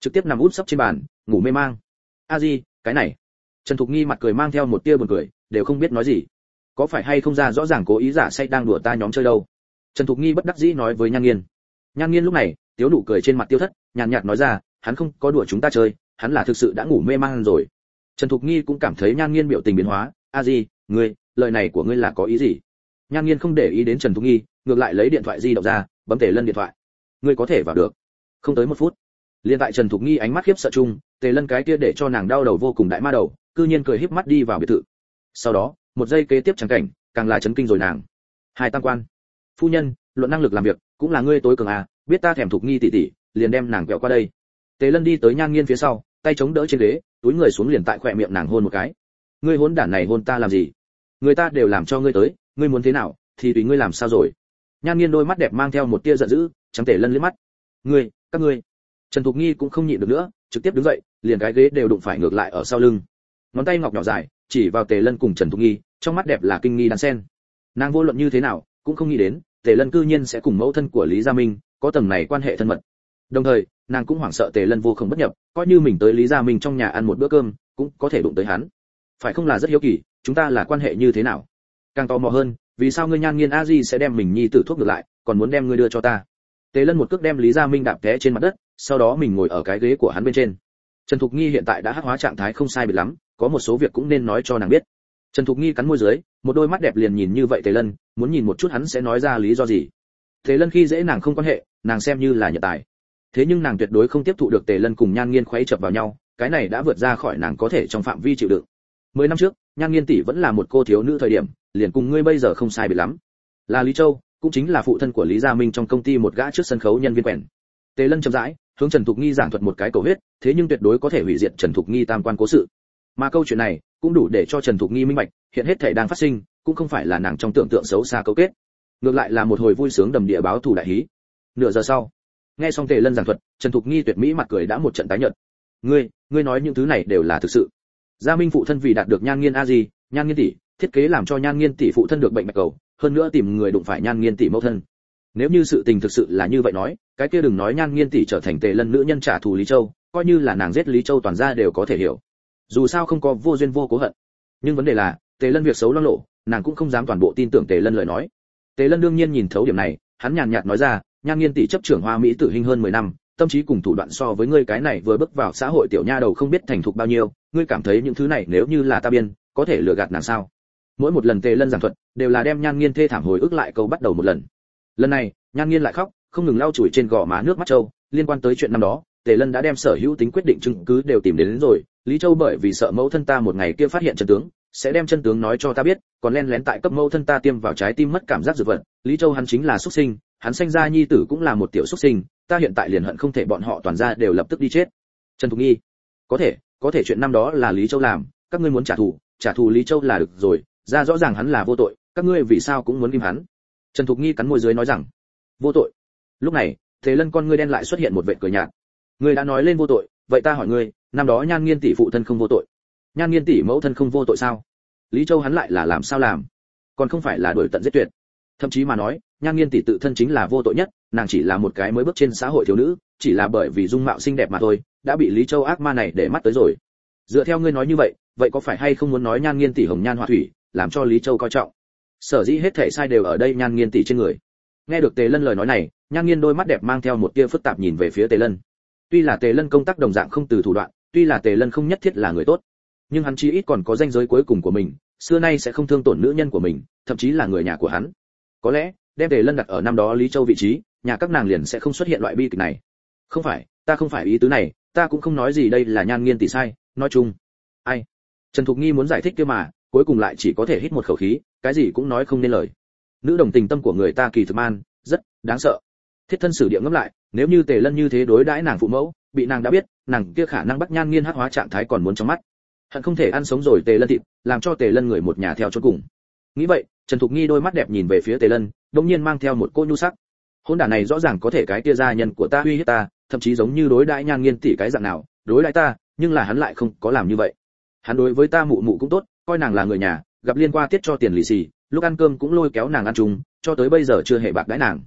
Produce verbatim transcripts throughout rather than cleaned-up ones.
trực tiếp nằm úp sấp trên bàn ngủ mê mang. A Di, cái này. Trần Thục Nghi mặt cười mang theo một tia buồn cười, đều không biết nói gì. Có phải hay không ra rõ ràng cố ý giả say đang đùa ta nhóm chơi đâu. Trần Thục Nghi bất đắc dĩ nói với Nhan Nghiên. Nhan Nghiên lúc này tiếu nụ cười trên mặt tiêu thất, nhàn nhạt nói ra, hắn không có đùa chúng ta chơi, hắn là thực sự đã ngủ mê man rồi. Trần Thục Nghi cũng cảm thấy Nhan Nghiên biểu tình biến hóa. A Di, ngươi, lời này của ngươi là có ý gì? Nhan Nghiên không để ý đến Trần Thục Nghi, ngược lại lấy điện thoại di động ra, bấm Tề Lân điện thoại. Ngươi có thể vào được. Không tới một phút. Liên tại Trần Thục Nghi ánh mắt khiếp sợ chung, Tề Lân cái kia để cho nàng đau đầu vô cùng đại ma đầu, cư nhiên cười híp mắt đi vào biệt thự. Sau đó, một giây kế tiếp chẳng cảnh, càng là chấn kinh rồi nàng. Hai tam quan. Phu nhân, luận năng lực làm việc, cũng là ngươi tối cường à, biết ta thèm Thục Nghi tỷ tỷ, liền đem nàng kẹo qua đây. Tề Lân đi tới Nhan Nghiên phía sau, tay chống đỡ trên ghế, túi người xuống liền tại khóe miệng nàng hôn một cái. Ngươi hôn đản này hôn ta làm gì? Người ta đều làm cho ngươi tới, ngươi muốn thế nào thì tùy ngươi làm sao rồi. Nhan Nghiên đôi mắt đẹp mang theo một tia giận dữ, trắng Tề Lân liếc mắt. Ngươi, các ngươi. Trần Thục Nghi cũng không nhịn được nữa, trực tiếp đứng dậy, liền cái ghế đều đụng phải ngược lại ở sau lưng. Ngón tay ngọc nhỏ dài, chỉ vào Tề Lân cùng Trần Thục Nghi, trong mắt đẹp là kinh nghi đan sen. Nàng vô luận như thế nào, cũng không nghĩ đến, Tề Lân cư nhiên sẽ cùng mẫu thân của Lý Gia Minh có tầng này quan hệ thân mật. Đồng thời, nàng cũng hoảng sợ Tề Lân vô không bất nhập, coi như mình tới Lý Gia Minh trong nhà ăn một bữa cơm, cũng có thể đụng tới hắn. Phải không là rất hiếu kỳ, chúng ta là quan hệ như thế nào? Càng tò mò hơn, vì sao ngươi Nhan Nghiên A Di sẽ đem mình nhi tử thuốc ngược lại, còn muốn đem ngươi đưa cho ta? Tề Lân một cước đem Lý Gia Minh đạp té trên mặt đất, sau đó mình ngồi ở cái ghế của hắn bên trên. Trần Thục Nghi hiện tại đã hắc hóa trạng thái không sai biệt lắm, có một số việc cũng nên nói cho nàng biết. Trần Thục Nghi cắn môi dưới, một đôi mắt đẹp liền nhìn như vậy Tề Lân, muốn nhìn một chút hắn sẽ nói ra lý do gì. Tề Lân khi dễ nàng không quan hệ, nàng xem như là nhận tài. Thế nhưng nàng tuyệt đối không tiếp thụ được Tề Lân cùng Nhan Nghiên khuấy chập vào nhau, cái này đã vượt ra khỏi nàng có thể trong phạm vi chịu đựng. Mười năm trước, Nhan Nghiên tỷ vẫn là một cô thiếu nữ thời điểm, liền cùng ngươi bây giờ không sai biệt lắm. Là Lý Châu, cũng chính là phụ thân của Lý Gia Minh trong công ty một gã trước sân khấu nhân viên quèn. Tề Lân chậm rãi hướng Trần Thục Nghi giảng thuật một cái cầu huyết, thế nhưng tuyệt đối có thể hủy diệt Trần Thục Nghi tam quan cố sự. Mà câu chuyện này cũng đủ để cho Trần Thục Nghi minh bạch, hiện hết thể đang phát sinh, cũng không phải là nàng trong tưởng tượng xấu xa cấu kết, ngược lại là một hồi vui sướng đầm địa báo thù đại hí. Nửa giờ sau, nghe xong Tề Lân giảng thuật, Trần Thục Nghi tuyệt mỹ mặt cười đã một trận tái nhợt. Ngươi, ngươi nói những thứ này đều là thực sự? Gia Minh phụ thân vì đạt được Nhan Nghiên A Di, Nhan Nghiên tỷ, thiết kế làm cho Nhan Nghiên tỷ phụ thân được bệnh bạch cầu, hơn nữa tìm người đụng phải Nhan Nghiên tỷ mẫu thân. Nếu như sự tình thực sự là như vậy nói, cái kia đừng nói Nhan Nghiên tỷ trở thành Tề Lân nữ nhân trả thù Lý Châu, coi như là nàng giết Lý Châu toàn gia đều có thể hiểu. Dù sao không có vô duyên vô cố hận. Nhưng vấn đề là, Tề Lân việc xấu loang lộ, nàng cũng không dám toàn bộ tin tưởng Tề Lân lời nói. Tề Lân đương nhiên nhìn thấu điểm này, hắn nhàn nhạt nói ra, Nhan Nghiên tỷ chấp trưởng Hoa Mỹ tử hình hơn mười năm, tâm trí cùng thủ đoạn so với ngươi cái này vừa bước vào xã hội tiểu nha đầu không biết thành thục bao nhiêu, ngươi cảm thấy những thứ này nếu như là ta biên, có thể lừa gạt nàng sao? Mỗi một lần Tề Lân giảng thuật, đều là đem Nhan Nghiên thê thảm hồi ức lại câu bắt đầu một lần. Lần này, Nhan Nghiên lại khóc, không ngừng lau chùi trên gò má nước mắt châu, liên quan tới chuyện năm đó, Tề Lân đã đem sở hữu tính quyết định chứng cứ đều tìm đến, đến rồi, Lý Châu bởi vì sợ mẫu thân ta một ngày kia phát hiện chân tướng, sẽ đem chân tướng nói cho ta biết, còn len lén tại cấp mẫu thân ta tiêm vào trái tim mất cảm giác dược vật, Lý Châu hắn chính là xuất sinh, hắn sinh ra nhi tử cũng là một tiểu xuất sinh, ta hiện tại liền hận không thể bọn họ toàn ra đều lập tức đi chết. Trần Thục Nghi, có thể, có thể chuyện năm đó là Lý Châu làm, các ngươi muốn trả thù, trả thù Lý Châu là được rồi, ra rõ ràng hắn là vô tội, các ngươi vì sao cũng muốn ghim hắn? Trần Thục Nghi cắn môi dưới nói rằng, vô tội. Lúc này, Tề Lân con ngươi đen lại xuất hiện một vệt cười nhạt. Ngươi đã nói lên vô tội, vậy ta hỏi ngươi, năm đó Nhan Nghiên tỷ phụ thân không vô tội, Nhan Nghiên tỷ mẫu thân không vô tội sao? Lý Châu hắn lại là làm sao làm? Còn không phải là đuổi tận giết tuyệt. Thậm chí mà nói, Nhan Nghiên tỷ tự thân chính là vô tội nhất, nàng chỉ là một cái mới bước trên xã hội thiếu nữ, chỉ là bởi vì dung mạo xinh đẹp mà thôi, đã bị Lý Châu ác ma này để mắt tới rồi. Dựa theo ngươi nói như vậy, vậy có phải hay không muốn nói Nhan Nghiên tỷ hồng nhan họa thủy, làm cho Lý Châu coi trọng? Sở dĩ hết thảy sai đều ở đây Nhan Nghiên tỷ trên người. Nghe được Tề Lân lời nói này, Nhan Nghiên đôi mắt đẹp mang theo một tia phức tạp nhìn về phía Tề Lân. Tuy là Tề Lân công tác đồng dạng không từ thủ đoạn, tuy là Tề Lân không nhất thiết là người tốt, nhưng hắn chí ít còn có ranh giới cuối cùng của mình, xưa nay sẽ không thương tổn nữ nhân của mình, thậm chí là người nhà của hắn. Có lẽ, đem Tề Lân đặt ở năm đó Lý Châu vị trí, nhà các nàng liền sẽ không xuất hiện loại bi kịch này. Không phải, ta không phải ý tứ này, ta cũng không nói gì đây là Nhan Nghiên tỷ sai, nói chung. Ai? Trần Thục Nghi muốn giải thích kia mà, cuối cùng lại chỉ có thể hít một khẩu khí, cái gì cũng nói không nên lời. Nữ đồng tình tâm của người ta kỳ thực man, rất đáng sợ. Thiết thân sử địa ngẫm lại, nếu như Tề Lân như thế đối đãi nàng phụ mẫu, bị nàng đã biết, nàng kia khả năng bắt Nhan Nghiên hắc hóa trạng thái còn muốn trong mắt. Hận không thể ăn sống rồi Tề Lân thịt, làm cho Tề Lân người một nhà theo chốn cùng. Nghĩ vậy, Trần Thục Nghi đôi mắt đẹp nhìn về phía Tề Lân, đột nhiên mang theo một cô nhu sắc. Hôn đản này rõ ràng có thể cái kia gia nhân của ta uy hiếp ta, thậm chí giống như đối đãi Nhan Nghiên tỷ cái dạng nào, đối đãi ta, nhưng là hắn lại không có làm như vậy. Hắn đối với ta mụ mụ cũng tốt, coi nàng là người nhà, gặp liên qua tiết cho tiền lì xì, lúc ăn cơm cũng lôi kéo nàng ăn chung, cho tới bây giờ chưa hề bạc đãi nàng.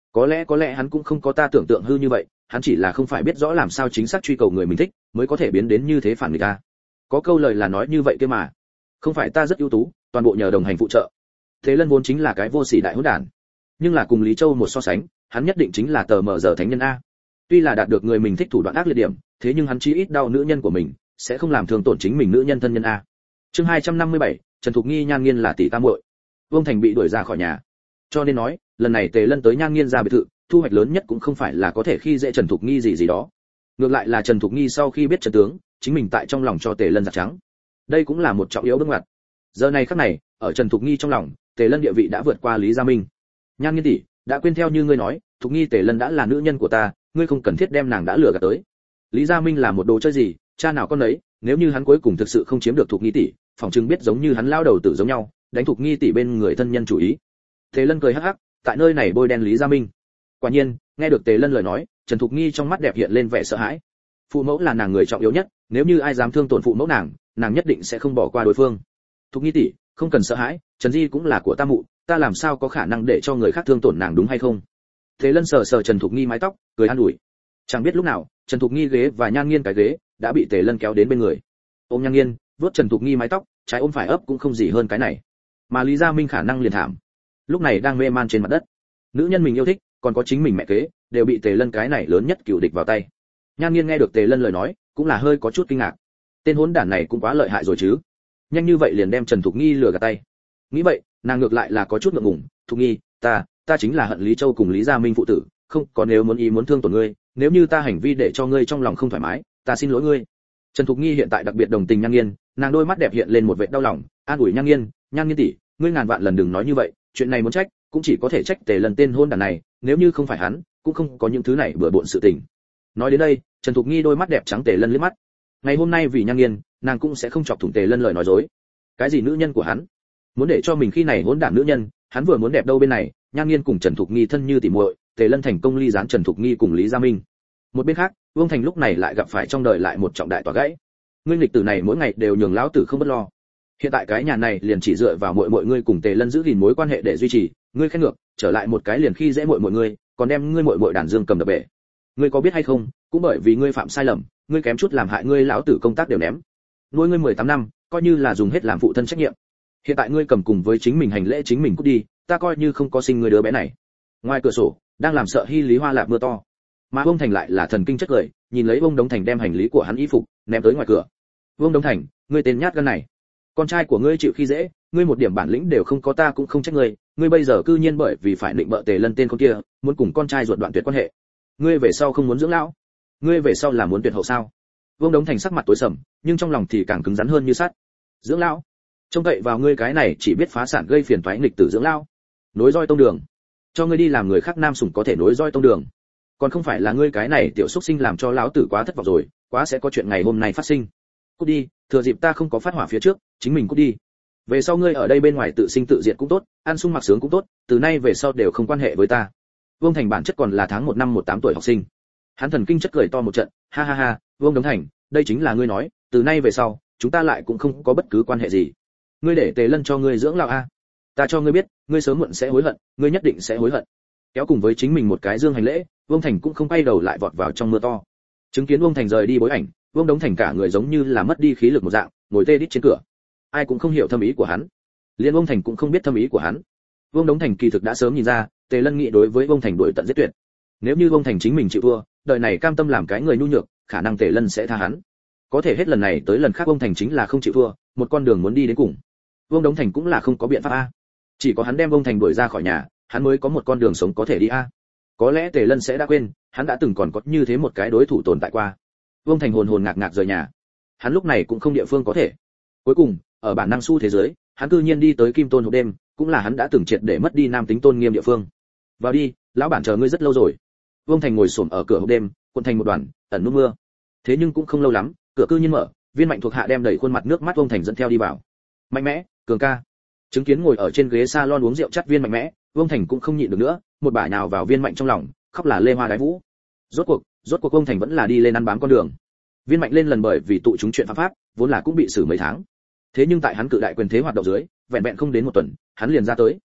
Có lẽ có lẽ hắn cũng không có ta tưởng tượng hư như vậy, hắn chỉ là không phải biết rõ làm sao chính xác truy cầu người mình thích, mới có thể biến đến như thế phản nghịch ta. Có câu lời là nói như vậy kia mà. Không phải ta rất ưu tú, toàn bộ nhờ đồng hành phụ trợ. Thế Lân vốn chính là cái vô sỉ đại hỗn đản, nhưng là cùng Lý Châu một so sánh, hắn nhất định chính là tờ mờ giờ thánh nhân a. Tuy là đạt được người mình thích thủ đoạn ác liệt điểm, thế nhưng hắn chí ít đau nữ nhân của mình, sẽ không làm thương tổn chính mình nữ nhân thân nhân a. Chương hai trăm năm mươi bảy, Trần Thục Nghi Nhan Nghiên là tỷ tam muội. Vương Thành bị đuổi ra khỏi nhà. Cho nên nói, lần này Tề Lân tới Nhan Nghiên ra biệt thự, thu hoạch lớn nhất cũng không phải là có thể khi dễ Trần Thục Nghi gì gì đó. Ngược lại là Trần Thục Nghi sau khi biết chân tướng, chính mình tại trong lòng cho Tề Lân giặt trắng. Đây cũng là một trọng yếu bước ngoặt. Giờ này khắc này, ở Trần Thục Nghi trong lòng, Tề Lân địa vị đã vượt qua Lý Gia Minh. Nhan Nghiên tỷ, đã quên theo như ngươi nói, Thục Nghi Tề Lân đã là nữ nhân của ta, ngươi không cần thiết đem nàng đã lừa gạt tới. Lý Gia Minh là một đồ chơi gì, cha nào con nấy, nếu như hắn cuối cùng thực sự không chiếm được Thục Nghi tỷ, phỏng chừng biết giống như hắn lao đầu tử giống nhau, đánh Thục Nghi tỷ bên người thân nhân chủ ý. Tề Lân cười hắc hắc, tại nơi này bôi đen Lý Gia Minh. Quả nhiên, nghe được Tề Lân lời nói, Trần Thục Nghi trong mắt đẹp hiện lên vẻ sợ hãi. Phụ mẫu là nàng người trọng yếu nhất, nếu như ai dám thương tổn phụ mẫu nàng, nàng nhất định sẽ không bỏ qua đối phương. Thục Nghi tỷ, không cần sợ hãi, Trần Di cũng là của ta mụ, ta làm sao có khả năng để cho người khác thương tổn nàng đúng hay không? Tề Lân sờ sờ Trần Thục Nghi mái tóc, cười an ủi. Chẳng biết lúc nào, Trần Thục Nghi ghế và Nhan Nghiên cái ghế đã bị Tề Lân kéo đến bên người. Ôm Nhan Nghiên, vuốt Trần Thục Nghi mái tóc, trái ôm phải ấp cũng không gì hơn cái này. Mà Lý Gia Minh khả năng liền thảm. Lúc này đang mê man trên mặt đất. Nữ nhân mình yêu thích, còn có chính mình mẹ kế, đều bị Tề Lân cái này lớn nhất cựu địch vào tay. Nhan Nghiên nghe được Tề Lân lời nói, cũng là hơi có chút kinh ngạc. Tên hỗn đản này cũng quá lợi hại rồi chứ. Nhanh như vậy liền đem Trần Thục Nghi lừa gạt tay. Nghĩ vậy, nàng ngược lại là có chút ngượng ngùng, "Thục Nghi, ta, ta chính là hận Lý Châu cùng Lý Gia Minh phụ tử, không, có nếu muốn ý muốn thương tổn ngươi, nếu như ta hành vi để cho ngươi trong lòng không thoải mái, ta xin lỗi ngươi." Trần Thục Nghi hiện tại đặc biệt đồng tình Nhan Nghiên, nàng đôi mắt đẹp hiện lên một vệt đau lòng, an ủi Nhan Nghiên, "Nhan Nghiên tỷ, ngươi ngàn vạn lần đừng nói như vậy, chuyện này muốn trách, cũng chỉ có thể trách Tề Lân tên hôn đản này, nếu như không phải hắn, cũng không có những thứ này bừa bộn sự tình." Nói đến đây, Trần Thục Nghi đôi mắt đẹp trắng Tề Lân liếc mắt. Ngày hôm nay vì Nhan Nghiên, nàng cũng sẽ không chọc thủng Tề Lân lời nói dối. Cái gì nữ nhân của hắn? Muốn để cho mình khi này hỗn đản nữ nhân, hắn vừa muốn đẹp đâu bên này, Nhan Nghiên cùng Trần Thục Nghi thân như tỉ muội, Tề Lân thành công ly gián Trần Thục Nghi cùng Lý Gia Minh. Một bên khác, Vương Thành lúc này lại gặp phải trong đời lại một trọng đại tỏa gãy. Ngươi nghịch tử này mỗi ngày đều nhường lão tử không bất lo. Hiện tại cái nhà này liền chỉ dựa vào muội muội ngươi cùng Tề Lân giữ gìn mối quan hệ để duy trì, ngươi khen ngược, trở lại một cái liền khi dễ muội muội ngươi, còn đem ngươi muội muội đàn dương cầm đập bể. Ngươi có biết hay không, cũng bởi vì ngươi phạm sai lầm, ngươi kém chút làm hại ngươi lão tử công tác đều ném. Nuôi ngươi mười tám năm, coi như là dùng hết làm phụ thân trách nhiệm. Hiện tại ngươi cầm cùng với chính mình hành lễ chính mình cút đi, ta coi như không có sinh ngươi đứa bé này. Ngoài cửa sổ, đang làm sợ Hy Lý Hoa Lạp mưa to. Mà Vương Thành lại là thần kinh chất cười, nhìn lấy Vương Đống Thành đem hành lý của hắn y phục ném tới ngoài cửa. Vương Đống Thành, ngươi tên nhát gan này, con trai của ngươi chịu khi dễ, ngươi một điểm bản lĩnh đều không có, ta cũng không trách ngươi, ngươi bây giờ cư nhiên bởi vì phải định bợ Tề Lân tên con kia, muốn cùng con trai ruột đoạn tuyệt quan hệ. Ngươi về sau không muốn dưỡng lão, ngươi về sau là muốn tuyệt hậu sao? Vương Đống Thành sắc mặt tối sầm, nhưng trong lòng thì càng cứng rắn hơn như sắt. Dưỡng lão? Trông cậy vào ngươi cái này chỉ biết phá sản gây phiền toái nghịch tử dưỡng lão, nối roi tông đường, cho ngươi đi làm người khác nam sủng có thể nối roi tông đường, còn không phải là ngươi cái này tiểu xúc sinh làm cho lão tử quá thất vọng rồi, quá sẽ có chuyện ngày hôm nay phát sinh. Cút đi, thừa dịp ta không có phát hỏa phía trước, chính mình cút đi. Về sau ngươi ở đây bên ngoài tự sinh tự diệt cũng tốt, ăn sung mặc sướng cũng tốt, từ nay về sau đều không quan hệ với ta. Vương Thành bản chất còn là tháng một năm một tám tuổi học sinh. Hắn thần kinh chất cười to một trận, ha ha ha, Vương Đống Thành, đây chính là ngươi nói, từ nay về sau, chúng ta lại cũng không có bất cứ quan hệ gì. Ngươi để Tề Lân cho ngươi dưỡng lão a, ta cho ngươi biết, ngươi sớm muộn sẽ hối hận, ngươi nhất định sẽ hối hận. Kéo cùng với chính mình một cái dương hành lễ, Vương Thành cũng không quay đầu lại vọt vào trong mưa to. Chứng kiến Vương Thành rời đi bối ảnh, Vương Đống Thành cả người giống như là mất đi khí lực một dạng, ngồi tê đít trên cửa. Ai cũng không hiểu thâm ý của hắn, liên Vương Thành cũng không biết thâm ý của hắn. Vương Đống Thành kỳ thực đã sớm nhìn ra, Tề Lân nghĩ đối với Vương Thành đuổi tận giết tuyệt. Nếu như Vương Thành chính mình chịu thua, đời này cam tâm làm cái người nhu nhược, khả năng Tề Lân sẽ tha hắn. Có thể hết lần này tới lần khác Vương Thành chính là không chịu thua, một con đường muốn đi đến cùng. Vương Đống Thành cũng là không có biện pháp a. Chỉ có hắn đem Vương Thành đuổi ra khỏi nhà, hắn mới có một con đường sống có thể đi a. Có lẽ Tề Lân sẽ đã quên, hắn đã từng còn có như thế một cái đối thủ tồn tại qua. Vương Thành hồn hồn ngạc ngạc rời nhà. Hắn lúc này cũng không địa phương có thể. Cuối cùng, ở bản năng su thế giới, hắn cư nhiên đi tới Kim Tôn hộp đêm, cũng là hắn đã từng triệt để mất đi nam tính tôn nghiêm địa phương. Vào đi, lão bản chờ ngươi rất lâu rồi. Vương Thành ngồi xổm ở cửa hộp đêm, cuộn thành một đoàn, ẩn núp mưa. Thế nhưng cũng không lâu lắm, cửa cư nhiên mở, Viên Mạnh thuộc hạ đem đẩy khuôn mặt nước mắt Vương Thành dẫn theo đi vào. Mạnh mẽ, cường ca. Chứng kiến ngồi ở trên ghế salon uống rượu chắt Viên Mạnh mẽ, Vương Thành cũng không nhịn được nữa, một bả nhào vào Viên Mạnh trong lòng, khóc là lê hoa đái vũ. Rốt cuộc, rốt cuộc Vương Thành vẫn là đi lên ăn bám con đường. Viên Mạnh lên lần bởi vì tụ chúng chuyện pháp pháp, vốn là cũng bị xử mấy tháng. Thế nhưng tại hắn cự đại quyền thế hoạt động dưới, vẹn vẹn không đến một tuần, hắn liền ra tới.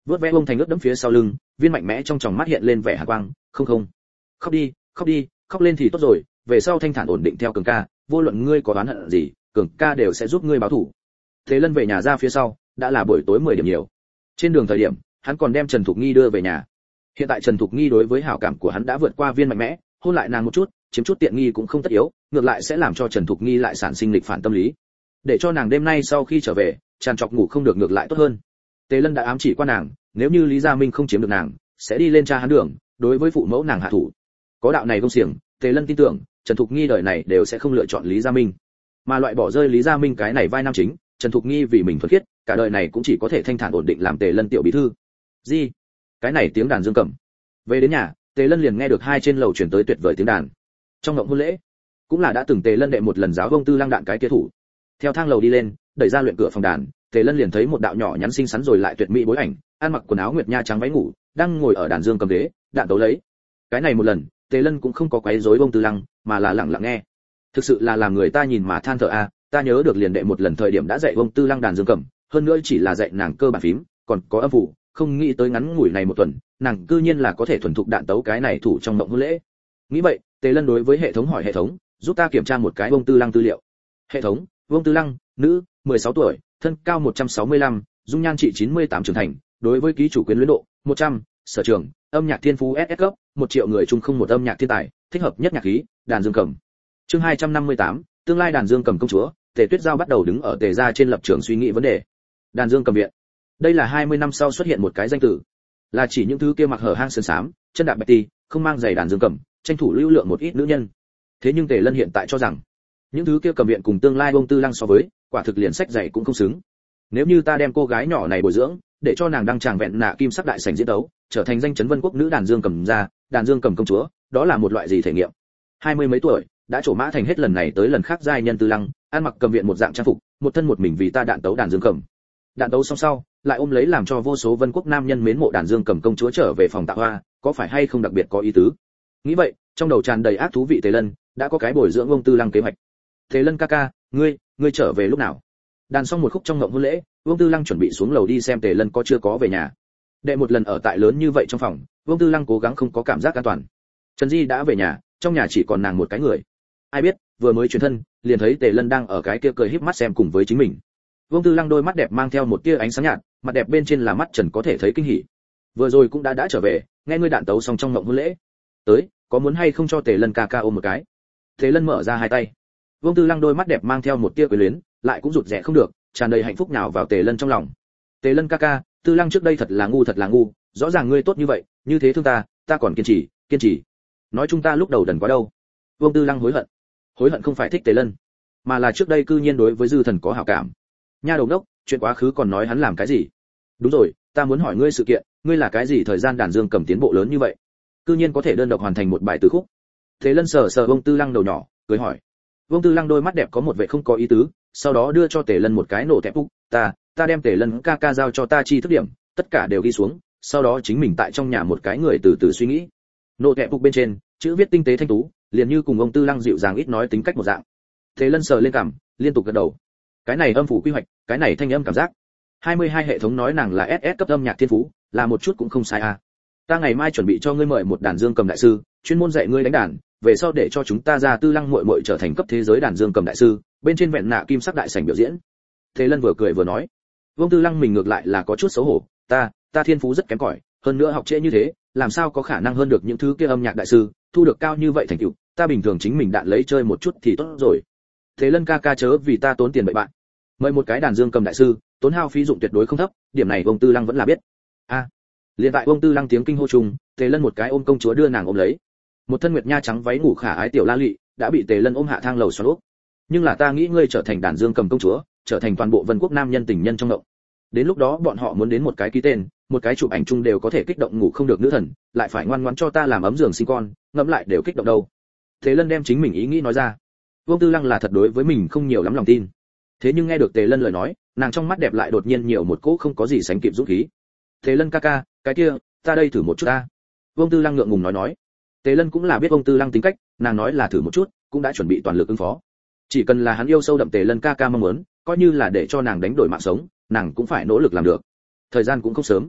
vớt vẽ bông thành ướt đẫm phía sau lưng, viên mạnh mẽ trong tròng mắt hiện lên vẻ hàn quang, không không, khóc đi, khóc đi, khóc lên thì tốt rồi, về sau thanh thản ổn định theo Cường ca, vô luận ngươi có oán hận gì, Cường ca đều sẽ giúp ngươi báo thù. Thế Lân về nhà ra phía sau, đã là buổi tối mười điểm nhiều. Trên đường thời điểm, hắn còn đem Trần Thục Nghi đưa về nhà. Hiện tại Trần Thục Nghi đối với hảo cảm của hắn đã vượt qua viên mạnh mẽ, hôn lại nàng một chút, chiếm chút tiện nghi cũng không tất yếu, ngược lại sẽ làm cho Trần Thục Nghi lại sản sinh lịch phản tâm lý. Để cho nàng đêm nay sau khi trở về, tràn trọc ngủ không được ngược lại tốt hơn. Tề Lân đã ám chỉ qua nàng, nếu như Lý Gia Minh không chiếm được nàng, sẽ đi lên tra hắn đường, đối với phụ mẫu nàng hạ thủ. Có đạo này công xiềng, Tề Lân tin tưởng, Trần Thục Nghi đời này đều sẽ không lựa chọn Lý Gia Minh, mà loại bỏ rơi Lý Gia Minh cái này vai nam chính, Trần Thục Nghi vì mình thuần khiết, cả đời này cũng chỉ có thể thanh thản ổn định làm Tề Lân tiểu bí thư. Gì? Cái này tiếng đàn dương cầm. Về đến nhà, Tề Lân liền nghe được hai trên lầu truyền tới tuyệt vời tiếng đàn. Trong ngộng hôn lễ, cũng là đã từng Tề Lân đệ một lần giáo vông tư lăng đạn cái kia thủ. Theo thang lầu đi lên, đẩy ra luyện cửa phòng đàn, Tề Lân liền thấy một đạo nhỏ nhắn xinh xắn rồi lại tuyệt mỹ bối ảnh, ăn mặc quần áo nguyệt nha trắng váy ngủ, đang ngồi ở đàn dương cầm ghế, đạn tấu lấy. Cái này một lần, Tề Lân cũng không có quấy rối vông tư lăng, mà là lặng lặng nghe. Thực sự là làm người ta nhìn mà than thở a, ta nhớ được liền đệ một lần thời điểm đã dạy vông tư lăng đàn dương cầm, hơn nữa chỉ là dạy nàng cơ bản phím, còn có âm phụ, không nghĩ tới ngắn ngủi này một tuần, nàng cư nhiên là có thể thuần thục đạn tấu cái này thủ trong mộng hôn lễ. Nghĩ vậy, Tề Lân đối với hệ thống hỏi hệ thống, giúp ta kiểm tra một cái vông tư lăng tư liệu. Hệ thống, vông tư lăng, nữ, mười sáu tuổi, thân cao một trăm sáu mươi lăm, dung nhan trị chín mươi tám trưởng thành, đối với ký chủ quyến luyến độ một trăm, sở trường, âm nhạc thiên phú ét ét cấp, một triệu người chung không một âm nhạc thiên tài, thích hợp nhất nhạc khí, đàn dương cầm. Chương hai trăm năm mươi tám, tương lai đàn dương cầm công chúa, Tề Tuyết Giao bắt đầu đứng ở Tề gia trên lập trường suy nghĩ vấn đề. Đàn dương cầm viện. Đây là hai mươi năm sau xuất hiện một cái danh từ, là chỉ những thứ kia mặc hở hang sơn xám, chân đạp bạch ti, không mang giày đàn dương cầm, tranh thủ lưu lượng một ít nữ nhân. Thế nhưng Tề Lân hiện tại cho rằng, những thứ kia cầm viện cùng tương lai bông tư lăng so với, quả thực liền sách giày cũng không xứng. Nếu như ta đem cô gái nhỏ này bồi dưỡng, để cho nàng đăng tràng vẹn nạ kim sắc đại sảnh diễn đấu, trở thành danh chấn vân quốc nữ đàn dương cầm gia, đàn dương cầm công chúa, đó là một loại gì thể nghiệm? Hai mươi mấy tuổi, đã trổ mã thành hết lần này tới lần khác giai nhân tư lăng, ăn mặc cầm viện một dạng trang phục, một thân một mình vì ta đạn tấu đàn dương cầm. Đạn tấu xong sau, lại ôm lấy làm cho vô số vân quốc nam nhân mến mộ đàn dương cầm công chúa trở về phòng tạo hoa, có phải hay không đặc biệt có ý tứ? Nghĩ vậy, trong đầu tràn đầy ác thú vị Tề Lân, đã có cái bồi dưỡng ông tư lăng kế hoạch. Tề Lân ca ca, ngươi, ngươi trở về lúc nào? Đàn xong một khúc trong ngộng hôn lễ, Vương Tư Lăng chuẩn bị xuống lầu đi xem Tề Lân có chưa có về nhà. Đệ một lần ở tại lớn như vậy trong phòng, Vương Tư Lăng cố gắng không có cảm giác an toàn. Trần Di đã về nhà, trong nhà chỉ còn nàng một cái người. Ai biết, vừa mới chuyển thân, liền thấy Tề Lân đang ở cái kia cười híp mắt xem cùng với chính mình. Vương Tư Lăng đôi mắt đẹp mang theo một tia ánh sáng nhạt, mặt đẹp bên trên là mắt Trần có thể thấy kinh hỉ. Vừa rồi cũng đã đã trở về, nghe ngươi đạn tấu xong trong ngộng hôn lễ. Tới, có muốn hay không cho Tề Lân ca ca ôm một cái? Tề Lân mở ra hai tay. Vương Tư Lăng đôi mắt đẹp mang theo một tia quyến luyến, lại cũng rụt rè không được, tràn đầy hạnh phúc nào vào Tề Lân trong lòng. Tề Lân ca ca, Tư Lăng trước đây thật là ngu thật là ngu, rõ ràng ngươi tốt như vậy, như thế thương ta, ta còn kiên trì, kiên trì. Nói chúng ta lúc đầu đần quá đâu. Vương Tư Lăng hối hận. Hối hận không phải thích Tề Lân, mà là trước đây cư nhiên đối với Dư Thần có hảo cảm. Nha đầu đốc, chuyện quá khứ còn nói hắn làm cái gì? Đúng rồi, ta muốn hỏi ngươi sự kiện, ngươi là cái gì thời gian đàn dương cầm tiến bộ lớn như vậy? Cư nhiên có thể đơn độc hoàn thành một bài từ khúc. Tề Lân sờ sờ Vương Tư Lăng đầu nhỏ, cười hỏi. Vương Tư Lăng đôi mắt đẹp có một vẻ không có ý tứ, sau đó đưa cho Tề Lân một cái nổ tẹp phúc, ta, ta đem Tề Lân ca ca giao cho ta chi thức điểm, tất cả đều ghi xuống, sau đó chính mình tại trong nhà một cái người từ từ suy nghĩ. Nổ tẹp phúc bên trên, chữ viết tinh tế thanh tú, liền như cùng ông Tư Lăng dịu dàng ít nói tính cách một dạng. Tề Lân sờ lên cằm, liên tục gật đầu. Cái này âm phủ quy hoạch, cái này thanh âm cảm giác. hai mươi hai hệ thống nói nàng là ét ét cấp âm nhạc thiên phú, là một chút cũng không sai à. Ta ngày mai chuẩn bị cho ngươi mời một đàn dương cầm đại sư, chuyên môn dạy ngươi đánh đàn, về sau để cho chúng ta ra Tư Lăng muội muội trở thành cấp thế giới đàn dương cầm đại sư, bên trên vẹn nạ kim sắc đại sảnh biểu diễn. Thế Lân vừa cười vừa nói. Vương Tư Lăng mình ngược lại là có chút xấu hổ, ta, ta thiên phú rất kém cỏi, hơn nữa học trễ như thế, làm sao có khả năng hơn được những thứ kia âm nhạc đại sư, thu được cao như vậy thành tựu, ta bình thường chính mình đạn lấy chơi một chút thì tốt rồi. Thế Lân ca ca chớ vì ta tốn tiền bậy bạn. Mời một cái đàn dương cầm đại sư, tốn hao phí dụng tuyệt đối không thấp, điểm này Vương Tư Lăng vẫn là biết. A. À, liền tại Vương Tư Lăng tiếng kinh hô trùng, Tề Lân một cái ôm công chúa đưa nàng ôm lấy. Một thân nguyệt nha trắng váy ngủ khả ái tiểu La Lụy, đã bị Tề Lân ôm hạ thang lầu xoắn úp. Nhưng là ta nghĩ ngươi trở thành đàn dương cầm công chúa, trở thành toàn bộ Vân Quốc nam nhân tình nhân trong động. Đến lúc đó bọn họ muốn đến một cái ký tên, một cái chụp ảnh chung đều có thể kích động ngủ không được nữ thần, lại phải ngoan ngoãn cho ta làm ấm giường sinh con, ngẫm lại đều kích động đâu. Tề Lân đem chính mình ý nghĩ nói ra. Vương Tư Lăng là thật đối với mình không nhiều lắm lòng tin. Thế nhưng nghe được Tề Lân lời nói, nàng trong mắt đẹp lại đột nhiên nhiều một cỗ không có gì sánh kịp dũng khí. Tề Lân ca ca, cái kia, ta đây thử một chút ta. Vương Tư Lăng ngượng ngùng nói nói. Tề Lân cũng là biết Vương Tư Lăng tính cách, nàng nói là thử một chút, cũng đã chuẩn bị toàn lực ứng phó. Chỉ cần là hắn yêu sâu đậm Tề Lân ca ca mong muốn, coi như là để cho nàng đánh đổi mạng sống, nàng cũng phải nỗ lực làm được. Thời gian cũng không sớm.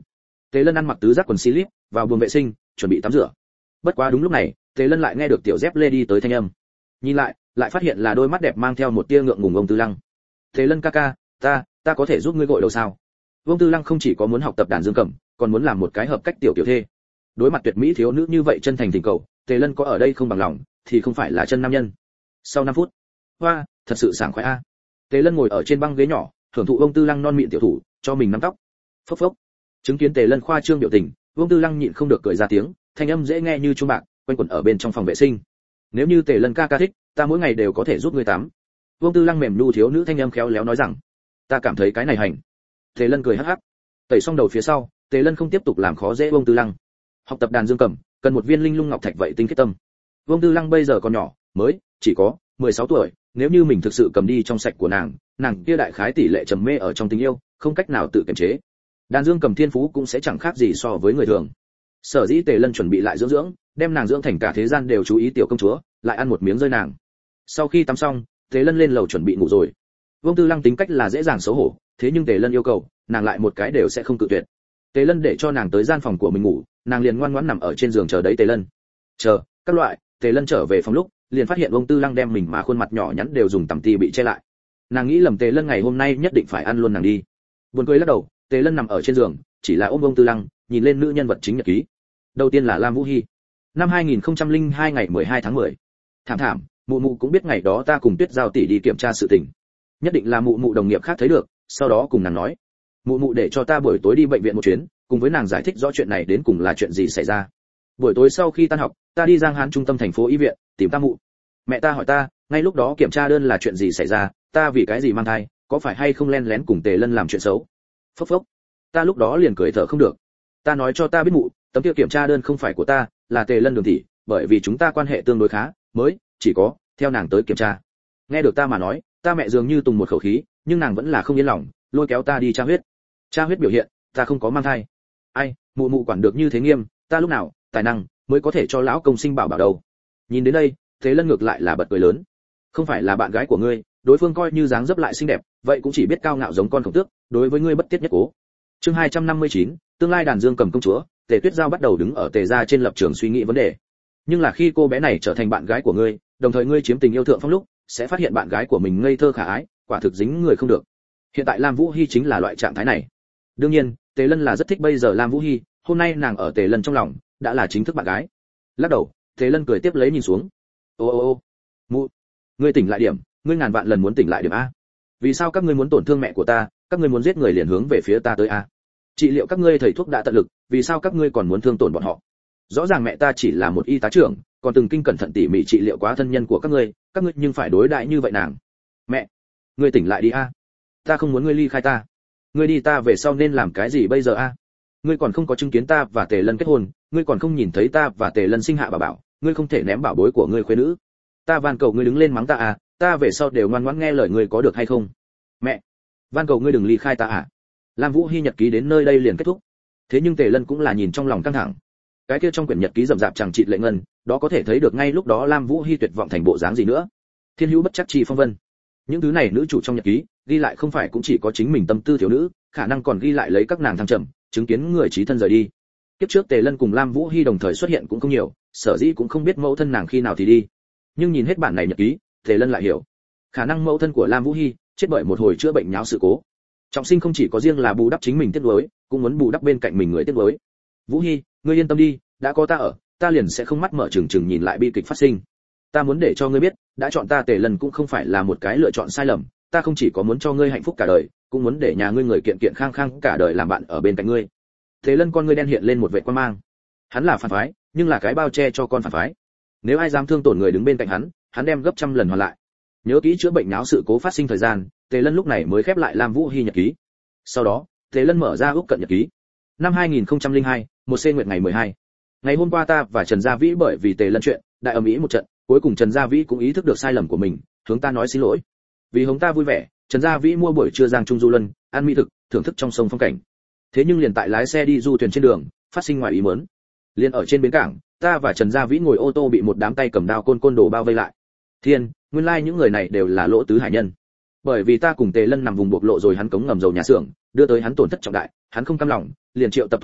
Tề Lân ăn mặc tứ giác quần slip, vào buồng vệ sinh, chuẩn bị tắm rửa. Bất quá đúng lúc này, Tề Lân lại nghe được tiểu dép lê đi tới thanh âm. Nhìn lại, lại phát hiện là đôi mắt đẹp mang theo một tia ngượng ngùng ông Tư Lăng. Tề Lân ca ca, ta, ta có thể giúp ngươi gội đầu sao? Vương Tư Lăng không chỉ có muốn học tập đàn dương cầm, còn muốn làm một cái hợp cách tiểu tiểu thê. Đối mặt tuyệt mỹ thiếu nữ như vậy chân thành tình cầu, Tề Lân có ở đây không bằng lòng, thì không phải là chân nam nhân. Sau năm phút, hoa, thật sự sảng khoái a. Tề Lân ngồi ở trên băng ghế nhỏ, thưởng thụ Vương Tư Lăng non mịn tiểu thủ, cho mình nắm tóc. Phốc phốc. Chứng kiến Tề Lân khoa trương biểu tình, Vương Tư Lăng nhịn không được cười ra tiếng, thanh âm dễ nghe như chuông bạc, quanh quẩn ở bên trong phòng vệ sinh. Nếu như Tề Lân ca ca thích, ta mỗi ngày đều có thể giúp ngươi tắm. Vương Tư Lăng mềm nhu thiếu nữ thanh âm khéo léo nói rằng, ta cảm thấy cái này hành. Tề Lân cười hắc hắc. Tẩy xong đầu phía sau, Tề Lân không tiếp tục làm khó dễ Vương Tư Lăng. Học tập đàn dương cầm, cần một viên linh lung ngọc thạch vậy tinh khiết tâm. Vương Tư Lăng bây giờ còn nhỏ, mới chỉ có mười sáu tuổi, nếu như mình thực sự cầm đi trong sạch của nàng, nàng kia đại khái tỷ lệ trầm mê ở trong tình yêu, không cách nào tự kiềm chế. Đàn dương cầm thiên phú cũng sẽ chẳng khác gì so với người thường. Sở dĩ Tề Lân chuẩn bị lại dưỡng dưỡng, đem nàng dưỡng thành cả thế gian đều chú ý tiểu công chúa, lại ăn một miếng rơi nàng. Sau khi tắm xong, Tề Lân lên lầu chuẩn bị ngủ rồi. Vương Tư Lăng tính cách là dễ dàng xấu hổ, thế nhưng Tề Lân yêu cầu, nàng lại một cái đều sẽ không cự tuyệt. Tề Lân để cho nàng tới gian phòng của mình ngủ, nàng liền ngoan ngoãn nằm ở trên giường chờ đấy Tề Lân. Chờ, các loại, Tề Lân trở về phòng lúc, liền phát hiện Vương Tư Lăng đem mình mà khuôn mặt nhỏ nhắn đều dùng tằm tì bị che lại. Nàng nghĩ lầm Tề Lân ngày hôm nay nhất định phải ăn luôn nàng đi. Buồn cười lắc đầu, Tề Lân nằm ở trên giường, chỉ là ôm Vương Tư Lăng, nhìn lên nữ nhân vật chính nhật ký. Đầu tiên là Lam Vũ Hi. Năm hai nghìn không trăm lẻ hai ngày mười hai tháng mười. Thảm thảm, mụ mụ cũng biết ngày đó ta cùng Tuyết Giao tỷ đi kiểm tra sự tình. Nhất định là mụ mụ đồng nghiệp khác thấy được, sau đó cùng nàng nói. Mụ mụ để cho ta buổi tối đi bệnh viện một chuyến, cùng với nàng giải thích rõ chuyện này đến cùng là chuyện gì xảy ra. Buổi tối sau khi tan học, ta đi Giang Hán trung tâm thành phố y viện, tìm ta mụ. Mẹ ta hỏi ta, ngay lúc đó kiểm tra đơn là chuyện gì xảy ra, ta vì cái gì mang thai, có phải hay không len lén cùng Tề Lân làm chuyện xấu. Phốc phốc. Ta lúc đó liền cười thở không được. Ta nói cho ta biết mụ, tấm kia kiểm tra đơn không phải của ta, là Tề Lân Đường tỷ, bởi vì chúng ta quan hệ tương đối khá, mới chỉ có theo nàng tới kiểm tra. Nghe được ta mà nói, ta mẹ dường như tùng một khẩu khí, nhưng nàng vẫn là không yên lòng, lôi kéo ta đi tra huyết. Tra huyết biểu hiện, ta không có mang thai. Ai, mụ mụ quản được như thế nghiêm, ta lúc nào tài năng mới có thể cho lão công sinh bảo bảo đâu. Nhìn đến đây, Tề Lân ngược lại là bật cười lớn. Không phải là bạn gái của ngươi, đối phương coi như dáng dấp lại xinh đẹp, vậy cũng chỉ biết cao ngạo giống con khổng tước, đối với ngươi bất tiết nhất cố. Chương hai trăm năm mươi chín, tương lai đàn dương cầm công chúa. Tề Tuyết Giao bắt đầu đứng ở Tề gia trên lập trường suy nghĩ vấn đề. Nhưng là khi cô bé này trở thành bạn gái của ngươi, đồng thời ngươi chiếm tình yêu thượng phong lúc, sẽ phát hiện bạn gái của mình ngây thơ khả ái, quả thực dính người không được. Hiện tại Lam Vũ Hi chính là loại trạng thái này. Đương nhiên, Tề Lân là rất thích bây giờ Lam Vũ Hi, hôm nay nàng ở Tề Lân trong lòng, đã là chính thức bạn gái. Lắc đầu, Tề Lân cười tiếp lấy nhìn xuống. Ô ô ô, mụ, ngươi tỉnh lại điểm, ngươi ngàn vạn lần muốn tỉnh lại điểm a. Vì sao các ngươi muốn tổn thương mẹ của ta, các ngươi muốn giết người liền hướng về phía ta tới a? Trị liệu các ngươi thầy thuốc đã tận lực, vì sao các ngươi còn muốn thương tổn bọn họ? Rõ ràng mẹ ta chỉ là một y tá trưởng, còn từng kinh cẩn thận tỉ mỉ trị liệu quá thân nhân của các ngươi, các ngươi nhưng phải đối đãi như vậy nàng. Mẹ, ngươi tỉnh lại đi a. Ta không muốn ngươi ly khai ta. Ngươi đi ta về sau nên làm cái gì bây giờ a? Ngươi còn không có chứng kiến ta và Tề Lân kết hôn, ngươi còn không nhìn thấy ta và Tề Lân sinh hạ bảo bảo, ngươi không thể ném bảo bối của ngươi khuê nữ. Ta van cầu ngươi đứng lên mắng ta à, ta về sau đều ngoan ngoãn nghe lời ngươi có được hay không? Mẹ, van cầu ngươi đừng ly khai ta à. Lam Vũ Hi nhật ký đến nơi đây liền kết thúc. Thế nhưng Tề Lân cũng là nhìn trong lòng căng thẳng. Cái kia trong quyển nhật ký rậm rạp chẳng chịt lệ ngân, đó có thể thấy được ngay lúc đó Lam Vũ Hi tuyệt vọng thành bộ dáng gì nữa. Thiên hữu bất chắc chi phong vân. Những thứ này nữ chủ trong nhật ký, ghi lại không phải cũng chỉ có chính mình tâm tư thiếu nữ, khả năng còn ghi lại lấy các nàng thăng trầm, chứng kiến người trí thân rời đi. Kiếp trước Tề Lân cùng Lam Vũ Hi đồng thời xuất hiện cũng không nhiều, sở dĩ cũng không biết mẫu thân nàng khi nào thì đi. Nhưng nhìn hết bản này nhật ký, Tề Lân lại hiểu, khả năng mẫu thân của Lam Vũ Hi chết bởi một hồi chữa bệnh nháo sự cố. Trọng sinh không chỉ có riêng là bù đắp chính mình tiếc nuối, cũng muốn bù đắp bên cạnh mình người tiếc nuối. Vũ Hi, ngươi yên tâm đi, đã có ta ở, ta liền sẽ không mắt mở trừng trừng nhìn lại bi kịch phát sinh. Ta muốn để cho ngươi biết, đã chọn ta Tề Lân cũng không phải là một cái lựa chọn sai lầm, ta không chỉ có muốn cho ngươi hạnh phúc cả đời, cũng muốn để nhà ngươi người kiện kiện khang khang cả đời làm bạn ở bên cạnh ngươi. Tề Lân con ngươi đen hiện lên một vệt quan mang. Hắn là phản phái, nhưng là cái bao che cho con phản phái. Nếu ai dám thương tổn người đứng bên cạnh hắn, hắn đem gấp trăm lần hoàn lại. Nhớ kỹ chữa bệnh náo sự cố phát sinh thời gian, Tề Lân lúc này mới khép lại Lam Vũ Hi nhật ký. Sau đó, Tề Lân mở ra úc cận nhật ký. Năm hai nghìn không trăm lẻ hai, một C nguyệt ngày mười hai. Ngày hôm qua ta và Trần Gia Vĩ bởi vì Tề Lân chuyện, đại ầm ĩ một trận, cuối cùng Trần Gia Vĩ cũng ý thức được sai lầm của mình, hướng ta nói xin lỗi. Vì hống ta vui vẻ, Trần Gia Vĩ mua buổi trưa Giang Trung du luân, ăn mỹ thực, thưởng thức trong sông phong cảnh. Thế nhưng liền tại lái xe đi du thuyền trên đường, phát sinh ngoài ý muốn. Liền ở trên bến cảng, ta và Trần Gia Vĩ ngồi ô tô bị một đám tay cầm đao côn côn đồ bao vây lại. Thiên, nguyên lai like những người này đều là lỗ tứ hải nhân. Bởi vì ta cùng Tề Lân nằm vùng bộc lộ rồi hắn cống ngầm dầu nhà xưởng, đưa tới hắn tổn thất trọng đại, hắn không cam lòng, liền triệu tập thuộc hạ,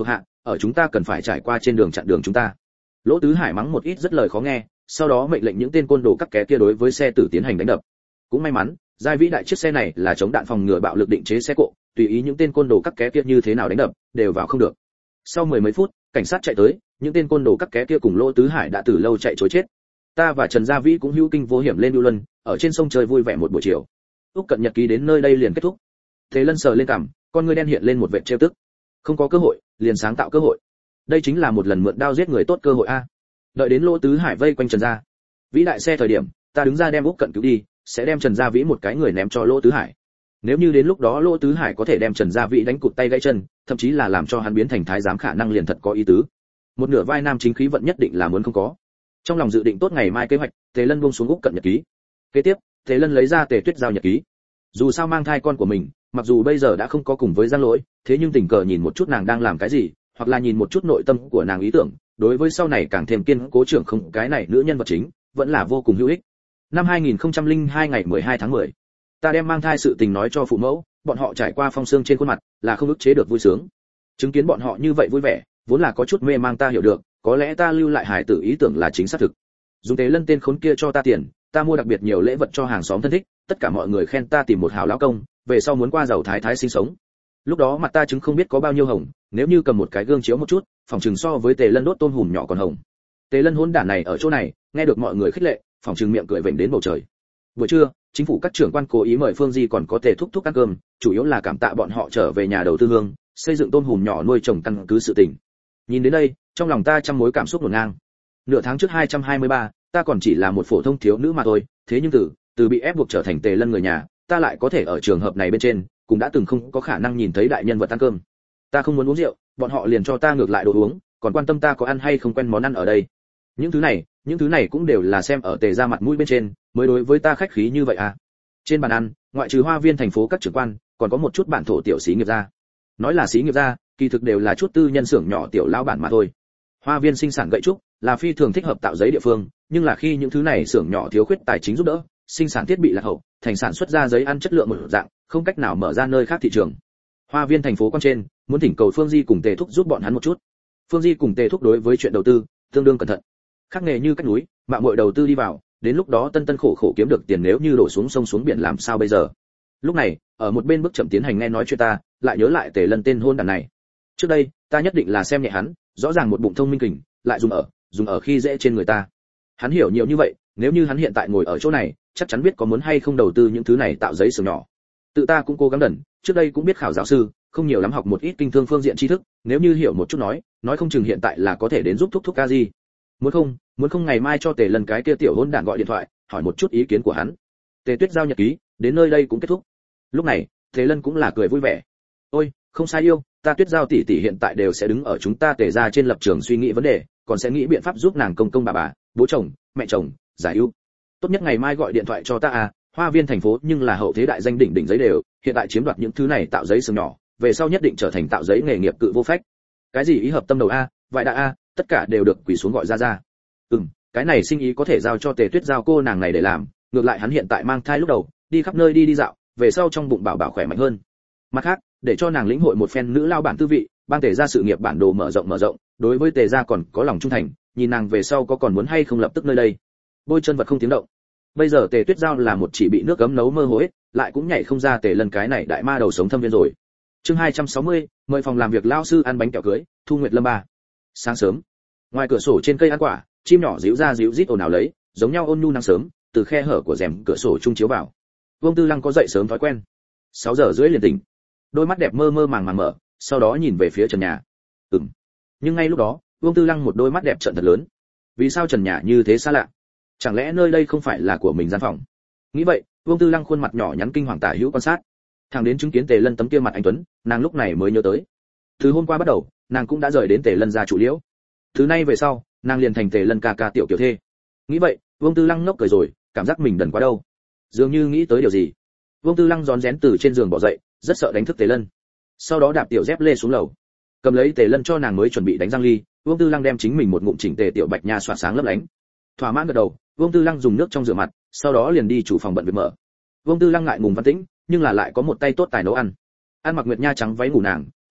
ở chúng ta cần phải trải qua trên đường chặn đường chúng ta. Lỗ Tứ Hải mắng một ít rất lời khó nghe, sau đó mệnh lệnh những tên côn đồ cắt ké kia đối với xe tử tiến hành đánh đập. Cũng may mắn, giai vĩ đại chiếc xe này là chống đạn phòng ngừa bạo lực định chế xe cộ, tùy ý những tên côn đồ cắt ké kia như thế nào đánh đập, đều vào không được. Sau mười mấy phút, cảnh sát chạy tới, những tên côn đồ cắt ké kia cùng Lỗ Tứ Hải đã từ lâu chạy trối chết. Ta và Trần Gia Vĩ cũng hữu kinh vô hiểm lên Lưu Luân, ở trên sông chơi vui vẻ một buổi chiều. Úc Cận nhật ký đến nơi đây liền kết thúc. Thế Lân sờ lên cằm, con ngươi đen hiện lên một vệt trêu tức. Không có cơ hội, liền sáng tạo cơ hội. Đây chính là một lần mượn đao giết người tốt cơ hội a. Đợi đến Lỗ Tứ Hải vây quanh Trần Gia Vĩ đại xe thời điểm, ta đứng ra đem Úc Cận cứu đi, sẽ đem Trần Gia Vĩ một cái người ném cho Lỗ Tứ Hải. Nếu như đến lúc đó Lỗ Tứ Hải có thể đem Trần Gia Vĩ đánh cụt tay gãy chân, thậm chí là làm cho hắn biến thành thái giám, khả năng liền thật có ý tứ. Một nửa vai nam chính khí vận nhất định là muốn không có. Trong lòng dự định tốt ngày mai kế hoạch, Tề Lân buông xuống Úc Cận nhật ký. Kế tiếp, Tề Lân lấy ra Tề Tuyết Giao nhật ký. Dù sao mang thai con của mình, mặc dù bây giờ đã không có cùng với Giang Lỗi, thế nhưng tình cờ nhìn một chút nàng đang làm cái gì, hoặc là nhìn một chút nội tâm của nàng ý tưởng, đối với sau này càng thêm kiên cố trưởng không cái này nữ nhân vật chính, vẫn là vô cùng hữu ích. Năm hai nghìn không trăm lẻ hai ngày mười hai tháng mười, ta đem mang thai sự tình nói cho phụ mẫu, bọn họ trải qua phong sương trên khuôn mặt, là không ức chế được vui sướng. Chứng kiến bọn họ như vậy vui vẻ, vốn là có chút mê mang ta hiểu được, có lẽ ta lưu lại hài tử ý tưởng là chính xác thực. Dùng Tề Lân tên khốn kia cho ta tiền, ta mua đặc biệt nhiều lễ vật cho hàng xóm thân thích, tất cả mọi người khen ta tìm một hảo lão công, về sau muốn qua giàu thái thái sinh sống. Lúc đó mặt ta chứng không biết có bao nhiêu hồng, nếu như cầm một cái gương chiếu một chút, phòng chừng so với Tề Lân đốt tôm hùm nhỏ còn hồng. Tề Lân hỗn đản này ở chỗ này, nghe được mọi người khích lệ, phòng chừng miệng cười vểnh đến bầu trời. Buổi trưa, chính phủ các trưởng quan cố ý mời Phương Di còn có Tề Thúc Thúc ăn cơm, chủ yếu là cảm tạ bọn họ trở về nhà đầu tư hương, xây dựng tôm hùm nhỏ nuôi trồng căn cứ sự tình. Nhìn đến đây, trong lòng ta trăm mối cảm xúc hỗn ngang. Nửa tháng trước hai trăm hai mươi ba, ta còn chỉ là một phổ thông thiếu nữ mà thôi, thế nhưng từ từ bị ép buộc trở thành Tề Lân người nhà, ta lại có thể ở trường hợp này bên trên, cũng đã từng không có khả năng nhìn thấy đại nhân vật ăn cơm. Ta không muốn uống rượu, bọn họ liền cho ta ngược lại đồ uống, còn quan tâm ta có ăn hay không quen món ăn ở đây. Những thứ này, những thứ này cũng đều là xem ở Tề gia mặt mũi bên trên, mới đối với ta khách khí như vậy à. Trên bàn ăn, ngoại trừ Hoa Viên thành phố các trưởng quan, còn có một chút bản thổ tiểu sĩ nghiệp gia. Nói là sĩ nghiệp gia, kỳ thực đều là chút tư nhân xưởng nhỏ tiểu lão bản mà thôi. Hoa Viên sinh sản gậy trúc là phi thường thích hợp tạo giấy địa phương, nhưng là khi những thứ này xưởng nhỏ thiếu khuyết tài chính giúp đỡ, sinh sản thiết bị lạc hậu, thành sản xuất ra giấy ăn chất lượng một dạng, không cách nào mở ra nơi khác thị trường. Hoa Viên thành phố quan trên, muốn thỉnh cầu Phương Di cùng Tề Thúc giúp bọn hắn một chút. Phương Di cùng Tề Thúc đối với chuyện đầu tư, tương đương cẩn thận. Khác nghề như cách núi, mạo muội đầu tư đi vào, đến lúc đó tân tân khổ khổ kiếm được tiền nếu như đổ xuống sông xuống biển làm sao bây giờ. Lúc này, ở một bên bước chậm tiến hành nghe nói chuyện ta, lại nhớ lại Tề Lân tên hôn đản này. Trước đây, ta nhất định là xem nhẹ hắn, rõ ràng một bụng thông minh kình, lại dùng ở, dùng ở khi dễ trên người ta. Hắn hiểu nhiều như vậy, nếu như hắn hiện tại ngồi ở chỗ này, chắc chắn biết có muốn hay không đầu tư những thứ này tạo giấy xưởng nhỏ. Tự ta cũng cố gắng đần, trước đây cũng biết khảo giáo sư, không nhiều lắm học một ít kinh thương phương diện tri thức, nếu như hiểu một chút nói, nói không chừng hiện tại là có thể đến giúp thúc thúc ca gì. Muốn không, muốn không ngày mai cho Tề Lân cái kia tiểu hôn đản gọi điện thoại, hỏi một chút ý kiến của hắn. Tề Tuyết Giao nhật ký, đến nơi đây cũng kết thúc. Lúc này, Tề Lân cũng là cười vui vẻ. Ôi, không sai yêu, ta Tuyết Giao tỷ tỷ hiện tại đều sẽ đứng ở chúng ta Tề gia trên lập trường suy nghĩ vấn đề, còn sẽ nghĩ biện pháp giúp nàng công công bà bà, bố chồng, mẹ chồng, giải ưu. Tốt nhất ngày mai gọi điện thoại cho ta à, Hoa Viên thành phố nhưng là hậu thế đại danh đỉnh đỉnh giấy đều, hiện tại chiếm đoạt những thứ này tạo giấy xưởng nhỏ, về sau nhất định trở thành tạo giấy nghề nghiệp cự vô phách. Cái gì ý hợp tâm đầu a, vài đại a, tất cả đều được quỳ xuống gọi ra ra. Ừm, cái này sinh ý có thể giao cho Tề Tuyết Giao cô nàng này để làm, ngược lại hắn hiện tại mang thai lúc đầu, đi khắp nơi đi đi dạo, về sau trong bụng bảo bảo khỏe mạnh hơn. Mặt khác, để cho nàng lĩnh hội một phen nữ lao bản tư vị, bang Tề gia sự nghiệp bản đồ mở rộng mở rộng, đối với Tề gia còn có lòng trung thành, nhìn nàng về sau có còn muốn hay không lập tức nơi đây. Bôi chân vật không tiếng động. Bây giờ Tề Tuyết Giao là một chỉ bị nước cấm nấu mơ hồ hết, lại cũng nhảy không ra Tề Lân cái này đại ma đầu sống thâm viên rồi. Chương hai trăm sáu mươi, mời phòng làm việc lao sư ăn bánh kẹo cưới, Thu Nguyệt Lâm ba. Sáng sớm, ngoài cửa sổ trên cây ăn quả, chim nhỏ ríu ra ríu rít ồn ào lấy, giống nhau ôn nhu nắng sớm, từ khe hở của rèm cửa sổ trung chiếu vào. Vương Tư Lăng có dậy sớm thói quen. sáu giờ rưỡi liền tỉnh. Đôi mắt đẹp mơ mơ màng màng mở, sau đó nhìn về phía trần nhà. Ừm. Nhưng ngay lúc đó, Vương Tư Lăng một đôi mắt đẹp trợn thật lớn. Vì sao trần nhà như thế xa lạ? Chẳng lẽ nơi đây không phải là của mình gian phòng? Nghĩ vậy, Vương Tư Lăng khuôn mặt nhỏ nhắn kinh hoàng tả hữu quan sát. Thằng đến chứng kiến Tề Lân tấm kia mặt anh tuấn, nàng lúc này mới nhớ tới. Từ hôm qua bắt đầu, nàng cũng đã rời đến Tề Lân gia chủ liễu. Thứ nay về sau, nàng liền thành Tề Lân ca ca tiểu kiểu thê. Nghĩ vậy, Vương Tư Lăng ngốc cười rồi, cảm giác mình đần quá đâu. Dường như nghĩ tới điều gì. Vương Tư Lăng rón rén từ trên giường bỏ dậy, rất sợ đánh thức Tề Lân. Sau đó đạp tiểu dép lê xuống lầu. Cầm lấy Tề Lân cho nàng mới chuẩn bị đánh răng ly, Vương Tư Lăng đem chính mình một ngụm chỉnh tề tiểu bạch nha xoa sáng lấp lánh. Thỏa mãn gật đầu, Vương Tư Lăng dùng nước trong rửa mặt, sau đó liền đi chủ phòng bận việc mở. Vương Tư Lăng ngại ngùng văn tĩnh, nhưng là lại có một tay tốt tài nấu ăn. Ăn mặc nguyệt nha trắng váy ngủ nàng,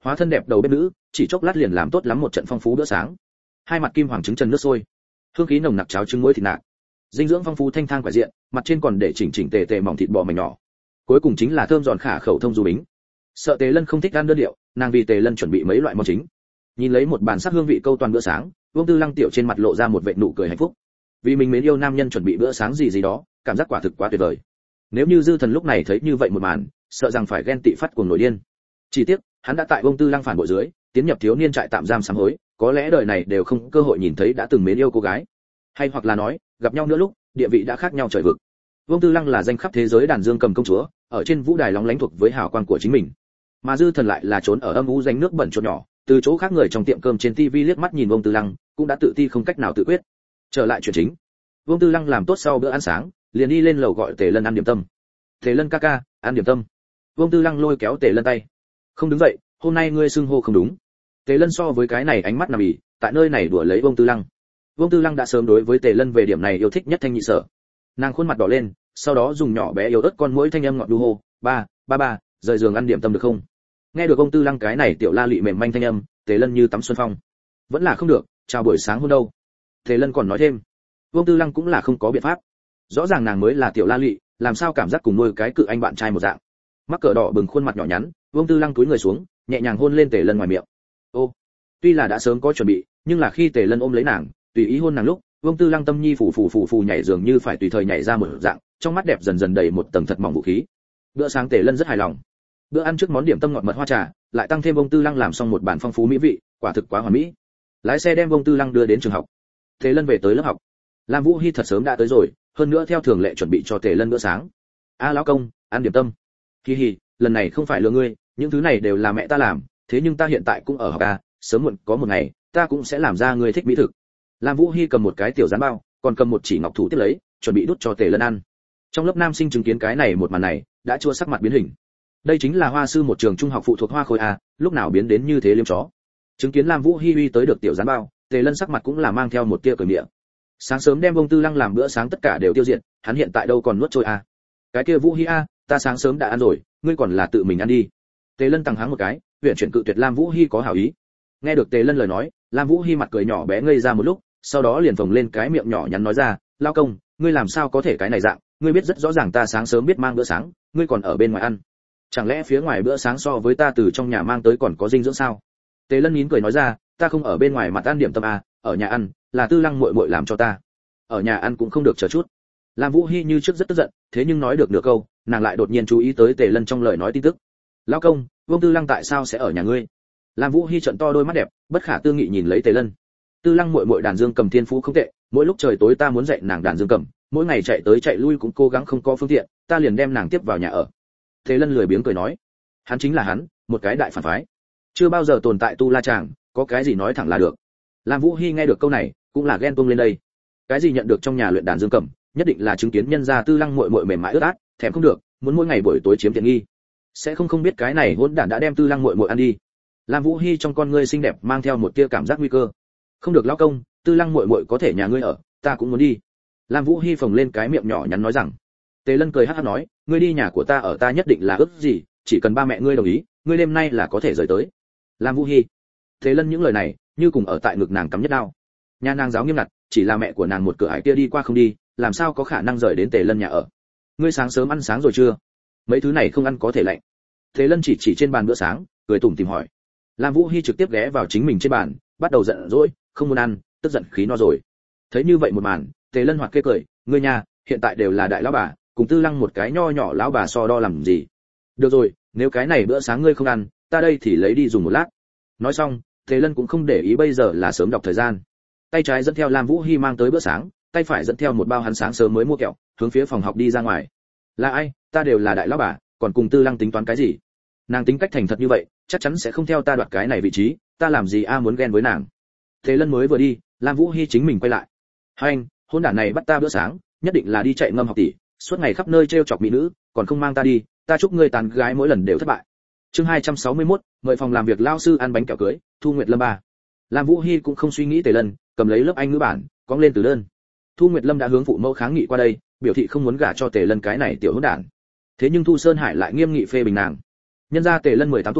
hóa thân đẹp đầu bếp nữ, chỉ chốc lát liền làm tốt lắm một trận phong phú bữa sáng. Hai mặt kim hoàng trứng trần nước sôi, hương khí nồng nặc cháo trứng muối thịt nạc, dinh dưỡng phong phú thanh thang quả diện, mặt trên còn để chỉnh chỉnh tề tề mỏng thịt bò mảnh nhỏ. Cuối cùng chính là thơm giòn khả khẩu thông du bính. Sợ Tề Lân không thích ăn đơn điệu, nàng vì Tề Lân chuẩn bị mấy loại món chính. Nhìn lấy một bàn sắc hương vị câu toàn bữa sáng, Vương Tư Lăng tiểu trên mặt lộ ra một vệt nụ cười hạnh phúc. Vì mình mến yêu nam nhân chuẩn bị bữa sáng gì gì đó, cảm giác quả thực quá tuyệt vời. Nếu như Dư Thần lúc này thấy như vậy một màn, sợ rằng phải ghen tị phát cuồng nổi điên. Chỉ tiếc, hắn đã tại Vương Tư Lăng phản bội dưới, tiến nhập thiếu niên trại tạm giam sám hối, có lẽ đời này đều không cơ hội nhìn thấy đã từng mến yêu cô gái. Hay hoặc là nói, gặp nhau nữa lúc, địa vị đã khác nhau trời vực. Vương Tư Lăng là danh khắp thế giới đàn dương cầm công chúa, ở trên vũ đài lóng lánh thuộc với hào quang của chính mình. Mà Dư Thần lại là trốn ở âm u danh nước bẩn chỗ nhỏ, từ chỗ khác người trong tiệm cơm trên tivi liếc mắt nhìn Vương Tư Lăng, cũng đã tự ti không cách nào tự quyết. Trở lại chuyện chính, Vương Tư Lăng làm tốt sau bữa ăn sáng, liền đi lên lầu gọi Tề Lân ăn điểm tâm. Tề Lân ca ca, ăn điểm tâm. Vương Tư Lăng lôi kéo Tề Lân tay. Không đứng dậy, hôm nay ngươi xưng hô không đúng. Tề Lân so với cái này ánh mắt nằm ỉ, tại nơi này đùa lấy Vương Tư Lăng. Vương Tư Lăng đã sớm đối với Tề Lân về điểm này yêu thích nhất thanh nhị sở. Nàng khuôn mặt đỏ lên, sau đó dùng nhỏ bé yếu ớt con muỗi thanh âm ngọt đu hô, ba, ba ba, rời giường ăn điểm tâm được không? Nghe được Vương Tư Lăng cái này tiểu la lị mềm manh thanh âm, Tề Lân như tắm xuân phong. Vẫn là không được, chào buổi sáng hôm đâu. Tề Lân còn nói thêm. Vương Tư Lăng cũng là không có biện pháp. Rõ ràng nàng mới là tiểu la lị, làm sao cảm giác cùng nuôi cái cự anh bạn trai một dạng. Mắc cỡ đỏ bừng khuôn mặt nhỏ nhắn, Vương Tư Lăng cúi người xuống, nhẹ nhàng hôn lên Tề Lân ngoài miệng. Ô, tuy là đã sớm có chuẩn bị, nhưng là khi Tề Lân ôm lấy nàng, tùy ý hôn nàng lúc, Vương Tư Lăng tâm nhi phủ phủ phủ phủ nhảy dường như phải tùy thời nhảy ra một dạng, trong mắt đẹp dần dần đầy một tầng thật mỏng vũ khí. Bữa sáng Tề Lân rất hài lòng. Bữa ăn trước món điểm tâm ngọt mật hoa trà, lại tăng thêm Vương Tư Lăng làm xong một bàn phong phú mỹ vị, quả thực quá hoàn mỹ. Lái xe đem Vương Tư Lăng đưa đến trường học. Tề Lân về tới lớp học. Lam Vũ Hi thật sớm đã tới rồi, hơn nữa theo thường lệ chuẩn bị cho Tề Lân bữa sáng. A lão công, ăn điểm tâm. Hi hi, lần này không phải lừa ngươi, những thứ này đều là mẹ ta làm, thế nhưng ta hiện tại cũng ở học a, sớm muộn có một ngày, ta cũng sẽ làm ra ngươi thích mỹ thực. Lam Vũ Hi cầm một cái tiểu gián bao, còn cầm một chỉ ngọc thủ tiếp lấy, chuẩn bị đút cho Tề Lân ăn. Trong lớp nam sinh chứng kiến cái này một màn này, đã chua sắc mặt biến hình. Đây chính là Hoa sư một trường trung học phụ thuộc Hoa Khôi a, lúc nào biến đến như thế liêm chó. Chứng kiến Lam Vũ Hi uy tới được tiểu gián bao, Tề Lân sắc mặt cũng là mang theo một tia cười miệng. Sáng sớm đem Vương Tư Lăng làm bữa sáng tất cả đều tiêu diệt, hắn hiện tại đâu còn nuốt trôi a. Cái kia Vũ Hi a, ta sáng sớm đã ăn rồi, ngươi còn là tự mình ăn đi. Tề Lân tăng háng một cái, huyền chuyển cự tuyệt Lam Vũ Hi có hảo ý. Nghe được Tề Lân lời nói, Lam Vũ Hi mặt cười nhỏ bé ngây ra một lúc, sau đó liền phồng lên cái miệng nhỏ nhắn nói ra, lao công, ngươi làm sao có thể cái này dạng, ngươi biết rất rõ ràng ta sáng sớm biết mang bữa sáng, ngươi còn ở bên ngoài ăn. Chẳng lẽ phía ngoài bữa sáng so với ta từ trong nhà mang tới còn có dinh dưỡng sao? Tề Lân nín cười nói ra, ta không ở bên ngoài mà ăn điểm tâm à, ở nhà ăn, là Tư Lăng muội muội làm cho ta. Ở nhà ăn cũng không được chờ chút. Lam Vũ Hi như trước rất tức giận, thế nhưng nói được nửa câu, nàng lại đột nhiên chú ý tới Tề Lân trong lời nói tin tức. Lão công, Vương Tư Lăng tại sao sẽ ở nhà ngươi? Lam Vũ Hi trợn to đôi mắt đẹp, bất khả tư nghị nhìn lấy Tề Lân. Tư Lăng muội muội đàn dương cầm thiên phú không tệ, mỗi lúc trời tối ta muốn dạy nàng đàn dương cầm, mỗi ngày chạy tới chạy lui cũng cố gắng không có phương tiện, ta liền đem nàng tiếp vào nhà ở. Tề Lân lười biếng cười nói, hắn chính là hắn, một cái đại phản phái, chưa bao giờ tồn tại tu la chàng, có cái gì nói thẳng là được. Lam Vũ Hi nghe được câu này, cũng là ghen tuông lên đây. Cái gì nhận được trong nhà luyện đàn dương cầm, nhất định là chứng kiến nhân gia Tư Lăng muội muội mềm mại ướt át, thèm không được, muốn mỗi ngày buổi tối chiếm tiện nghi. Sẽ không không biết cái này hỗn đản đã đem Tư Lăng muội muội ăn đi. Lam Vũ Hi trong con ngươi xinh đẹp mang theo một tia cảm giác nguy cơ. Không được lão công, Tư Lăng muội muội có thể nhà ngươi ở, ta cũng muốn đi. Lam Vũ Hi phồng lên cái miệng nhỏ nhắn nói rằng. Tề Lân cười hắc hắc nói, ngươi đi nhà của ta ở ta nhất định là ước gì, chỉ cần ba mẹ ngươi đồng ý, ngươi đêm nay là có thể rời tới. Lam Vũ Hi. Tề Lân những lời này, như cùng ở tại ngực nàng cắm nhất đao. Nhà nàng giáo nghiêm ngặt, chỉ là mẹ của nàng một cửa ải kia đi qua không đi, làm sao có khả năng rời đến Tề Lân nhà ở. Ngươi sáng sớm ăn sáng rồi chưa? Mấy thứ này không ăn có thể lạnh. Tề Lân chỉ chỉ trên bàn bữa sáng, cười tủm tỉm hỏi. Lam Vũ Hi trực tiếp ghé vào chính mình trên bàn, bắt đầu giận dỗi, không muốn ăn, tức giận khí no rồi. Thấy như vậy một màn, Tề Lân hoạt kê cười, ngươi nhà, hiện tại đều là đại lão bà, cùng Tư Lăng một cái nho nhỏ lão bà so đo làm gì? Được rồi, nếu cái này bữa sáng ngươi không ăn, ta đây thì lấy đi dùng một lát. Nói xong, Tề Lân cũng không để ý bây giờ là sớm đọc thời gian. Tay trái dẫn theo Lam Vũ Hi mang tới bữa sáng, tay phải dẫn theo một bao hắn sáng sớm mới mua kẹo, hướng phía phòng học đi ra ngoài. Là ai, ta đều là đại lão bà, còn cùng Tư Lăng tính toán cái gì? Nàng tính cách thành thật như vậy, chắc chắn sẽ không theo ta đoạt cái này vị trí, ta làm gì a muốn ghen với nàng. Tề Lân mới vừa đi, Lam Vũ Hi chính mình quay lại. Hai anh, hôn đản này bắt ta bữa sáng, nhất định là đi chạy ngâm học tỷ, suốt ngày khắp nơi trêu chọc mỹ nữ, còn không mang ta đi, ta chúc ngươi tán gái mỗi lần đều thất bại. Chương hai trăm sáu mươi mốt, mời phòng làm việc lao sư ăn bánh kẹo cưới, Thu Nguyệt Lâm ba. Lam Vũ Hi cũng không suy nghĩ Tề Lân, cầm lấy lớp Anh ngữ bản, cóng lên từ đơn. Thu Nguyệt Lâm đã hướng phụ mẫu kháng nghị qua đây, biểu thị không muốn gả cho Tề Lân cái này tiểu hỗn đản. Thế nhưng Thu Sơn Hải lại nghiêm nghị phê bình nàng. Nhân ra Tề Lân mười tám tuổi,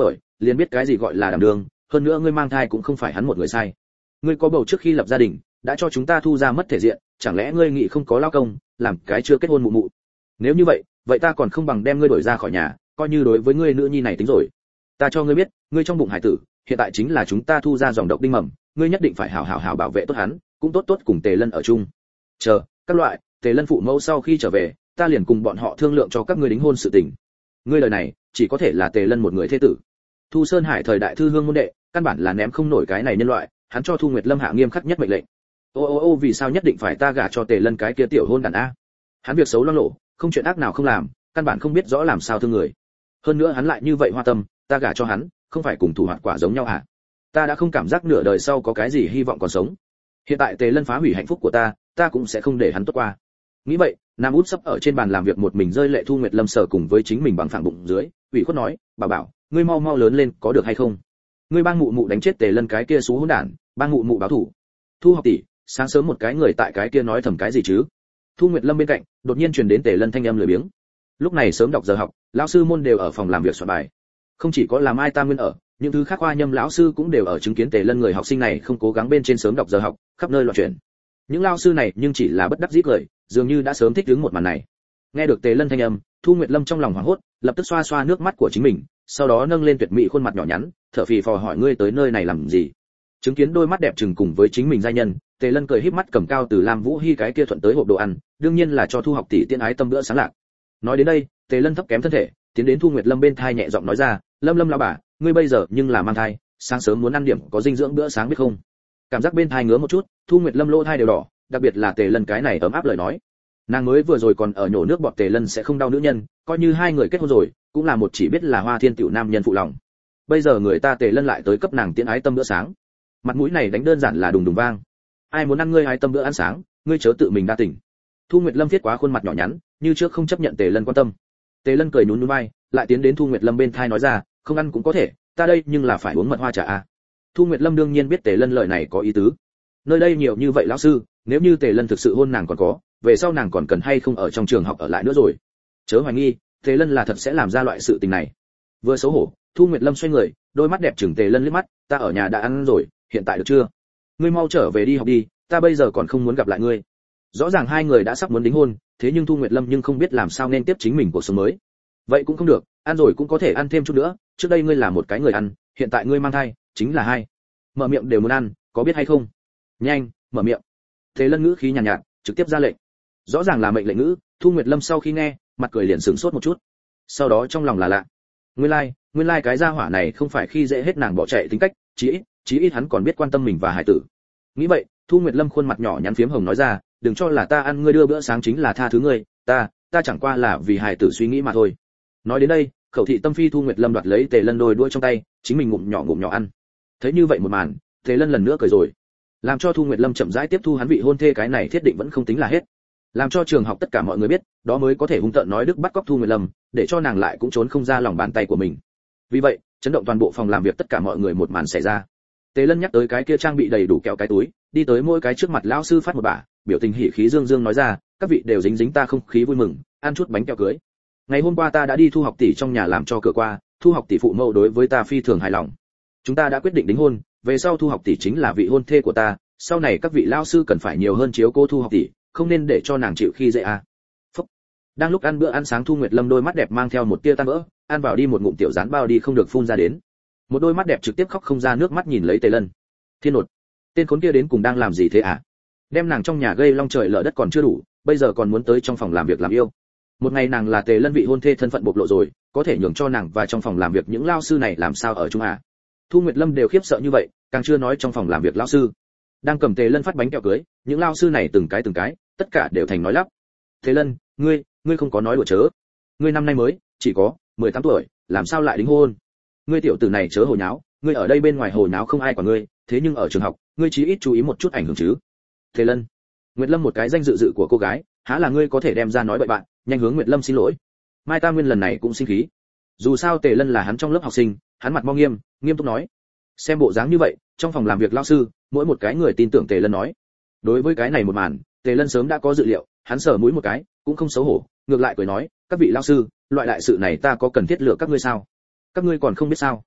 liền biết cái gì gọi là đảm đương, hơn nữa ngươi mang thai cũng không phải hắn một người sai. Ngươi có bầu trước khi lập gia đình, đã cho chúng ta Thu gia mất thể diện, chẳng lẽ ngươi nghĩ không có lao công, làm cái chưa kết hôn mụ mụ? Nếu như vậy, vậy ta còn không bằng đem ngươi đuổi ra khỏi nhà, coi như đối với ngươi nữ nhi này tính rồi. Ta cho ngươi biết, ngươi trong bụng hải tử, hiện tại chính là chúng ta Thu gia dòng độc đinh mầm, ngươi nhất định phải hảo hảo hảo bảo vệ tốt hắn, cũng tốt tốt cùng Tề Lân ở chung. Chờ, các loại, Tề Lân phụ mẫu sau khi trở về, ta liền cùng bọn họ thương lượng cho các ngươi đính hôn sự tình. Ngươi lời này, chỉ có thể là Tề Lân một người thế tử. Thu Sơn Hải thời đại thư hương môn đệ, căn bản là ném không nổi cái này nhân loại, hắn cho Thu Nguyệt Lâm hạ nghiêm khắc nhất mệnh lệnh. Ô ô ô vì sao nhất định phải ta gả cho Tề Lân cái kia tiểu hôn đàn a? Hắn việc xấu loang lộ, không chuyện ác nào không làm, căn bản không biết rõ làm sao thương người. Hơn nữa hắn lại như vậy hoa tâm, ta gả cho hắn, không phải cùng thủ hoạt quả giống nhau à? Ta đã không cảm giác nửa đời sau có cái gì hy vọng còn sống. Hiện tại Tề Lân phá hủy hạnh phúc của ta, ta cũng sẽ không để hắn tốt qua. Nghĩ vậy, Nam út sấp ở trên bàn làm việc một mình rơi lệ. Thu Nguyệt Lâm sờ cùng với chính mình bằng phẳng bụng dưới, ủy khuất nói, "Bảo bảo, ngươi mau mau lớn lên, có được hay không? Ngươi bang mụ mụ đánh chết Tề Lân cái kia xú hỗn đản, bang mụ mụ báo thủ." Thu học tỷ, sáng sớm một cái người tại cái kia nói thầm cái gì chứ? Thu Nguyệt Lâm bên cạnh, đột nhiên truyền đến Tề Lân thanh âm lười biếng. Lúc này sớm đọc giờ học, lão sư môn đều ở phòng làm việc soạn bài. Không chỉ có làm Ai Tam Nguyên ở, những thứ khác khoa nhâm lão sư cũng đều ở chứng kiến Tề Lân người học sinh này không cố gắng bên trên sớm đọc giờ học, khắp nơi loạn chuyển. Những lão sư này nhưng chỉ là bất đắc dĩ cười, dường như đã sớm thích ứng một màn này. Nghe được Tề Lân thanh âm, Thu Nguyệt Lâm trong lòng hoảng hốt, lập tức xoa xoa nước mắt của chính mình, sau đó nâng lên tuyệt mỹ khuôn mặt nhỏ nhắn, thở phì phò hỏi, ngươi tới nơi này làm gì? Chứng kiến đôi mắt đẹp trừng cùng với chính mình giai nhân, Tề Lân cười híp mắt cầm cao từ Lam Vũ Hi cái kia thuận tới hộp đồ ăn, đương nhiên là cho Thu học tỷ tiễn ái tâm bữa sáng lạc. Nói đến đây, Tề Lân thấp kém thân thể, tiến đến Thu Nguyệt Lâm bên thai nhẹ giọng nói ra, "Lâm Lâm lão bà, ngươi bây giờ nhưng là mang thai, sáng sớm muốn ăn điểm có dinh dưỡng bữa sáng biết không?" Cảm giác bên thai ngứa một chút, Thu Nguyệt Lâm lỗ thai đều đỏ, đặc biệt là Tề Lân cái này ấm áp lời nói. Nàng mới vừa rồi còn ở nhổ nước bọt Tề Lân sẽ không đau nữ nhân, coi như hai người kết hôn rồi, cũng là một chỉ biết là hoa thiên tiểu nam nhân phụ lòng. Bây giờ người ta Tề Lân lại tới cấp nàng tiễn ái tâm bữa sáng. Mặt mũi này đánh đơn giản là đùng đùng vang. Ai muốn ăn ngươi ái tâm bữa ăn sáng, ngươi chớ tự mình đa tình. Thu Nguyệt Lâm viết quá khuôn mặt nhỏ nhắn, như trước không chấp nhận Tề Lân quan tâm. Tề Lân cười nhún nhún vai, lại tiến đến Thu Nguyệt Lâm bên thai nói ra, không ăn cũng có thể, ta đây nhưng là phải uống mật hoa trà à. Thu Nguyệt Lâm đương nhiên biết Tề Lân lời này có ý tứ. Nơi đây nhiều như vậy lão sư, nếu như Tề Lân thực sự hôn nàng còn có, về sau nàng còn cần hay không ở trong trường học ở lại nữa rồi. Chớ hoài nghi, Tề Lân là thật sẽ làm ra loại sự tình này. Vừa xấu hổ, Thu Nguyệt Lâm xoay người, đôi mắt đẹp trừng Tề Lân liếc mắt, ta ở nhà đã ăn rồi, hiện tại được chưa? Ngươi mau trở về đi học đi, ta bây giờ còn không muốn gặp lại ngươi. Rõ ràng hai người đã sắp muốn đính hôn, thế nhưng Thu Nguyệt Lâm nhưng không biết làm sao nên tiếp chính mình cuộc sống mới. Vậy cũng không được, ăn rồi cũng có thể ăn thêm chút nữa, trước đây ngươi là một cái người ăn, hiện tại ngươi mang thai, chính là hai. Mở miệng đều muốn ăn, có biết hay không? Nhanh, mở miệng. Tề Lân ngữ khí nhàn nhạt, nhạt, trực tiếp ra lệnh. Rõ ràng là mệnh lệnh ngữ, Thu Nguyệt Lâm sau khi nghe, mặt cười liền sửng sốt một chút. Sau đó trong lòng là lạ. Nguyên lai, like, nguyên lai like cái gia hỏa này không phải khi dễ hết nàng bỏ chạy tính cách, chí ít, chí ít hắn còn biết quan tâm mình và hải tử. Nghĩ vậy, Thu Nguyệt Lâm khuôn mặt nhỏ nhắn phiếm hồng nói ra, đừng cho là ta ăn ngươi đưa bữa sáng chính là tha thứ ngươi, ta, ta chẳng qua là vì hải tử suy nghĩ mà thôi. Nói đến đây, khẩu thị tâm phi Thu Nguyệt Lâm đoạt lấy Tề Lân đôi đuôi trong tay, chính mình ngụm nhỏ ngụm nhỏ ăn. Thấy như vậy một màn, Tề Lân lần nữa cười rồi. Làm cho Thu Nguyệt Lâm chậm rãi tiếp thu hắn vị hôn thê cái này thiết định vẫn không tính là hết. Làm cho trường học tất cả mọi người biết, đó mới có thể hung tợn nói đức bắt cóc Thu Nguyệt Lâm, để cho nàng lại cũng trốn không ra lòng bàn tay của mình. Vì vậy, chấn động toàn bộ phòng làm việc tất cả mọi người một màn xảy ra. Tề Lân nhắc tới cái kia trang bị đầy đủ kẹo cái túi, đi tới mỗi cái trước mặt lão sư phát một bả, biểu tình hỉ khí dương dương nói ra, các vị đều dính dính ta không khí vui mừng, ăn chút bánh kẹo cưới. Ngày hôm qua ta đã đi Thu học tỷ trong nhà làm cho cửa qua, Thu học tỷ phụ mẫu đối với ta phi thường hài lòng. Chúng ta đã quyết định đính hôn, về sau Thu học tỷ chính là vị hôn thê của ta, sau này các vị lão sư cần phải nhiều hơn chiếu cố Thu học tỷ, không nên để cho nàng chịu khi dễ à. Phúc. Đang lúc ăn bữa ăn sáng, Thu Nguyệt Lâm đôi mắt đẹp mang theo một tia tan vỡ, ăn vào đi một ngụm tiểu rán bao đi không được phun ra đến. Một đôi mắt đẹp trực tiếp khóc không ra nước mắt nhìn lấy Tề Lân. Thiên nột, tên khốn kia đến cùng đang làm gì thế à? Đem nàng trong nhà gây long trời lở đất còn chưa đủ, bây giờ còn muốn tới trong phòng làm việc làm yêu. Một ngày nàng là Tề Lân vị hôn thê thân phận bộc lộ rồi, có thể nhường cho nàng và trong phòng làm việc những lao sư này làm sao ở chung à? Thu Nguyệt Lâm đều khiếp sợ như vậy, càng chưa nói trong phòng làm việc lao sư. Đang cầm Tề Lân phát bánh kẹo cưới, những lao sư này từng cái từng cái, tất cả đều thành nói lắp. Tề Lân, ngươi, ngươi không có nói đùa chớ. Ngươi năm nay mới chỉ có mười tám tuổi, làm sao lại đính hôn? Ngươi tiểu tử này chớ hồ nháo, ngươi ở đây bên ngoài hồ nháo không ai quản ngươi, thế nhưng ở trường học, ngươi chí ít chú ý một chút ảnh hưởng chứ. Tề Lân. Nguyệt Lâm một cái danh dự dự của cô gái, há là ngươi có thể đem ra nói bậy bạn, nhanh hướng Nguyệt Lâm xin lỗi. Mai Ta Nguyên lần này cũng sinh khí. Dù sao Tề Lân là hắn trong lớp học sinh, hắn mặt mo nghiêm, nghiêm túc nói. Xem bộ dáng như vậy, trong phòng làm việc lão sư, mỗi một cái người tin tưởng Tề Lân nói. Đối với cái này một màn, Tề Lân sớm đã có dự liệu, hắn sờ mũi một cái, cũng không xấu hổ, ngược lại cười nói, các vị lão sư, loại đại sự này ta có cần thiết lựa các ngươi sao? Các ngươi còn không biết sao?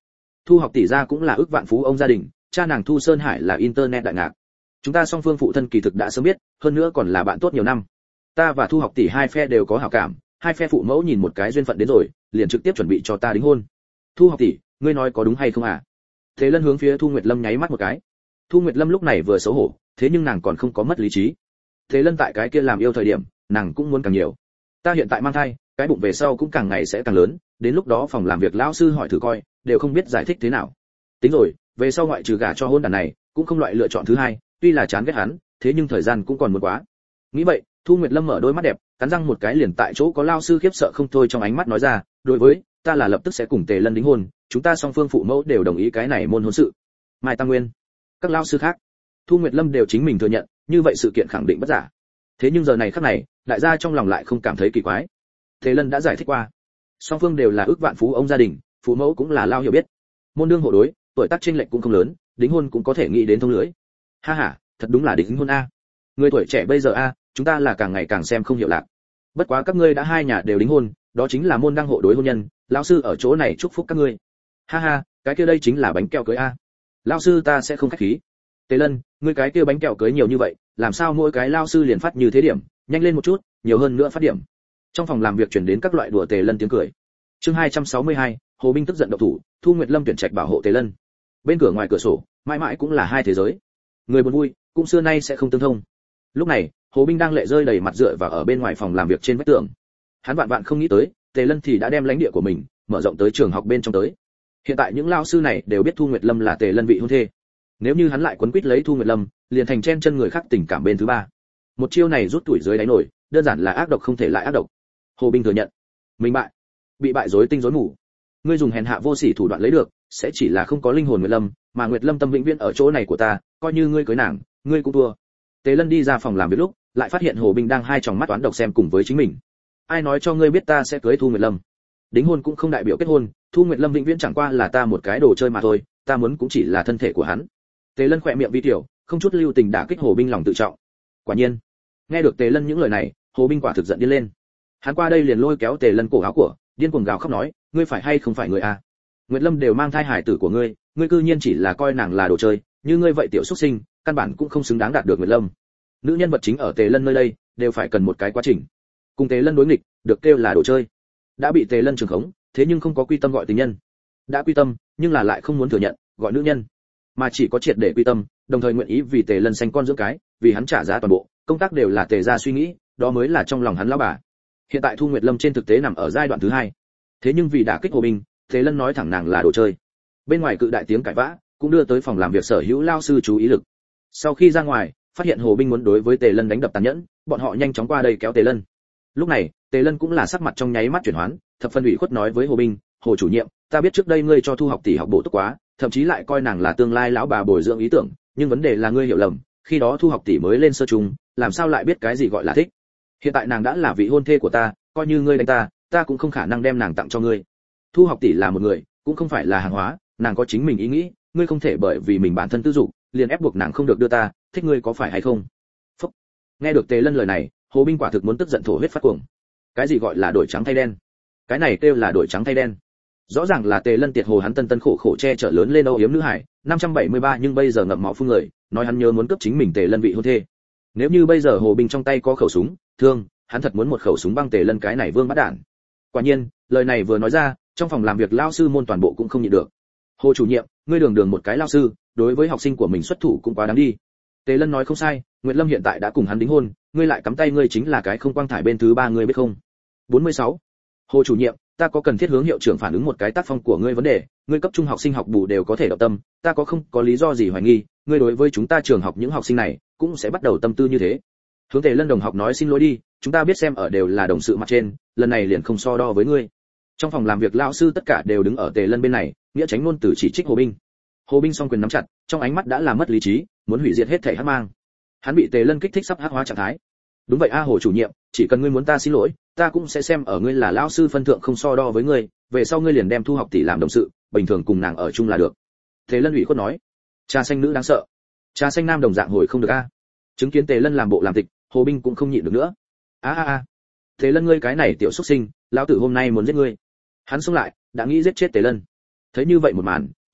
Thu học tỷ gia cũng là ước vạn phú ông gia đình, cha nàng Thu Sơn Hải là internet đại ngạc. Chúng ta song phương phụ thân kỳ thực đã sớm biết, hơn nữa còn là bạn tốt nhiều năm. Ta và Thu học tỷ hai phe đều có hảo cảm, hai phe phụ mẫu nhìn một cái duyên phận đến rồi, liền trực tiếp chuẩn bị cho ta đính hôn. Thu học tỷ, ngươi nói có đúng hay không à? Thế Lân hướng phía Thu Nguyệt Lâm nháy mắt một cái. Thu Nguyệt Lâm lúc này vừa xấu hổ, thế nhưng nàng còn không có mất lý trí. Thế Lân tại cái kia làm yêu thời điểm, nàng cũng muốn càng nhiều. Ta hiện tại mang thai, cái bụng về sau cũng càng ngày sẽ càng lớn, đến lúc đó phòng làm việc lão sư hỏi thử coi, đều không biết giải thích thế nào. Tính rồi, về sau ngoại trừ gả cho hôn đàn này, cũng không loại lựa chọn thứ hai, tuy là chán ghét hắn, thế nhưng thời gian cũng còn muốn quá. Nghĩ vậy, Thu Nguyệt Lâm mở đôi mắt đẹp, cắn răng một cái liền tại chỗ có lao sư khiếp sợ không thôi trong ánh mắt nói ra, đối với, ta là lập tức sẽ cùng Tề Lân đính hôn, chúng ta song phương phụ mẫu đều đồng ý cái này môn hôn sự. Mai Tăng Nguyên, các lao sư khác, Thu Nguyệt Lâm đều chính mình thừa nhận, như vậy sự kiện khẳng định bất giả. Thế nhưng giờ này khắc này, đại gia trong lòng lại không cảm thấy kỳ quái. Tề Lân đã giải thích qua, song phương đều là ước vạn phú ông gia đình, phụ mẫu cũng là lao hiểu biết. Môn đương hộ đối, tuổi tác chênh lệch cũng không lớn, đính hôn cũng có thể nghĩ đến thông lưới. Ha ha, thật đúng là đính hôn a. Người tuổi trẻ bây giờ a, chúng ta là càng ngày càng xem không hiểu lạc. Bất quá các ngươi đã hai nhà đều đính hôn, đó chính là môn đăng hộ đối hôn nhân, lão sư ở chỗ này chúc phúc các ngươi. Ha ha, cái kia đây chính là bánh kẹo cưới a. Lão sư ta sẽ không khách khí. Tề Lân, ngươi cái kia bánh kẹo cưới nhiều như vậy, làm sao mỗi cái lão sư liền phát như thế điểm, nhanh lên một chút, nhiều hơn nữa phát điểm. Trong phòng làm việc truyền đến các loại đùa Tề Lân tiếng cười. Chương hai trăm sáu mươi hai, Hồ Binh tức giận động thủ, Thu Nguyệt Lâm tuyển trạch bảo hộ Tề Lân. Bên cửa ngoài cửa sổ, mãi mãi cũng là hai thế giới. Người buồn vui, cũng xưa nay sẽ không tương thông. Lúc này, Hồ Binh đang lệ rơi đầy mặt dựa vào ở bên ngoài phòng làm việc trên vách tường. Hắn vạn vạn không nghĩ tới, Tề Lân thì đã đem lãnh địa của mình mở rộng tới trường học bên trong tới. Hiện tại những lao sư này đều biết Thu Nguyệt Lâm là Tề Lân vị hôn thê. Nếu như hắn lại quấn quýt lấy Thu Nguyệt Lâm, liền thành chen chân người khác tình cảm bên thứ ba. Một chiêu này rút tuổi dưới đáy nổi, đơn giản là ác độc không thể lại ác độc. Hồ Binh thừa nhận, mình bại, bị bại rối tinh rối mù. Ngươi dùng hèn hạ vô sỉ thủ đoạn lấy được, sẽ chỉ là không có linh hồn Nguyệt Lâm, mà Nguyệt Lâm tâm vĩnh viễn ở chỗ này của ta, coi như ngươi cưới nàng, ngươi cũng thua. Tề Lân đi ra phòng làm việc lúc, lại phát hiện Hồ Binh đang hai tròng mắt toán độc xem cùng với chính mình. Ai nói cho ngươi biết ta sẽ cưới Thu Nguyệt Lâm? Đính hôn cũng không đại biểu kết hôn, Thu Nguyệt Lâm vĩnh viễn chẳng qua là ta một cái đồ chơi mà thôi, ta muốn cũng chỉ là thân thể của hắn. Tề Lân khỏe miệng vi tiểu, không chút lưu tình đả kích Hồ Binh lòng tự trọng. Quả nhiên, nghe được Tề Lân những lời này, Hồ Binh quả thực giận điên lên. Hắn qua đây liền lôi kéo Tề Lân cổ áo của, điên cuồng gào khóc nói, ngươi phải hay không phải người a? Nguyệt Lâm đều mang thai hải tử của ngươi, ngươi cư nhiên chỉ là coi nàng là đồ chơi, như ngươi vậy tiểu xuất sinh, căn bản cũng không xứng đáng đạt được Nguyệt Lâm. Nữ nhân vật chính ở Tề Lân nơi đây, đều phải cần một cái quá trình. Cùng Tề Lân đối nghịch, được kêu là đồ chơi. Đã bị Tề Lân trường khống, thế nhưng không có quy tâm gọi tình nhân. Đã quy tâm, nhưng là lại không muốn thừa nhận, gọi nữ nhân. Mà chỉ có triệt để quy tâm, đồng thời nguyện ý vì Tề Lân sanh con dưỡng cái, vì hắn trả giá toàn bộ, công tác đều là Tề gia suy nghĩ, đó mới là trong lòng hắn lão bà. Hiện tại Thu Nguyệt Lâm trên thực tế nằm ở giai đoạn thứ hai. Thế nhưng vì đả kích Hồ Binh, Tề Lân nói thẳng nàng là đồ chơi. Bên ngoài cự đại tiếng cãi vã, cũng đưa tới phòng làm việc sở hữu lao sư chú ý lực. Sau khi ra ngoài, phát hiện Hồ Binh muốn đối với Tề Lân đánh đập tàn nhẫn, bọn họ nhanh chóng qua đây kéo Tề Lân. Lúc này, Tề Lân cũng là sắc mặt trong nháy mắt chuyển hoán, thập phân ủy khuất nói với Hồ Binh, "Hồ chủ nhiệm, ta biết trước đây ngươi cho Thu học tỷ học bổ túc quá, thậm chí lại coi nàng là tương lai lão bà bồi dưỡng ý tưởng, nhưng vấn đề là ngươi hiểu lầm, khi đó Thu học tỷ mới lên sơ trung, làm sao lại biết cái gì gọi là thích? Hiện tại nàng đã là vị hôn thê của ta, coi như ngươi đánh ta, ta cũng không khả năng đem nàng tặng cho ngươi. Thu học tỷ là một người, cũng không phải là hàng hóa, nàng có chính mình ý nghĩ, ngươi không thể bởi vì mình bản thân tư dục, liền ép buộc nàng không được đưa ta, thích ngươi có phải hay không?" Phúc. Nghe được Tề Lân lời này, Hồ Binh quả thực muốn tức giận thổ huyết phát cuồng. Cái gì gọi là đổi trắng thay đen? Cái này kêu là đổi trắng thay đen. Rõ ràng là Tề Lân tiệt hồ hắn tân tân khổ khổ che chở lớn lên âu yếm nữ hải, năm trăm bảy mươi ba nhưng bây giờ ngậm máu phun người, nói hắn nhớ muốn cướp chính mình Tề Lân vị hôn thê. Nếu như bây giờ Hồ Binh trong tay có khẩu súng, thương, hắn thật muốn một khẩu súng băng Tề Lân cái này vương bắt đản. Quả nhiên, lời này vừa nói ra, trong phòng làm việc lao sư môn toàn bộ cũng không nhịn được. Hồ chủ nhiệm, ngươi đường đường một cái lao sư, đối với học sinh của mình xuất thủ cũng quá đáng đi. Tề Lân nói không sai, Nguyệt Lâm hiện tại đã cùng hắn đính hôn, ngươi lại cắm tay ngươi chính là cái không quang thải bên thứ ba ngươi biết không? bốn mươi sáu. Hồ chủ nhiệm, ta có cần thiết hướng hiệu trưởng phản ứng một cái tác phong của ngươi vấn đề, ngươi cấp trung học sinh học bù đều có thể động tâm, ta có không có lý do gì hoài nghi, ngươi đối với chúng ta trường học những học sinh này cũng sẽ bắt đầu tâm tư như thế. Hướng Tề Lân đồng học nói xin lỗi đi, chúng ta biết xem ở đều là đồng sự mặt trên, lần này liền không so đo với ngươi. Trong phòng làm việc lão sư tất cả đều đứng ở Tề Lân bên này, nghĩa tránh ngôn từ chỉ trích Hồ Binh. Hồ Binh song quyền nắm chặt, trong ánh mắt đã là mất lý trí, muốn hủy diệt hết thảy hắc mang. Hắn bị Tề Lân kích thích sắp hắc hóa trạng thái. Đúng vậy a Hồ chủ nhiệm, chỉ cần ngươi muốn ta xin lỗi, ta cũng sẽ xem ở ngươi là lão sư phân thượng không so đo với ngươi, về sau ngươi liền đem Thu học tỷ làm đồng sự, bình thường cùng nàng ở chung là được. Tề Lân ủy khuất nói. Trà xanh nữ đáng sợ, trà xanh nam đồng dạng hồi không được a. Chứng kiến Tề Lân làm bộ làm tịch, Hồ Binh cũng không nhịn được nữa. A a a, Tề Lân ngươi cái này tiểu xuất sinh, lão tử hôm nay muốn giết ngươi. Hắn xông lại, đã nghĩ giết chết Tề Lân. Thấy như vậy một màn,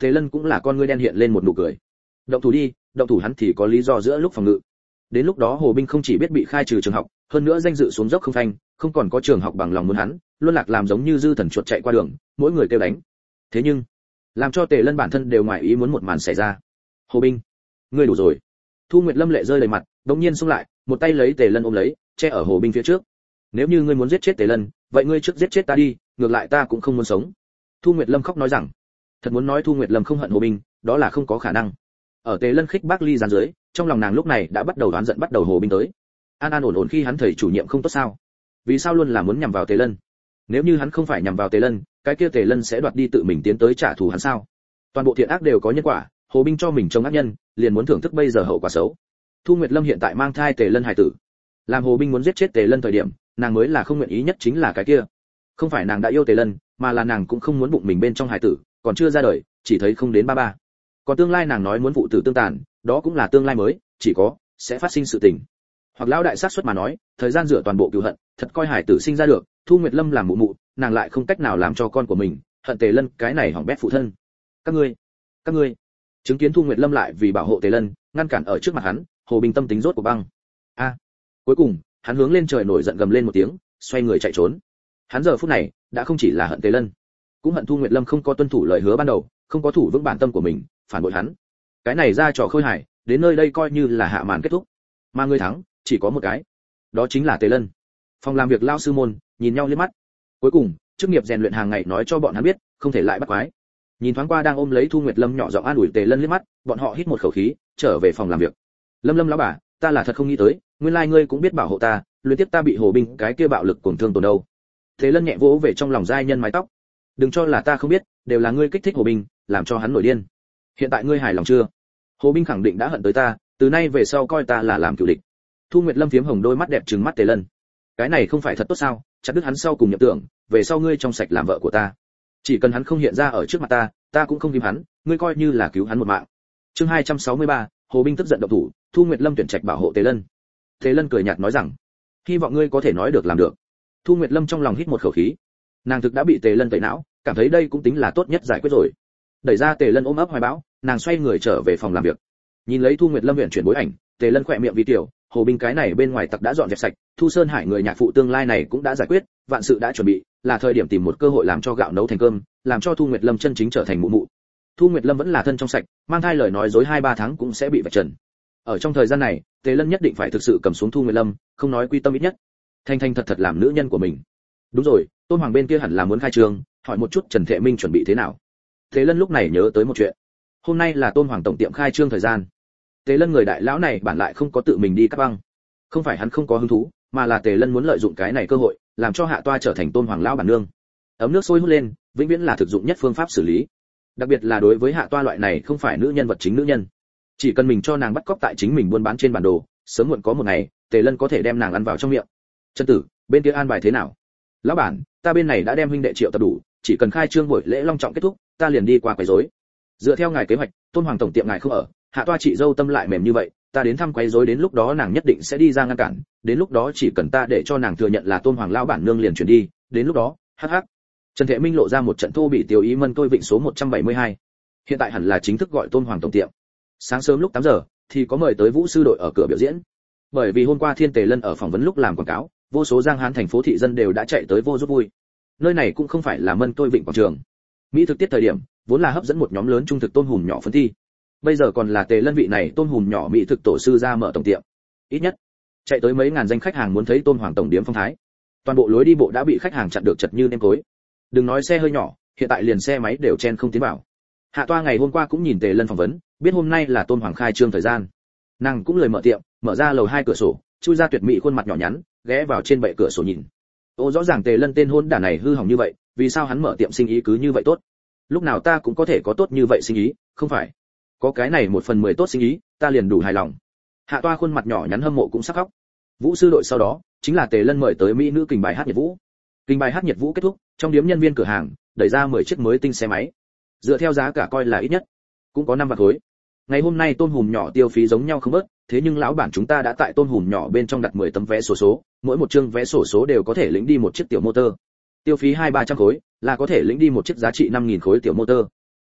Tề Lân cũng là con ngươi đen hiện lên một nụ cười. Động thủ đi, động thủ hắn thì có lý do giữa lúc phòng ngự. Đến lúc đó Hồ Binh không chỉ biết bị khai trừ trường học, hơn nữa danh dự xuống dốc không phanh, không còn có trường học bằng lòng muốn hắn, luôn lạc làm giống như dư thần chuột chạy qua đường, mỗi người kêu đánh. Thế nhưng, làm cho Tề Lân bản thân đều ngoài ý muốn một màn xảy ra. Hồ Binh, ngươi đủ rồi. Thu Nguyệt Lâm lệ rơi đầy mặt, đột nhiên xông lại, một tay lấy Tề Lân ôm lấy, che ở Hồ Binh phía trước. Nếu như ngươi muốn giết chết Tề Lân, vậy ngươi trước giết chết ta đi, ngược lại ta cũng không muốn sống. Thu Nguyệt Lâm khóc nói rằng, thật muốn nói Thu Nguyệt Lâm không hận Hồ Binh, đó là không có khả năng. Ở Tề Lân khích bác ly giàn dưới, trong lòng nàng lúc này đã bắt đầu đoán giận bắt đầu Hồ Binh tới. An an ổn ổn khi hắn thầy chủ nhiệm không tốt sao? Vì sao luôn là muốn nhằm vào Tề Lân? Nếu như hắn không phải nhằm vào Tề Lân, cái kia Tề Lân sẽ đoạt đi tự mình tiến tới trả thù hắn sao? Toàn bộ thiện ác đều có nhân quả, Hồ Binh cho mình trông ác nhân, liền muốn thưởng thức bây giờ hậu quả xấu. Thu Nguyệt Lâm hiện tại mang thai Tề Lân hài tử, làm Hồ Binh muốn giết chết Tề Lân thời điểm, nàng mới là không nguyện ý nhất chính là cái kia. Không phải nàng đã yêu Tề Lân, mà là nàng cũng không muốn bụng mình bên trong hài tử còn chưa ra đời, chỉ thấy không đến ba ba. Còn tương lai nàng nói muốn phụ tử tương tàn, đó cũng là tương lai mới, chỉ có sẽ phát sinh sự tình. Hoặc lão đại xác suất mà nói, thời gian rửa toàn bộ cừu hận, thật coi hài tử sinh ra được, Thu Nguyệt Lâm làm mụ mụ, nàng lại không cách nào làm cho con của mình hận Tề Lân cái này hỏng bét phụ thân. Các ngươi, các ngươi. Chứng kiến Thu Nguyệt Lâm lại vì bảo hộ Tề Lân, ngăn cản ở trước mặt hắn, Hồ Bình tâm tính rốt của băng. A. À, cuối cùng, hắn hướng lên trời nổi giận gầm lên một tiếng, xoay người chạy trốn. Hắn giờ phút này đã không chỉ là hận Tề Lân, cũng hận Thu Nguyệt Lâm không có tuân thủ lời hứa ban đầu, không có thủ vững bản tâm của mình, phản bội hắn. Cái này ra trò khôi hài, đến nơi đây coi như là hạ màn kết thúc. Mà người thắng chỉ có một cái, đó chính là Tề Lân. Phòng làm việc lao sư môn nhìn nhau liếc mắt. Cuối cùng, chức nghiệp rèn luyện hàng ngày nói cho bọn hắn biết, không thể lại bắt quái. Nhìn thoáng qua đang ôm lấy Thu Nguyệt Lâm nhỏ giọng an ủi Tề Lân liếc mắt, bọn họ hít một khẩu khí, trở về phòng làm việc. Lâm Lâm lão bà, ta là thật không nghĩ tới, nguyên lai ngươi cũng biết bảo hộ ta, liên tiếp ta bị Hồ Binh cái kia bạo lực cuồng thương tổn đâu. Tề Lân nhẹ vỗ về trong lòng giai nhân mái tóc. Đừng cho là ta không biết, đều là ngươi kích thích Hồ Binh, làm cho hắn nổi điên. Hiện tại ngươi hài lòng chưa? Hồ Binh khẳng định đã hận tới ta, từ nay về sau coi ta là làm cựu địch. Thu Nguyệt Lâm phiếm hồng đôi mắt đẹp trừng mắt Tề Lân. Cái này không phải thật tốt sao? Chặt đứt hắn sau cùng nhập tưởng, về sau ngươi trong sạch làm vợ của ta. Chỉ cần hắn không hiện ra ở trước mặt ta, ta cũng không tìm hắn, ngươi coi như là cứu hắn một mạng. Chương hai trăm sáu mươi ba, Hồ Binh tức giận động thủ, Thu Nguyệt Lâm tuyển trạch bảo hộ Tề Lân. Tề Lân cười nhạt nói rằng, hy vọng ngươi có thể nói được làm được. Thu Nguyệt Lâm trong lòng hít một khẩu khí. Nàng thực đã bị Tề Lân tẩy não, cảm thấy đây cũng tính là tốt nhất giải quyết rồi. Đẩy ra Tề Lân ôm ấp hoài bão, nàng xoay người trở về phòng làm việc. Nhìn lấy Thu Nguyệt Lâm viện chuyển bối ảnh, Tề Lân khỏe miệng vì tiểu, Hồ Binh cái này bên ngoài tặc đã dọn dẹp sạch, Thu Sơn Hải người nhạc phụ tương lai này cũng đã giải quyết, vạn sự đã chuẩn bị, là thời điểm tìm một cơ hội làm cho gạo nấu thành cơm, làm cho Thu Nguyệt Lâm chân chính trở thành mụ mụ. Thu Nguyệt Lâm vẫn là thân trong sạch, mang thai lời nói dối hai ba tháng cũng sẽ bị vạch trần. Ở trong thời gian này, Tề Lân nhất định phải thực sự cầm xuống Thu Nguyệt Lâm, không nói quy tâm ít nhất, thanh thanh thật thật làm nữ nhân của mình. Đúng rồi, Tôn Hoàng bên kia hẳn là muốn khai trương, hỏi một chút Trần Thệ Minh chuẩn bị thế nào. Tề Lân lúc này nhớ tới một chuyện. Hôm nay là Tôn Hoàng tổng tiệm khai trương thời gian. Tề Lân người đại lão này bản lại không có tự mình đi cắt băng. Không phải hắn không có hứng thú, mà là Tề Lân muốn lợi dụng cái này cơ hội, làm cho Hạ Toa trở thành Tôn Hoàng lão bản nương. Ấm nước sôi hút lên, vĩnh viễn là thực dụng nhất phương pháp xử lý. Đặc biệt là đối với Hạ Toa loại này không phải nữ nhân vật chính nữ nhân. Chỉ cần mình cho nàng bắt cóc tại chính mình buôn bán trên bản đồ, sớm muộn có một ngày, Tề Lân có thể đem nàng ăn vào trong miệng. Chân tử, bên kia an bài thế nào? Lão bản, ta bên này đã đem huynh đệ triệu tập đủ, chỉ cần khai trương buổi lễ long trọng kết thúc, ta liền đi qua quấy rối. Dựa theo ngài kế hoạch, Tôn Hoàng tổng tiệm ngài không ở, Hạ Toa chị dâu tâm lại mềm như vậy, ta đến thăm quấy rối đến lúc đó nàng nhất định sẽ đi ra ngăn cản, đến lúc đó chỉ cần ta để cho nàng thừa nhận là Tôn Hoàng lão bản nương liền chuyển đi, đến lúc đó, hắc hắc. Trần Thệ Minh lộ ra một trận thô bị tiêu ý mân tôi vịnh số một trăm bảy mươi hai. Hiện tại hẳn là chính thức gọi Tôn Hoàng tổng tiệm. Sáng sớm lúc tám giờ thì có mời tới Vũ sư đội ở cửa biểu diễn. Bởi vì hôm qua Thiên Tề Lân ở phỏng vấn lúc làm quảng cáo, vô số giang hán thành phố thị dân đều đã chạy tới vô giúp vui. Nơi này cũng không phải là mân tôi vịnh quảng trường. Mỹ thực tiết thời điểm, vốn là hấp dẫn một nhóm lớn trung thực tôm hùm nhỏ phân thi. Bây giờ còn là Tề Lân vị này tôm hùm nhỏ mỹ thực tổ sư ra mở tổng tiệm. Ít nhất chạy tới mấy ngàn danh khách hàng muốn thấy Tôn Hoàng tổng điếm phong thái. Toàn bộ lối đi bộ đã bị khách hàng chặn được chật như nêm cối. Đừng nói xe hơi nhỏ, hiện tại liền xe máy đều chen không tiến vào. Hạ Toa ngày hôm qua cũng nhìn Tề Lân phỏng vấn, biết hôm nay là Tôn Hoàng khai trương thời gian. Nàng cũng lời mở tiệm, mở ra lầu hai cửa sổ, chui ra tuyệt mỹ khuôn mặt nhỏ nhắn, ghé vào trên bệ cửa sổ nhìn. Ô rõ ràng Tề Lân tên hôn đản này hư hỏng như vậy, vì sao hắn mở tiệm sinh ý cứ như vậy tốt? Lúc nào ta cũng có thể có tốt như vậy sinh ý, không phải? Có cái này một phần mười tốt sinh ý, ta liền đủ hài lòng. Hạ Toa khuôn mặt nhỏ nhắn hâm mộ cũng sắp khóc. Vũ sư đội sau đó, chính là Tề Lân mời tới mỹ nữ kình bài hát nhiệt vũ. Kình bài hát nhiệt vũ kết thúc, trong điếm nhân viên cửa hàng đẩy ra mười chiếc mới tinh xe máy. Dựa theo giá cả coi là ít nhất cũng có năm vạn khối. Ngày hôm nay tôm hùm nhỏ tiêu phí giống nhau không bớt, thế nhưng lão bản chúng ta đã tại tôm hùm nhỏ bên trong đặt mười tấm vé sổ số, mỗi một chương vé sổ số đều có thể lĩnh đi một chiếc tiểu motor. Tiêu phí hai ba trăm khối, là có thể lĩnh đi một chiếc giá trị năm nghìn khối tiểu motor.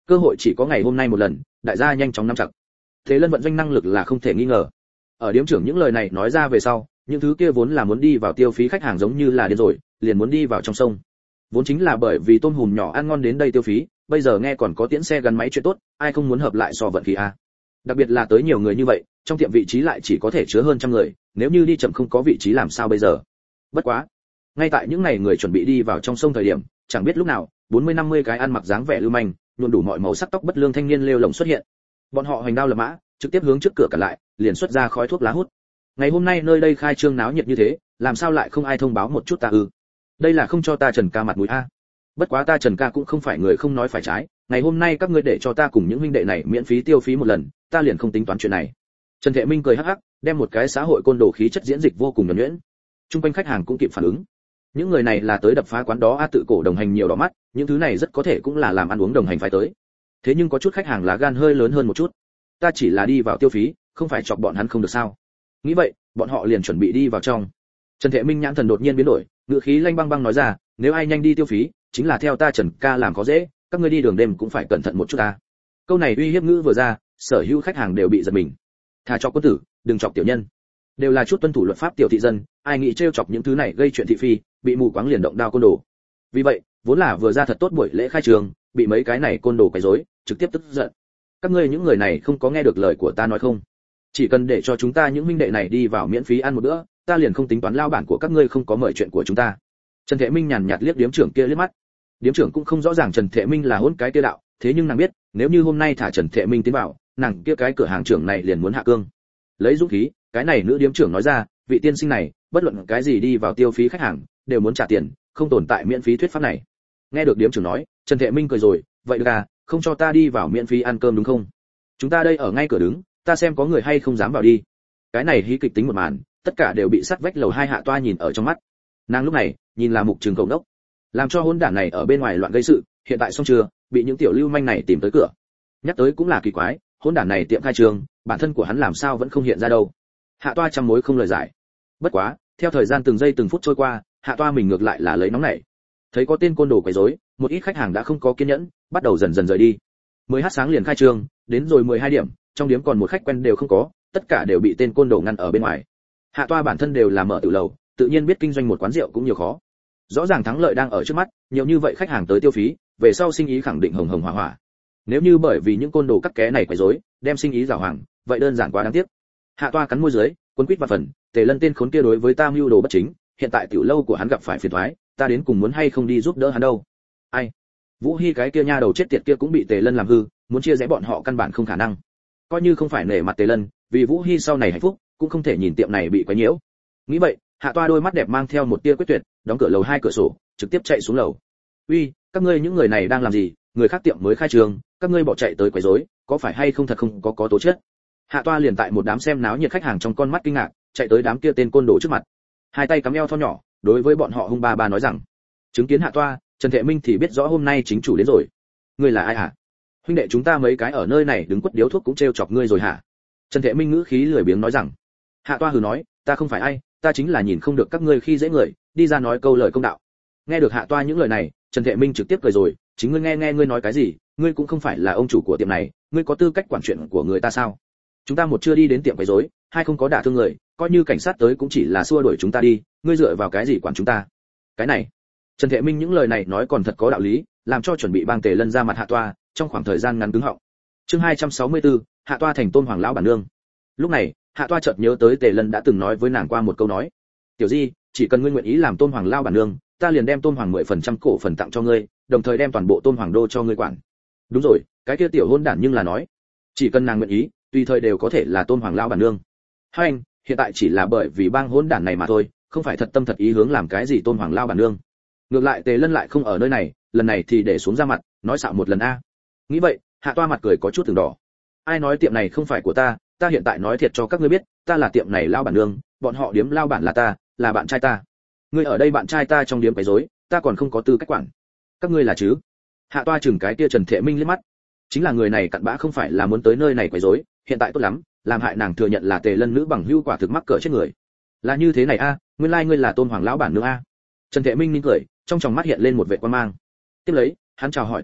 cơ hội chỉ có ngày hôm nay một lần, đại gia nhanh chóng nắm chặt. Thế Lân vận doanh năng lực là không thể nghi ngờ. Ở điếm trưởng những lời này nói ra về sau, những thứ kia vốn là muốn đi vào tiêu phí khách hàng giống như là điên rồi, liền muốn đi vào trong sông. Vốn chính là bởi vì tôm hùm nhỏ ăn ngon đến đây tiêu phí, bây giờ nghe còn có tiễn xe gắn máy chuyện tốt, ai không muốn hợp lại so vận khí a. Đặc biệt là tới nhiều người như vậy, trong tiệm vị trí lại chỉ có thể chứa hơn trăm người, nếu như đi chậm không có vị trí làm sao bây giờ. Bất quá, ngay tại những ngày người chuẩn bị đi vào trong sông thời điểm, chẳng biết lúc nào, bốn mươi năm mươi cái ăn mặc dáng vẻ lưu manh, nhuộm đủ mọi màu sắc tóc bất lương thanh niên lêu lổng xuất hiện. Bọn họ hoành đao lập mã, trực tiếp hướng trước cửa cản lại, liền xuất ra khói thuốc lá hút. Ngày hôm nay nơi đây khai trương náo nhiệt như thế, làm sao lại không ai thông báo một chút ta ư? Đây là không cho ta Trần ca mặt mũi a. Bất quá ta Trần ca cũng không phải người không nói phải trái, ngày hôm nay các ngươi để cho ta cùng những huynh đệ này miễn phí tiêu phí một lần, ta liền không tính toán chuyện này. Trần Thệ Minh cười hắc hắc, đem một cái xã hội côn đồ khí chất diễn dịch vô cùng nhuần nhuyễn. Trung quanh khách hàng cũng kịp phản ứng. Những người này là tới đập phá quán đó a, tự cổ đồng hành nhiều đỏ mắt, những thứ này rất có thể cũng là làm ăn uống đồng hành phải tới. Thế nhưng có chút khách hàng là gan hơi lớn hơn một chút. Ta chỉ là đi vào tiêu phí, không phải chọc bọn hắn không được sao? Nghĩ vậy, bọn họ liền chuẩn bị đi vào trong. Trần Thệ Minh nhãn thần đột nhiên biến đổi, ngữ khí lanh băng băng nói ra, nếu ai nhanh đi tiêu phí, chính là theo ta Trần ca làm có dễ, các ngươi đi đường đêm cũng phải cẩn thận một chút ta. Câu này uy hiếp ngữ vừa ra, sở hữu khách hàng đều bị giật mình. Thà cho quân tử, đừng chọc tiểu nhân. Đều là chút tuân thủ luật pháp tiểu thị dân, ai nghĩ trêu chọc những thứ này gây chuyện thị phi, bị mù quáng liền động đao côn đồ. Vì vậy, vốn là vừa ra thật tốt buổi lễ khai trường, bị mấy cái này côn đồ quấy rối, trực tiếp tức giận. Các ngươi những người này không có nghe được lời của ta nói không? Chỉ cần để cho chúng ta những huynh đệ này đi vào miễn phí ăn một bữa, ta liền không tính toán lao bản của các ngươi không có mời chuyện của chúng ta. Trần Thệ Minh nhàn nhạt liếc điếm trưởng kia liếc mắt. Điếm trưởng cũng không rõ ràng Trần Thệ Minh là hôn cái kia đạo, thế nhưng nàng biết, nếu như hôm nay thả Trần Thệ Minh tiến vào, nàng kia cái cửa hàng trưởng này liền muốn hạ cương. Lấy dũng khí, cái này nữ điếm trưởng nói ra, vị tiên sinh này, bất luận cái gì đi vào tiêu phí khách hàng, đều muốn trả tiền, không tồn tại miễn phí thuyết pháp này. Nghe được điếm trưởng nói, Trần Thệ Minh cười rồi, vậy được à, không cho ta đi vào miễn phí ăn cơm đúng không? Chúng ta đây ở ngay cửa đứng, ta xem có người hay không dám vào đi. Cái này hí kịch tính một màn, tất cả đều bị sắt vách lầu hai Hạ Toa nhìn ở trong mắt. Nàng lúc này, nhìn là mục trường cầu đốc, làm cho hỗn đản này ở bên ngoài loạn gây sự, hiện tại xong chưa, bị những tiểu lưu manh này tìm tới cửa. Nhắc tới cũng là kỳ quái, hỗn đản này tiệm khai trường, bản thân của hắn làm sao vẫn không hiện ra đâu. Hạ Toa trăm mối không lời giải. Bất quá, theo thời gian từng giây từng phút trôi qua, Hạ Toa mình ngược lại là lấy nóng nảy. Thấy có tên côn đồ quấy rối, một ít khách hàng đã không có kiên nhẫn, bắt đầu dần dần rời đi. Mới hát sáng liền khai trương, đến rồi mười hai điểm, trong điểm còn một khách quen đều không có, tất cả đều bị tên côn đồ ngăn ở bên ngoài. Hạ Toa bản thân đều là mở tiểu lầu, tự nhiên biết kinh doanh một quán rượu cũng nhiều khó. Rõ ràng thắng lợi đang ở trước mắt, nhiều như vậy khách hàng tới tiêu phí, về sau sinh ý khẳng định hồng hồng hỏa hỏa. Nếu như bởi vì những côn đồ cắt ké này quấy rối, đem sinh ý giảo hoàng, vậy đơn giản quá đáng tiếc. Hạ Toa cắn môi dưới, cuốn quýt và phần, Tề Lân tên khốn kia đối với ta mưu đồ bất chính, hiện tại tiểu lâu của hắn gặp phải phiền toái, ta đến cùng muốn hay không đi giúp đỡ hắn đâu. Ai? Vũ Hi cái kia nha đầu chết tiệt kia cũng bị Tề Lân làm hư, muốn chia rẽ bọn họ căn bản không khả năng. Coi như không phải nể mặt Tề Lân, vì Vũ Hi sau này hạnh phúc, cũng không thể nhìn tiệm này bị quấy nhiễu. Nghĩ vậy, Hạ Toa đôi mắt đẹp mang theo một tia quyết tuyệt, đóng cửa lầu hai cửa sổ, trực tiếp chạy xuống lầu. Uy, các ngươi những người này đang làm gì? Người khác tiệm mới khai trương, các ngươi bỏ chạy tới quấy rối, có phải hay không thật không có có tố chất? Hạ Toa liền tại một đám xem náo nhiệt khách hàng trong con mắt kinh ngạc, chạy tới đám kia tên côn đồ trước mặt, hai tay cắm eo thon nhỏ, đối với bọn họ hung ba ba nói rằng, chứng kiến Hạ Toa, Trần Thệ Minh thì biết rõ hôm nay chính chủ đến rồi. Ngươi là ai hả? Huynh đệ chúng ta mấy cái ở nơi này đứng quất điếu thuốc cũng trêu chọc ngươi rồi hả? Trần Thệ Minh ngữ khí lười biếng nói rằng. Hạ Toa hừ nói, ta không phải ai, ta chính là nhìn không được các ngươi khi dễ người, đi ra nói câu lời công đạo. Nghe được Hạ Toa những lời này, Trần Thệ Minh trực tiếp cười rồi, chính ngươi nghe nghe ngươi nói cái gì, ngươi cũng không phải là ông chủ của tiệm này, ngươi có tư cách quản chuyện của người ta sao? Chúng ta một chưa đi đến tiệm quấy rối, hai không có đả thương người, coi như cảnh sát tới cũng chỉ là xua đuổi chúng ta đi, ngươi dựa vào cái gì quản chúng ta? Cái này, Trần Thệ Minh những lời này nói còn thật có đạo lý, làm cho chuẩn bị bang Tề Lân ra mặt Hạ Toa, trong khoảng thời gian ngắn cứng họng. Chương hai trăm sáu mươi tư, Hạ Toa thành Tôn Hoàng lão bản nương. Lúc này, Hạ Toa chợt nhớ tới Tề Lân đã từng nói với nàng qua một câu nói. "Tiểu Di, chỉ cần ngươi nguyện ý làm Tôn Hoàng lão bản nương, ta liền đem Tôn Hoàng mười phần trăm cổ phần tặng cho ngươi, đồng thời đem toàn bộ Tôn Hoàng đô cho ngươi quản." Đúng rồi, cái kia tiểu hôn đản nhưng là nói, chỉ cần nàng nguyện ý, tùy thời đều có thể là Tôn Hoàng lão bản nương. Hai anh, hiện tại chỉ là bởi vì bang hôn đản này mà thôi, không phải thật tâm thật ý hướng làm cái gì Tôn Hoàng lão bản nương. Ngược lại Tề Lân lại không ở nơi này, lần này thì để xuống ra mặt, nói xạo một lần a. Nghĩ vậy, Hạ Toa mặt cười có chút từng đỏ. Ai nói tiệm này không phải của ta, ta hiện tại nói thiệt cho các ngươi biết, ta là tiệm này lão bản nương, bọn họ điếm lao bản là ta, là bạn trai ta. Ngươi ở đây bạn trai ta trong điếm quấy rối, ta còn không có tư cách quản. Các ngươi là chứ? Hạ Toa chừng cái kia Trần Thệ Minh liếc mắt. Chính là người này cặn bã không phải là muốn tới nơi này quấy rối, hiện tại tốt lắm, làm hại nàng thừa nhận là Tề Lân nữ bằng hữu quả thực mắc cỡ chết người. Là như thế này a, nguyên lai like ngươi là Tôn Hoàng lão bản nương a. Trần Thệ Minh mỉm cười, trong tròng mắt hiện lên một vẻ quan mang. Tiếp lấy, hắn chào hỏi tiểu đệ,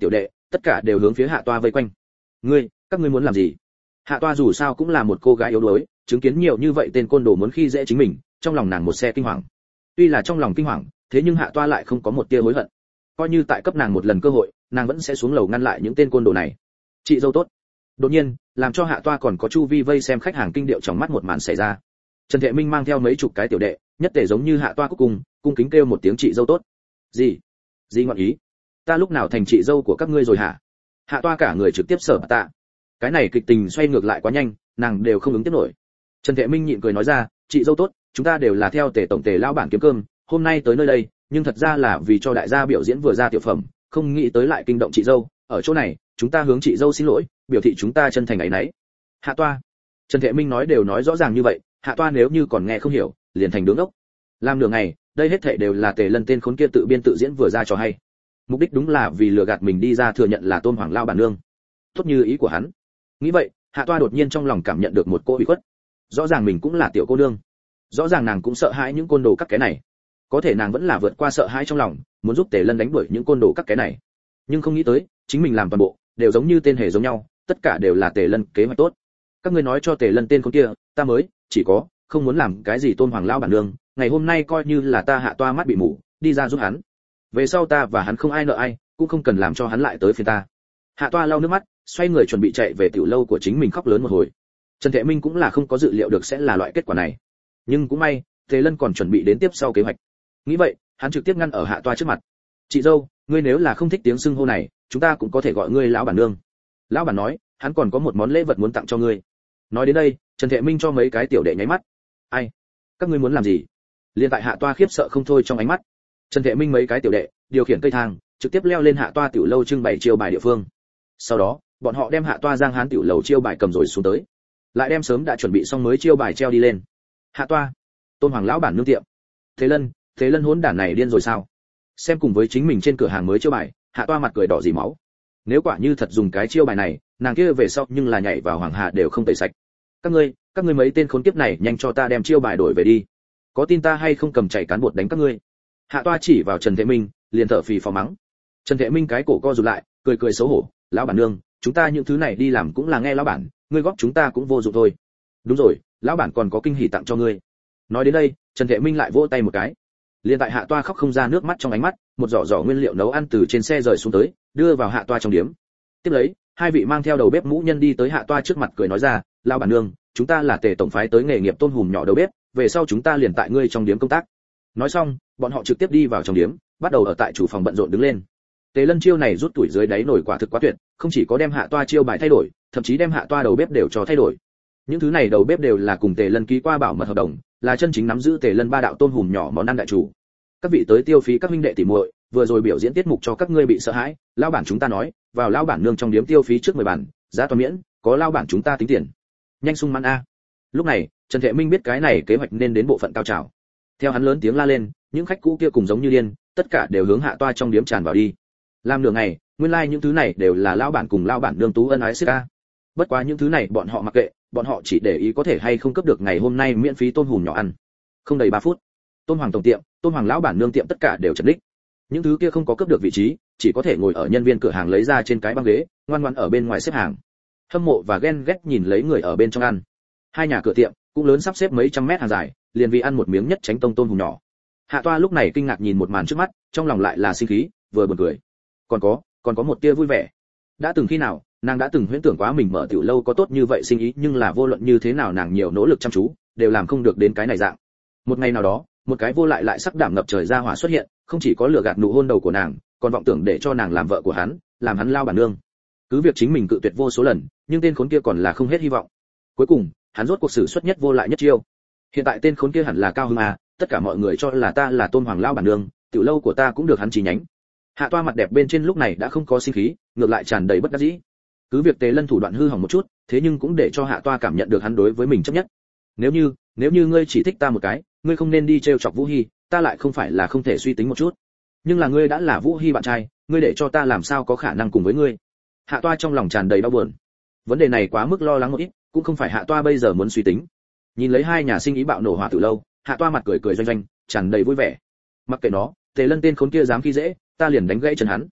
tất cả đều hướng phía hạ toa vây quanh. Ngươi, các ngươi muốn làm gì? Hạ toa dù sao cũng là một cô gái yếu đuối, chứng kiến nhiều như vậy tên côn đồ muốn khi dễ chính mình, trong lòng nàng một xe kinh hoàng. Tuy là trong lòng kinh hoàng, thế nhưng hạ toa lại không có một tia hối hận. Coi như tại cấp nàng một lần cơ hội, nàng vẫn sẽ xuống lầu ngăn lại những tên côn đồ này. Chị dâu tốt. Đột nhiên, làm cho hạ toa còn có chu vi vây xem khách hàng kinh điệu trong mắt một màn xảy ra. Trần Thệ Minh mang theo mấy chục cái tiểu đệ, nhất tề giống như hạ toa cuối cùng, cung kính kêu một tiếng chị dâu tốt. Gì? Gì ngọn ý? Ta lúc nào thành chị dâu của các ngươi rồi hả? Hạ toa cả người trực tiếp sở tạ. Cái này kịch tình xoay ngược lại quá nhanh, nàng đều không ứng tiếp nổi. Trần Thệ Minh nhịn cười nói ra, chị dâu tốt, chúng ta đều là theo tề tổng tề lão bản kiếm cơm, hôm nay tới nơi đây, nhưng thật ra là vì cho đại gia biểu diễn vừa ra tiểu phẩm, không nghĩ tới lại kinh động chị dâu, ở chỗ này, chúng ta hướng chị dâu xin lỗi, biểu thị chúng ta chân thành ấy nấy. Hạ toa. Trần Thệ Minh nói đều nói rõ ràng như vậy, hạ toa nếu như còn nghe không hiểu, liền thành đứng ốc. Làm nửa ngày, đây hết thảy đều là Tề Lân tên khốn kia tự biên tự diễn vừa ra cho hay. Mục đích đúng là vì lừa gạt mình đi ra thừa nhận là Tôn Hoàng lão bản nương. Tốt như ý của hắn. Nghĩ vậy, hạ toa đột nhiên trong lòng cảm nhận được một cô ủy khuất. Rõ ràng mình cũng là tiểu cô nương, rõ ràng nàng cũng sợ hãi những côn đồ các cái này, có thể nàng vẫn là vượt qua sợ hãi trong lòng, muốn giúp Tề Lân đánh đuổi những côn đồ các cái này. Nhưng không nghĩ tới, chính mình làm toàn bộ đều giống như tên hề giống nhau, tất cả đều là Tề Lân kế hoạch tốt. Các ngươi nói cho Tề Lân tên con kia, ta mới chỉ có không muốn làm cái gì Tôn Hoàng lão bản nương, ngày hôm nay coi như là ta hạ toa mắt bị mù, đi ra giúp hắn. Về sau ta và hắn không ai nợ ai, cũng không cần làm cho hắn lại tới phiền ta. Hạ toa lau nước mắt, xoay người chuẩn bị chạy về tiểu lâu của chính mình khóc lớn một hồi. Trần Thệ Minh cũng là không có dự liệu được sẽ là loại kết quả này, nhưng cũng may, Tề Lân còn chuẩn bị đến tiếp sau kế hoạch. Nghĩ vậy, hắn trực tiếp ngăn ở hạ toa trước mặt. Chị dâu, ngươi nếu là không thích tiếng xưng hô này, chúng ta cũng có thể gọi ngươi lão bản nương. Lão bản nói, hắn còn có một món lễ vật muốn tặng cho ngươi. Nói đến đây, Trần Thệ Minh cho mấy cái tiểu đệ nháy mắt. Ai? Các ngươi muốn làm gì? Liên tại hạ toa khiếp sợ không thôi trong ánh mắt. Trần Thệ Minh mấy cái tiểu đệ điều khiển cây thang, trực tiếp leo lên hạ toa tiểu lâu trưng bày chiêu bài địa phương. Sau đó, bọn họ đem hạ toa giang hán tiểu lầu chiêu bài cầm rồi xuống tới, lại đem sớm đã chuẩn bị xong mới chiêu bài treo đi lên. Hạ toa, Tôn Hoàng lão bản nương tiệm. Thế Lân, Thế Lân hỗn đản này điên rồi sao? Xem cùng với chính mình trên cửa hàng mới chiêu bài, hạ toa mặt cười đỏ dì máu. Nếu quả như thật dùng cái chiêu bài này, nàng kia về sau nhưng là nhảy vào hoàng hà đều không tẩy sạch. Các ngươi, các ngươi mấy tên khốn kiếp này nhanh cho ta đem chiêu bài đổi về đi. Có tin ta hay không cầm chảy cán bột đánh các ngươi? Hạ toa chỉ vào Trần Thế Minh, liền thở phì phò mắng. Trần Thế Minh cái cổ co rụt lại, cười cười xấu hổ, lão bản nương, chúng ta những thứ này đi làm cũng là nghe lão bản, ngươi góp chúng ta cũng vô dụng thôi. Đúng rồi, lão bản còn có kinh hỉ tặng cho ngươi. Nói đến đây, Trần Thế Minh lại vỗ tay một cái. Liên tại hạ toa khóc không ra nước mắt trong ánh mắt, một giỏ giỏ nguyên liệu nấu ăn từ trên xe rời xuống tới, đưa vào hạ toa trong điếm. Tiếp lấy, hai vị mang theo đầu bếp mũ nhân đi tới hạ toa trước mặt cười nói ra, lão bản nương, chúng ta là Tề tổng phái tới nghề nghiệp tôm hùm nhỏ đầu bếp, về sau chúng ta liền tại ngươi trong điếm công tác. Nói xong, bọn họ trực tiếp đi vào trong điếm, bắt đầu ở tại chủ phòng bận rộn đứng lên. Tề Lân chiêu này rút tuổi dưới đáy nổi quả thực quá tuyệt, không chỉ có đem hạ toa chiêu bài thay đổi, thậm chí đem hạ toa đầu bếp đều cho thay đổi. Những thứ này đầu bếp đều là cùng Tề Lân ký qua bảo mật hợp đồng, là chân chính nắm giữ Tề Lân ba đạo tôm hùm nhỏ món ăn đại chủ. Các vị tới tiêu phí các huynh đệ tỉ muội, vừa rồi biểu diễn tiết mục cho các ngươi bị sợ hãi, lão bản chúng ta nói, vào lão bản nương trong điếm tiêu phí trước mười bản, giá toàn miễn, có lão bản chúng ta tính tiền. Nhanh sung mãn a. Lúc này, Trần Thệ Minh biết cái này kế hoạch nên đến bộ phận cao trào. Theo hắn lớn tiếng la lên, những khách cũ kia cùng giống như điên, tất cả đều hướng hạ toa trong điếm tràn vào đi. Làm nửa ngày, nguyên lai like những thứ này đều là lão bản cùng lão bản nương tú ân ái xích a. Bất quá những thứ này bọn họ mặc kệ, bọn họ chỉ để ý có thể hay không cấp được ngày hôm nay miễn phí tôm hùm nhỏ ăn. Không đầy ba phút, Tôn Hoàng tổng tiệm, Tôn Hoàng lão bản nương tiệm tất cả đều chật ních. Những thứ kia không có cấp được vị trí, chỉ có thể ngồi ở nhân viên cửa hàng lấy ra trên cái băng ghế, ngoan ngoãn ở bên ngoài xếp hàng. Hâm mộ và ghen ghét nhìn lấy người ở bên trong ăn. Hai nhà cửa tiệm cũng lớn sắp xếp mấy trăm mét hàng dài, liền vì ăn một miếng nhất tránh tông tôm hùm nhỏ. Hạ toa lúc này kinh ngạc nhìn một màn trước mắt, trong lòng lại là sinh khí, vừa buồn cười. Còn có, còn có một tia vui vẻ. Đã từng khi nào, nàng đã từng huyễn tưởng quá mình mở tiểu lâu có tốt như vậy sinh ý, nhưng là vô luận như thế nào nàng nhiều nỗ lực chăm chú, đều làm không được đến cái này dạng. Một ngày nào đó, một cái vô lại lại sắc đảm ngập trời ra hỏa xuất hiện, không chỉ có lừa gạt nụ hôn đầu của nàng, còn vọng tưởng để cho nàng làm vợ của hắn, làm hắn lao bản nương. Cứ việc chính mình cự tuyệt vô số lần, nhưng tên khốn kia còn là không hết hy vọng. Cuối cùng, hắn rốt cuộc sử xuất nhất vô lại nhất chiêu. Hiện tại tên khốn kia hẳn là cao hưng à, tất cả mọi người cho là ta là Tôn Hoàng lao bản nương, tiểu lâu của ta cũng được hắn chi nhánh. Hạ toa mặt đẹp bên trên lúc này đã không có sinh khí, ngược lại tràn đầy bất đắc dĩ. Cứ việc Tề Lân thủ đoạn hư hỏng một chút, thế nhưng cũng để cho hạ toa cảm nhận được hắn đối với mình chấp nhất. Nếu như, nếu như ngươi chỉ thích ta một cái, ngươi không nên đi trêu chọc Vũ Hi, ta lại không phải là không thể suy tính một chút. Nhưng là ngươi đã là Vũ Hi bạn trai, ngươi để cho ta làm sao có khả năng cùng với ngươi. Hạ toa trong lòng tràn đầy đau buồn. Vấn đề này quá mức lo lắng một ít, cũng không phải hạ toa bây giờ muốn suy tính. Nhìn lấy hai nhà sinh ý bạo nổ hỏa từ lâu, hạ toa mặt cười cười doanh doanh, tràn đầy vui vẻ. Mặc kệ nó, Tề Lân tên khốn kia dám khi dễ, ta liền đánh gãy chân hắn.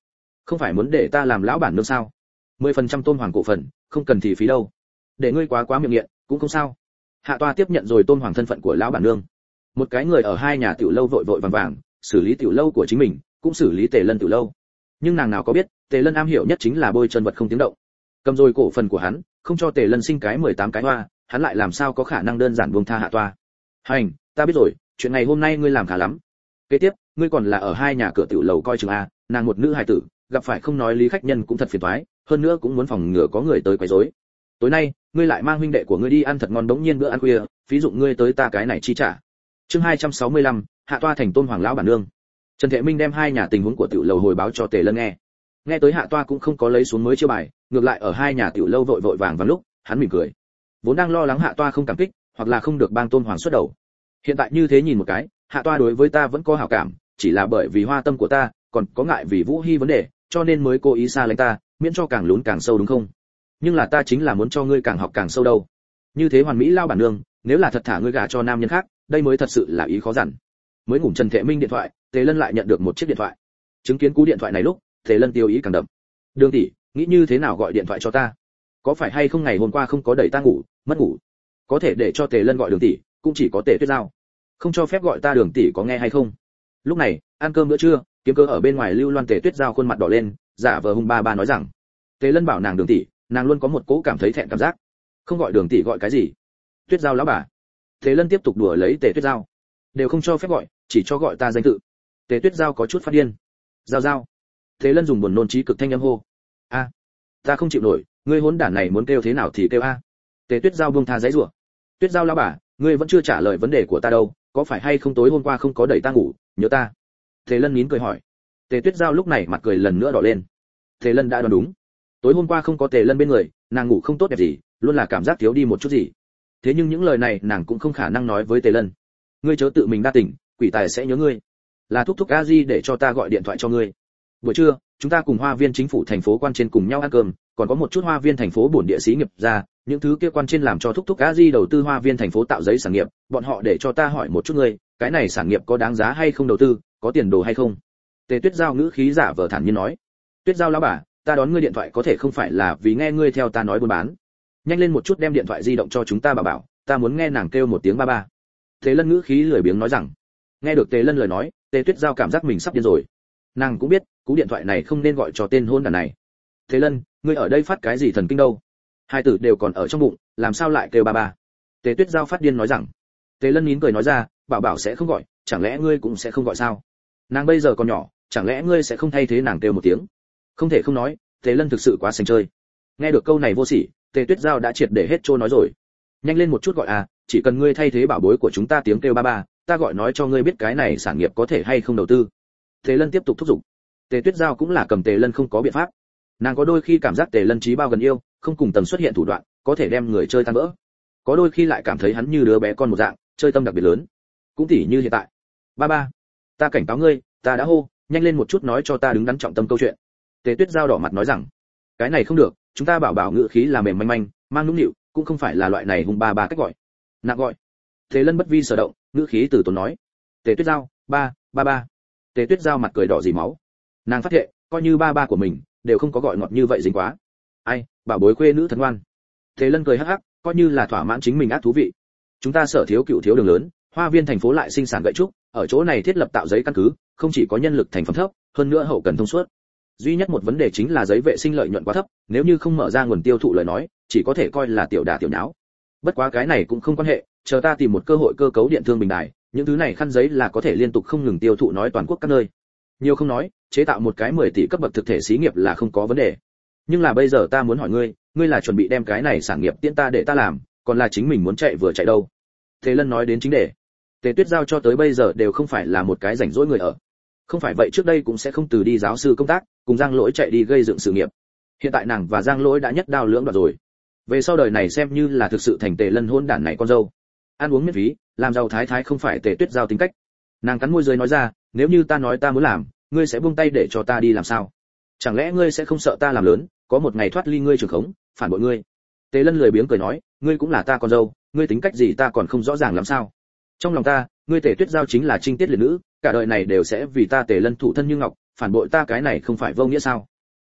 Không phải muốn để ta làm lão bản nương sao? mười phần trăm Tôn Hoàng cổ phần, không cần thì phí đâu. Để ngươi quá quá miệng nghiện, cũng không sao. Hạ toa tiếp nhận rồi Tôn Hoàng thân phận của lão bản nương. Một cái người ở hai nhà tiểu lâu vội vội vàng vàng, xử lý tiểu lâu của chính mình, cũng xử lý Tề Lân tiểu lâu. Nhưng nàng nào có biết, Tề Lân am hiểu nhất chính là bôi chân vật không tiếng động. Cầm rồi cổ phần của hắn, không cho Tề Lân sinh cái mười tám cái hoa, hắn lại làm sao có khả năng đơn giản buông tha Hạ toa. Hành, ta biết rồi, chuyện này hôm nay ngươi làm khá lắm. Kế tiếp, ngươi còn là ở hai nhà cửa tiểu lầu coi chừng a, nàng một nữ hài tử, gặp phải không nói lý khách nhân cũng thật phiền toái, hơn nữa cũng muốn phòng ngừa có người tới quấy rối. Tối nay, ngươi lại mang huynh đệ của ngươi đi ăn thật ngon, đống nhiên bữa ăn khuya, phí dụng ngươi tới ta cái này chi trả. Chương hai trăm sáu mươi lăm, Hạ toa thành Tôn Hoàng lão bản nương. Trần Thệ Minh đem hai nhà tình huống của tiểu lầu hồi báo cho Tề Lân nghe. Nghe tới Hạ toa cũng không có lấy xuống mới chiêu bài, ngược lại ở hai nhà tiểu lâu vội vội vàng vào lúc, hắn mỉm cười. Vốn đang lo lắng Hạ toa không cảm kích, hoặc là không được bang Tôn Hoàng xuất đầu. Hiện tại như thế nhìn một cái, Hạ toa đối với ta vẫn có hảo cảm, chỉ là bởi vì hoa tâm của ta, còn có ngại vì Vũ Hi vấn đề, cho nên mới cố ý xa lánh ta, miễn cho càng lún càng sâu đúng không? Nhưng là ta chính là muốn cho ngươi càng học càng sâu đâu. Như thế hoàn mỹ lao bản nương, nếu là thật thả ngươi gả cho nam nhân khác, đây mới thật sự là ý khó dằn. Mới ngủ Trần Thệ Minh điện thoại, Tề Lân lại nhận được một chiếc điện thoại. Chứng kiến cú điện thoại này lúc, Tề Lân tiêu ý càng đậm. Đường tỷ, nghĩ như thế nào gọi điện thoại cho ta? Có phải hay không ngày hôm qua không có đẩy ta ngủ, mất ngủ? Có thể để cho Tề Lân gọi Đường tỷ, cũng chỉ có Tề Tuyết Giao. Không cho phép gọi ta Đường tỷ, có nghe hay không? Lúc này, ăn cơm bữa trưa, kiếm cơ ở bên ngoài lưu loan Tề Tuyết Giao khuôn mặt đỏ lên, giả vờ hung ba ba nói rằng, Tề Lân bảo nàng Đường tỷ, nàng luôn có một cỗ cảm thấy thẹn cảm giác. Không gọi Đường tỷ gọi cái gì? Tuyết Giao lão bà. Tề Lân tiếp tục đùa lấy Tề Tuyết Giao, đều không cho phép gọi, chỉ cho gọi ta danh tự. Tề Tuyết Giao có chút phát điên. Giao Giao. Tề Lân dùng buồn nôn trí cực thanh âm hô. A, ta không chịu nổi, ngươi hỗn đản này muốn kêu thế nào thì kêu a. Tề Tuyết Giao buông tha giãy giụa. Tuyết Giao lão bà, ngươi vẫn chưa trả lời vấn đề của ta đâu, có phải hay không tối hôm qua không có đẩy ta ngủ, nhớ ta? Tề Lân nín cười hỏi. Tề Tuyết Giao lúc này mặt cười lần nữa đỏ lên. Tề Lân đã đoán đúng. Tối hôm qua không có Tề Lân bên người, nàng ngủ không tốt đẹp gì, luôn là cảm giác thiếu đi một chút gì. Thế nhưng những lời này nàng cũng không khả năng nói với Tề Lân. Ngươi chớ tự mình đa tình, quỷ tài sẽ nhớ ngươi. Là thúc thúc a di để cho ta gọi điện thoại cho ngươi. Buổi trưa, chúng ta cùng hoa viên chính phủ thành phố quan trên cùng nhau ăn cơm, còn có một chút hoa viên thành phố bổn địa xí nghiệp ra, những thứ kia quan trên làm cho thúc thúc a di đầu tư hoa viên thành phố tạo giấy sản nghiệp, bọn họ để cho ta hỏi một chút ngươi, cái này sản nghiệp có đáng giá hay không đầu tư, có tiền đồ hay không? Tề Tuyết Giao ngữ khí giả vờ thản nhiên nói. Tuyết Giao lão bà, ta đón ngươi điện thoại có thể không phải là vì nghe ngươi theo ta nói buôn bán. Nhanh lên một chút đem điện thoại di động cho chúng ta bảo bảo, ta muốn nghe nàng kêu một tiếng ba ba. Tề Lân ngữ khí lười biếng nói rằng. Nghe được Tề Lân lời nói, Tề Tuyết Giao cảm giác mình sắp điên rồi. Nàng cũng biết, cú điện thoại này không nên gọi cho tên hôn đản này. Tề Lân, ngươi ở đây phát cái gì thần kinh đâu? Hai tử đều còn ở trong bụng, làm sao lại kêu ba ba? Tề Tuyết Giao phát điên nói rằng. Tề Lân nín cười nói ra, bảo bảo sẽ không gọi, chẳng lẽ ngươi cũng sẽ không gọi sao? Nàng bây giờ còn nhỏ, chẳng lẽ ngươi sẽ không thay thế nàng kêu một tiếng? Không thể không nói, Tề Lân thực sự quá sành chơi. Nghe được câu này vô sỉ, Tề Tuyết Giao đã triệt để hết trôi nói rồi. Nhanh lên một chút gọi à, chỉ cần ngươi thay thế bảo bối của chúng ta tiếng kêu ba ba, ta gọi nói cho ngươi biết cái này sản nghiệp có thể hay không đầu tư. Tề Lân tiếp tục thúc giục. Tề Tuyết Giao cũng là cầm Tề Lân không có biện pháp. Nàng có đôi khi cảm giác Tề Lân trí bao gần yêu, không cùng tầm xuất hiện thủ đoạn, có thể đem người chơi tan vỡ. Có đôi khi lại cảm thấy hắn như đứa bé con một dạng, chơi tâm đặc biệt lớn. Cũng tỉ như hiện tại. Ba ba, ta cảnh cáo ngươi, ta đã hô, nhanh lên một chút nói cho ta đứng đắn trọng tâm câu chuyện. Tề Tuyết Giao đỏ mặt nói rằng, cái này không được, chúng ta bảo bảo ngữ khí là mềm manh manh, mang nũng nịu, cũng không phải là loại này hung ba ba cách gọi. Nặng gọi. Tề Lân bất vi sở động, ngữ khí từ tốn nói. Tề Tuyết Giao, ba, ba ba. Tề Tuyết Giao mặt cười đỏ dì máu. Nàng phát hiện, coi như ba ba của mình đều không có gọi ngọt như vậy dính quá. Ai, bảo bối quê nữ thân ngoan. Tề Lân cười hắc hắc, coi như là thỏa mãn chính mình ác thú vị. Chúng ta sở thiếu cựu thiếu đường lớn, hoa viên thành phố lại sinh sản gậy trúc, ở chỗ này thiết lập tạo giấy căn cứ, không chỉ có nhân lực thành phẩm thấp, hơn nữa hậu cần thông suốt. Duy nhất một vấn đề chính là giấy vệ sinh lợi nhuận quá thấp, nếu như không mở ra nguồn tiêu thụ lời nói, chỉ có thể coi là tiểu đả tiểu nháo. Bất quá cái này cũng không quan hệ, chờ ta tìm một cơ hội cơ cấu điện thương bình đài, những thứ này khăn giấy là có thể liên tục không ngừng tiêu thụ nói toàn quốc các nơi. Nhiều không nói, chế tạo một cái mười tỷ cấp bậc thực thể xí nghiệp là không có vấn đề. Nhưng là bây giờ ta muốn hỏi ngươi, ngươi là chuẩn bị đem cái này sản nghiệp tiễn ta để ta làm, còn là chính mình muốn chạy vừa chạy đâu? Tề Lân nói đến chính đề. Tề Tuyết Giao cho tới bây giờ đều không phải là một cái rảnh rỗi người ở. Không phải vậy trước đây cũng sẽ không từ đi giáo sư công tác, cùng Giang Lỗi chạy đi gây dựng sự nghiệp. Hiện tại nàng và Giang Lỗi đã nhất đao lưỡng đoạt rồi. Về sau đời này xem như là thực sự thành Tề Lân hôn đản này con dâu. Ăn uống miễn phí, làm giàu thái thái không phải Tề Tuyết Giao tính cách. Nàng cắn môi dưới nói ra, nếu như ta nói ta muốn làm, ngươi sẽ buông tay để cho ta đi làm sao? Chẳng lẽ ngươi sẽ không sợ ta làm lớn, có một ngày thoát ly ngươi trường khống, phản bội ngươi? Tề Lân lười biếng cười nói, ngươi cũng là ta con dâu, ngươi tính cách gì ta còn không rõ ràng làm sao? Trong lòng ta, ngươi Tề Tuyết Giao chính là trinh tiết liệt nữ, cả đời này đều sẽ vì ta Tề Lân thủ thân như ngọc, phản bội ta cái này không phải vô nghĩa sao?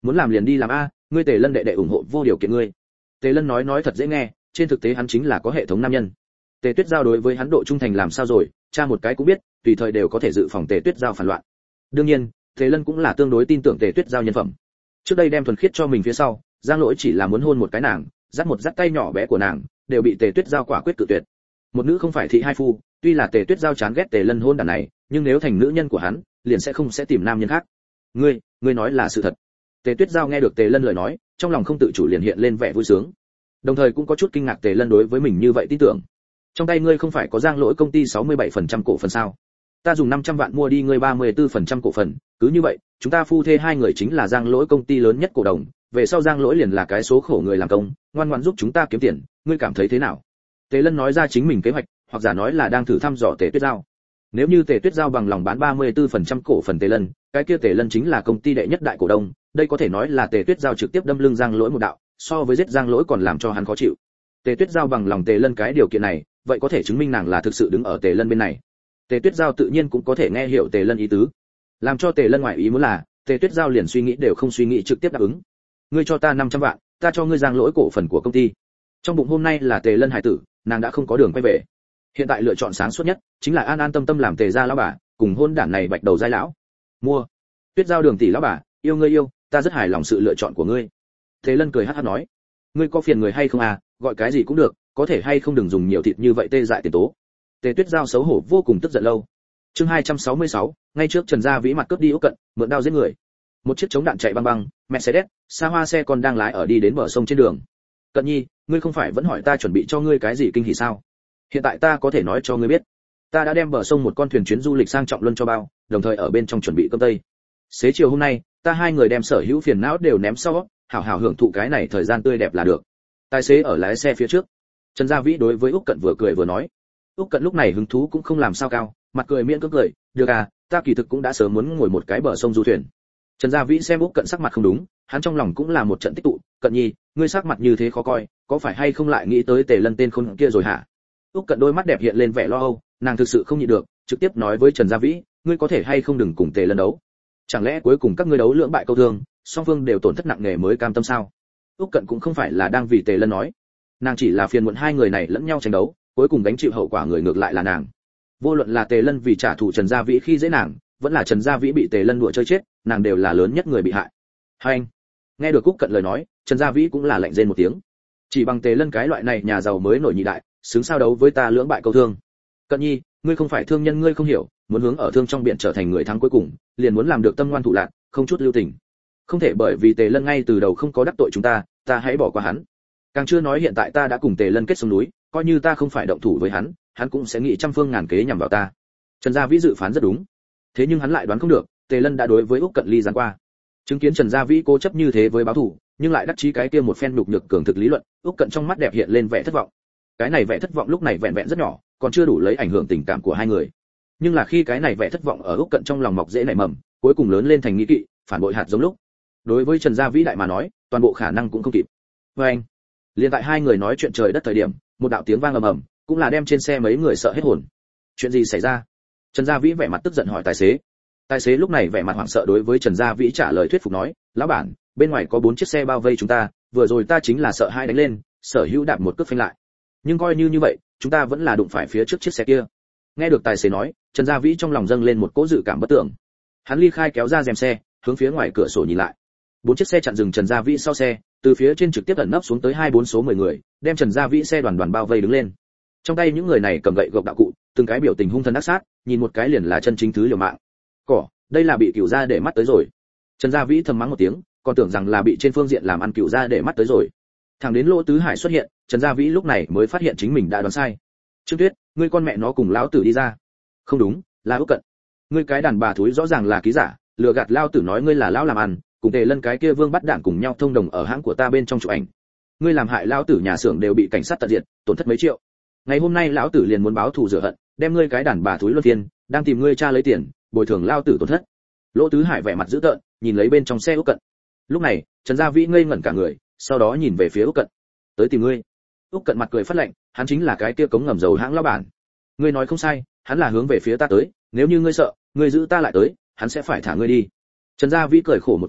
muốn làm liền đi làm a, ngươi Tề Lân đệ đệ ủng hộ vô điều kiện ngươi. Tề Lân nói nói thật dễ nghe, trên thực tế hắn chính là có hệ thống nam nhân. Tề Tuyết Giao đối với hắn độ trung thành làm sao rồi, cha một cái cũng biết, tùy thời đều có thể dự phòng Tề Tuyết Giao phản loạn. Đương nhiên, Tề Lân cũng là tương đối tin tưởng Tề Tuyết Giao nhân phẩm. Trước đây đem thuần khiết cho mình phía sau, Giang Lỗi chỉ là muốn hôn một cái nàng, dắt một dắt tay nhỏ bé của nàng, đều bị Tề Tuyết Giao quả quyết cự tuyệt. Một nữ không phải thị hai phu, tuy là Tề Tuyết Giao chán ghét Tề Lân hôn đàn này, nhưng nếu thành nữ nhân của hắn, liền sẽ không sẽ tìm nam nhân khác. Ngươi, ngươi nói là sự thật. Tề Tuyết Giao nghe được Tề Lân lời nói, trong lòng không tự chủ liền hiện lên vẻ vui sướng, đồng thời cũng có chút kinh ngạc Tề Lân đối với mình như vậy tin tưởng. Trong tay ngươi không phải có Giang Lỗi công ty sáu mươi bảy phần trăm cổ phần sao? Ta dùng năm trăm vạn mua đi ngươi ba mươi tư phần trăm cổ phần, cứ như vậy, chúng ta phu thê hai người chính là Giang Lỗi công ty lớn nhất cổ đông, về sau Giang Lỗi liền là cái số khổ người làm công, ngoan ngoãn giúp chúng ta kiếm tiền, ngươi cảm thấy thế nào? Tề Lân nói ra chính mình kế hoạch, hoặc giả nói là đang thử thăm dò Tề Tuyết Giao. Nếu như Tề Tuyết Giao bằng lòng bán ba mươi tư phần trăm cổ phần Tề Lân, cái kia Tề Lân chính là công ty đệ nhất đại cổ đông, đây có thể nói là Tề Tuyết Giao trực tiếp đâm lưng Giang Lỗi một đạo, so với giết Giang Lỗi còn làm cho hắn khó chịu. Tề Tuyết Giao bằng lòng Tề Lân cái điều kiện này, vậy có thể chứng minh nàng là thực sự đứng ở Tề Lân bên này. Tề Tuyết Giao tự nhiên cũng có thể nghe hiểu Tề Lân ý tứ. Làm cho Tề Lân ngoại ý muốn là, Tề Tuyết Giao liền suy nghĩ đều không suy nghĩ trực tiếp đáp ứng. Ngươi cho ta năm trăm vạn, ta cho ngươi Giang Lỗi cổ phần của công ty. Trong bụng hôm nay là Tề Lân hải tử, nàng đã không có đường quay về. Hiện tại lựa chọn sáng suốt nhất chính là an an tâm tâm làm Tề gia lão bà, cùng hôn đản này bạch đầu giai lão. Mua. Tuyết Giao Đường tỷ lão bà, yêu ngươi yêu, ta rất hài lòng sự lựa chọn của ngươi. Tề Lân cười hắc hắc nói, ngươi có phiền người hay không à, gọi cái gì cũng được, có thể hay không đừng dùng nhiều thịt như vậy tê dại tiền tố. Tề Tuyết Giao xấu hổ vô cùng tức giận lâu. Chương hai trăm sáu mươi sáu, ngay trước Trần Gia Vĩ mặt cướp đi Úc Cận, mượn đao giết người. Một chiếc chống đạn chạy băng băng, Mercedes, xa hoa xe còn đang lái ở đi đến bờ sông trên đường. Cận Nhi, ngươi không phải vẫn hỏi ta chuẩn bị cho ngươi cái gì kinh hỉ sao? Hiện tại ta có thể nói cho ngươi biết, ta đã đem bờ sông một con thuyền chuyến du lịch sang trọng luân cho bao, đồng thời ở bên trong chuẩn bị cơm tây. Xế chiều hôm nay, ta hai người đem sở hữu phiền não đều ném sau, hảo hảo hưởng thụ cái này thời gian tươi đẹp là được. Tài xế ở lái xe phía trước. Trần Gia Vĩ đối với Úc Cận vừa cười vừa nói. Úc Cận lúc này hứng thú cũng không làm sao cao, mặt cười miễn cưỡng cười, được à, ta kỳ thực cũng đã sớm muốn ngồi một cái bờ sông du thuyền. Trần Gia Vĩ xem Úc Cận sắc mặt không đúng, hắn trong lòng cũng là một trận tích tụ, Cận Nhi, ngươi sắc mặt như thế khó coi, có phải hay không lại nghĩ tới Tề Lân tên khốn kia rồi hả? Úc Cận đôi mắt đẹp hiện lên vẻ lo âu, nàng thực sự không nhịn được, trực tiếp nói với Trần Gia Vĩ, ngươi có thể hay không đừng cùng Tề Lân đấu? Chẳng lẽ cuối cùng các ngươi đấu lưỡng bại câu thương, song phương đều tổn thất nặng nề mới cam tâm sao? Úc Cận cũng không phải là đang vì Tề Lân nói, nàng chỉ là phiền muộn hai người này lẫn nhau tranh đấu, cuối cùng gánh chịu hậu quả người ngược lại là nàng. Vô luận là Tề Lân vì trả thù Trần Gia Vĩ khi dễ nàng, vẫn là Trần Gia Vĩ bị Tề Lân đùa chơi chết, nàng đều là lớn nhất người bị hại. Hai anh. Nghe được Úc Cận lời nói, Trần Gia Vĩ cũng là lạnh rên một tiếng. Chỉ bằng Tề Lân cái loại này nhà giàu mới nổi nhị đại, xứng sao đấu với ta lưỡng bại câu thương. Cận Nhi, ngươi không phải thương nhân ngươi không hiểu, muốn hướng ở thương trong biển trở thành người thắng cuối cùng, liền muốn làm được tâm ngoan thủ lạn, không chút lưu tình. Không thể bởi vì Tề Lân ngay từ đầu không có đắc tội chúng ta, ta hãy bỏ qua hắn. Càng chưa nói hiện tại ta đã cùng Tề Lân kết sông núi, coi như ta không phải động thủ với hắn, hắn cũng sẽ nghĩ trăm phương ngàn kế nhằm vào ta. Trần Gia Vĩ dự phán rất đúng. Thế nhưng hắn lại đoán không được, Tề Lân đã đối với Úc Cận ly gián qua. Chứng kiến Trần Gia Vĩ cố chấp như thế với báo thù, nhưng lại đắc chí cái kia một phen nhục nhược cường thực lý luận, Úc Cận trong mắt đẹp hiện lên vẻ thất vọng. Cái này vẻ thất vọng lúc này vẹn vẹn rất nhỏ, còn chưa đủ lấy ảnh hưởng tình cảm của hai người. Nhưng là khi cái này vẻ thất vọng ở Úc Cận trong lòng mọc rễ nảy mầm, cuối cùng lớn lên thành nghi kỵ, phản bội hạt giống lúc. Đối với Trần Gia Vĩ đại mà nói, toàn bộ khả năng cũng không kịp. Và anh, liền tại hai người nói chuyện trời đất thời điểm, một đạo tiếng vang ầm ầm, cũng là đem trên xe mấy người sợ hết hồn. Chuyện gì xảy ra? Trần Gia Vĩ vẻ mặt tức giận hỏi tài xế. Tài xế lúc này vẻ mặt hoảng sợ đối với Trần Gia Vĩ trả lời thuyết phục nói, lão bản, bên ngoài có bốn chiếc xe bao vây chúng ta, vừa rồi ta chính là sợ hai đánh lên, sở hữu đạp một cước phanh lại. Nhưng coi như như vậy, chúng ta vẫn là đụng phải phía trước chiếc xe kia. Nghe được tài xế nói, Trần Gia Vĩ trong lòng dâng lên một cỗ dự cảm bất tưởng. Hắn ly khai kéo ra rèm xe, hướng phía ngoài cửa sổ nhìn lại. Bốn chiếc xe chặn dừng Trần Gia Vĩ sau xe, từ phía trên trực tiếp ẩn nấp xuống tới hai bốn số mười người, đem Trần Gia Vĩ xe đoàn đoàn bao vây đứng lên. Trong tay những người này cầm gậy gộc đạo cụ, từng cái biểu tình hung thần ác sát, nhìn một cái liền là chân chính thứ liều mạng. Cỏ, đây là bị Cửu gia để mắt tới rồi. Trần Gia Vĩ thầm mắng một tiếng, còn tưởng rằng là bị trên phương diện làm ăn Cửu gia để mắt tới rồi. Thẳng đến Lỗ Tứ Hải xuất hiện, Trần Gia Vĩ lúc này mới phát hiện chính mình đã đoán sai. Trương Tuyết, ngươi con mẹ nó cùng lão tử đi ra. Không đúng, là Úc Cận. Ngươi cái đàn bà thúi rõ ràng là ký giả, lừa gạt lão tử nói ngươi là lão làm ăn, cùng Tề Lân cái kia Vương bắt đạn cùng nhau thông đồng ở hãng của ta bên trong chụp ảnh. Ngươi làm hại lão tử nhà xưởng đều bị cảnh sát tận diệt, tổn thất mấy triệu. Ngày hôm nay lão tử liền muốn báo thù rửa hận, đem ngươi cái đàn bà thúi luân phiên, đang tìm ngươi cha lấy tiền, bồi thường lão tử tổn thất. Lỗ Tứ Hải vẻ mặt dữ tợn, nhìn lấy bên trong xe Úc Cận. Lúc này, Trần Gia Vĩ ngây ngẩn cả người, sau đó nhìn về phía Úc Cận. Tới tìm ngươi. Úc Cận mặt cười phát lạnh, hắn chính là cái kia cống ngầm dầu hãng lão bản. Ngươi nói không sai, hắn là hướng về phía ta tới, nếu như ngươi sợ, ngươi giữ ta lại tới, hắn sẽ phải thả ngươi đi. Trần Gia Vĩ cười khổ một tiếng,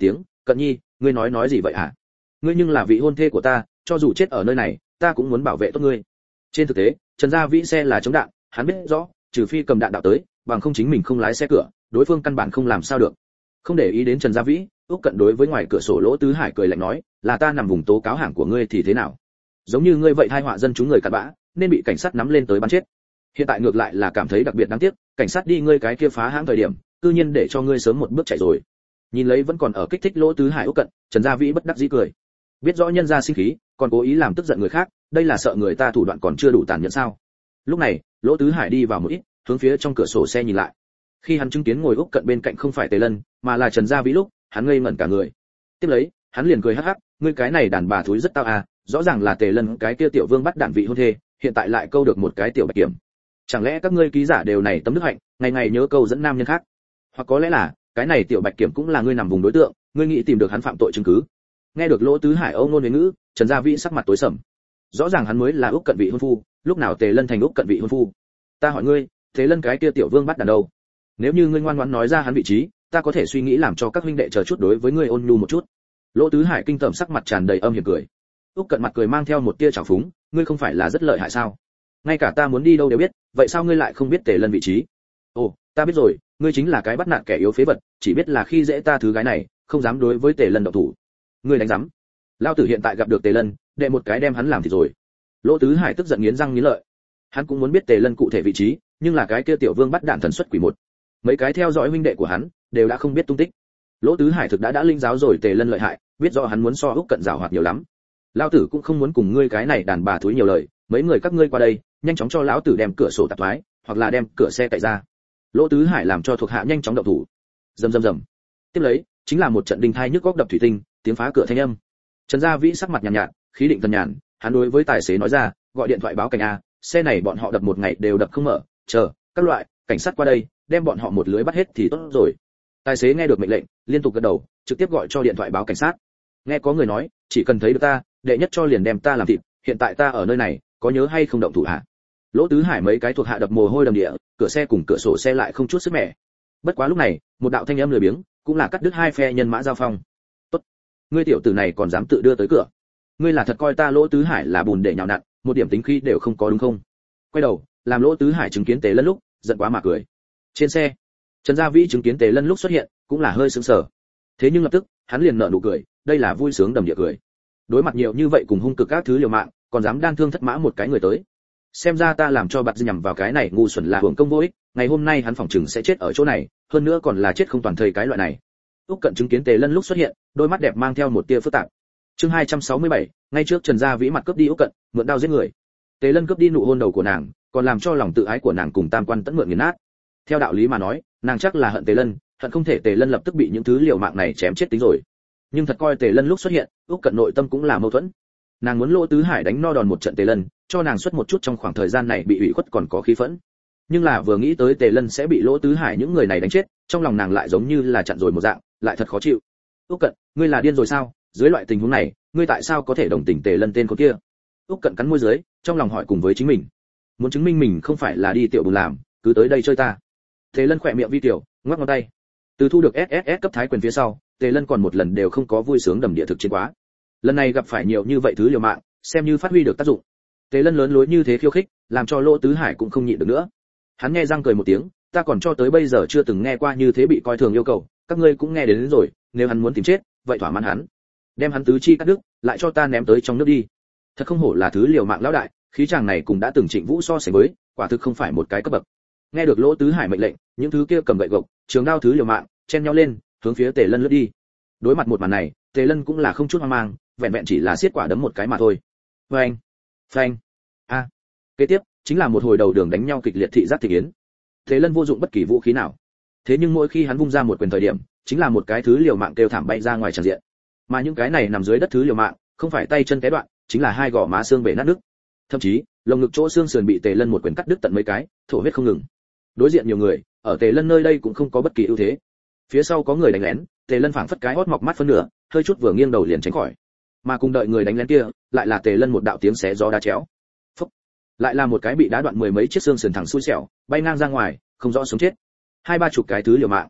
Cận Nhi, ngươi nói nói gì vậy hả? Ngươi nhưng là vị hôn thê của ta, cho dù chết ở nơi này, ta cũng muốn bảo vệ tốt ngươi. Trên thực tế, Trần Gia Vĩ xe là chống đạn, hắn biết rõ, trừ phi cầm đạn đạo tới, bằng không chính mình không lái xe cửa, đối phương căn bản không làm sao được. Không để ý đến Trần Gia Vĩ, Úc Cận đối với ngoài cửa sổ Lỗ Tứ Hải cười lạnh nói, là ta nằm vùng tố cáo hàng của ngươi thì thế nào? Giống như ngươi vậy tai họa dân chúng người cặn bã, nên bị cảnh sát nắm lên tới bắn chết. Hiện tại ngược lại là cảm thấy đặc biệt đáng tiếc, cảnh sát đi ngươi cái kia phá hãng thời điểm, tự nhiên để cho ngươi sớm một bước chạy rồi. Nhìn lấy vẫn còn ở kích thích Lỗ Tứ Hải Úc Cận, Trần Gia Vĩ bất đắc dĩ cười. Biết rõ nhân gia sinh khí, còn cố ý làm tức giận người khác, đây là sợ người ta thủ đoạn còn chưa đủ tàn nhẫn sao? Lúc này, Lỗ Tứ Hải đi vào một ít, hướng phía trong cửa sổ xe nhìn lại. Khi hắn chứng kiến ngồi Úc Cận bên cạnh không phải Tề Lân, mà là Trần Gia Vĩ lúc, hắn ngây ngẩn cả người. Tiếp lấy, hắn liền cười hắc hắc, ngươi cái này đàn bà thúi rất tao à, rõ ràng là Tề Lân cái kia tiểu vương bắt đạn vị hôn thê, hiện tại lại câu được một cái tiểu bạch kiểm. Chẳng lẽ các ngươi ký giả đều này tấm đức hạnh, ngày ngày nhớ câu dẫn nam nhân khác? Hoặc có lẽ là, cái này tiểu bạch kiểm cũng là ngươi nằm vùng đối tượng, ngươi nghĩ tìm được hắn phạm tội chứng cứ. Nghe được Lỗ Tứ Hải âu ngôn huế ngữ, Trần Gia Vĩ sắc mặt tối sầm. Rõ ràng hắn mới là Úc Cận vị hôn phu, lúc nào Tề Lân thành Úc Cận vị hôn phu? Ta hỏi ngươi, Tề Lân cái kia tiểu vương bắt đàn đâu? Nếu như ngươi ngoan ngoãn nói ra hắn vị trí, ta có thể suy nghĩ làm cho các huynh đệ chờ chút đối với ngươi ôn nhu một chút. Lỗ Tứ Hải kinh tởm sắc mặt tràn đầy âm hiểm cười. Úc Cận mặt cười mang theo một tia trào phúng, ngươi không phải là rất lợi hại sao? Ngay cả ta muốn đi đâu đều biết, vậy sao ngươi lại không biết Tề Lân vị trí? Ồ, ta biết rồi, ngươi chính là cái bắt nạt kẻ yếu phế vật, chỉ biết là khi dễ ta thứ gái này, không dám đối với Tề Lân động thủ. Ngươi đánh rắm. Lão tử hiện tại gặp được Tề Lân, đệ một cái đem hắn làm thì rồi. Lỗ Tứ Hải tức giận nghiến răng nghiến lợi. Hắn cũng muốn biết Tề Lân cụ thể vị trí, nhưng là cái kia tiểu vương bắt đạn thần xuất quỷ một. Mấy cái theo dõi huynh đệ của hắn đều đã không biết tung tích. Lỗ Tứ Hải thực đã đã linh giáo rồi Tề Lân lợi hại, biết rõ hắn muốn so Úc Cận giàu hoạt nhiều lắm. Lão tử cũng không muốn cùng ngươi cái này đàn bà thúi nhiều lời, mấy người các ngươi qua đây, nhanh chóng cho lão tử đem cửa sổ tạp thoái, hoặc là đem cửa xe cậy ra. Lỗ Tứ Hải làm cho thuộc hạ nhanh chóng động thủ. Rầm rầm rầm. Tiếp lấy, chính là một trận đinh thai nhức góc đập thủy tinh, tiếng phá cửa thanh âm. Trần Gia Vĩ sắc mặt nhàn nhạt, nhạt, khí định thần nhàn, hắn đối với tài xế nói ra, gọi điện thoại báo cảnh a, xe này bọn họ đập một ngày đều đập không mở, chờ, các loại, cảnh sát qua đây, đem bọn họ một lưới bắt hết thì tốt rồi. Tài xế nghe được mệnh lệnh, liên tục gật đầu, trực tiếp gọi cho điện thoại báo cảnh sát. Nghe có người nói, chỉ cần thấy được ta, đệ nhất cho liền đem ta làm thịt, hiện tại ta ở nơi này, có nhớ hay không động thủ hả? Lỗ Tứ Hải mấy cái thuộc hạ đập mồ hôi đầm địa, cửa xe cùng cửa sổ xe lại không chút sức mẻ. Bất quá lúc này, một đạo thanh âm lười biếng, cũng là cắt đứt hai phe nhân mã giao phong. Tốt, ngươi tiểu tử này còn dám tự đưa tới cửa. Ngươi là thật coi ta Lỗ Tứ Hải là bùn để nhào nặn, một điểm tính khí đều không có đúng không? Quay đầu, làm Lỗ Tứ Hải chứng kiến Tề Lân lúc, giận quá mà cười. Trên xe, Trần Gia Vĩ chứng kiến Tề Lân lúc xuất hiện, cũng là hơi sững sờ. Thế nhưng lập tức, hắn liền nở nụ cười, đây là vui sướng đầm địa cười. Đối mặt nhiều như vậy cùng hung cực các thứ liều mạng, còn dám đan thương thất mã một cái người tới. Xem ra ta làm cho bạt nhằm vào cái này ngu xuẩn là hưởng công vô ích, ngày hôm nay hắn phỏng chừng sẽ chết ở chỗ này, hơn nữa còn là chết không toàn thây cái loại này. Úc Cận chứng kiến Tề Lân lúc xuất hiện, đôi mắt đẹp mang theo một tia phức tạp. Chương hai trăm sáu mươi bảy, ngay trước Trần Gia Vĩ mặt cướp đi Úc Cận, mượn đao giết người. Tề Lân cướp đi nụ hôn đầu của nàng, còn làm cho lòng tự ái của nàng cùng tam quan tẫn mượn nghiền nát. Theo đạo lý mà nói, nàng chắc là hận Tề Lân, hận không thể Tề Lân lập tức bị những thứ liều mạng này chém chết tính rồi. Nhưng thật coi Tề Lân lúc xuất hiện, Úc Cận nội tâm cũng là mâu thuẫn. Nàng muốn Lỗ Tứ Hải đánh no đòn một trận Tề Lân, cho nàng xuất một chút trong khoảng thời gian này bị ủy khuất còn có khí phẫn. Nhưng là vừa nghĩ tới Tề Lân sẽ bị Lỗ Tứ Hải những người này đánh chết, trong lòng nàng lại giống như là chặn rồi một dạng, lại thật khó chịu. Úc Cận, ngươi là điên rồi sao? Dưới loại tình huống này, ngươi tại sao có thể đồng tình Tề Lân tên con kia? Úc Cận cắn môi dưới, trong lòng hỏi cùng với chính mình. Muốn chứng minh mình không phải là đi tiểu bùn làm, cứ tới đây chơi ta. Tề Lân khỏe miệng vi tiểu, ngoắc ngón tay. Từ thu được ét ét ét cấp thái quyền phía sau, Tề Lân còn một lần đều không có vui sướng đầm địa thực chiến quá. Lần này gặp phải nhiều như vậy thứ liều mạng, xem như phát huy được tác dụng. Tề Lân lớn lối như thế khiêu khích, làm cho Lỗ Tứ Hải cũng không nhịn được nữa. Hắn nghe răng cười một tiếng, ta còn cho tới bây giờ chưa từng nghe qua như thế bị coi thường yêu cầu, các ngươi cũng nghe đến, đến rồi, nếu hắn muốn tìm chết, vậy thỏa mãn hắn. Đem hắn tứ chi cắt đứt, lại cho ta ném tới trong nước đi. Thật không hổ là thứ liều mạng lão đại, khí chàng này cũng đã từng Trịnh Vũ so sánh với, quả thực không phải một cái cấp bậc. Nghe được Lỗ Tứ Hải mệnh lệnh, những thứ kia cầm gậy gộc, trường đao thứ liều mạng, chen nhau lên, hướng phía Tề Lân lướt đi. Đối mặt một màn này, Tề Lân cũng là không chút hoang mang, vẹn vẹn chỉ là siết quả đấm một cái mà thôi. Phanh, phanh, a. À. Kế tiếp chính là một hồi đầu đường đánh nhau kịch liệt thị giác thị yến. Tề Lân vô dụng bất kỳ vũ khí nào, thế nhưng mỗi khi hắn vung ra một quyền thời điểm, chính là một cái thứ liều mạng kêu thảm bay ra ngoài tràn diện. Mà những cái này nằm dưới đất thứ liều mạng, không phải tay chân té đoạn, chính là hai gò má xương bể nát nứt. Thậm chí, lồng ngực chỗ xương sườn bị Tề Lân một quyền cắt đứt tận mấy cái, thổ huyết không ngừng. Đối diện nhiều người, ở Tề Lân nơi đây cũng không có bất kỳ ưu thế. Phía sau có người đánh lén, Tề Lân phảng phất cái hót mọc mắt phân nửa, hơi chút vừa nghiêng đầu liền tránh khỏi. Mà cùng đợi người đánh lén kia, lại là Tề Lân một đạo tiếng xé gió đá chéo. Phốc. Lại là một cái bị đá đoạn mười mấy chiếc xương sườn thẳng xui xẻo, bay ngang ra ngoài, không rõ sống chết. Hai ba chục cái thứ liều mạng.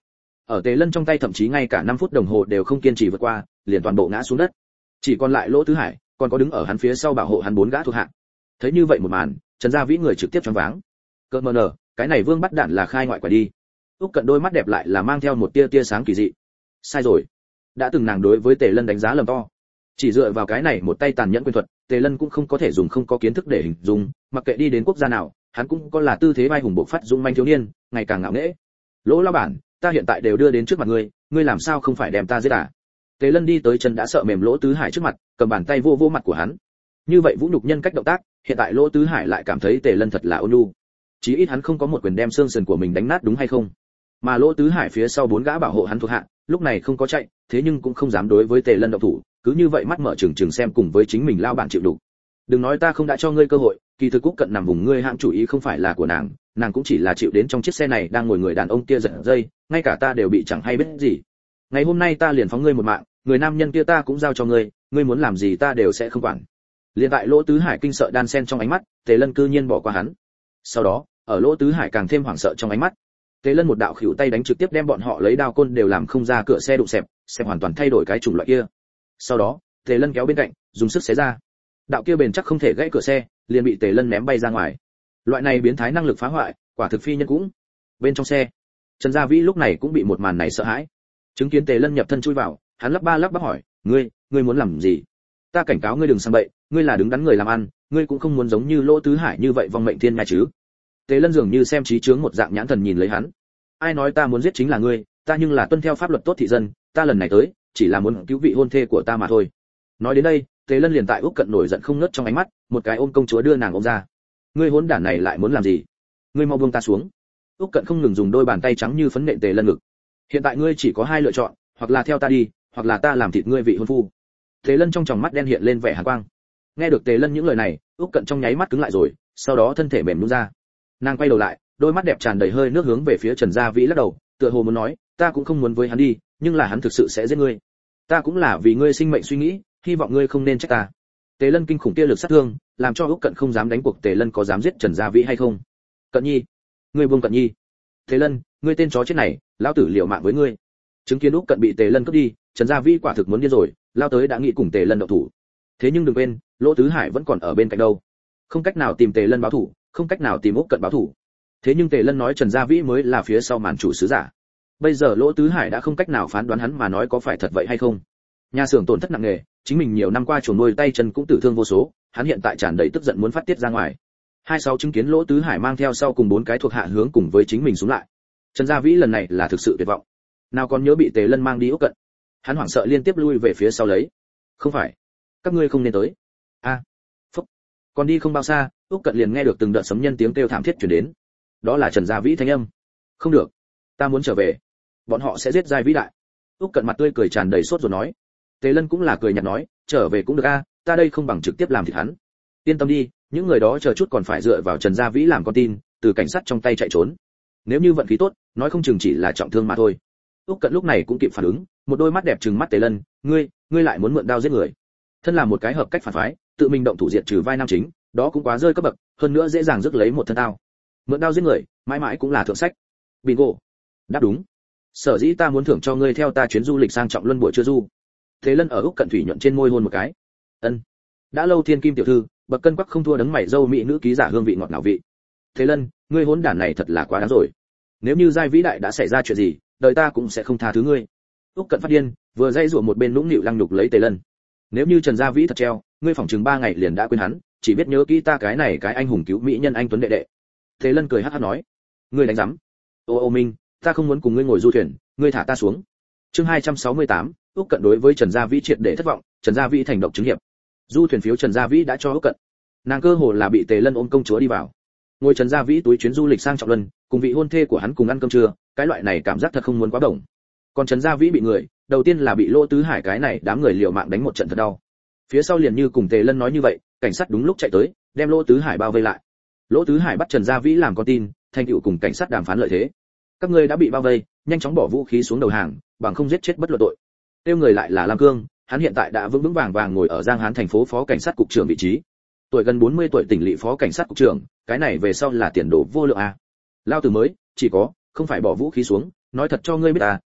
ở Tề Lân trong tay thậm chí ngay cả năm phút đồng hồ đều không kiên trì vượt qua, liền toàn bộ ngã xuống đất. Chỉ còn lại Lỗ Tứ Hải, còn có đứng ở hắn phía sau bảo hộ hắn bốn gã thuộc hạ. Thấy như vậy một màn, Trần Gia Vĩ người trực tiếp choáng váng. Cơn mờ nở, cái này Vương Bắt Đản là khai ngoại quả đi. Úc Cận đôi mắt đẹp lại là mang theo một tia tia sáng kỳ dị. Sai rồi. Đã từng nàng đối với Tề Lân đánh giá lầm to. Chỉ dựa vào cái này một tay tàn nhẫn quyền thuật, Tề Lân cũng không có thể dùng không có kiến thức để hình dung, mặc kệ đi đến quốc gia nào, hắn cũng có là tư thế vai hùng bộc phát dũng manh thiếu niên, ngày càng ngạo nghễ. Lỗ lão bản, ta hiện tại đều đưa đến trước mặt ngươi, ngươi làm sao không phải đem ta giết à? Tề Lân đi tới chân đã sợ mềm Lỗ Tứ Hải trước mặt, cầm bàn tay vô vô mặt của hắn. Như vậy vũ nhục nhân cách động tác, hiện tại Lỗ Tứ Hải lại cảm thấy Tề Lân thật là ôn nhu. Chí ít hắn không có một quyền đem xương sườn của mình đánh nát đúng hay không? Mà Lỗ Tứ Hải phía sau bốn gã bảo hộ hắn thuộc hạ, lúc này không có chạy, thế nhưng cũng không dám đối với Tề Lân động thủ, cứ như vậy mắt mở trừng trừng xem cùng với chính mình lao bản chịu đủ. Đừng nói ta không đã cho ngươi cơ hội, kỳ thực Cúc Cận nằm vùng ngươi hãm chủ ý không phải là của nàng, nàng cũng chỉ là chịu đến trong chiếc xe này đang ngồi người đàn ông kia giật dây, ngay cả ta đều bị chẳng hay biết gì. Ngày hôm nay ta liền phóng ngươi một mạng, người nam nhân kia ta cũng giao cho ngươi, ngươi muốn làm gì ta đều sẽ không quản. Liên tại Lỗ Tứ Hải kinh sợ đan sen trong ánh mắt, Tề Lân cư nhiên bỏ qua hắn. Sau đó, ở Lỗ Tứ Hải càng thêm hoảng sợ trong ánh mắt, Tề Lân một đạo khuỷu tay đánh trực tiếp đem bọn họ lấy đao côn đều làm không ra cửa xe đụng xẹp, xe hoàn toàn thay đổi cái chủng loại kia. Sau đó, Tề Lân kéo bên cạnh, dùng sức xé ra. Đạo kia bền chắc không thể gãy cửa xe, liền bị Tề Lân ném bay ra ngoài. Loại này biến thái năng lực phá hoại, quả thực phi nhân cũng. Bên trong xe, Trần Gia Vĩ lúc này cũng bị một màn này sợ hãi. Chứng kiến Tề Lân nhập thân chui vào, hắn lắp ba lắp bắp hỏi, "Ngươi, ngươi muốn làm gì? Ta cảnh cáo ngươi đừng sang bậy, ngươi là đứng đắn người làm ăn, ngươi cũng không muốn giống như Lỗ Tứ Hải như vậy vong mệnh thiên nhai chứ?" Tề Lân dường như xem trí chướng một dạng nhãn thần nhìn lấy hắn. "Ai nói ta muốn giết chính là ngươi, ta nhưng là tuân theo pháp luật tốt thị dân, ta lần này tới, chỉ là muốn cứu vị hôn thê của ta mà thôi." Nói đến đây, Tề Lân liền tại Úc Cận nổi giận không ngớt trong ánh mắt, một cái ôm công chúa đưa nàng ôm ra. "Ngươi hỗn đản này lại muốn làm gì? Ngươi mau buông ta xuống." Úc Cận không ngừng dùng đôi bàn tay trắng như phấn nện Tề Lân ngực. "Hiện tại ngươi chỉ có hai lựa chọn, hoặc là theo ta đi, hoặc là ta làm thịt ngươi vị hôn phu." Tề Lân trong tròng mắt đen hiện lên vẻ hàn quang. Nghe được Tề Lân những lời này, Úc Cận trong nháy mắt cứng lại rồi, sau đó thân thể mềm nhũn ra. Nàng quay đầu lại, đôi mắt đẹp tràn đầy hơi nước hướng về phía Trần Gia Vĩ lắc đầu, tựa hồ muốn nói, "Ta cũng không muốn với hắn đi, nhưng là hắn thực sự sẽ giết ngươi. Ta cũng là vì ngươi sinh mệnh suy nghĩ, hy vọng ngươi không nên trách ta." Tề Lân kinh khủng kia lực sát thương, làm cho Úc Cận không dám đánh cuộc Tề Lân có dám giết Trần Gia Vĩ hay không. "Cận Nhi, ngươi buông Cận Nhi." "Tề Lân, ngươi tên chó chết này, lão tử liều mạng với ngươi." Chứng kiến Úc Cận bị Tề Lân cướp đi, Trần Gia Vĩ quả thực muốn điên rồi, lao tới đã nghĩ cùng Tề Lân động thủ. Thế nhưng đừng quên, Lỗ Tứ Hải vẫn còn ở bên cạnh đâu. Không cách nào tìm Tề Lân báo thủ, không cách nào tìm Úc Cận báo thủ. Thế nhưng Tề Lân nói Trần Gia Vĩ mới là phía sau màn chủ sứ giả. Bây giờ Lỗ Tứ Hải đã không cách nào phán đoán hắn mà nói có phải thật vậy hay không. Nhà xưởng tổn thất nặng nề, chính mình nhiều năm qua chuồn nuôi tay chân cũng tử thương vô số, hắn hiện tại tràn đầy tức giận muốn phát tiết ra ngoài. Hai sáu chứng kiến Lỗ Tứ Hải mang theo sau cùng bốn cái thuộc hạ hướng cùng với chính mình xuống lại. Trần Gia Vĩ lần này là thực sự tuyệt vọng. Nào còn nhớ bị Tề Lân mang đi Úc Cận. Hắn hoảng sợ liên tiếp lui về phía sau lấy. "Không phải, các ngươi không nên tới." A. À, phúc. Còn đi không bao xa, Úc Cận liền nghe được từng đợt sấm nhân tiếng kêu thảm thiết truyền đến. Đó là Trần Gia Vĩ thanh âm. "Không được, ta muốn trở về. Bọn họ sẽ giết Gia Vĩ đại." Úc Cận mặt tươi cười tràn đầy sốt rồi nói. Tề Lân cũng là cười nhạt nói, "Trở về cũng được a, ta đây không bằng trực tiếp làm thịt hắn. Yên tâm đi, những người đó chờ chút còn phải dựa vào Trần Gia Vĩ làm con tin, từ cảnh sát trong tay chạy trốn. Nếu như vận khí tốt, nói không chừng chỉ là trọng thương mà thôi." Úc Cận lúc này cũng kịp phản ứng, một đôi mắt đẹp trừng mắt Tề Lân, "Ngươi, ngươi lại muốn mượn đao giết người?" Thân là một cái hợp cách phản phái, tự mình động thủ diệt trừ vai nam chính, đó cũng quá rơi cấp bậc, hơn nữa dễ dàng rước lấy một thân tao. Mượn đao giết người, mãi mãi cũng là thượng sách. Bingo. Đáp đúng. Sở dĩ ta muốn thưởng cho ngươi theo ta chuyến du lịch sang trọng luân buổi trưa du. Thế Lân ở Úc Cận thủy nhuận trên môi hôn một cái. Ân. Đã lâu thiên kim tiểu thư, bậc cân quắc không thua đấng mày dâu mỹ nữ ký giả hương vị ngọt ngào vị. Thế Lân, ngươi hỗn đản này thật là quá đáng rồi. Nếu như giai vĩ đại đã xảy ra chuyện gì, đời ta cũng sẽ không tha thứ ngươi. Úc Cận phát điên, vừa dây rủa một bên nũng nịu lăng nhục lấy Tề Lân. Nếu như Trần Gia Vĩ thật treo, ngươi phỏng chừng ba ngày liền đã quên hắn, chỉ biết nhớ kỹ ta cái này cái anh hùng cứu mỹ nhân anh tuấn đệ đệ. Thế Lân cười hắc hắc nói, ngươi đánh rắm. Ô ô Minh, ta không muốn cùng ngươi ngồi du thuyền, ngươi thả ta xuống. Chương hai trăm sáu mươi tám, Úc Cận đối với Trần Gia Vĩ triệt để thất vọng, Trần Gia Vĩ thành độc chứng hiệp. Du thuyền phiếu Trần Gia Vĩ đã cho Úc Cận. Nàng cơ hồ là bị Tề Lân ôm công chúa đi vào. Ngồi Trần Gia Vĩ túi chuyến du lịch sang trọng luân, cùng vị hôn thê của hắn cùng ăn cơm trưa, cái loại này cảm giác thật không muốn quá đồng. Còn Trần Gia Vĩ bị người, đầu tiên là bị Lỗ Tứ Hải cái này đám người liều mạng đánh một trận thật đau. Phía sau liền như cùng Tề Lân nói như vậy, cảnh sát đúng lúc chạy tới, đem Lỗ Tứ Hải bao vây lại. Lỗ Tứ Hải bắt Trần Gia Vĩ làm con tin, thành tựu cùng cảnh sát đàm phán lợi thế. Các ngươi đã bị bao vây, nhanh chóng bỏ vũ khí xuống đầu hàng, bằng không giết chết bất luận tội. Tiêu người lại là Lam Cương, hắn hiện tại đã vững vững vàng vàng ngồi ở Giang Hán thành phố phó cảnh sát cục trưởng vị trí. Tuổi gần bốn mươi tuổi tỉnh lỵ phó cảnh sát cục trưởng, cái này về sau là tiền đồ vô lượng a. Lao Tử mới, chỉ có, không phải bỏ vũ khí xuống, nói thật cho ngươi biết à,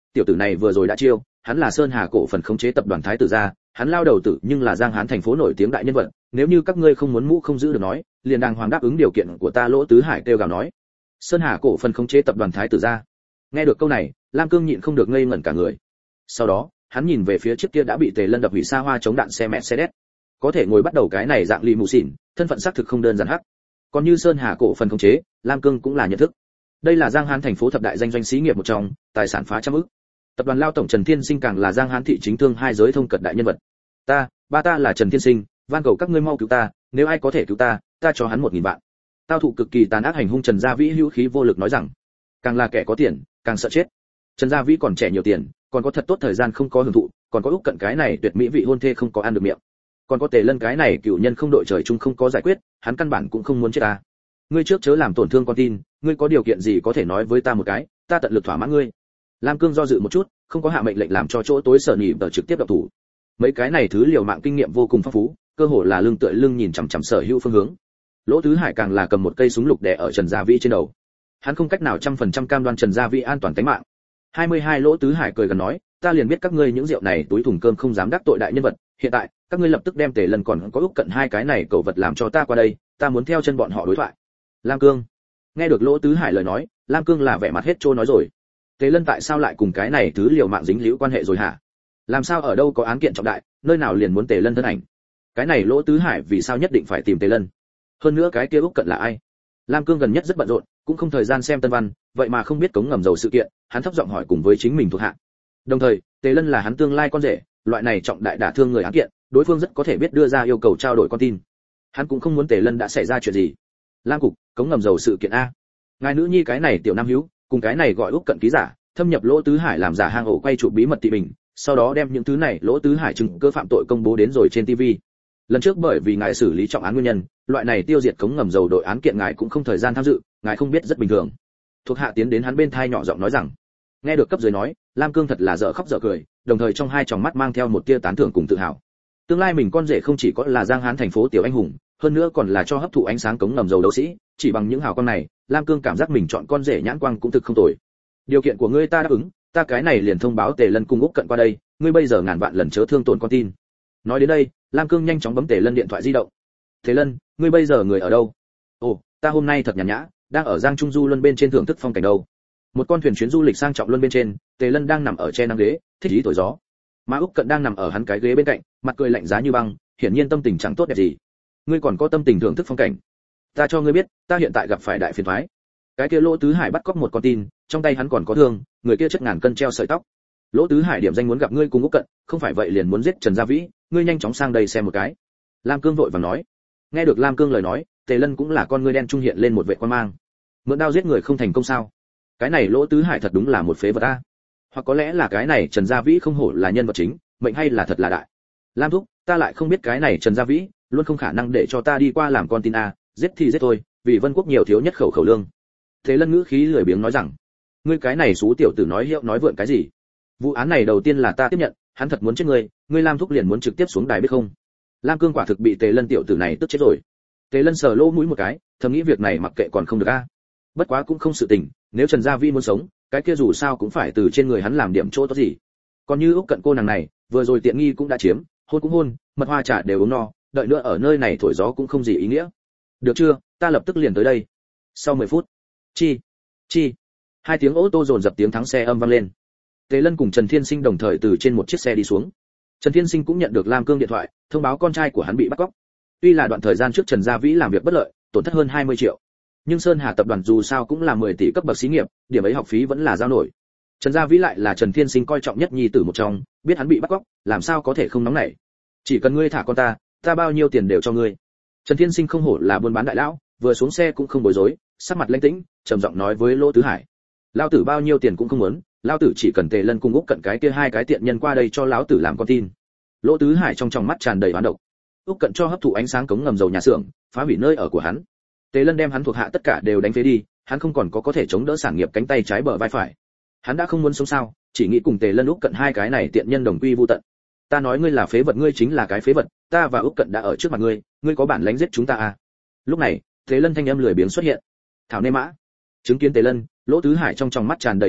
tiểu tử này vừa rồi đã chiêu, hắn là Sơn Hà cổ phần khống chế tập đoàn thái tử gia, hắn lao đầu tử nhưng là Giang Hán thành phố nổi tiếng đại nhân vật, nếu như các ngươi không muốn mũ không giữ được nói, liền đàng hoàng đáp ứng điều kiện của ta. Lỗ Tứ Hải kêu gào nói. Sơn Hà cổ phần khống chế tập đoàn thái tử gia. Nghe được câu này, Lam Cương nhịn không được ngây ngẩn cả người. Sau đó, hắn nhìn về phía chiếc kia đã bị Tề Lân đập hủy xa hoa chống đạn xe Mercedes. Có thể ngồi bắt đầu cái này dạng lì mù xỉn, thân phận xác thực không đơn giản hắc. Còn như Sơn Hà cổ phần khống chế, Lam Cương cũng là nhận thức. Đây là Giang Hán thành phố thập đại danh doanh xí nghiệp một trong, tài sản phá trăm ức. Tập đoàn Lao tổng Trần Thiên Sinh càng là Giang Hán thị chính thương hai giới thông cật đại nhân vật. Ta, ba ta là Trần Thiên Sinh, van cầu các ngươi mau cứu ta, nếu ai có thể cứu ta, ta cho hắn một nghìn vạn. Tao thụ cực kỳ tàn ác hành hung Trần Gia Vĩ hữu khí vô lực nói rằng, càng là kẻ có tiền, càng sợ chết. Trần Gia Vĩ còn trẻ nhiều tiền, còn có thật tốt thời gian không có hưởng thụ, còn có Úc Cận cái này tuyệt mỹ vị hôn thê không có ăn được miệng, còn có Tề Lân cái này cựu nhân không đội trời chung không có giải quyết, hắn căn bản cũng không muốn chết ta. Ngươi trước chớ làm tổn thương con tin, ngươi có điều kiện gì có thể nói với ta một cái, ta tận lực thỏa mãn ngươi. Lam Cương do dự một chút, không có hạ mệnh lệnh làm cho chỗ tối Sở Nhị tờ trực tiếp động thủ. Mấy cái này thứ liều mạng kinh nghiệm vô cùng phong phú, cơ hồ là lưng tựa lưng nhìn chằm chằm Sở Hữu phương hướng. Lỗ Tứ Hải càng là cầm một cây súng lục đè ở Trần Gia Vĩ trên đầu. Hắn không cách nào trăm phần trăm cam đoan Trần Gia Vĩ an toàn tính mạng. hai mươi hai Lỗ Tứ Hải cười gần nói, ta liền biết các ngươi những rượu này túi thùng cơm không dám đắc tội đại nhân vật, hiện tại, các ngươi lập tức đem Tề Lân còn có Úc Cận hai cái này cẩu vật làm cho ta qua đây, ta muốn theo chân bọn họ đối thoại. Lam Cương. Nghe được Lỗ Tứ Hải lời nói, Lam Cương là vẻ mặt hết trôi nói rồi. Tề Lân tại sao lại cùng cái này thứ liều mạng dính líu quan hệ rồi hả? Làm sao ở đâu có án kiện trọng đại, nơi nào liền muốn Tề Lân thân ảnh? Cái này Lỗ Tứ Hải vì sao nhất định phải tìm Tề Lân? Hơn nữa cái kia Úc Cận là ai? Lam Cương gần nhất rất bận rộn, cũng không thời gian xem tân văn, vậy mà không biết cống ngầm dầu sự kiện, hắn thấp giọng hỏi cùng với chính mình thuộc hạ. Đồng thời, Tề Lân là hắn tương lai con rể, loại này trọng đại đả thương người án kiện, đối phương rất có thể biết đưa ra yêu cầu trao đổi con tin. Hắn cũng không muốn Tề Lân đã xảy ra chuyện gì. Lam cục, cống ngầm dầu sự kiện a. Ngài nữ nhi cái này tiểu nam hữu, cùng cái này gọi Úc Cận ký giả, thâm nhập Lỗ Tứ Hải làm giả hang ổ quay chụp bí mật tị bình, sau đó đem những thứ này Lỗ Tứ Hải chứng cứ phạm tội công bố đến rồi trên ti vi. Lần trước bởi vì ngài xử lý trọng án nguyên nhân, loại này tiêu diệt cống ngầm dầu đội án kiện ngài cũng không thời gian tham dự, ngài không biết rất bình thường. Thuộc hạ tiến đến hắn bên thai nhỏ giọng nói rằng. Nghe được cấp dưới nói, Lam Cương thật là dở khóc dở cười, đồng thời trong hai tròng mắt mang theo một tia tán thưởng cùng tự hào. Tương lai mình con rể không chỉ có là Giang Hán thành phố tiểu anh hùng, hơn nữa còn là cho hấp thụ ánh sáng cống ngầm dầu đấu sĩ, chỉ bằng những hào quang này, Lam Cương cảm giác mình chọn con rể nhãn quang cũng thực không tồi. Điều kiện của ngươi ta đáp ứng, ta cái này liền thông báo Tề Lân cùng Úc Cận qua đây, ngươi bây giờ ngàn vạn lần chớ thương tổn con tin. Nói đến đây, Lam Cương nhanh chóng bấm Tề Lân điện thoại di động. Tề Lân, ngươi bây giờ người ở đâu? Ồ, ta hôm nay thật nhàn nhã, đang ở Giang Trung Du Luân bên trên thưởng thức phong cảnh đâu. Một con thuyền chuyến du lịch sang trọng luân bên trên, Tề Lân đang nằm ở che nắng ghế, thích ý thổi gió. Mà Úc Cận đang nằm ở hắn cái ghế bên cạnh, mặt cười lạnh giá như băng, hiển nhiên tâm tình chẳng tốt đẹp gì. Ngươi còn có tâm tình thưởng thức phong cảnh? Ta cho ngươi biết, ta hiện tại gặp phải đại phiền toái. Cái kia Lỗ Tứ Hải bắt cóc một con tin, trong tay hắn còn có thương, người kia chất ngàn cân treo sợi tóc. Lỗ Tứ Hải điểm danh muốn gặp ngươi cùng Úc Cận, không phải vậy liền muốn giết Trần Gia Vĩ, ngươi nhanh chóng sang đây xem một cái. Lam Cương vội vàng nói. Nghe được Lam Cương lời nói, Tề Lân cũng là con ngươi đen trung hiện lên một vẻ quan mang. Mượn đao giết người không thành công sao? Cái này Lỗ Tứ Hải thật đúng là một phế vật a. Hoặc có lẽ là cái này Trần Gia Vĩ không hổ là nhân vật chính, mệnh hay là thật là đại. Lam thúc, ta lại không biết cái này Trần Gia Vĩ, luôn không khả năng để cho ta đi qua làm con tin a, giết thì giết thôi, vì Vân Quốc nhiều thiếu nhất khẩu khẩu lương. Thế Lân ngữ khí lười biếng nói rằng, ngươi cái này xú tiểu tử nói hiệu nói vượn cái gì? Vụ án này đầu tiên là ta tiếp nhận, hắn thật muốn chết ngươi, ngươi Lam thúc liền muốn trực tiếp xuống đài biết không? Lam Cương quả thực bị Tề Lân tiểu tử này tức chết rồi. Tề Lân sờ lỗ mũi một cái, thầm nghĩ việc này mặc kệ còn không được a. Bất quá cũng không sự tình, nếu Trần Gia Vĩ muốn sống, cái kia dù sao cũng phải từ trên người hắn làm điểm chỗ tốt gì. Còn như Úc Cận cô nàng này, vừa rồi tiện nghi cũng đã chiếm, hôn cũng hôn, mật hoa trà đều uống no, đợi nữa ở nơi này thổi gió cũng không gì ý nghĩa. Được chưa, ta lập tức liền tới đây. Sau mười phút. Chi, chi. Hai tiếng ô tô dồn dập tiếng thắng xe âm vang lên. Tề Lân cùng Trần Thiên Sinh đồng thời từ trên một chiếc xe đi xuống. Trần Thiên Sinh cũng nhận được Lam Cương điện thoại, thông báo con trai của hắn bị bắt cóc. Tuy là đoạn thời gian trước Trần Gia Vĩ làm việc bất lợi, tổn thất hơn hai mươi triệu, nhưng Sơn Hà tập đoàn dù sao cũng là mười tỷ cấp bậc xí nghiệp, điểm ấy học phí vẫn là giao nổi. Trần Gia Vĩ lại là Trần Thiên Sinh coi trọng nhất nhi tử một trong, biết hắn bị bắt cóc, làm sao có thể không nóng nảy. Chỉ cần ngươi thả con ta, ta bao nhiêu tiền đều cho ngươi. Trần Thiên Sinh không hổ là buôn bán đại lão, vừa xuống xe cũng không bối rối, sắc mặt lãnh tĩnh, trầm giọng nói với Lỗ Tứ Hải: "Lão tử bao nhiêu tiền cũng không muốn, lão tử chỉ cần Tề Lân cùng Úc Cận cái kia hai cái tiện nhân qua đây cho lão tử làm con tin." Lỗ Tứ Hải trong tròng mắt tràn đầy oán độc. Úc Cận cho hấp thụ ánh sáng cống ngầm dầu nhà xưởng, phá hủy nơi ở của hắn. Tề Lân đem hắn thuộc hạ tất cả đều đánh phế đi, hắn không còn có có thể chống đỡ sản nghiệp cánh tay trái bờ vai phải. Hắn đã không muốn sống sao, chỉ nghĩ cùng Tề Lân Úc Cận hai cái này tiện nhân đồng quy vu tận. Ta nói ngươi là phế vật, ngươi chính là cái phế vật, ta và Úc Cận đã ở trước mặt ngươi, ngươi có bản lĩnh giết chúng ta à? Lúc này, Tề Lân thanh âm lười biếng xuất hiện. Thảo nê mã. Chứng kiến Tề Lân, Lỗ Tứ Hải trong tròng mắt tràn đầy bạo ngược,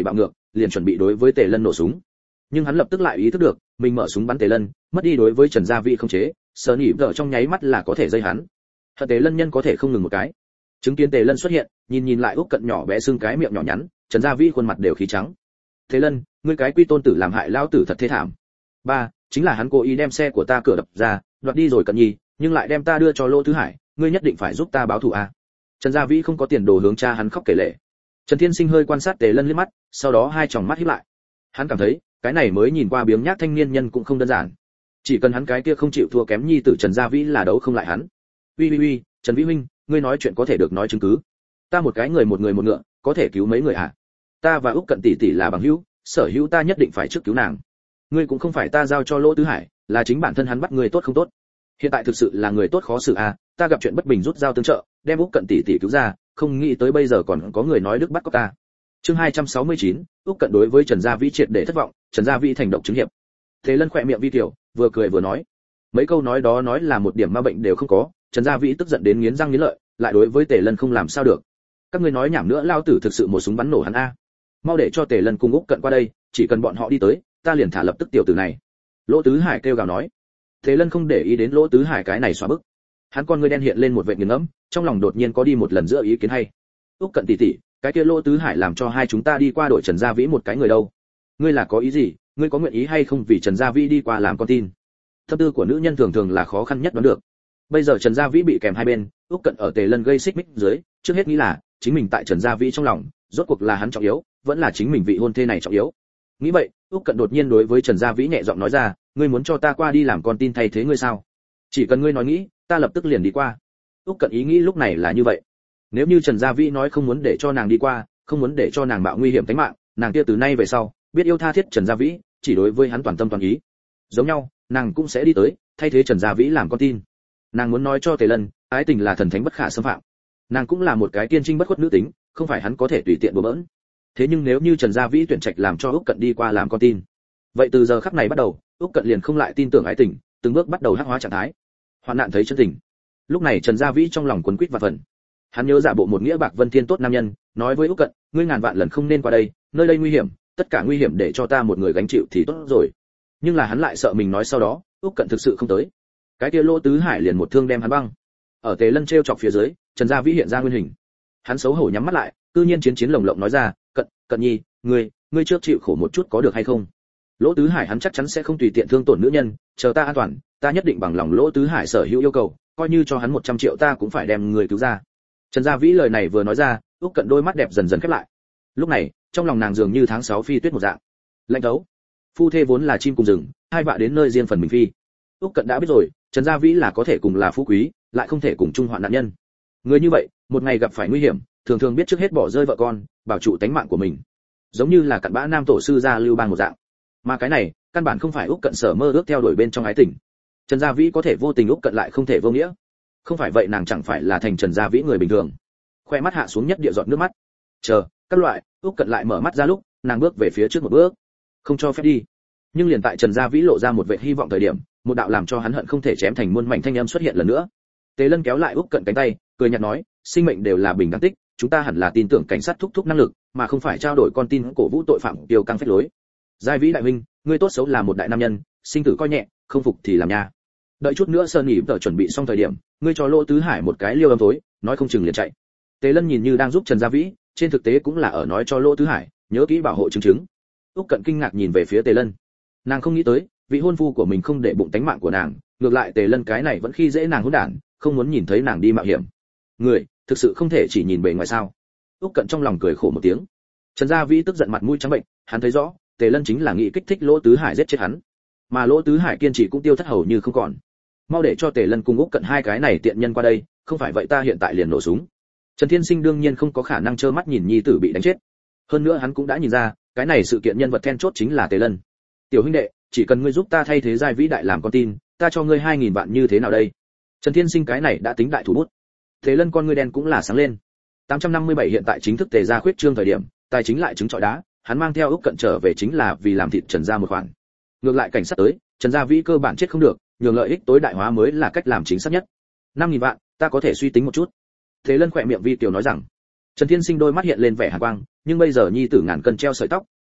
liền chuẩn bị đối với Tề Lân nổ súng. Nhưng hắn lập tức lại ý thức được, mình mở súng bắn Tề Lân, mất đi đối với Trần Gia Vĩ không chế, sờ nhịp đỡ trong nháy mắt là có thể dây hắn. Hận Tề Lân nhân có thể không ngừng một cái. Chứng kiến Tề Lân xuất hiện, nhìn nhìn lại Úc Cận nhỏ bé xương cái miệng nhỏ nhắn, Trần Gia Vĩ khuôn mặt đều khí trắng. Tề Lân, ngươi cái quy tôn tử làm hại lão tử thật thế thảm. Ba, chính là hắn cố ý đem xe của ta cửa đập ra, đoạt đi rồi Cận Nhi, nhưng lại đem ta đưa cho Lỗ Tứ Hải, ngươi nhất định phải giúp ta báo thù a. Trần Gia Vĩ không có tiền đồ hướng cha hắn khóc kể lể. Trần Thiên Sinh hơi quan sát Tề Lân liếc mắt, sau đó hai tròng mắt híp lại. Hắn cảm thấy, cái này mới nhìn qua biếng nhác thanh niên nhân cũng không đơn giản. Chỉ cần hắn cái kia không chịu thua kém nhi tử Trần Gia Vĩ là đấu không lại hắn. Uy uy uy, Trần Vĩ huynh, ngươi nói chuyện có thể được nói chứng cứ. Ta một cái người một người một ngựa, có thể cứu mấy người à? Ta và Úc Cận tỷ tỷ là bằng hữu, sở hữu ta nhất định phải trước cứu nàng. Ngươi cũng không phải ta giao cho Lỗ Tứ Hải, là chính bản thân hắn bắt người tốt không tốt. Hiện tại thực sự là người tốt khó xử à, ta gặp chuyện bất bình rút dao tương trợ, đem Úc Cận tỷ tỷ cứu ra, không nghĩ tới bây giờ còn có người nói đức bắt cóc ta. Chương hai trăm sáu mươi chín, Úc Cận đối với Trần Gia Vĩ triệt để thất vọng, Trần Gia Vĩ thành độc chứng hiệp. Thế Lân khỏe miệng vi tiểu, vừa cười vừa nói. Mấy câu nói đó nói là một điểm ma bệnh đều không có, Trần Gia Vĩ tức giận đến nghiến răng nghiến lợi, lại đối với Tề Lân không làm sao được. Các ngươi nói nhảm nữa, lao tử thực sự một súng bắn nổ hắn a. Mau để cho Tề Lân cùng Úc Cận qua đây, chỉ cần bọn họ đi tới, ta liền thả lập tức tiểu tử này. Lỗ Tứ Hải kêu gào nói. Tề Lân không để ý đến Lỗ Tứ Hải cái này xóa bức. Hắn con ngươi đen hiện lên một vệt nghiền ngẫm, trong lòng đột nhiên có đi một lần giữa ý kiến hay. Úc Cận tỷ tỷ, cái kia Lỗ Tứ Hải làm cho hai chúng ta đi qua đội Trần Gia Vĩ một cái người đâu? Ngươi là có ý gì? Ngươi có nguyện ý hay không vì Trần Gia Vĩ đi qua làm con tin? Tâm tư của nữ nhân thường thường là khó khăn nhất đoán được. Bây giờ Trần Gia Vĩ bị kèm hai bên, Úc Cận ở Tề Lân gây xích mích dưới, trước hết nghĩ là chính mình tại Trần Gia Vĩ trong lòng, rốt cuộc là hắn trọng yếu, vẫn là chính mình vị hôn thê này trọng yếu. Nghĩ vậy, Úc Cận đột nhiên đối với Trần Gia Vĩ nhẹ giọng nói ra, ngươi muốn cho ta qua đi làm con tin thay thế ngươi sao? Chỉ cần ngươi nói nghĩ, ta lập tức liền đi qua. Úc Cận ý nghĩ lúc này là như vậy. Nếu như Trần Gia Vĩ nói không muốn để cho nàng đi qua, không muốn để cho nàng mạo nguy hiểm tính mạng, nàng kia từ nay về sau, biết yêu tha thiết Trần Gia Vĩ, chỉ đối với hắn toàn tâm toàn ý. Giống nhau, nàng cũng sẽ đi tới, thay thế Trần Gia Vĩ làm con tin. Nàng muốn nói cho Tề Lân, ái tình là thần thánh bất khả xâm phạm. Nàng cũng là một cái kiên trinh bất khuất nữ tính, không phải hắn có thể tùy tiện đùa bỡn. Thế nhưng nếu như Trần Gia Vĩ tuyển trạch làm cho Úc Cận đi qua làm con tin, vậy từ giờ khắc này bắt đầu, Úc Cận liền không lại tin tưởng ái tình, từng bước bắt đầu hắc hóa trạng thái. Hoạn nạn thấy chân tình. Lúc này Trần Gia Vĩ trong lòng quấn quýt và phần. Hắn nhớ giả bộ một nghĩa bạc vân thiên tốt nam nhân, nói với Úc Cận, ngươi ngàn vạn lần không nên qua đây, nơi đây nguy hiểm, tất cả nguy hiểm để cho ta một người gánh chịu thì tốt rồi. Nhưng là hắn lại sợ mình nói sau đó, Úc Cận thực sự không tới. Cái kia Lỗ Tứ Hải liền một thương đem hắn băng. Ở Tề Lân treo chọc phía dưới, Trần Gia Vĩ hiện ra nguyên hình. Hắn xấu hổ nhắm mắt lại, cư nhiên chiến chiến lồng lộng nói ra, "Cận, Cận Nhi, ngươi, ngươi trước chịu khổ một chút có được hay không?" Lỗ Tứ Hải hắn chắc chắn sẽ không tùy tiện thương tổn nữ nhân, chờ ta an toàn, ta nhất định bằng lòng Lỗ Tứ Hải sở hữu yêu cầu, coi như cho hắn một trăm triệu ta cũng phải đem người cứu ra. Trần Gia Vĩ lời này vừa nói ra, Úc Cận đôi mắt đẹp dần dần khép lại. Lúc này, trong lòng nàng dường như tháng sáu phi tuyết một dạng. Lạnh thấu. Phu thê vốn là chim cùng rừng, hai vạ đến nơi riêng phần mình phi. Úc Cận đã biết rồi, Trần Gia Vĩ là có thể cùng là phú quý, lại không thể cùng chung hoạn nạn nhân. Người như vậy, một ngày gặp phải nguy hiểm, thường thường biết trước hết bỏ rơi vợ con, bảo trụ tánh mạng của mình. Giống như là cặn bã nam tổ sư gia Lưu Bang một dạng. Mà cái này, căn bản không phải Úc Cận sở mơ ước theo đuổi bên trong ái tình. Trần Gia Vĩ có thể vô tình, Úc Cận lại không thể vô nghĩa. Không phải vậy nàng chẳng phải là thành Trần Gia Vĩ người bình thường. Khoe mắt hạ xuống nhất địa giọt nước mắt. Chờ, các loại, Úc Cận lại mở mắt ra lúc, nàng bước về phía trước một bước. Không cho phép đi. Nhưng liền tại Trần Gia Vĩ lộ ra một vẻ hy vọng thời điểm, một đạo làm cho hắn hận không thể chém thành muôn mảnh thanh âm xuất hiện lần nữa. Tề Lân kéo lại Úc Cận cánh tay, cười nhạt nói, sinh mệnh đều là bình đẳng tích, chúng ta hẳn là tin tưởng cảnh sát thúc thúc năng lực, mà không phải trao đổi con tin cổ vũ tội phạm tiêu căng phách lối. Gia Vĩ đại huynh, ngươi tốt xấu là một đại nam nhân, sinh tử coi nhẹ, không phục thì làm nha. Đợi chút nữa Sơn Nhĩ tự chuẩn bị xong thời điểm, ngươi cho Lỗ Tứ Hải một cái liêu âm tối, nói không chừng liền chạy. Tề Lân nhìn như đang giúp Trần Gia Vĩ, trên thực tế cũng là ở nói cho Lỗ Tứ Hải, nhớ kỹ bảo hộ chứng chứng. Úc Cận kinh ngạc nhìn về phía Tề Lân. Nàng không nghĩ tới, vị hôn phu của mình không để bụng tánh mạng của nàng, ngược lại Tề Lân cái này vẫn khi dễ nàng hỗn đản, không muốn nhìn thấy nàng đi mạo hiểm. Người, thực sự không thể chỉ nhìn bề ngoài sao? Úc Cận trong lòng cười khổ một tiếng. Trần Gia Vĩ tức giận mặt mũi trắng bệnh, hắn thấy rõ, Tề Lân chính là nghĩ kích thích Lỗ Tứ Hải giết chết hắn. Mà Lỗ Tứ Hải kiên trì cũng tiêu thất hầu như không còn. Mau để cho Tề Lân cùng Úc Cận hai cái này tiện nhân qua đây, không phải vậy ta hiện tại liền nổ súng. Trần Thiên Sinh đương nhiên không có khả năng trơ mắt nhìn nhi tử bị đánh chết. Hơn nữa hắn cũng đã nhìn ra, cái này sự kiện nhân vật then chốt chính là Tề Lân. Tiểu huynh đệ, chỉ cần ngươi giúp ta thay thế Giai Vĩ đại làm con tin, ta cho ngươi hai nghìn vạn như thế nào đây? Trần Thiên Sinh cái này đã tính đại thủ bút. Tề Lân con ngươi đen cũng là sáng lên. tám trăm năm mươi bảy hiện tại chính thức Tề gia khuyết trương thời điểm, tài chính lại chứng trọi đá, hắn mang theo Úc Cận trở về chính là vì làm thịt Trần gia một khoản. Ngược lại cảnh sát tới, Trần Gia Vĩ cơ bản chết không được, nhường lợi ích tối đại hóa mới là cách làm chính xác nhất. năm nghìn vạn, ta có thể suy tính một chút. Thế Lân khỏe miệng vi tiểu nói rằng. Trần Thiên Sinh đôi mắt hiện lên vẻ hàn quang, nhưng bây giờ nhi tử ngàn cân treo sợi tóc,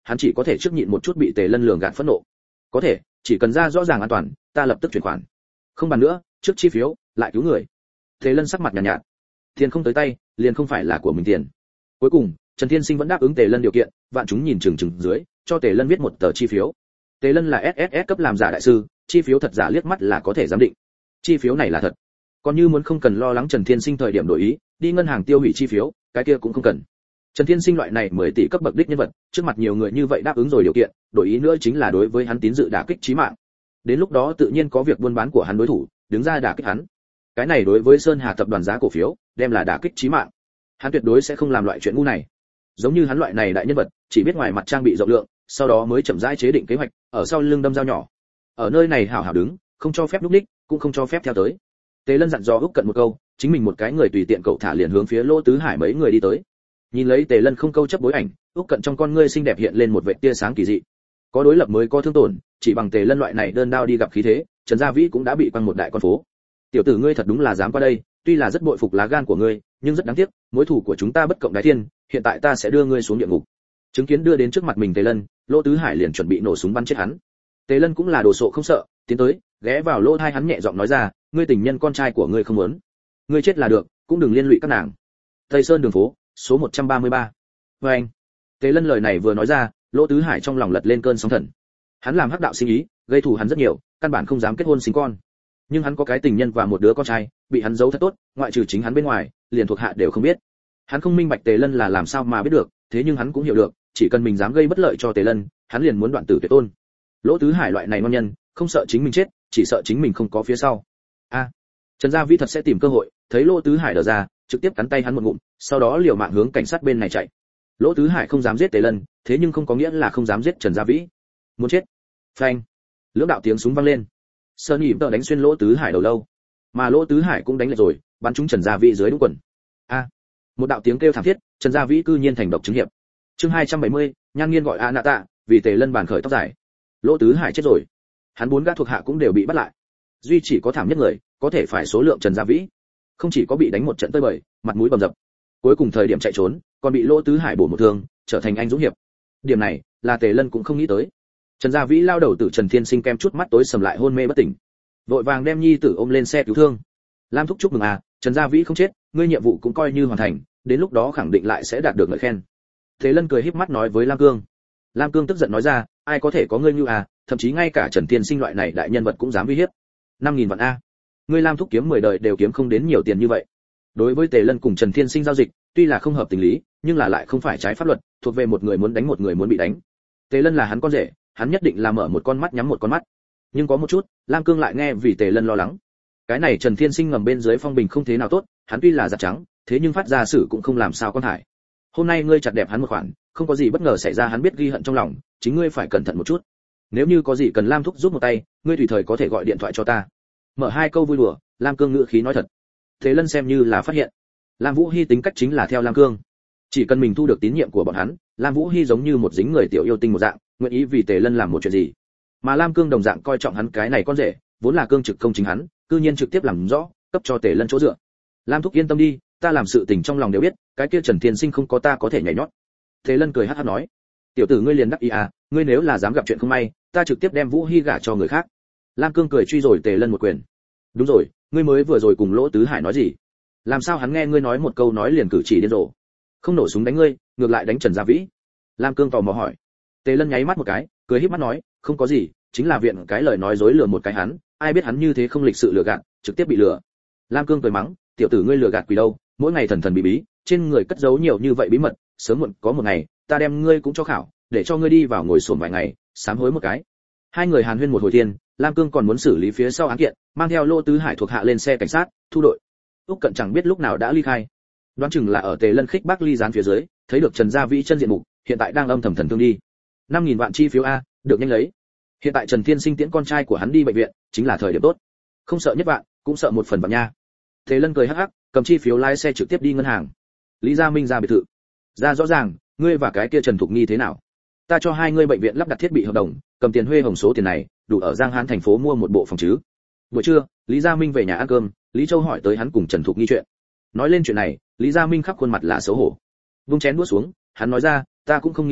hắn chỉ có thể trước nhịn một chút bị Tề Lân lường gạt phẫn nộ. Có thể, chỉ cần ra rõ ràng an toàn, ta lập tức chuyển khoản. Không bàn nữa, trước chi phiếu, lại cứu người. Tề Lân sắc mặt nhàn nhạt, nhạt. Tiền không tới tay, liền không phải là của mình tiền. Cuối cùng, Trần Thiên Sinh vẫn đáp ứng Tề Lân điều kiện, vạn chúng nhìn chừng chừng dưới, cho Tề Lân viết một tờ chi phiếu. Tề Lân là ét ét ét cấp làm giả đại sư, chi phiếu thật giả liếc mắt là có thể giám định. Chi phiếu này là thật. Còn như muốn không cần lo lắng Trần Thiên Sinh thời điểm đổi ý, đi ngân hàng tiêu hủy chi phiếu, cái kia cũng không cần. Trần Thiên Sinh loại này mười tỷ cấp bậc đích nhân vật, trước mặt nhiều người như vậy đáp ứng rồi điều kiện, đổi ý nữa chính là đối với hắn tín dự đả kích chí mạng. Đến lúc đó tự nhiên có việc buôn bán của hắn đối thủ, đứng ra đả kích hắn. Cái này đối với Sơn Hà tập đoàn giá cổ phiếu, đem là đả kích chí mạng. Hắn tuyệt đối sẽ không làm loại chuyện ngu này. Giống như hắn loại này đại nhân vật, chỉ biết ngoài mặt trang bị rộng lượng, sau đó mới chậm rãi chế định kế hoạch, ở sau lưng đâm dao nhỏ. Ở nơi này hảo hảo đứng, không cho phép lúc ních, cũng không cho phép theo tới. Tề Lân dặn dò Úc Cận một câu, chính mình một cái người tùy tiện cậu thả liền hướng phía Lỗ Tứ Hải mấy người đi tới. Nhìn lấy Tề Lân không câu chấp bối ảnh, Úc Cận trong con ngươi xinh đẹp hiện lên một vệt tia sáng kỳ dị. Có đối lập mới có thương tổn, chỉ bằng Tề Lân loại này đơn đao đi gặp khí thế, Trần Gia Vĩ cũng đã bị quăng một đại con phố. Tiểu tử ngươi thật đúng là dám qua đây, tuy là rất bội phục lá gan của ngươi, nhưng rất đáng tiếc, mối thù của chúng ta bất cộng đái thiên, hiện tại ta sẽ đưa ngươi xuống địa ngục. Chứng kiến đưa đến trước mặt mình Tề Lân, Lỗ Tứ Hải liền chuẩn bị nổ súng bắn chết hắn. Tề Lân cũng là đồ sộ không sợ, tiến tới, ghé vào lỗ tai hắn nhẹ giọng nói ra, ngươi tình nhân con trai của ngươi không muốn, ngươi chết là được, cũng đừng liên lụy các nàng. Tây Sơn đường phố, số một trăm ba mươi ba. Và anh, Tề Lân lời này vừa nói ra, Lỗ Tứ Hải trong lòng lật lên cơn sóng thần. Hắn làm hắc đạo sinh ý, gây thù hắn rất nhiều, căn bản không dám kết hôn sinh con. Nhưng hắn có cái tình nhân và một đứa con trai, bị hắn giấu thật tốt, ngoại trừ chính hắn bên ngoài, liền thuộc hạ đều không biết. Hắn không minh bạch Tề Lân là làm sao mà biết được, thế nhưng hắn cũng hiểu được, chỉ cần mình dám gây bất lợi cho Tề Lân, hắn liền muốn đoạn tử tuyệt tôn. Lỗ Tứ Hải loại này ngon nhân, không sợ chính mình chết, chỉ sợ chính mình không có phía sau. A, à, Trần Gia Vĩ thật sẽ tìm cơ hội, thấy Lỗ Tứ Hải đờ ra, trực tiếp cắn tay hắn một ngụm, sau đó liều mạng hướng cảnh sát bên này chạy. Lỗ Tứ Hải không dám giết Tề Lân, thế nhưng không có nghĩa là không dám giết Trần Gia Vĩ. Muốn chết. Phanh. Lưỡng đạo tiếng súng vang lên. Sơn Nhị tờ đánh xuyên Lỗ Tứ Hải đầu lâu, mà Lỗ Tứ Hải cũng đánh lệch rồi, bắn trúng Trần Gia Vĩ dưới đúng quần. A. À, một đạo tiếng kêu thảm thiết, Trần Gia Vĩ cư nhiên thành độc chứng hiệp. Chương hai trăm bảy mươi, Nhan Nghiên gọi A Nạ Tạ, vì Tề Lân bàn khởi tóc dài. Lỗ Tứ Hải chết rồi. Hắn bốn gã thuộc hạ cũng đều bị bắt lại. Duy chỉ có thảm nhất người, có thể phải số lượng Trần Gia Vĩ. Không chỉ có bị đánh một trận tơi bời, mặt mũi bầm dập. Cuối cùng thời điểm chạy trốn, còn bị Lỗ Tứ Hải bổ một thương, trở thành anh dũng hiệp. Điểm này, là Tề Lân cũng không nghĩ tới. Trần Gia Vĩ lao đầu tử Trần Thiên Sinh kem chút mắt tối sầm lại hôn mê bất tỉnh. Vội vàng đem nhi tử ôm lên xe cứu thương. Lam thúc chúc mừng à, Trần Gia Vĩ không chết, ngươi nhiệm vụ cũng coi như hoàn thành, đến lúc đó khẳng định lại sẽ đạt được ngợi khen. Tề Lân cười híp mắt nói với Lam Cương. Lam Cương tức giận nói ra, ai có thể có ngươi như à, thậm chí ngay cả Trần Thiên Sinh loại này đại nhân vật cũng dám uy hiếp. năm nghìn vạn a. Ngươi Lam thúc kiếm mười đời đều kiếm không đến nhiều tiền như vậy. Đối với Tề Lân cùng Trần Thiên Sinh giao dịch, tuy là không hợp tình lý, nhưng là lại không phải trái pháp luật, thuộc về một người muốn đánh một người muốn bị đánh. Tề Lân là hắn con rể, hắn nhất định là mở một con mắt nhắm một con mắt. Nhưng có một chút, Lam Cương lại nghe vì Tề Lân lo lắng. Cái này Trần Thiên Sinh ngầm bên dưới phong bình không thế nào tốt, hắn tuy là giặt trắng, thế nhưng phát ra sự cũng không làm sao con thải. Hôm nay ngươi chặt đẹp hắn một khoản, không có gì bất ngờ xảy ra hắn biết ghi hận trong lòng, chính ngươi phải cẩn thận một chút. Nếu như có gì cần Lam thúc giúp một tay, ngươi tùy thời có thể gọi điện thoại cho ta. Mở hai câu vui đùa, Lam Cương ngữ khí nói thật. Thế Lân xem như là phát hiện, Lam Vũ Hi tính cách chính là theo Lam Cương. Chỉ cần mình thu được tín nhiệm của bọn hắn, Lam Vũ Hi giống như một dính người tiểu yêu tinh một dạng, nguyện ý vì Tề Lân làm một chuyện gì. Mà Lam Cương đồng dạng coi trọng hắn cái này con rể, vốn là cương trực công chính hắn, cư nhiên trực tiếp làm rõ, cấp cho Tề Lân chỗ dựa. Lam thúc yên tâm đi, ta làm sự tình trong lòng đều biết, cái kia Trần Thiên Sinh không có ta có thể nhảy nhót. Tề Lân cười hắc hắc nói, tiểu tử ngươi liền đắc ý à, ngươi nếu là dám gặp chuyện không may, ta trực tiếp đem Vũ Hi gả cho người khác. Lam Cương cười truy rồi Tề Lân một quyền. Đúng rồi, ngươi mới vừa rồi cùng Lỗ Tứ Hải nói gì? Làm sao hắn nghe ngươi nói một câu nói liền cử chỉ điên rồ? Không nổ súng đánh ngươi, ngược lại đánh Trần Gia Vĩ. Lam Cương tò mò hỏi. Tề Lân nháy mắt một cái, cười híp mắt nói, không có gì, chính là viện cái lời nói dối lừa một cái hắn, ai biết hắn như thế không lịch sự lừa gạt, trực tiếp bị lừa. Lam Cương cười mắng, tiểu tử ngươi lừa gạt quỷ đâu, mỗi ngày thần thần bí bí, trên người cất giấu nhiều như vậy bí mật, sớm muộn có một ngày, ta đem ngươi cũng cho khảo, để cho ngươi đi vào ngồi xổm vài ngày, sám hối một cái. Hai người hàn huyên một hồi thiên, Lam Cương còn muốn xử lý phía sau án kiện, mang theo Lô Tứ Hải thuộc hạ lên xe cảnh sát, thu đội. Úc Cận chẳng biết lúc nào đã ly khai. Đoán chừng là ở Tề Lân khích bác ly gián phía dưới, thấy được Trần Gia Vĩ chân diện mục, hiện tại đang âm thầm thần thương đi. năm nghìn vạn chi phiếu a, được nhanh lấy. Hiện tại Trần Thiên Sinh tiễn con trai của hắn đi bệnh viện, chính là thời điểm tốt. Không sợ nhất vạn, cũng sợ một phần vạn nha. Tề Lân cười hắc hắc, cầm chi phiếu lái xe trực tiếp đi ngân hàng. Lý Gia Minh ra biệt thự. Ra rõ ràng, ngươi và cái kia Trần Thục Nghi thế nào? Ta cho hai ngươi bệnh viện lắp đặt thiết bị hợp đồng, cầm tiền huê hồng số tiền này, đủ ở Giang Hán thành phố mua một bộ phòng chứ. Buổi trưa, Lý Gia Minh về nhà ăn cơm, Lý Châu hỏi tới hắn cùng Trần Thục Nghi chuyện. Nói lên chuyện này, Lý Gia Minh khắp khuôn mặt là xấu hổ. Vung chén đũa xuống, hắn nói ra, ta cũng không nghĩ đến,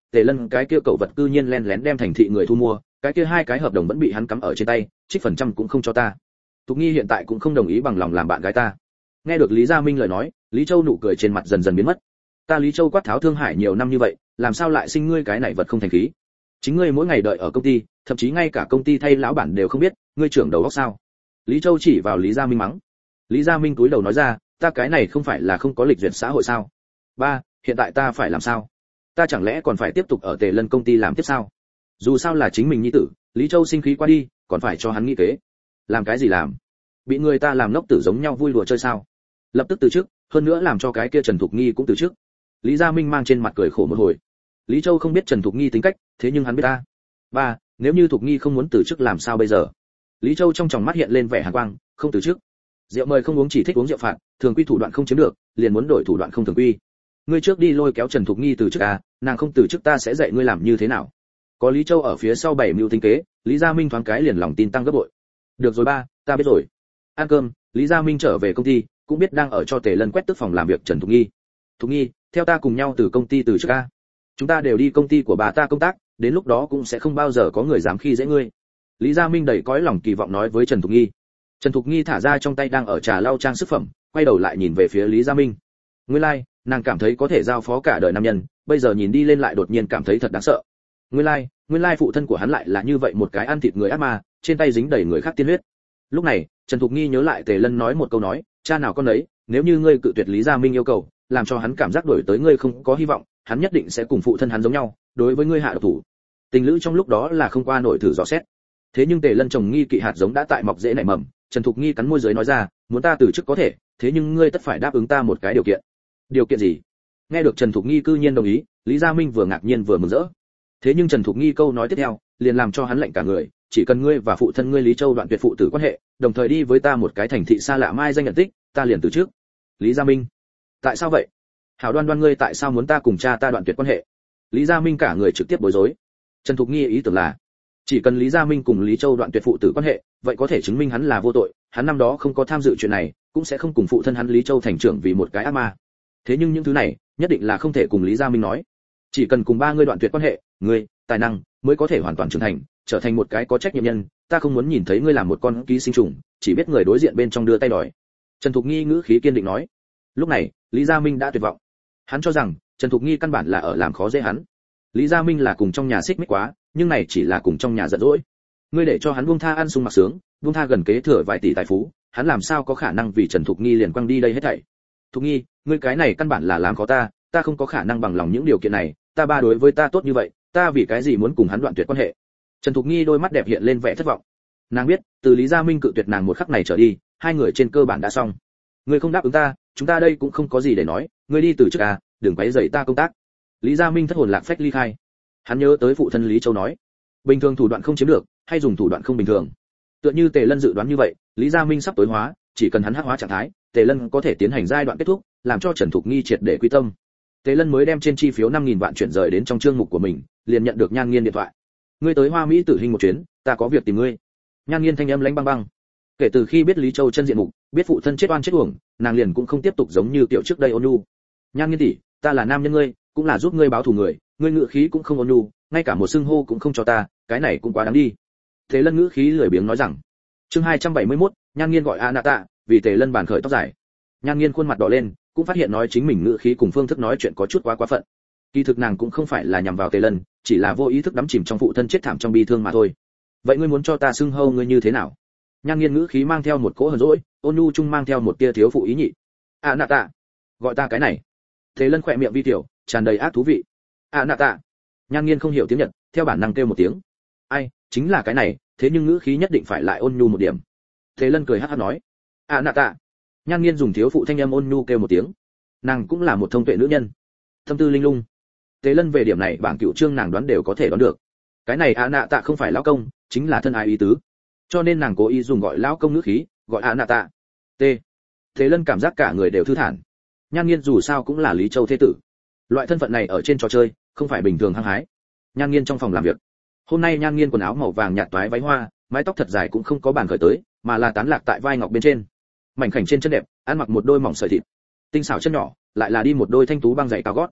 Tề Lân cái kia cậu vật cư nhiên len lén đem thành thị người thu mua, cái kia hai cái hợp đồng vẫn bị hắn cắm ở trên tay, trích phần trăm cũng không cho ta. Thục Nghi hiện tại cũng không đồng ý bằng lòng làm bạn gái ta. Nghe được Lý Gia Minh lời nói, Lý Châu nụ cười trên mặt dần dần biến mất. Ta Lý Châu quát tháo Thương Hải nhiều năm như vậy, làm sao lại sinh ngươi cái này vật không thành khí? Chính ngươi mỗi ngày đợi ở công ty, thậm chí ngay cả công ty thay lão bản đều không biết, ngươi trưởng đầu óc sao? Lý Châu chỉ vào Lý Gia Minh mắng. Lý Gia Minh cúi đầu nói ra, ta cái này không phải là không có lịch duyệt xã hội sao? Ba, hiện tại ta phải làm sao? Ta chẳng lẽ còn phải tiếp tục ở Tề Lân công ty làm tiếp sao? Dù sao là chính mình nhi tử, Lý Châu sinh khí qua đi, còn phải cho hắn nghĩ kế. Làm cái gì làm? Bị người ta làm ngốc tử giống nhau vui đùa chơi sao? Lập tức từ chức, hơn nữa làm cho cái kia Trần Thục Nghi cũng từ chức. Lý Gia Minh mang trên mặt cười khổ một hồi. Lý Châu không biết Trần Thục Nghi tính cách, thế nhưng hắn biết ta. Ba, nếu như Thục Nghi không muốn từ chức làm sao bây giờ? Lý Châu trong tròng mắt hiện lên vẻ hàn quang, không từ chức. Rượu mời không uống chỉ thích uống rượu phạt, thường quy thủ đoạn không chiếm được, liền muốn đổi thủ đoạn không thường quy. Ngươi trước đi lôi kéo Trần Thục Nghi từ chức à, nàng không từ chức ta sẽ dạy ngươi làm như thế nào. Có Lý Châu ở phía sau bảy mưu tính kế, Lý Gia Minh thoáng cái liền lòng tin tăng gấp bội. Được rồi ba, ta biết rồi. Ăn cơm, Lý Gia Minh trở về công ty, cũng biết đang ở cho Tề Lân quét tước phòng làm việc Trần Thục Nghi. Thục Nghi, theo ta cùng nhau từ công ty từ chức a. Chúng ta đều đi công ty của bà ta công tác, đến lúc đó cũng sẽ không bao giờ có người dám khi dễ ngươi. Lý Gia Minh đầy cõi lòng kỳ vọng nói với Trần Thục Nghi. Trần Thục Nghi thả ra trong tay đang ở trà lau trang sức phẩm, quay đầu lại nhìn về phía Lý Gia Minh. Nguyên lai, like, nàng cảm thấy có thể giao phó cả đời nam nhân, bây giờ nhìn đi lên lại đột nhiên cảm thấy thật đáng sợ. Nguyên lai, like, nguyên lai like phụ thân của hắn lại là như vậy một cái ăn thịt người ác ma, trên tay dính đầy người khác tiên huyết. Lúc này, Trần Thục Nghi nhớ lại Tề Lân nói một câu nói, cha nào con ấy, nếu như ngươi cự tuyệt Lý Gia Minh yêu cầu, làm cho hắn cảm giác đổi tới ngươi không có hy vọng, hắn nhất định sẽ cùng phụ thân hắn giống nhau, đối với ngươi hạ độc thủ. Tình lữ trong lúc đó là không qua nổi thử dò xét. Thế nhưng Tề Lân trồng nghi kỵ hạt giống đã tại mọc rễ nảy mầm, Trần Thục Nghi cắn môi dưới nói ra, muốn ta từ chức có thể, thế nhưng ngươi tất phải đáp ứng ta một cái điều kiện. Điều kiện gì? Nghe được Trần Thục Nghi cư nhiên đồng ý, Lý Gia Minh vừa ngạc nhiên vừa mừng rỡ. Thế nhưng Trần Thục Nghi câu nói tiếp theo, liền làm cho hắn lạnh cả người, chỉ cần ngươi và phụ thân ngươi Lý Châu đoạn tuyệt phụ tử quan hệ, đồng thời đi với ta một cái thành thị xa lạ mai danh nhận tích, ta liền từ trước. Lý Gia Minh, tại sao vậy? Hảo Đoan Đoan ngươi tại sao muốn ta cùng cha ta đoạn tuyệt quan hệ? Lý Gia Minh cả người trực tiếp bối rối. Trần Thục Nghi ý tưởng là, chỉ cần Lý Gia Minh cùng Lý Châu đoạn tuyệt phụ tử quan hệ, vậy có thể chứng minh hắn là vô tội, hắn năm đó không có tham dự chuyện này, cũng sẽ không cùng phụ thân hắn Lý Châu thành trưởng vì một cái ác ma. Thế nhưng những thứ này, nhất định là không thể cùng Lý Gia Minh nói. Chỉ cần cùng ba ngươi đoạn tuyệt quan hệ, ngươi, tài năng mới có thể hoàn toàn trưởng thành, trở thành một cái có trách nhiệm nhân, ta không muốn nhìn thấy ngươi làm một con ký sinh trùng, chỉ biết người đối diện bên trong đưa tay đòi. Trần Thục Nghi ngữ khí kiên định nói. Lúc này, Lý Gia Minh đã tuyệt vọng. Hắn cho rằng Trần Thục Nghi căn bản là ở làm khó dễ hắn. Lý Gia Minh là cùng trong nhà xích mích quá, nhưng này chỉ là cùng trong nhà giận dỗi. Ngươi để cho hắn buông tha ăn sung mặc sướng, buông tha gần kế thừa vài tỷ tài phú, hắn làm sao có khả năng vì Trần Thục Nghi liền quăng đi đây hết thảy. Thục Nghi, ngươi cái này căn bản là làm khó ta, ta không có khả năng bằng lòng những điều kiện này, ta ba đối với ta tốt như vậy, ta vì cái gì muốn cùng hắn đoạn tuyệt quan hệ? Trần Thục Nghi đôi mắt đẹp hiện lên vẻ thất vọng. Nàng biết, từ Lý Gia Minh cự tuyệt nàng một khắc này trở đi, hai người trên cơ bản đã xong. Ngươi không đáp ứng ta, chúng ta đây cũng không có gì để nói, ngươi đi từ chức à, đừng quấy rầy ta công tác. Lý Gia Minh thất hồn lạc phách ly khai. Hắn nhớ tới phụ thân Lý Châu nói, bình thường thủ đoạn không chiếm được, hay dùng thủ đoạn không bình thường. Tựa như Tề Lân dự đoán như vậy, Lý Gia Minh sắp tối hóa, chỉ cần hắn hắc hóa trạng thái, Tề Lân có thể tiến hành giai đoạn kết thúc, làm cho Trần Thục Nghi triệt để quy tâm. Tề Lân mới đem trên chi phiếu năm nghìn vạn chuyển rời đến trong chương mục của mình, liền nhận được Nhan Nghiên điện thoại. Ngươi tới Hoa Mỹ Tử Hình một chuyến, ta có việc tìm ngươi. Nhan Nghiên thanh âm lãnh băng băng. Kể từ khi biết Lý Châu chân diện mục, biết phụ thân chết oan chết uổng, nàng liền cũng không tiếp tục giống như tiểu trước đây ôn nhu. Nhan Nghiên tỷ, ta là nam nhân ngươi, cũng là giúp ngươi báo thù người, ngươi ngữ khí cũng không ôn nhu, ngay cả một xưng hô cũng không cho ta, cái này cũng quá đáng đi. Tề Lân ngữ khí lười biếng nói rằng. Chương hai trăm bảy mươi mốt, Nhan Nghiên gọi Anata, vì Tề Lân bàn khởi tóc dài. Nhan Nghiên khuôn mặt đỏ lên, cũng phát hiện nói chính mình ngữ khí cùng phương thức nói chuyện có chút quá quá phận. Kỳ thực nàng cũng không phải là nhằm vào Tề Lân, chỉ là vô ý thức đắm chìm trong phụ thân chết thảm trong bi thương mà thôi. Vậy ngươi muốn cho ta xưng hô ngươi như thế nào? Nhan Nghiên ngữ khí mang theo một cỗ hờn dỗi, ôn nhu chung mang theo một tia thiếu phụ ý nhị. Anata, gọi ta cái này. Tề Lân khỏe miệng vi tiểu, tràn đầy ác thú vị. Anata. Nhan Nghiên không hiểu tiếng Nhật, theo bản năng kêu một tiếng. Ai, chính là cái này, thế nhưng ngữ khí nhất định phải lại ôn nhu một điểm. Tề Lân cười hắc hắc nói. Anata. Nhan Nghiên dùng thiếu phụ thanh âm ôn nhu kêu một tiếng. Nàng cũng là một thông tuệ nữ nhân, tâm tư linh lung. Tề Lân về điểm này bảng cựu chương nàng đoán đều có thể đoán được. Cái này Anata không phải lão công, chính là thân ái ý tứ. Cho nên nàng cố ý dùng gọi lão công ngữ khí, gọi Anata. T. Tề Lân cảm giác cả người đều thư thản. Nhan Nghiên dù sao cũng là Lý Châu thế tử. Loại thân phận này ở trên trò chơi, không phải bình thường hăng hái. Nhan Nghiên trong phòng làm việc. Hôm nay Nhan Nghiên quần áo màu vàng nhạt toái váy hoa, mái tóc thật dài cũng không có bàn khởi tới, mà là tán lạc tại vai ngọc bên trên. Mảnh khảnh trên chân đẹp, ăn mặc một đôi mỏng sợi thịt. Tinh xảo chân nhỏ, lại là đi một đôi thanh tú băng giày cao gót.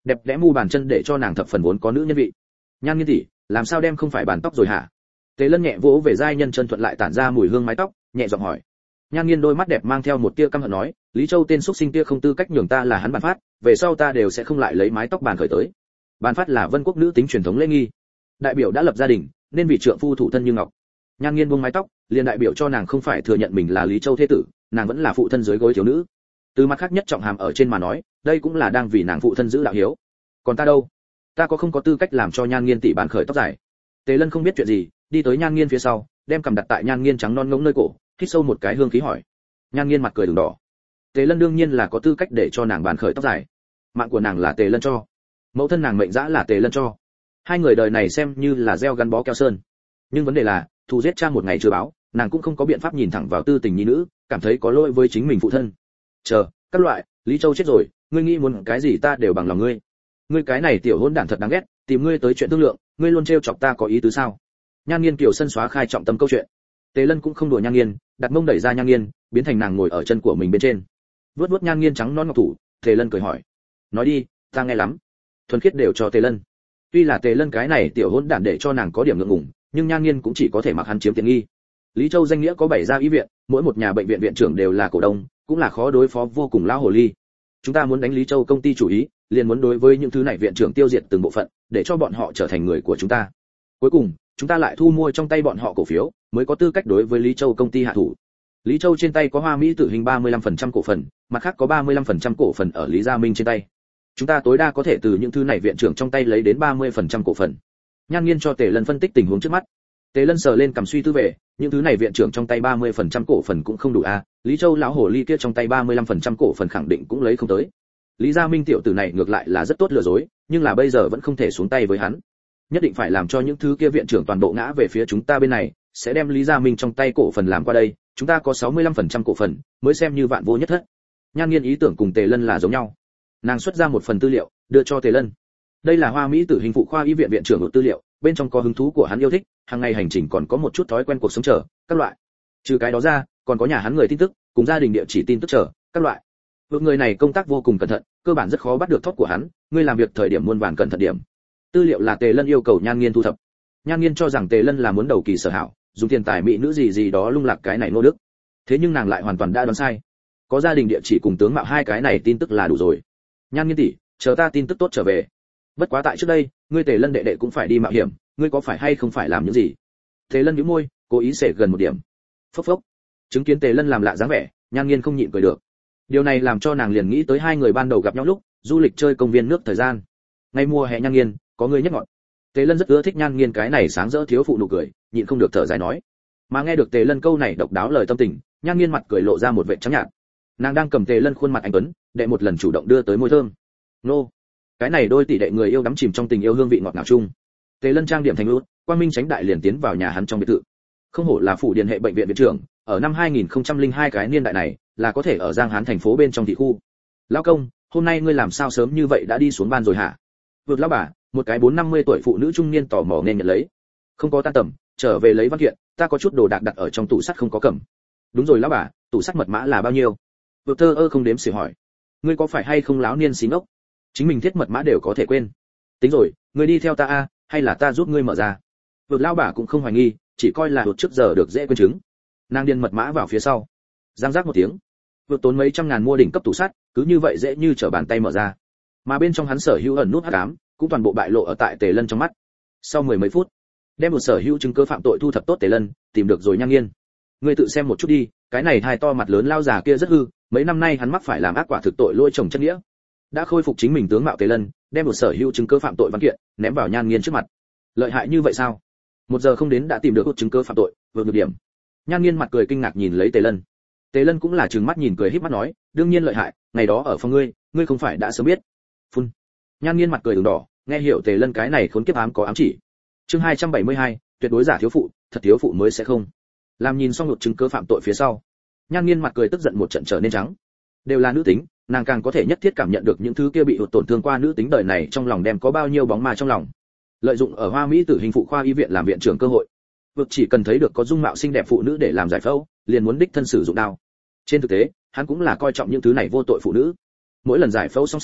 đẹp đẽ mu bàn chân để cho nàng thập phần vốn có nữ nhân vị. Nhan Nghiên tỷ, làm sao đem không phải bàn tóc rồi hả? Tề Lân nhẹ vỗ về giai nhân chân thuận lại tản ra mùi hương mái tóc, nhẹ giọng hỏi. Nhan Nghiên đôi mắt đẹp mang theo một tia căm hận nói, Lý Châu tên xuất sinh kia không tư cách nhường ta là hắn bàn phát, về sau ta đều sẽ không lại lấy mái tóc bàn khởi tới. Bàn phát là Vân Quốc nữ tính truyền thống lễ nghi, đại biểu đã lập gia đình, nên vị trượng phu thủ thân như ngọc. Nhan Nghiên buông mái tóc, liền đại biểu cho nàng không phải thừa nhận mình là Lý Châu thế tử, nàng vẫn là phụ thân dưới gối thiếu nữ. Từ mặt khác nhất trọng hàm ở trên mà nói, đây cũng là đang vì nàng phụ thân giữ đạo hiếu. Còn ta đâu? Ta có không có tư cách làm cho Nhan Nghiên tỷ bàn khởi tóc dài? Tề Lân không biết chuyện gì, đi tới Nhan Nghiên phía sau, đem cầm đặt tại Nhan Nghiên trắng non ngỗng nơi cổ, hít sâu một cái hương khí hỏi. Nhan Nghiên mặt cười đường đỏ. Tề Lân đương nhiên là có tư cách để cho nàng bàn khởi tóc dài. Mạng của nàng là Tề Lân cho, mẫu thân nàng mệnh dã là Tề Lân cho. Hai người đời này xem như là gieo gắn bó keo sơn. Nhưng vấn đề là, thù giết cha một ngày chưa báo, nàng cũng không có biện pháp nhìn thẳng vào tư tình nhi nữ, cảm thấy có lỗi với chính mình phụ thân. Chờ, các loại, Lý Châu chết rồi, ngươi nghĩ muốn cái gì ta đều bằng lòng ngươi. Ngươi cái này tiểu hỗn đản thật đáng ghét, tìm ngươi tới chuyện thương lượng, ngươi luôn trêu chọc ta có ý tứ sao? Nhan Nghiên kiều sân xóa khai trọng tâm câu chuyện. Tề Lân cũng không đùa Nhan Nghiên, đặt mông đẩy ra Nhan Nghiên, biến thành nàng ngồi ở chân của mình bên trên. Vuốt vuốt Nhan Nghiên trắng non ngọc thủ, Tề Lân cười hỏi, nói đi, ta nghe lắm. Thuần khiết đều cho Tề Lân. Tuy là Tề Lân cái này tiểu hỗn đản để cho nàng có điểm ngượng ngùng, nhưng Nhan Nghiên cũng chỉ có thể mặc hắn chiếm tiện nghi. Lý Châu danh nghĩa có bảy gia y viện, mỗi một nhà bệnh viện viện trưởng đều là cổ đông, cũng là khó đối phó vô cùng lão hồ ly. Chúng ta muốn đánh Lý Châu công ty chủ ý, liền muốn đối với những thứ này viện trưởng tiêu diệt từng bộ phận, để cho bọn họ trở thành người của chúng ta. Cuối cùng, chúng ta lại thu mua trong tay bọn họ cổ phiếu, mới có tư cách đối với Lý Châu công ty hạ thủ. Lý Châu trên tay có Hoa Mỹ Tử Hình ba mươi lăm phần trăm cổ phần, mặt khác có ba mươi lăm phần trăm cổ phần ở Lý Gia Minh trên tay. Chúng ta tối đa có thể từ những thứ này viện trưởng trong tay lấy đến ba mươi phần trăm cổ phần. Nhan Nghiên cho Tề Lân phân tích tình huống trước mắt. Tề Lân sờ lên cầm suy tư về, những thứ này viện trưởng trong tay ba mươi phần trăm cổ phần cũng không đủ a, à, Lý Châu lão hồ ly kia trong tay ba mươi lăm phần trăm cổ phần khẳng định cũng lấy không tới. Lý Gia Minh tiểu tử này ngược lại là rất tốt lừa dối, nhưng là bây giờ vẫn không thể xuống tay với hắn. Nhất định phải làm cho những thứ kia viện trưởng toàn bộ ngã về phía chúng ta bên này, sẽ đem Lý Gia Minh trong tay cổ phần làm qua đây, chúng ta có sáu mươi lăm phần trăm cổ phần, mới xem như vạn vô nhất thất. Nhan Nghiên ý tưởng cùng Tề Lân là giống nhau. Nàng xuất ra một phần tư liệu, đưa cho Tề Lân. Đây là Hoa Mỹ Tử Hình phụ khoa y viện viện trưởng của tư liệu, bên trong có hứng thú của hắn yêu thích, hàng ngày hành trình còn có một chút thói quen cuộc sống chờ, các loại. Trừ cái đó ra, còn có nhà hắn người tin tức, cùng gia đình địa chỉ tin tức chờ, các loại. Vượt người này công tác vô cùng cẩn thận, cơ bản rất khó bắt được thóp của hắn, ngươi làm việc thời điểm muôn vàn cẩn thận điểm. Tư liệu là Tề Lân yêu cầu Nhan Nghiên thu thập. Nhan Nghiên cho rằng Tề Lân là muốn đầu kỳ sở hảo, dùng tiền tài mỹ nữ gì gì đó lung lạc cái này nô đức. Thế nhưng nàng lại hoàn toàn đã đoán sai. Có gia đình địa chỉ cùng tướng mạo hai cái này tin tức là đủ rồi. Nhan Nghiên tỷ, chờ ta tin tức tốt trở về. Bất quá tại trước đây, ngươi Tề Lân đệ đệ cũng phải đi mạo hiểm, ngươi có phải hay không phải làm những gì? Tề Lân nhíu môi, cố ý xể gần một điểm. Phốc phốc. Chứng kiến Tề Lân làm lạ dáng vẻ, Nhan Nghiên không nhịn cười được. Điều này làm cho nàng liền nghĩ tới hai người ban đầu gặp nhau lúc du lịch chơi công viên nước thời gian. Ngày mùa hè Nhan Nghiên, có người nhất ngọn. Tề Lân rất ưa thích Nhan Nghiên cái này sáng rỡ thiếu phụ nụ cười, nhịn không được thở dài nói. Mà nghe được Tề Lân câu này độc đáo lời tâm tình, Nhan Nghiên mặt cười lộ ra một vẻ trắng nhạt. Nàng đang cầm Tề Lân khuôn mặt anh tuấn, đệ một lần chủ động đưa tới môi thơm. Nô, cái này đôi tỷ đệ người yêu đắm chìm trong tình yêu hương vị ngọt ngào chung. Tề Lân trang điểm thành lút, quang minh tránh đại liền tiến vào nhà hắn trong biệt thự. Không hổ là phủ điện hệ bệnh viện viện trưởng, ở năm hai nghìn không trăm lẻ hai cái niên đại này, là có thể ở Giang Hán thành phố bên trong thị khu. Lão công, hôm nay ngươi làm sao sớm như vậy đã đi xuống ban rồi hả? Vượt lão bà, một cái bốn năm mươi tuổi phụ nữ trung niên tò mò nên nhận lấy. Không có tan tầm, trở về lấy văn kiện, ta có chút đồ đạc đặt ở trong tủ sắt không có cầm. Đúng rồi lão bà, tủ sắt mật mã là bao nhiêu? Vượt thơ ơ không đếm xỉa hỏi. Ngươi có phải hay không láo niên xí ngốc? Chính mình thiết mật mã đều có thể quên. Tính rồi, ngươi đi theo ta a, hay là ta giúp ngươi mở ra? Vượt lão bà cũng không hoài nghi, chỉ coi là đột trước giờ được dễ quên chứng. Nàng điền mật mã vào phía sau. Giang giác một tiếng. Vượt tốn mấy trăm ngàn mua đỉnh cấp tủ sắt, cứ như vậy dễ như trở bàn tay mở ra. Mà bên trong hắn sở hữu ẩn nút hắc ám, cũng toàn bộ bại lộ ở tại Tề Lân trong mắt. Sau mười mấy phút, đem một sở hữu chứng cứ phạm tội thu thập tốt Tề Lân, tìm được rồi Nhan Nghiên. Ngươi tự xem một chút đi, cái này hai to mặt lớn lao già kia rất hư, mấy năm nay hắn mắc phải làm ác quả thực tội lỗi chồng chất nghĩa. Đã khôi phục chính mình tướng mạo Tề Lân, đem một sở hữu chứng cứ phạm tội văn kiện ném vào Nhan Nghiên trước mặt. Lợi hại như vậy sao? Một giờ không đến đã tìm được chứng cứ phạm tội, vượt được điểm. Nhan Nghiên mặt cười kinh ngạc nhìn lấy Tề Lân. Tề Lân cũng là trừng mắt nhìn cười híp mắt nói, đương nhiên lợi hại, ngày đó ở phòng ngươi, ngươi không phải đã sớm biết. Phun. Nhan Nghiên mặt cười ửng đỏ, nghe hiểu Tề Lân cái này khốn kiếp ám có ám chỉ. Chương hai trăm bảy mươi hai, tuyệt đối giả thiếu phụ, thật thiếu phụ mới sẽ không. Làm nhìn xong một chứng cứ phạm tội phía sau, Nhan Nghiên mặt cười tức giận một trận trở nên trắng. Đều là nữ tính, nàng càng có thể nhất thiết cảm nhận được những thứ kia bị hụt tổn thương qua nữ tính đời này trong lòng đem có bao nhiêu bóng ma trong lòng. Lợi dụng ở Hoa Mỹ Tử Hình phụ khoa y viện làm viện trưởng cơ hội, vực chỉ cần thấy được có dung mạo xinh đẹp phụ nữ để làm giải phẫu, liền muốn đích thân sử dụng đao. Trên thực tế, hắn cũng là coi trọng những thứ này vô tội phụ nữ. Mỗi lần giải phẫu xong sau,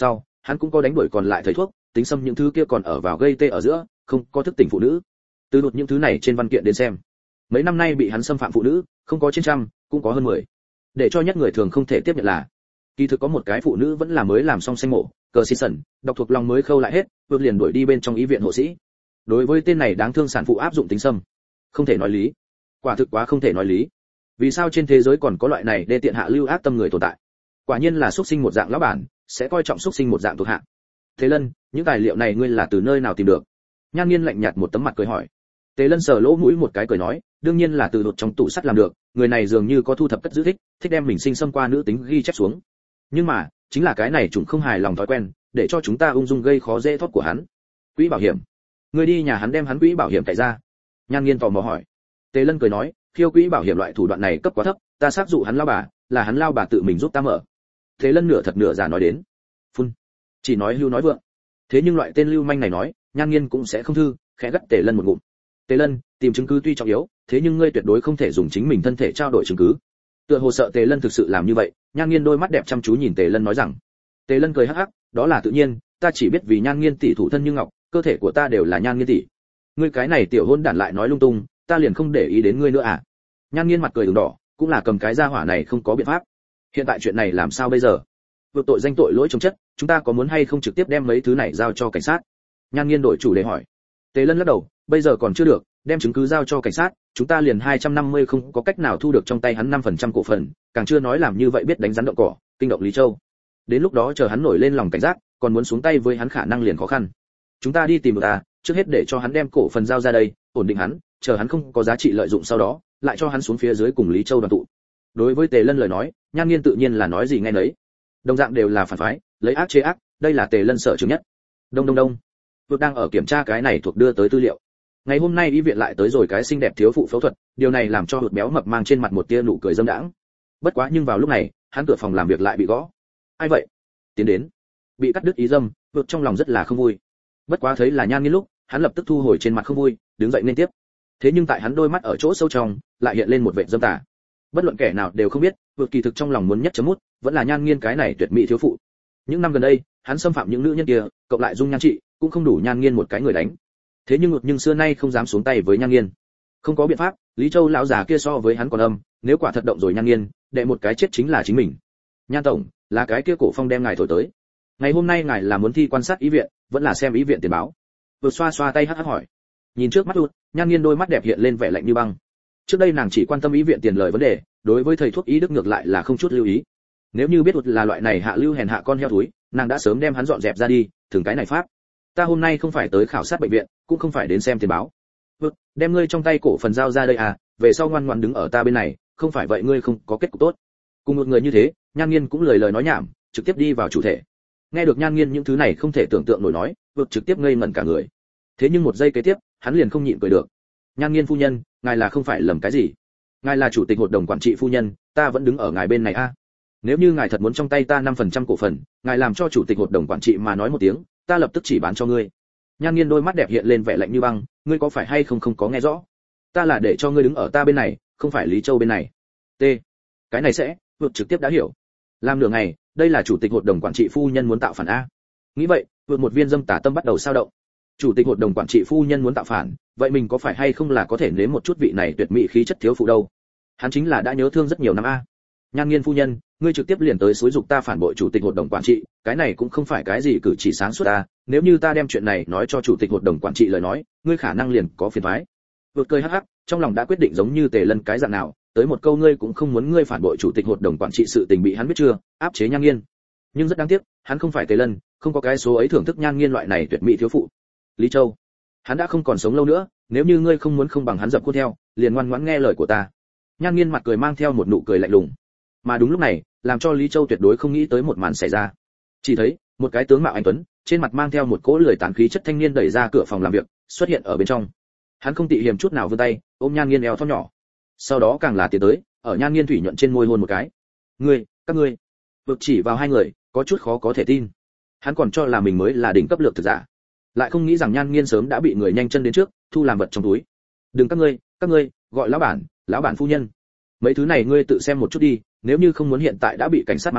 hắn cũng có đánh đuổi còn lại thầy thuốc, tính xâm những thứ kia còn ở vào gây tê ở giữa, không có thức tỉnh phụ nữ. Từ đột những thứ này trên văn kiện đến xem, mấy năm nay bị hắn xâm phạm phụ nữ, không có trên trăm, cũng có hơn mười. Để cho nhất người thường không thể tiếp nhận là, kỳ thực có một cái phụ nữ vẫn là mới làm xong sanh mổ, cờ xi sẩn, đọc thuộc lòng mới khâu lại hết, vượt liền đuổi đi bên trong y viện hộ sĩ. Đối với tên này đáng thương sản phụ áp dụng tính xâm, không thể nói lý. Quả thực quá không thể nói lý. Vì sao trên thế giới còn có loại này đê tiện hạ lưu ác tâm người tồn tại? Quả nhiên là xuất sinh một dạng lão bản, sẽ coi trọng xuất sinh một dạng thuộc hạ. Thế Lân, những tài liệu này ngươi là từ nơi nào tìm được? Nhan Nghiên lạnh nhạt một tấm mặt cười hỏi. Tề Lân sờ lỗ mũi một cái cười nói, đương nhiên là từ đột trong tủ sắt làm được, người này dường như có thu thập cất giữ thích, thích đem mình sinh xâm qua nữ tính ghi chép xuống. Nhưng mà, chính là cái này chúng không hài lòng thói quen, để cho chúng ta ung dung gây khó dễ thoát của hắn. Quỹ bảo hiểm. Ngươi đi nhà hắn đem hắn quỹ bảo hiểm cậy ra. Nhan Nghiên tò mò hỏi. Tề Lân cười nói, khiêu quỹ bảo hiểm loại thủ đoạn này cấp quá thấp, ta xác dụ hắn lao bà, là hắn lao bà tự mình giúp ta mở. Tề Lân nửa thật nửa giả nói đến. Phun. Chỉ nói hưu nói vượng. Thế nhưng loại tên lưu manh này nói, Nhan Nghiên cũng sẽ không thư, khẽ gắt Tề Lân một ngụm. Tề Lân, tìm chứng cứ tuy trọng yếu, thế nhưng ngươi tuyệt đối không thể dùng chính mình thân thể trao đổi chứng cứ. Tựa hồ sợ Tề Lân thực sự làm như vậy, Nhan Nghiên đôi mắt đẹp chăm chú nhìn Tề Lân nói rằng. Tề Lân cười hắc hắc, đó là tự nhiên, ta chỉ biết vì Nhan Nghiên tỷ thủ thân như ngọc, cơ thể của ta đều là Nhan Nghiên tỷ. Ngươi cái này tiểu hôn đản lại nói lung tung, ta liền không để ý đến ngươi nữa à? Nhan Nghiên mặt cười ửng đỏ, cũng là cầm cái gia hỏa này không có biện pháp. Hiện tại chuyện này làm sao bây giờ? Vượt tội danh tội lỗi chống chất, chúng ta có muốn hay không trực tiếp đem mấy thứ này giao cho cảnh sát? Nhan Nghiên đổi chủ đề hỏi. Tề Lân lắc đầu, bây giờ còn chưa được, đem chứng cứ giao cho cảnh sát, chúng ta liền hai trăm năm mươi không có cách nào thu được trong tay hắn năm phần trăm cổ phần, càng chưa nói làm như vậy biết đánh rắn động cỏ, kinh động Lý Châu. Đến lúc đó chờ hắn nổi lên lòng cảnh giác, còn muốn xuống tay với hắn khả năng liền khó khăn. Chúng ta đi tìm được à, trước hết để cho hắn đem cổ phần giao ra đây, ổn định hắn, chờ hắn không có giá trị lợi dụng sau đó, lại cho hắn xuống phía dưới cùng Lý Châu đoàn tụ. Đối với Tề Lân lời nói, Nhan Nghiên tự nhiên là nói gì nghe nấy. Đồng dạng đều là phản phái, lấy ác chế ác, đây là Tề Lân sở trường nhất. Đông đông đông. Vực đang ở kiểm tra cái này thuộc đưa tới tư liệu. Ngày hôm nay y viện lại tới rồi cái xinh đẹp thiếu phụ phẫu thuật, điều này làm cho hụt béo mập mang trên mặt một tia nụ cười dâm đãng. Bất quá nhưng vào lúc này, hắn cửa phòng làm việc lại bị gõ. Ai vậy? Tiến đến. Bị cắt đứt ý dâm, vượt trong lòng rất là không vui. Bất quá thấy là Nhan Nghiên lúc, hắn lập tức thu hồi trên mặt không vui, đứng dậy nên tiếp. Thế nhưng tại hắn đôi mắt ở chỗ sâu trong, lại hiện lên một vẻ dâm tà. Bất luận kẻ nào đều không biết, vượt kỳ thực trong lòng muốn nhất chấm mút, vẫn là Nhan Nghiên cái này tuyệt mỹ thiếu phụ. Những năm gần đây, hắn xâm phạm những nữ nhân kia, cộng lại dung nhan trị, cũng không đủ Nhan Nghiên một cái người đánh. Thế nhưng ngược nhưng xưa nay không dám xuống tay với Nhan Nghiên. Không có biện pháp, Lý Châu lão già kia so với hắn còn âm, nếu quả thật động rồi Nhan Nghiên, đệ một cái chết chính là chính mình. Nhan tổng, là cái kia cổ phong đem ngài thổi tới. Ngày hôm nay ngài là muốn thi quan sát ý viện, vẫn là xem ý viện tiền báo? Vừa xoa xoa tay hắc hắc hỏi. Nhìn trước mắt út, Nhan Nghiên đôi mắt đẹp hiện lên vẻ lạnh như băng. Trước đây nàng chỉ quan tâm ý viện tiền lời vấn đề, đối với thầy thuốc ý đức ngược lại là không chút lưu ý. Nếu như biết út là loại này hạ lưu hèn hạ con heo thúi, nàng đã sớm đem hắn dọn dẹp ra đi, thường cái này pháp. Ta hôm nay không phải tới khảo sát bệnh viện, cũng không phải đến xem tiền báo. Vâng, đem ngươi trong tay cổ phần giao ra đây à, về sau ngoan ngoãn đứng ở ta bên này, không phải vậy ngươi không có kết cục tốt. Cùng một người như thế, Nhan Nghiên cũng lời lời nói nhảm, trực tiếp đi vào chủ thể. Nghe được Nhan Nghiên những thứ này không thể tưởng tượng nổi nói, vượt trực tiếp ngây ngẩn cả người. Thế nhưng một giây kế tiếp, hắn liền không nhịn cười được. Nhan Nghiên phu nhân, ngài là không phải lầm cái gì? Ngài là chủ tịch hội đồng quản trị phu nhân, ta vẫn đứng ở ngài bên này a. À. Nếu như ngài thật muốn trong tay ta năm phần trăm cổ phần, ngài làm cho chủ tịch hội đồng quản trị mà nói một tiếng, ta lập tức chỉ bán cho ngươi. Nhan Nghiên đôi mắt đẹp hiện lên vẻ lạnh như băng, ngươi có phải hay không không có nghe rõ? Ta là để cho ngươi đứng ở ta bên này, không phải Lý Châu bên này. T. Cái này sẽ, vượt trực tiếp đã hiểu. Làm nửa ngày, đây là chủ tịch hội đồng quản trị phu nhân muốn tạo phản a. Nghĩ vậy, vượt một viên dâm tà tâm bắt đầu sao động. Chủ tịch hội đồng quản trị phu nhân muốn tạo phản, vậy mình có phải hay không là có thể nếm một chút vị này tuyệt mỹ khí chất thiếu phụ đâu? Hắn chính là đã nhớ thương rất nhiều năm a. Nhan Nghiên phu nhân, ngươi trực tiếp liền tới xúi dục ta phản bội chủ tịch hội đồng quản trị, cái này cũng không phải cái gì cử chỉ sáng suốt a, nếu như ta đem chuyện này nói cho chủ tịch hội đồng quản trị lời nói, ngươi khả năng liền có phiền toái. Vượt cười hắc hắc, trong lòng đã quyết định giống như Tề Lân cái dạng nào, tới một câu ngươi cũng không muốn ngươi phản bội chủ tịch hội đồng quản trị sự tình bị hắn biết chưa, áp chế Nhan Nghiên. Nhưng rất đáng tiếc, hắn không phải Tề Lân, không có cái số ấy thưởng thức Nhan Nghiên loại này tuyệt mỹ thiếu phụ. Lý Châu, hắn đã không còn sống lâu nữa, nếu như ngươi không muốn không bằng hắn dập khuôn theo, liền ngoan ngoãn nghe lời của ta. Nhan Nghiên mặt cười mang theo một nụ cười lạnh lùng. Mà đúng lúc này, làm cho Lý Châu tuyệt đối không nghĩ tới một màn xảy ra. Chỉ thấy, một cái tướng mạo anh tuấn, trên mặt mang theo một cỗ lười tán khí chất thanh niên đẩy ra cửa phòng làm việc, xuất hiện ở bên trong. Hắn không tị hiềm chút nào vươn tay, ôm Nhan Nghiên eo thon nhỏ. Sau đó càng là tiến tới, ở Nhan Nghiên thủy nhuận trên môi hôn một cái. "Ngươi, các ngươi." Vực chỉ vào hai người, có chút khó có thể tin. Hắn còn cho là mình mới là đỉnh cấp lược thực giả, lại không nghĩ rằng Nhan Nghiên sớm đã bị người nhanh chân đến trước, thu làm vật trong túi. "Đừng các ngươi, các ngươi, gọi lão bản, lão bản phu nhân. Mấy thứ này ngươi tự xem một chút đi, nếu như không muốn hiện tại đã bị cảnh sát mang đi,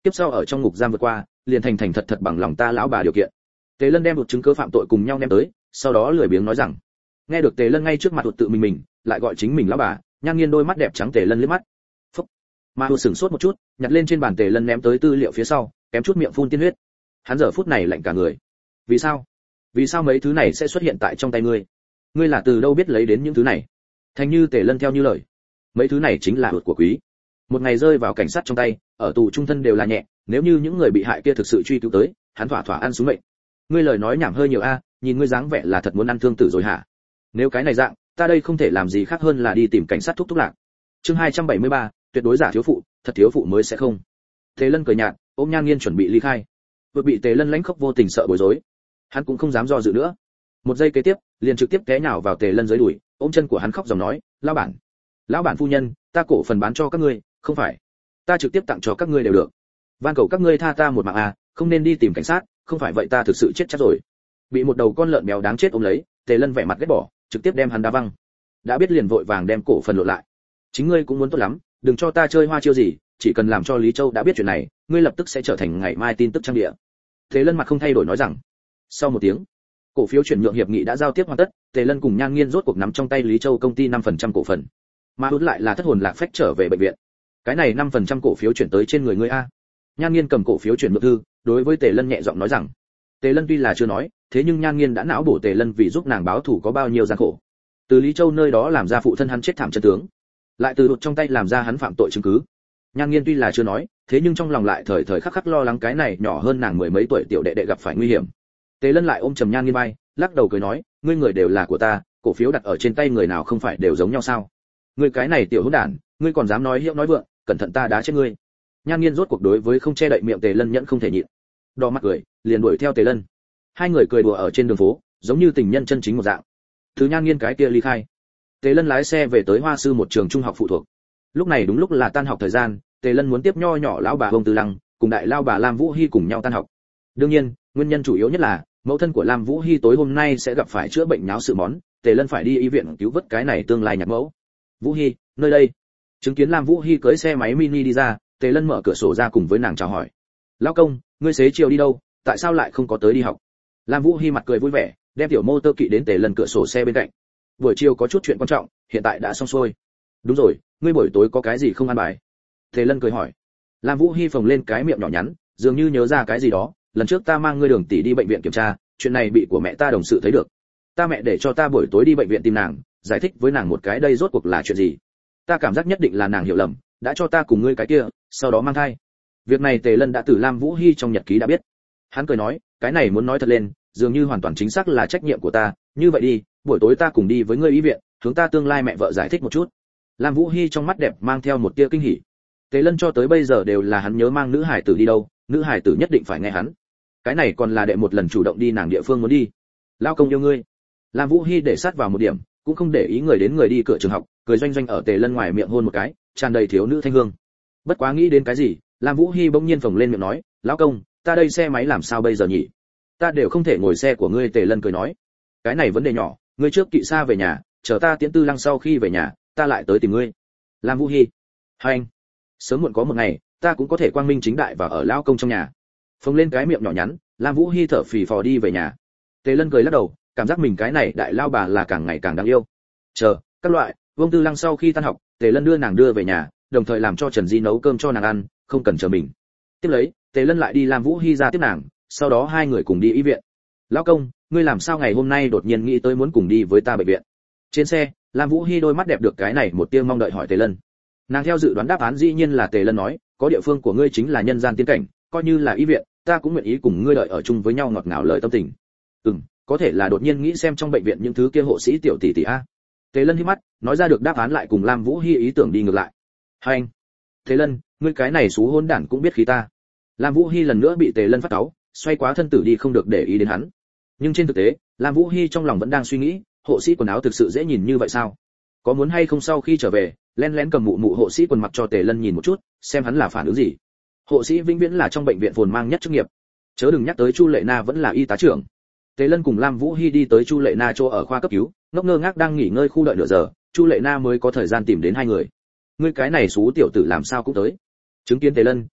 tiếp sau ở trong ngục giam vượt qua, liền thành thành thật thật bằng lòng ta lão bà điều kiện. Tề Lân đem một chứng cứ phạm tội cùng nhau đem tới, sau đó lười biếng nói rằng. Nghe được Tề Lân ngay trước mặt tự mình mình, lại gọi chính mình lão bà, Nhan Nghiên đôi mắt đẹp trắng Tề Lân liếc mắt. Phúc. Mà Hụt sửng sốt một chút, nhặt lên trên bàn Tề Lân ném tới tư liệu phía sau, kém chút miệng phun tiên huyết. Hắn giờ phút này lạnh cả người. Vì sao? Vì sao mấy thứ này sẽ xuất hiện tại trong tay ngươi? Ngươi là từ đâu biết lấy đến những thứ này? Thành như Tề Lân theo như lời, mấy thứ này chính là Hụt của quý. Một ngày rơi vào cảnh sát trong tay, ở tù trung thân đều là nhẹ, nếu như những người bị hại kia thực sự truy cứu tới, hắn thỏa thỏa ăn xuống mệnh. Ngươi lời nói nhảm hơi nhiều a, nhìn ngươi dáng vẻ là thật muốn ăn thương tử rồi hả? Nếu cái này dạng, ta đây không thể làm gì khác hơn là đi tìm cảnh sát thúc thúc lạc. Chương hai trăm bảy mươi ba, tuyệt đối giả thiếu phụ, thật thiếu phụ mới sẽ không. Tề Lân cười nhạt, ôm Nhan Nghiên chuẩn bị ly khai. Vừa bị Tề Lân lãnh khốc vô tình sợ bối rối, hắn cũng không dám do dự nữa. Một giây kế tiếp, liền trực tiếp té nhào vào Tề Lân dưới đùi, ôm chân của hắn khóc dòng nói, lão bản, lão bản phu nhân, ta cổ phần bán cho các ngươi, không phải, ta trực tiếp tặng cho các ngươi đều được. Van cầu các ngươi tha ta một mạng à, không nên đi tìm cảnh sát, không phải vậy ta thực sự chết chắc rồi. Bị một đầu con lợn béo đáng chết ôm lấy, Tề Lân vẻ mặt ghét bỏ, trực tiếp đem hắn đá văng. Đã biết liền vội vàng đem cổ phần lộn lại. Chính ngươi cũng muốn tốt lắm, đừng cho ta chơi hoa chiêu gì, chỉ cần làm cho Lý Châu đã biết chuyện này, ngươi lập tức sẽ trở thành ngày mai tin tức trang địa. Tề Lân mặt không thay đổi nói rằng. Sau một tiếng, cổ phiếu chuyển nhượng hiệp nghị đã giao tiếp hoàn tất, Tề Lân cùng Nhan Nghiên rốt cuộc nắm trong tay Lý Châu công ty năm phần trăm cổ phần. Mà Hút lại là thất hồn lạc phách trở về bệnh viện. Cái này năm phần trăm cổ phiếu chuyển tới trên người ngươi a. Nhan Nghiên cầm cổ phiếu chuyển nhượng thư, đối với Tề Lân nhẹ giọng nói rằng. Tề Lân tuy là chưa nói, thế nhưng Nhan Nghiên đã não bổ Tề Lân vì giúp nàng báo thù có bao nhiêu gian khổ. Từ Lý Châu nơi đó làm ra phụ thân hắn chết thảm chân tướng, lại từ đột trong tay làm ra hắn phạm tội chứng cứ. Nhan Nghiên tuy là chưa nói, thế nhưng trong lòng lại thời thời khắc khắc lo lắng cái này nhỏ hơn nàng mười mấy tuổi tiểu đệ đệ gặp phải nguy hiểm. Tề Lân lại ôm trầm Nhan Nghiên vai, lắc đầu cười nói, ngươi người đều là của ta, cổ phiếu đặt ở trên tay người nào không phải đều giống nhau sao? Ngươi cái này tiểu hỗn đản, ngươi còn dám nói hiệu nói vượng, cẩn thận ta đá chết ngươi. Nhan Nghiên rốt cuộc đối với không che đậy miệng Tề Lân nhẫn không thể nhịn, đỏ mặt cười, liền đuổi theo Tề Lân. Hai người cười đùa ở trên đường phố, giống như tình nhân chân chính một dạng. Thứ Nhan Nghiên cái kia ly khai, Tề Lân lái xe về tới Hoa Sư một trường trung học phụ thuộc. Lúc này đúng lúc là tan học thời gian, Tề Lân muốn tiếp nho nhỏ lão bà Hồng Tư Lăng, cùng đại lao bà Lam Vũ Hi cùng nhau tan học. Đương nhiên, nguyên nhân chủ yếu nhất là mẫu thân của Lam Vũ Hi tối hôm nay sẽ gặp phải chữa bệnh nháo sự món, Tề Lân phải đi y viện cứu vớt cái này tương lai nhạc mẫu. Vũ Hi, nơi đây. Chứng kiến Lam Vũ Hi cưỡi xe máy mini đi ra, Tề Lân mở cửa sổ ra cùng với nàng chào hỏi. Lão công, ngươi xế chiều đi đâu, tại sao lại không có tới đi học? Lam Vũ Hi mặt cười vui vẻ, đem tiểu mô tơ kỵ đến Tề Lân cửa sổ xe bên cạnh. Buổi chiều có chút chuyện quan trọng, hiện tại đã xong xuôi. Đúng rồi, ngươi buổi tối có cái gì không ăn bài? Tề Lân cười hỏi. Lam Vũ Hi phồng lên cái miệng nhỏ nhắn, dường như nhớ ra cái gì đó, lần trước ta mang ngươi Đường tỷ đi bệnh viện kiểm tra, chuyện này bị của mẹ ta đồng sự thấy được. Ta mẹ để cho ta buổi tối đi bệnh viện tìm nàng, giải thích với nàng một cái đây rốt cuộc là chuyện gì. Ta cảm giác nhất định là nàng hiểu lầm, đã cho ta cùng ngươi cái kia, sau đó mang thai. Việc này Tề Lân đã từ Lam Vũ Hi trong nhật ký đã biết. Hắn cười nói, cái này muốn nói thật lên, dường như hoàn toàn chính xác là trách nhiệm của ta, như vậy đi, buổi tối ta cùng đi với ngươi y viện, hướng ta tương lai mẹ vợ giải thích một chút. Lam Vũ Hi trong mắt đẹp mang theo một tia kinh hỉ. Tề Lân cho tới bây giờ đều là hắn nhớ mang nữ hải tử đi đâu, nữ hải tử nhất định phải nghe hắn. Cái này còn là đệ một lần chủ động đi nàng địa phương muốn đi. Lao công yêu ngươi. Lam Vũ Hi để sát vào một điểm, cũng không để ý người đến người đi cửa trường học, cười doanh doanh ở Tề Lân ngoài miệng hôn một cái, tràn đầy thiếu nữ thanh hương. Bất quá nghĩ đến cái gì, Lam Vũ Hi bỗng nhiên phồng lên miệng nói, lão công, ta đây xe máy làm sao bây giờ nhỉ? Ta đều không thể ngồi xe của ngươi. Tề Lân cười nói, cái này vấn đề nhỏ, ngươi trước kỵ xa về nhà, chờ ta tiễn Tư Lăng sau khi về nhà, ta lại tới tìm ngươi. Lam Vũ Hi, hai anh, sớm muộn có một ngày, ta cũng có thể quang minh chính đại và ở lão công trong nhà. Phồng lên cái miệng nhỏ nhắn, Lam Vũ Hi thở phì phò đi về nhà. Tề Lân cười lắc đầu, cảm giác mình cái này đại lao bà là càng ngày càng đáng yêu. Chờ, các loại, Vương Tư Lăng sau khi tan học, Tề Lân đưa nàng đưa về nhà, đồng thời làm cho Trần Di nấu cơm cho nàng ăn, không cần chờ mình. Tiếp lấy, Tề Lân lại đi Lam Vũ Hi ra tiếp nàng, sau đó hai người cùng đi y viện. Lão công, ngươi làm sao ngày hôm nay đột nhiên nghĩ tới muốn cùng đi với ta bệnh viện? Trên xe, Lam Vũ Hi đôi mắt đẹp được cái này một tia mong đợi hỏi Tề Lân. Nàng theo dự đoán đáp án dĩ nhiên là Tề Lân nói, có địa phương của ngươi chính là nhân gian tiên cảnh, coi như là y viện, ta cũng nguyện ý cùng ngươi đợi ở chung với nhau ngọt ngào lời tâm tình. Ừm, có thể là đột nhiên nghĩ xem trong bệnh viện những thứ kia hộ sĩ tiểu tỷ tỷ a. Tề Lân hí mắt, nói ra được đáp án lại cùng Lam Vũ Hi ý tưởng đi ngược lại. Hai anh, Tề Lân, ngươi cái này xú hỗn đản cũng biết khí ta. Lam Vũ Hi lần nữa bị Tề Lân phát cáu, xoay quá thân tử đi không được để ý đến hắn. Nhưng trên thực tế, Lam Vũ Hi trong lòng vẫn đang suy nghĩ, hộ sĩ quần áo thực sự dễ nhìn như vậy sao? Có muốn hay không sau khi trở về, lén lén cầm mụ mụ hộ sĩ quần mặc cho Tề Lân nhìn một chút, xem hắn là phản ứng gì. Hộ sĩ vĩnh viễn là trong bệnh viện phồn mang nhất chức nghiệp. Chớ đừng nhắc tới Chu Lệ Na vẫn là y tá trưởng. Tề Lân cùng Lam Vũ Hi đi tới Chu Lệ Na chỗ ở khoa cấp cứu, ngốc ngơ ngác đang nghỉ ngơi khu đợi nửa giờ, Chu Lệ Na mới có thời gian tìm đến hai người. Ngươi cái này xú tiểu tử làm sao cũng tới? Chứng kiến Tề Lân,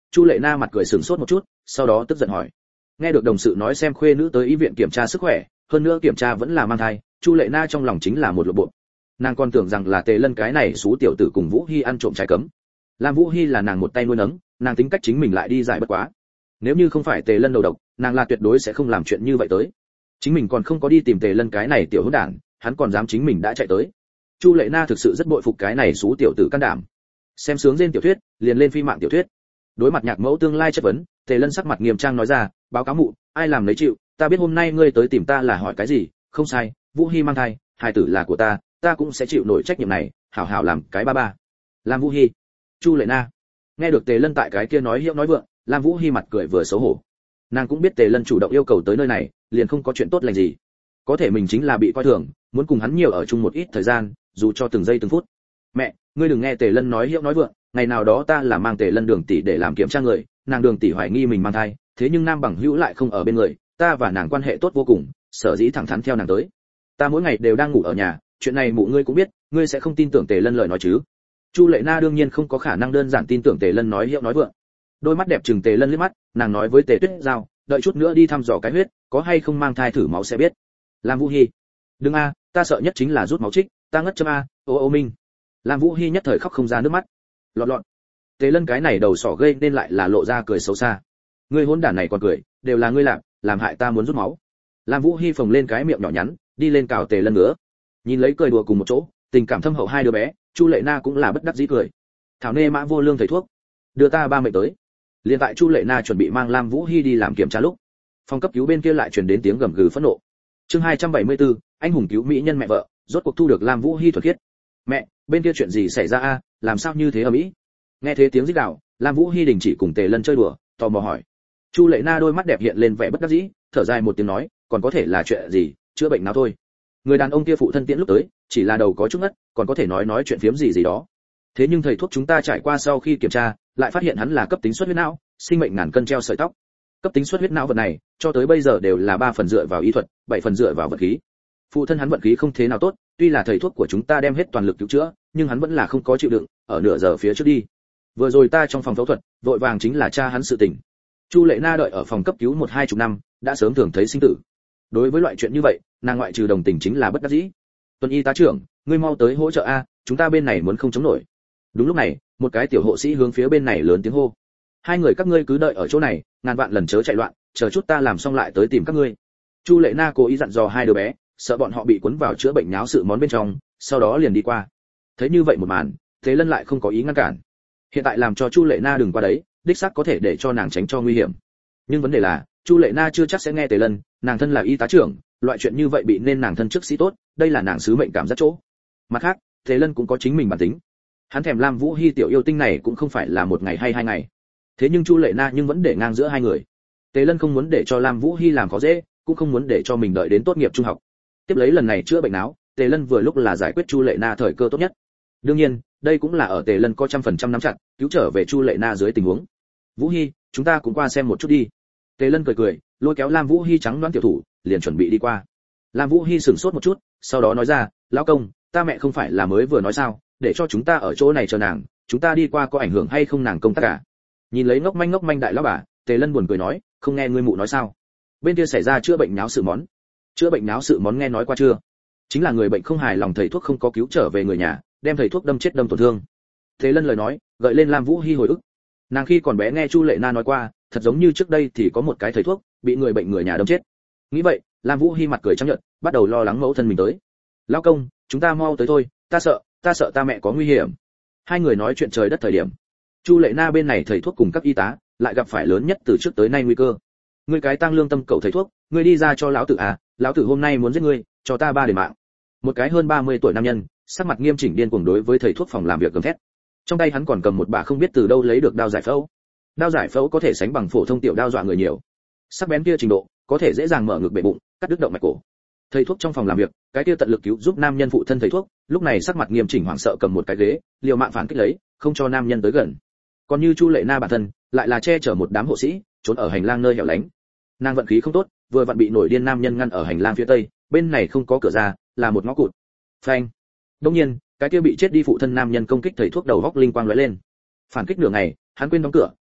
Chu Lệ Na mặt cười sửng sốt một chút, sau đó tức giận hỏi. Nghe được đồng sự nói xem khuê nữ tới y viện kiểm tra sức khỏe, hơn nữa kiểm tra vẫn là mang thai, Chu Lệ Na trong lòng chính là một lộ bộ. Nàng còn tưởng rằng là Tề Lân cái này xú tiểu tử cùng Vũ Hi ăn trộm trái cấm. Lam Vũ Hi là nàng một tay nuôi nấng, nàng tính cách chính mình lại đi giải bất quá. Nếu như không phải Tề Lân đầu độc, nàng là tuyệt đối sẽ không làm chuyện như vậy tới. Chính mình còn không có đi tìm Tề Lân cái này tiểu hỗn đản, hắn còn dám chính mình đã chạy tới. Chu Lệ Na thực sự rất bội phục cái này xú tiểu tử can đảm. Xem sướng trên tiểu thuyết, liền lên phi mạng tiểu thuyết. Đối mặt nhạc mẫu tương lai chất vấn, Tề Lân sắc mặt nghiêm trang nói ra, báo cáo mụ, ai làm lấy chịu, ta biết hôm nay ngươi tới tìm ta là hỏi cái gì, không sai, Vũ Hi mang thai, hài tử là của ta, ta cũng sẽ chịu nổi trách nhiệm này, hảo hảo làm cái ba ba. Lam Vũ Hi, Chu Lệ Na. Nghe được Tề Lân tại cái kia nói hiệu nói vượng, Lam Vũ Hi mặt cười vừa xấu hổ. Nàng cũng biết Tề Lân chủ động yêu cầu tới nơi này, liền không có chuyện tốt lành gì. Có thể mình chính là bị coi thường, muốn cùng hắn nhiều ở chung một ít thời gian, dù cho từng giây từng phút. Mẹ, ngươi đừng nghe Tề Lân nói hiệu nói vượng, ngày nào đó ta là mang Tề Lân Đường tỷ để làm kiểm tra người, nàng Đường tỷ hoài nghi mình mang thai, thế nhưng Nam Bằng Hữu lại không ở bên người, ta và nàng quan hệ tốt vô cùng, sở dĩ thẳng thắn theo nàng tới. Ta mỗi ngày đều đang ngủ ở nhà, chuyện này mụ ngươi cũng biết, ngươi sẽ không tin tưởng Tề Lân lời nói chứ? Chu Lệ Na đương nhiên không có khả năng đơn giản tin tưởng Tề Lân nói hiệu nói vượng. Đôi mắt đẹp trừng Tề Lân liếc mắt, nàng nói với Tề Tuyết Giao, đợi chút nữa đi thăm dò cái huyết, có hay không mang thai thử máu sẽ biết. Lam Vũ Hi, đừng a, ta sợ nhất chính là rút máu trích, ta ngất châm a, ô ô minh. Lam Vũ Hi nhất thời khóc không ra nước mắt. Lọt lọt. Tề Lân cái này đầu sỏ gây nên lại là lộ ra cười xấu xa. Ngươi hỗn đản này còn cười, đều là ngươi làm, làm hại ta muốn rút máu. Lam Vũ Hi phồng lên cái miệng nhỏ nhắn, đi lên cào Tề Lân nữa. Nhìn lấy cười đùa cùng một chỗ, tình cảm thâm hậu hai đứa bé, Chu Lệ Na cũng là bất đắc dĩ cười. Thảo nê mã vô lương thầy thuốc, đưa ta ba mệnh tới. Liên tại Chu Lệ Na chuẩn bị mang Lam Vũ Hi đi làm kiểm tra lúc, phòng cấp cứu bên kia lại truyền đến tiếng gầm gừ phẫn nộ. Chương hai trăm bảy mươi tư, anh hùng cứu mỹ nhân mẹ vợ, rốt cuộc thu được Lam Vũ Hi thuật khiết. Mẹ, bên kia chuyện gì xảy ra a, làm sao như thế ở mỹ? Nghe thế tiếng rít gào, Lam Vũ Hi đình chỉ cùng Tề Lân chơi đùa, tò mò hỏi. Chu Lệ Na đôi mắt đẹp hiện lên vẻ bất đắc dĩ, thở dài một tiếng nói, còn có thể là chuyện gì, chữa bệnh nào thôi. Người đàn ông kia phụ thân tiễn lúc tới, chỉ là đầu có chút ngất, còn có thể nói nói chuyện phiếm gì gì đó. Thế nhưng thầy thuốc chúng ta trải qua sau khi kiểm tra, lại phát hiện hắn là cấp tính xuất huyết não, sinh mệnh ngàn cân treo sợi tóc. Cấp tính xuất huyết não vật này, cho tới bây giờ đều là ba phần dựa vào y thuật, bảy phần dựa vào vận khí. Phụ thân hắn vận khí không thế nào tốt, tuy là thầy thuốc của chúng ta đem hết toàn lực cứu chữa, nhưng hắn vẫn là không có chịu đựng, ở nửa giờ phía trước đi. Vừa rồi ta trong phòng phẫu thuật, vội vàng chính là cha hắn sự tình. Chu Lệ Na đợi ở phòng cấp cứu một hai chục năm, đã sớm thường thấy sinh tử. Đối với loại chuyện như vậy, nàng ngoại trừ đồng tình chính là bất đắc dĩ. Tuần y tá trưởng, ngươi mau tới hỗ trợ a, chúng ta bên này muốn không chống nổi. Đúng lúc này, một cái tiểu hộ sĩ hướng phía bên này lớn tiếng hô. Hai người các ngươi cứ đợi ở chỗ này, ngàn vạn lần chớ chạy loạn, chờ chút ta làm xong lại tới tìm các ngươi. Chu Lệ Na cố ý dặn dò hai đứa bé, sợ bọn họ bị cuốn vào chữa bệnh nháo sự món bên trong, sau đó liền đi qua. Thấy như vậy một màn, Thế Lân lại không có ý ngăn cản. Hiện tại làm cho Chu Lệ Na đừng qua đấy, đích xác có thể để cho nàng tránh cho nguy hiểm. Nhưng vấn đề là, Chu Lệ Na chưa chắc sẽ nghe Tề Lân, nàng thân là y tá trưởng, loại chuyện như vậy bị nên nàng thân chức sĩ tốt, đây là nàng sứ mệnh cảm giác chỗ. Mặt khác, Tề Lân cũng có chính mình bản tính. Hắn thèm Lam Vũ Hi tiểu yêu tinh này cũng không phải là một ngày hay hai ngày. Thế nhưng Chu Lệ Na nhưng vẫn để ngang giữa hai người. Tề Lân không muốn để cho Lam Vũ Hi làm khó dễ, cũng không muốn để cho mình đợi đến tốt nghiệp trung học. Tiếp lấy lần này chữa bệnh não, Tề Lân vừa lúc là giải quyết Chu Lệ Na thời cơ tốt nhất. Đương nhiên, đây cũng là ở Tề Lân có trăm phần trăm nắm chặt, cứu trở về Chu Lệ Na dưới tình huống. Vũ Hi, chúng ta cũng qua xem một chút đi. Tề Lân cười cười, lôi kéo Lam Vũ Hi trắng đoán tiểu thủ, liền chuẩn bị đi qua. Lam Vũ Hi sửng sốt một chút, sau đó nói ra, lão công, ta mẹ không phải là mới vừa nói sao, để cho chúng ta ở chỗ này chờ nàng, chúng ta đi qua có ảnh hưởng hay không nàng công tác cả. Nhìn lấy ngốc manh ngốc manh đại lão bà, Tề Lân buồn cười nói, không nghe ngươi mụ nói sao? Bên kia xảy ra chữa bệnh nháo sự món. Chữa bệnh nháo sự món nghe nói qua chưa? Chính là người bệnh không hài lòng thầy thuốc không có cứu trở về người nhà, đem thầy thuốc đâm chết đâm tổn thương. Tề Lân lời nói, gợi lên Lam Vũ Hi hồi ức. Nàng khi còn bé nghe Chu Lệ Na nói qua, thật giống như trước đây thì có một cái thầy thuốc bị người bệnh người nhà đâm chết. Nghĩ vậy, Lam Vũ Hi mặt cười trắng nhợt, bắt đầu lo lắng mẫu thân mình tới. Lão công, chúng ta mau tới thôi, ta sợ, ta sợ ta mẹ có nguy hiểm. Hai người nói chuyện trời đất thời điểm, Chu Lệ Na bên này thầy thuốc cùng các y tá lại gặp phải lớn nhất từ trước tới nay nguy cơ. Ngươi cái tăng lương tâm cậu thầy thuốc, ngươi đi ra cho lão tử à, lão tử hôm nay muốn giết ngươi, cho ta ba để mạng. Một cái hơn ba mươi tuổi nam nhân, sắc mặt nghiêm chỉnh điên cuồng đối với thầy thuốc phòng làm việc gầm thét. Trong tay hắn còn cầm một bả không biết từ đâu lấy được đao giải phẫu. Đao giải phẫu có thể sánh bằng phổ thông tiểu đao dọa người nhiều. Sắc bén kia trình độ, có thể dễ dàng mở ngực bể bụng, cắt đứt động mạch cổ. Thầy thuốc trong phòng làm việc, cái kia tận lực cứu giúp nam nhân phụ thân thầy thuốc, lúc này sắc mặt nghiêm chỉnh hoảng sợ cầm một cái ghế, liều mạng phản kích lấy, không cho nam nhân tới gần. Còn như Chu Lệ Na bản thân, lại là che chở một đám hộ sĩ, trốn ở hành lang nơi hẻo lánh. Nàng vận khí không tốt, vừa vặn bị nổi điên nam nhân ngăn ở hành lang phía tây, bên này không có cửa ra, là một ngõ cụt. Phanh. Đương nhiên, cái kia bị chết đi phụ thân nam nhân công kích thầy thuốc đầu góc linh quang lóe lên. Phản kích nửa ngày, hắn quên đóng cửa,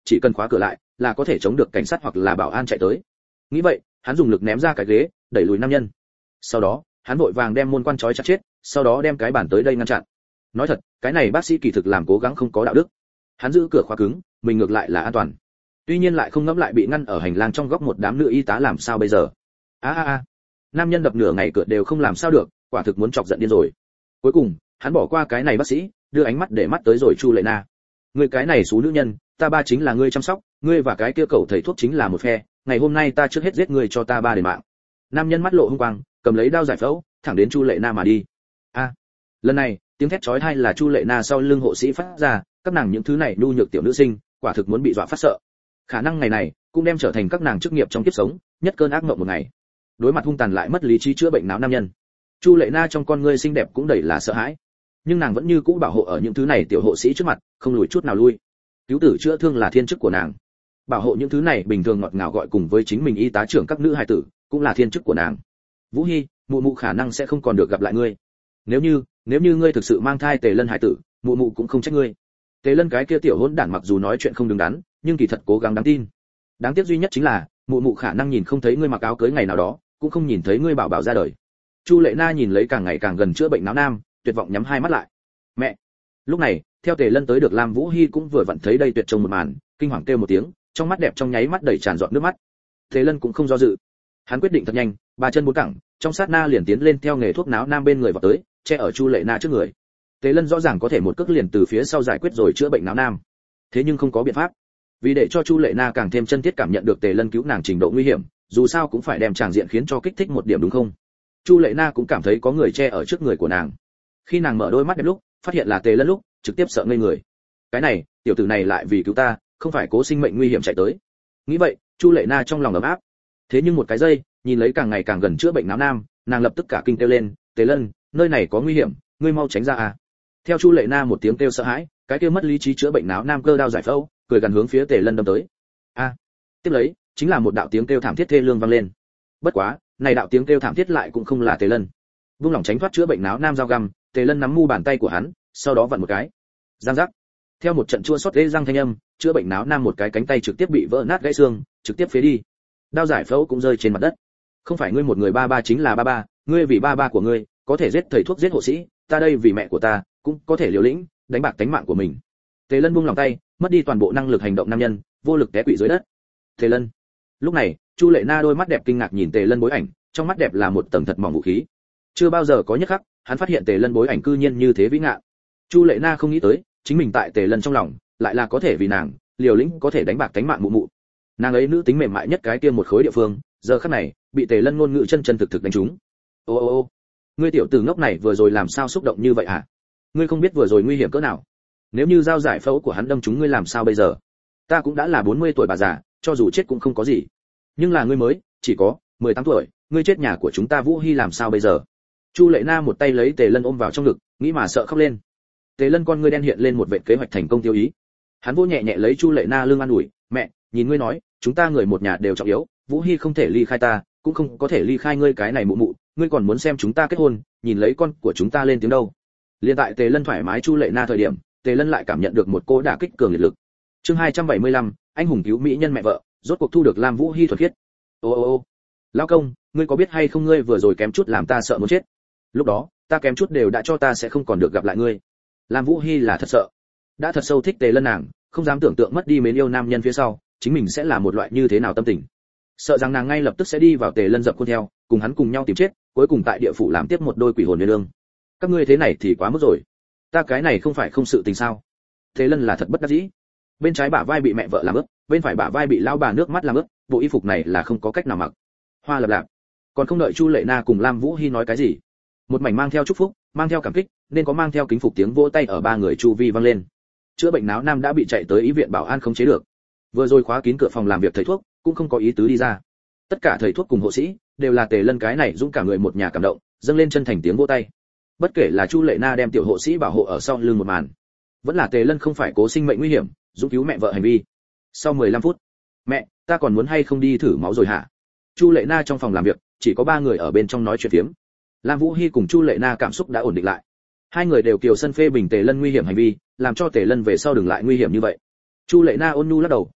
chỉ cần khóa cửa lại là có thể chống được cảnh sát hoặc là bảo an chạy tới. Nghĩ vậy, hắn dùng lực ném ra cái ghế, đẩy lùi nam nhân. Sau đó, hắn vội vàng đem môn quan trói chặt chết, sau đó đem cái bàn tới đây ngăn chặn. Nói thật, cái này bác sĩ kỳ thực làm cố gắng không có đạo đức. Hắn giữ cửa khóa cứng, mình ngược lại là an toàn. Tuy nhiên lại không ngẫm lại bị ngăn ở hành lang trong góc một đám nữ y tá làm sao bây giờ. A a a. Nam nhân đập nửa ngày cửa đều không làm sao được, quả thực muốn chọc giận điên rồi. Cuối cùng, hắn bỏ qua cái này bác sĩ, đưa ánh mắt để mắt tới rồi Chu Lệ Na. Ngươi cái này xú nữ nhân, ta ba chính là ngươi chăm sóc, ngươi và cái kia cậu thầy thuốc chính là một phe, ngày hôm nay ta trước hết giết ngươi cho ta ba đền mạng. Nam nhân mắt lộ hung quang, cầm lấy đao giải phẫu, thẳng đến Chu Lệ Na mà đi. A. Lần này, tiếng thét chói tai là Chu Lệ Na sau lưng hộ sĩ phát ra, các nàng những thứ này nhu nhược tiểu nữ sinh, quả thực muốn bị dọa phát sợ. Khả năng ngày này cũng đem trở thành các nàng chức nghiệp trong kiếp sống, nhất cơn ác mộng một ngày. Đối mặt hung tàn lại mất lý trí chữa bệnh não nam nhân, Chu Lệ Na trong con ngươi xinh đẹp cũng đầy là sợ hãi, nhưng nàng vẫn như cũ bảo hộ ở những thứ này tiểu hộ sĩ trước mặt, không lùi chút nào lui. Cứu tử chữa thương là thiên chức của nàng, bảo hộ những thứ này bình thường ngọt ngào gọi cùng với chính mình y tá trưởng các nữ hài tử, cũng là thiên chức của nàng. Vũ Hi, mụ mụ khả năng sẽ không còn được gặp lại ngươi. Nếu như, nếu như ngươi thực sự mang thai Tề Lân hài tử, mụ mụ cũng không trách ngươi. Tề Lân cái kia tiểu hỗn đản mặc dù nói chuyện không đứng đắn, nhưng kỳ thật cố gắng đáng tin. Đáng tiếc duy nhất chính là, mụ mụ khả năng nhìn không thấy ngươi mặc áo cưới ngày nào đó, cũng không nhìn thấy ngươi bảo bảo ra đời. Chu Lệ Na nhìn lấy càng ngày càng gần chữa bệnh não nam, tuyệt vọng nhắm hai mắt lại. Mẹ. Lúc này, theo Tề Lân tới được Lam Vũ Hi cũng vừa vặn thấy đây tuyệt trông một màn, kinh hoàng kêu một tiếng, trong mắt đẹp trong nháy mắt đầy tràn giọt nước mắt. Tề Lân cũng không do dự, hắn quyết định thật nhanh, ba chân bốn cẳng, trong sát na liền tiến lên theo nghề thuốc não nam bên người vào tới, che ở Chu Lệ Na trước người. Tề Lân rõ ràng có thể một cước liền từ phía sau giải quyết rồi chữa bệnh não nam, thế nhưng không có biện pháp. Vì để cho Chu Lệ Na càng thêm chân thiết cảm nhận được Tề Lân cứu nàng trình độ nguy hiểm, dù sao cũng phải đem tràng diện khiến cho kích thích một điểm đúng không? Chu Lệ Na cũng cảm thấy có người che ở trước người của nàng. Khi nàng mở đôi mắt đẹp lúc, phát hiện là Tề Lân lúc, trực tiếp sợ ngây người. Cái này, tiểu tử này lại vì cứu ta, không phải cố sinh mệnh nguy hiểm chạy tới. Nghĩ vậy, Chu Lệ Na trong lòng ấm áp. Thế nhưng một cái giây, nhìn lấy càng ngày càng gần chữa bệnh não nam, nàng lập tức cả kinh kêu lên, "Tề Lân, nơi này có nguy hiểm, ngươi mau tránh ra à." Theo Chu Lệ Na một tiếng kêu sợ hãi, cái kia mất lý trí chữa bệnh não nam cơ đao giải phẫu, cười gần hướng phía Tề Lân đâm tới. A. Tiếp lấy, chính là một đạo tiếng kêu thảm thiết thê lương vang lên. Bất quá, này đạo tiếng kêu thảm thiết lại cũng không là Tề Lân. Vung lòng tránh thoát chữa bệnh não nam dao găm, Tề Lân nắm mu bàn tay của hắn, sau đó vặn một cái. Giang giác. Theo một trận chua xót ghê răng thanh âm, chữa bệnh não nam một cái cánh tay trực tiếp bị vỡ nát gãy xương, trực tiếp phế đi. Đao giải phẫu cũng rơi trên mặt đất. Không phải ngươi một người ba ba chính là ba ba, ngươi vì ba ba của ngươi, có thể giết thầy thuốc giết hộ sĩ, ta đây vì mẹ của ta, cũng có thể liều lĩnh, đánh bạc tính mạng của mình. Tề Lân buông lòng tay, mất đi toàn bộ năng lực hành động nam nhân, vô lực té quỵ dưới đất. Tề Lân. Lúc này, Chu Lệ Na đôi mắt đẹp kinh ngạc nhìn Tề Lân bối ảnh, trong mắt đẹp là một tầng thật mỏng vũ khí. Chưa bao giờ có nhất khắc, hắn phát hiện Tề Lân bối ảnh cư nhiên như thế vĩ ngạn. Chu Lệ Na không nghĩ tới, chính mình tại Tề Lân trong lòng, lại là có thể vì nàng, liều lĩnh có thể đánh bạc tính mạng mụ mụ. Nàng ấy nữ tính mềm mại nhất cái kia một khối địa phương, giờ khắc này, bị Tề Lân ngôn ngữ chân chân thực thực đánh trúng. Ô ô ô, ngươi tiểu tử ngốc này vừa rồi làm sao xúc động như vậy hả? Ngươi không biết vừa rồi nguy hiểm cỡ nào? Nếu như dao giải phẫu của hắn đâm trúng ngươi làm sao bây giờ? Ta cũng đã là bốn mươi tuổi bà già, cho dù chết cũng không có gì. Nhưng là ngươi mới, chỉ có mười tám tuổi, ngươi chết nhà của chúng ta Vũ Hi làm sao bây giờ? Chu Lệ Na một tay lấy Tề Lân ôm vào trong ngực, nghĩ mà sợ khóc lên. Tề Lân con ngươi đen hiện lên một vệt kế hoạch thành công tiêu ý. Hắn vỗ nhẹ nhẹ lấy Chu Lệ Na lưng an ủi, "Mẹ, nhìn ngươi nói, chúng ta người một nhà đều trọng yếu, Vũ Hi không thể ly khai ta, cũng không có thể ly khai ngươi cái này mụ mụ, ngươi còn muốn xem chúng ta kết hôn, nhìn lấy con của chúng ta lên tiếng đâu." Liên tại Tề Lân thoải mái Chu Lệ Na thời điểm, Tề Lân lại cảm nhận được một cỗ đả kích cường liệt lực. Chương hai trăm bảy mươi lăm, anh hùng cứu mỹ nhân mẹ vợ, rốt cuộc thu được Lam Vũ Hi thuật khiết. Ô ô ô, lão công, ngươi có biết hay không ngươi vừa rồi kém chút làm ta sợ muốn chết. Lúc đó, ta kém chút đều đã cho ta sẽ không còn được gặp lại ngươi. Lam Vũ Hi là thật sợ, đã thật sâu thích Tề Lân nàng, không dám tưởng tượng mất đi mến yêu nam nhân phía sau, chính mình sẽ là một loại như thế nào tâm tình. Sợ rằng nàng ngay lập tức sẽ đi vào Tề Lân dập khuôn theo, cùng hắn cùng nhau tìm chết, cuối cùng tại địa phủ làm tiếp một đôi quỷ hồn nguyên lương. Các ngươi thế này thì quá mức rồi. Ta cái này không phải không sự tình sao? Tề Lân là thật bất đắc dĩ. Bên trái bả vai bị mẹ vợ làm ướt, bên phải bả vai bị lão bà nước mắt làm ướt, bộ y phục này là không có cách nào mặc. Hoa lập lạp. Còn không đợi Chu Lệ Na cùng Lam Vũ Hi nói cái gì, một mảnh mang theo chúc phúc, mang theo cảm kích, nên có mang theo kính phục tiếng vỗ tay ở ba người chu vi vang lên. Chữa bệnh não nam đã bị chạy tới y viện bảo an không chế được. Vừa rồi khóa kín cửa phòng làm việc thầy thuốc, cũng không có ý tứ đi ra. Tất cả thầy thuốc cùng hộ sĩ đều là Tề Lân cái này dũng cả người một nhà cảm động, dâng lên chân thành tiếng vỗ tay. Bất kể là Chu Lệ Na đem tiểu hộ sĩ bảo hộ ở sau lưng một màn, vẫn là Tề Lân không phải cố sinh mệnh nguy hiểm, dũng cứu mẹ vợ hành vi. Sau mười lăm phút, "Mẹ, ta còn muốn hay không đi thử máu rồi hả?" Chu Lệ Na trong phòng làm việc, chỉ có ba người ở bên trong nói chuyện phiếm. Lam Vũ Hi cùng Chu Lệ Na cảm xúc đã ổn định lại. Hai người đều kiều sân phê bình Tề Lân nguy hiểm hành vi, làm cho Tề Lân về sau đừng lại nguy hiểm như vậy. Chu Lệ Na ôn nhu lắc đầu,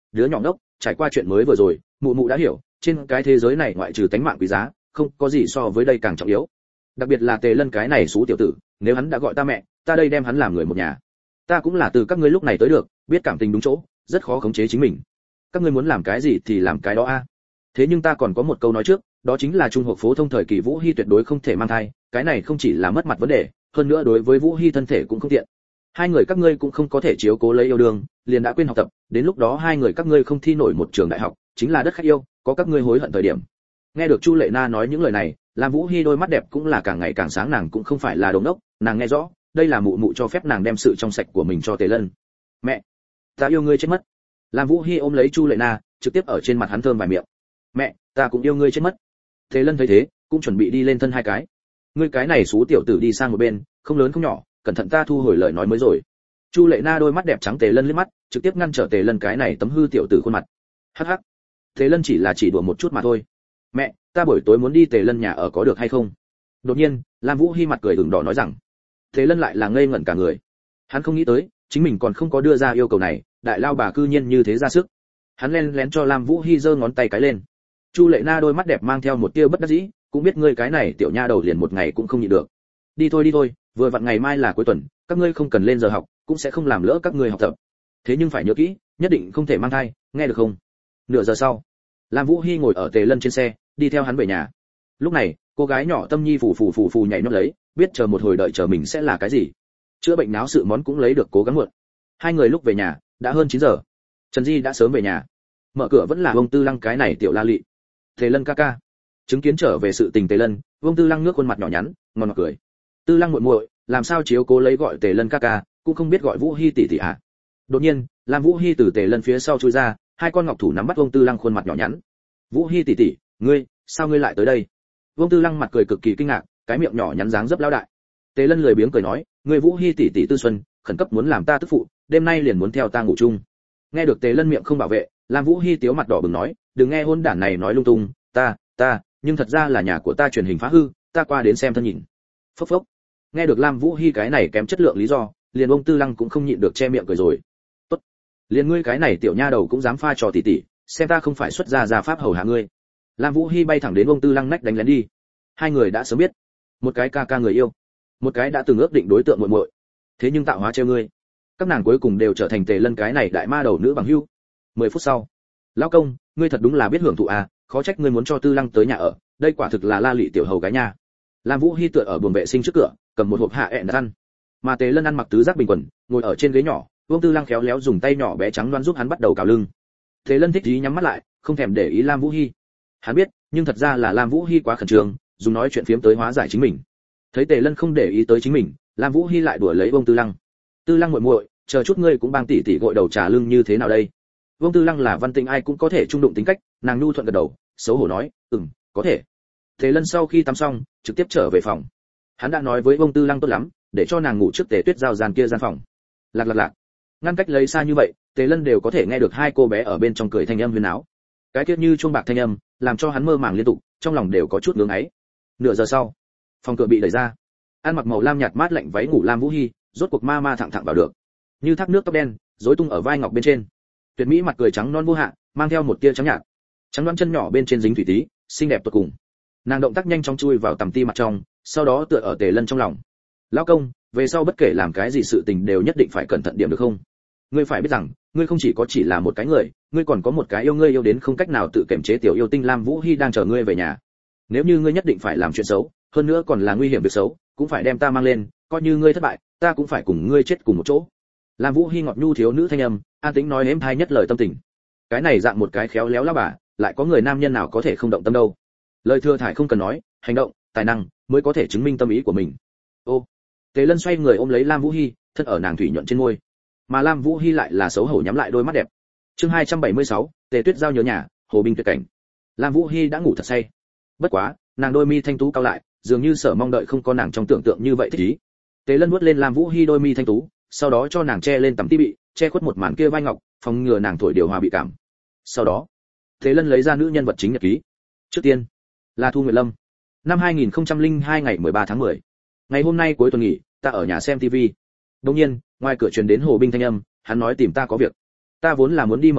đứa nhỏ ngốc, trải qua chuyện mới vừa rồi, mụ mụ đã hiểu, trên cái thế giới này ngoại trừ tánh mạng quý giá, không có gì so với đây càng trọng yếu. Đặc biệt là Tề Lân cái này xú tiểu tử, nếu hắn đã gọi ta mẹ, ta đây đem hắn làm người một nhà. Ta cũng là từ các ngươi lúc này tới được, biết cảm tình đúng chỗ, rất khó khống chế chính mình. Các ngươi muốn làm cái gì thì làm cái đó a. Thế nhưng ta còn có một câu nói trước, đó chính là trung học phổ thông thời kỳ Vũ Hi tuyệt đối không thể mang thai, cái này không chỉ là mất mặt vấn đề, hơn nữa đối với Vũ Hi thân thể cũng không tiện. Hai người các ngươi cũng không có thể chiếu cố lấy yêu đương, liền đã quên học tập, đến lúc đó hai người các ngươi không thi nổi một trường đại học, chính là đất khách yêu, có các ngươi hối hận thời điểm. Nghe được Chu Lệ Na nói những lời này, Lam Vũ Hi đôi mắt đẹp cũng là càng ngày càng sáng, nàng cũng không phải là đồ ngốc, nàng nghe rõ, đây là mụ mụ cho phép nàng đem sự trong sạch của mình cho Tề Lân. Mẹ, ta yêu ngươi chết mất. Lam Vũ Hi ôm lấy Chu Lệ Na, trực tiếp ở trên mặt hắn thơm vài miệng. Mẹ, ta cũng yêu ngươi chết mất. Tề Lân thấy thế, cũng chuẩn bị đi lên thân hai cái. Ngươi cái này xú tiểu tử đi sang một bên, không lớn không nhỏ, cẩn thận ta thu hồi lời nói mới rồi. Chu Lệ Na đôi mắt đẹp trắng Tề Lân liếc mắt, trực tiếp ngăn trở Tề Lân cái này tấm hư tiểu tử khuôn mặt. Hắc hắc. Tề Lân chỉ là chỉ đùa một chút mà thôi. Mẹ, ta buổi tối muốn đi Tề Lân nhà ở có được hay không? Đột nhiên, Lam Vũ Hi mặt cười ửng đỏ nói rằng. Tề Lân lại là ngây ngẩn cả người. Hắn không nghĩ tới, chính mình còn không có đưa ra yêu cầu này, đại lao bà cư nhiên như thế ra sức. Hắn lén lén cho Lam Vũ Hi giơ ngón tay cái lên. Chu Lệ Na đôi mắt đẹp mang theo một tia bất đắc dĩ, cũng biết ngươi cái này tiểu nha đầu liền một ngày cũng không nhịn được. Đi thôi đi thôi, vừa vặn ngày mai là cuối tuần, các ngươi không cần lên giờ học, cũng sẽ không làm lỡ các ngươi học tập. Thế nhưng phải nhớ kỹ, nhất định không thể mang thai, nghe được không? Nửa giờ sau, Lam Vũ Hi ngồi ở Tề Lân trên xe, đi theo hắn về nhà. Lúc này, cô gái nhỏ Tâm Nhi phù phù phù phù nhảy nhót lấy, biết chờ một hồi đợi chờ mình sẽ là cái gì. Chữa bệnh náo sự món cũng lấy được cố gắng muộn. Hai người lúc về nhà, đã hơn chín giờ. Trần Di đã sớm về nhà. Mở cửa vẫn là ông Tư Lăng cái này tiểu la lị. Tề Lân ca ca. Chứng kiến trở về sự tình Tề Lân, ông Tư Lăng ngước khuôn mặt nhỏ nhắn, ngon ngọt cười. Tư Lăng muội muội, làm sao chiếu cố lấy gọi Tề Lân ca ca, cũng không biết gọi Vũ Hi tỷ tỷ à? Đột nhiên, Lam Vũ Hi từ Tề Lân phía sau chui ra, hai con ngọc thủ nắm bắt ông Tư Lăng khuôn mặt nhỏ nhắn. Vũ Hi tỷ tỷ, ngươi, sao ngươi lại tới đây? Vương Tư Lăng mặt cười cực kỳ kinh ngạc, cái miệng nhỏ nhắn dáng dấp lão đại. Tề Lân lười biếng cười nói, ngươi Vũ Hi tỷ tỷ Tư Xuân, khẩn cấp muốn làm ta tức phụ, đêm nay liền muốn theo ta ngủ chung. Nghe được Tề Lân miệng không bảo vệ, Lam Vũ Hi tiếu mặt đỏ bừng nói, đừng nghe hôn đản này nói lung tung, ta, ta, nhưng thật ra là nhà của ta truyền hình phá hư, ta qua đến xem thân nhìn. Phốc phốc. Nghe được Lam Vũ Hi cái này kém chất lượng lý do, liền ông Tư Lăng cũng không nhịn được che miệng cười rồi. Tốt, liền ngươi cái này tiểu nha đầu cũng dám pha trò tỷ tỷ, xem ta không phải xuất ra gia pháp hầu hạ ngươi. Lam Vũ Hi bay thẳng đến ông Tư Lăng nách đánh lén đi. Hai người đã sớm biết, một cái ca ca người yêu, một cái đã từng ước định đối tượng muội muội. Thế nhưng tạo hóa trêu ngươi, các nàng cuối cùng đều trở thành Tề Lân cái này đại ma đầu nữ bằng hữu. Mười phút sau, lão công, ngươi thật đúng là biết hưởng thụ à, khó trách ngươi muốn cho Tư Lăng tới nhà ở, đây quả thực là la lị tiểu hầu gái nha. Lam Vũ Hi tựa ở buồng vệ sinh trước cửa, cầm một hộp hạ ẹn ăn. Mà Tề Lân ăn mặc tứ giác bình quần, ngồi ở trên ghế nhỏ, Vương Tư Lăng khéo léo dùng tay nhỏ bé trắng đoan giúp hắn bắt đầu cào lưng. Tề Lân thích ý nhắm mắt lại, không thèm để ý Lam Vũ Hi. Hắn biết, nhưng thật ra là Lam Vũ Hi quá khẩn trương, dùng nói chuyện phiếm tới hóa giải chính mình. Thấy Tề Lân không để ý tới chính mình, Lam Vũ Hi lại đùa lấy Vương Tư Lăng. Tư Lăng muội muội, chờ chút ngươi cũng bang tỷ tỷ gội đầu trà lưng như thế nào đây? Vương Tư Lăng là văn tĩnh ai cũng có thể trung đụng tính cách, nàng nhu thuận gật đầu, xấu hổ nói, ừm, có thể. Tề Lân sau khi tắm xong, trực tiếp trở về phòng. Hắn đã nói với Vương Tư Lăng tốt lắm, để cho nàng ngủ trước Tề Tuyết giao gian kia gian phòng. Lạc lạc lạc. Ngăn cách lấy xa như vậy, Tề Lân đều có thể nghe được hai cô bé ở bên trong cười thanh âm huyền áo. Cái tiết như chuông bạc thanh âm, làm cho hắn mơ màng liên tục, trong lòng đều có chút ngưỡng ấy. Nửa giờ sau, phòng cửa bị đẩy ra. Ăn mặc màu lam nhạt mát lạnh váy ngủ Lam Vũ Hi, rốt cuộc ma ma thẳng thẳng vào được. Như thác nước tóc đen, rối tung ở vai ngọc bên trên. Tuyệt mỹ mặt cười trắng non vô hạ, mang theo một tia trắng nhạt. Trắng đoán chân nhỏ bên trên dính thủy tí, xinh đẹp tuyệt cùng. Nàng động tác nhanh chóng chui vào tầm ti mặt trong, sau đó tựa ở Tề Lân trong lòng. Lão công, về sau bất kể làm cái gì sự tình đều nhất định phải cẩn thận điểm được không? Ngươi phải biết rằng, ngươi không chỉ có chỉ là một cái người, ngươi còn có một cái yêu ngươi yêu đến không cách nào tự kiềm chế tiểu yêu tinh Lam Vũ Hi đang chờ ngươi về nhà. Nếu như ngươi nhất định phải làm chuyện xấu, hơn nữa còn là nguy hiểm việc xấu, cũng phải đem ta mang lên, coi như ngươi thất bại, ta cũng phải cùng ngươi chết cùng một chỗ. Lam Vũ Hi ngọt nhu thiếu nữ thanh âm, an tĩnh nói êm thai nhất lời tâm tình. Cái này dạng một cái khéo léo lão bà, lại có người nam nhân nào có thể không động tâm đâu. Lời thừa thải không cần nói, hành động, tài năng mới có thể chứng minh tâm ý của mình. Ô. Tề Lân xoay người ôm lấy Lam Vũ Hi, thân ở nàng thủy nhuận trên môi. Mà Lam Vũ Hi lại là xấu hổ nhắm lại đôi mắt đẹp. Chương hai trăm bảy mươi sáu, Tề Tuyết giao nhớ nhà, hồ binh tuyệt cảnh. Lam Vũ Hi đã ngủ thật say. Bất quá, nàng đôi mi thanh tú cao lại, dường như sở mong đợi không có nàng trong tưởng tượng như vậy thích ý. Tề Lân vuốt lên Lam Vũ Hi đôi mi thanh tú, sau đó cho nàng che lên tấm ti bị, che khuất một màn kia vai ngọc, phòng ngừa nàng thổi điều hòa bị cảm. Sau đó, Tề Lân lấy ra nữ nhân vật chính nhật ký. Trước tiên, là Thu Nguyệt Lâm. Năm hai nghìn không trăm lẻ hai ngày mười ba tháng mười. Ngày hôm nay cuối tuần nghỉ, ta ở nhà xem tivi. Đột nhiên, ngoài cửa truyền đến Hồ Binh thanh âm, hắn nói tìm ta có việc. Ta vốn là muốn đi mở cửa,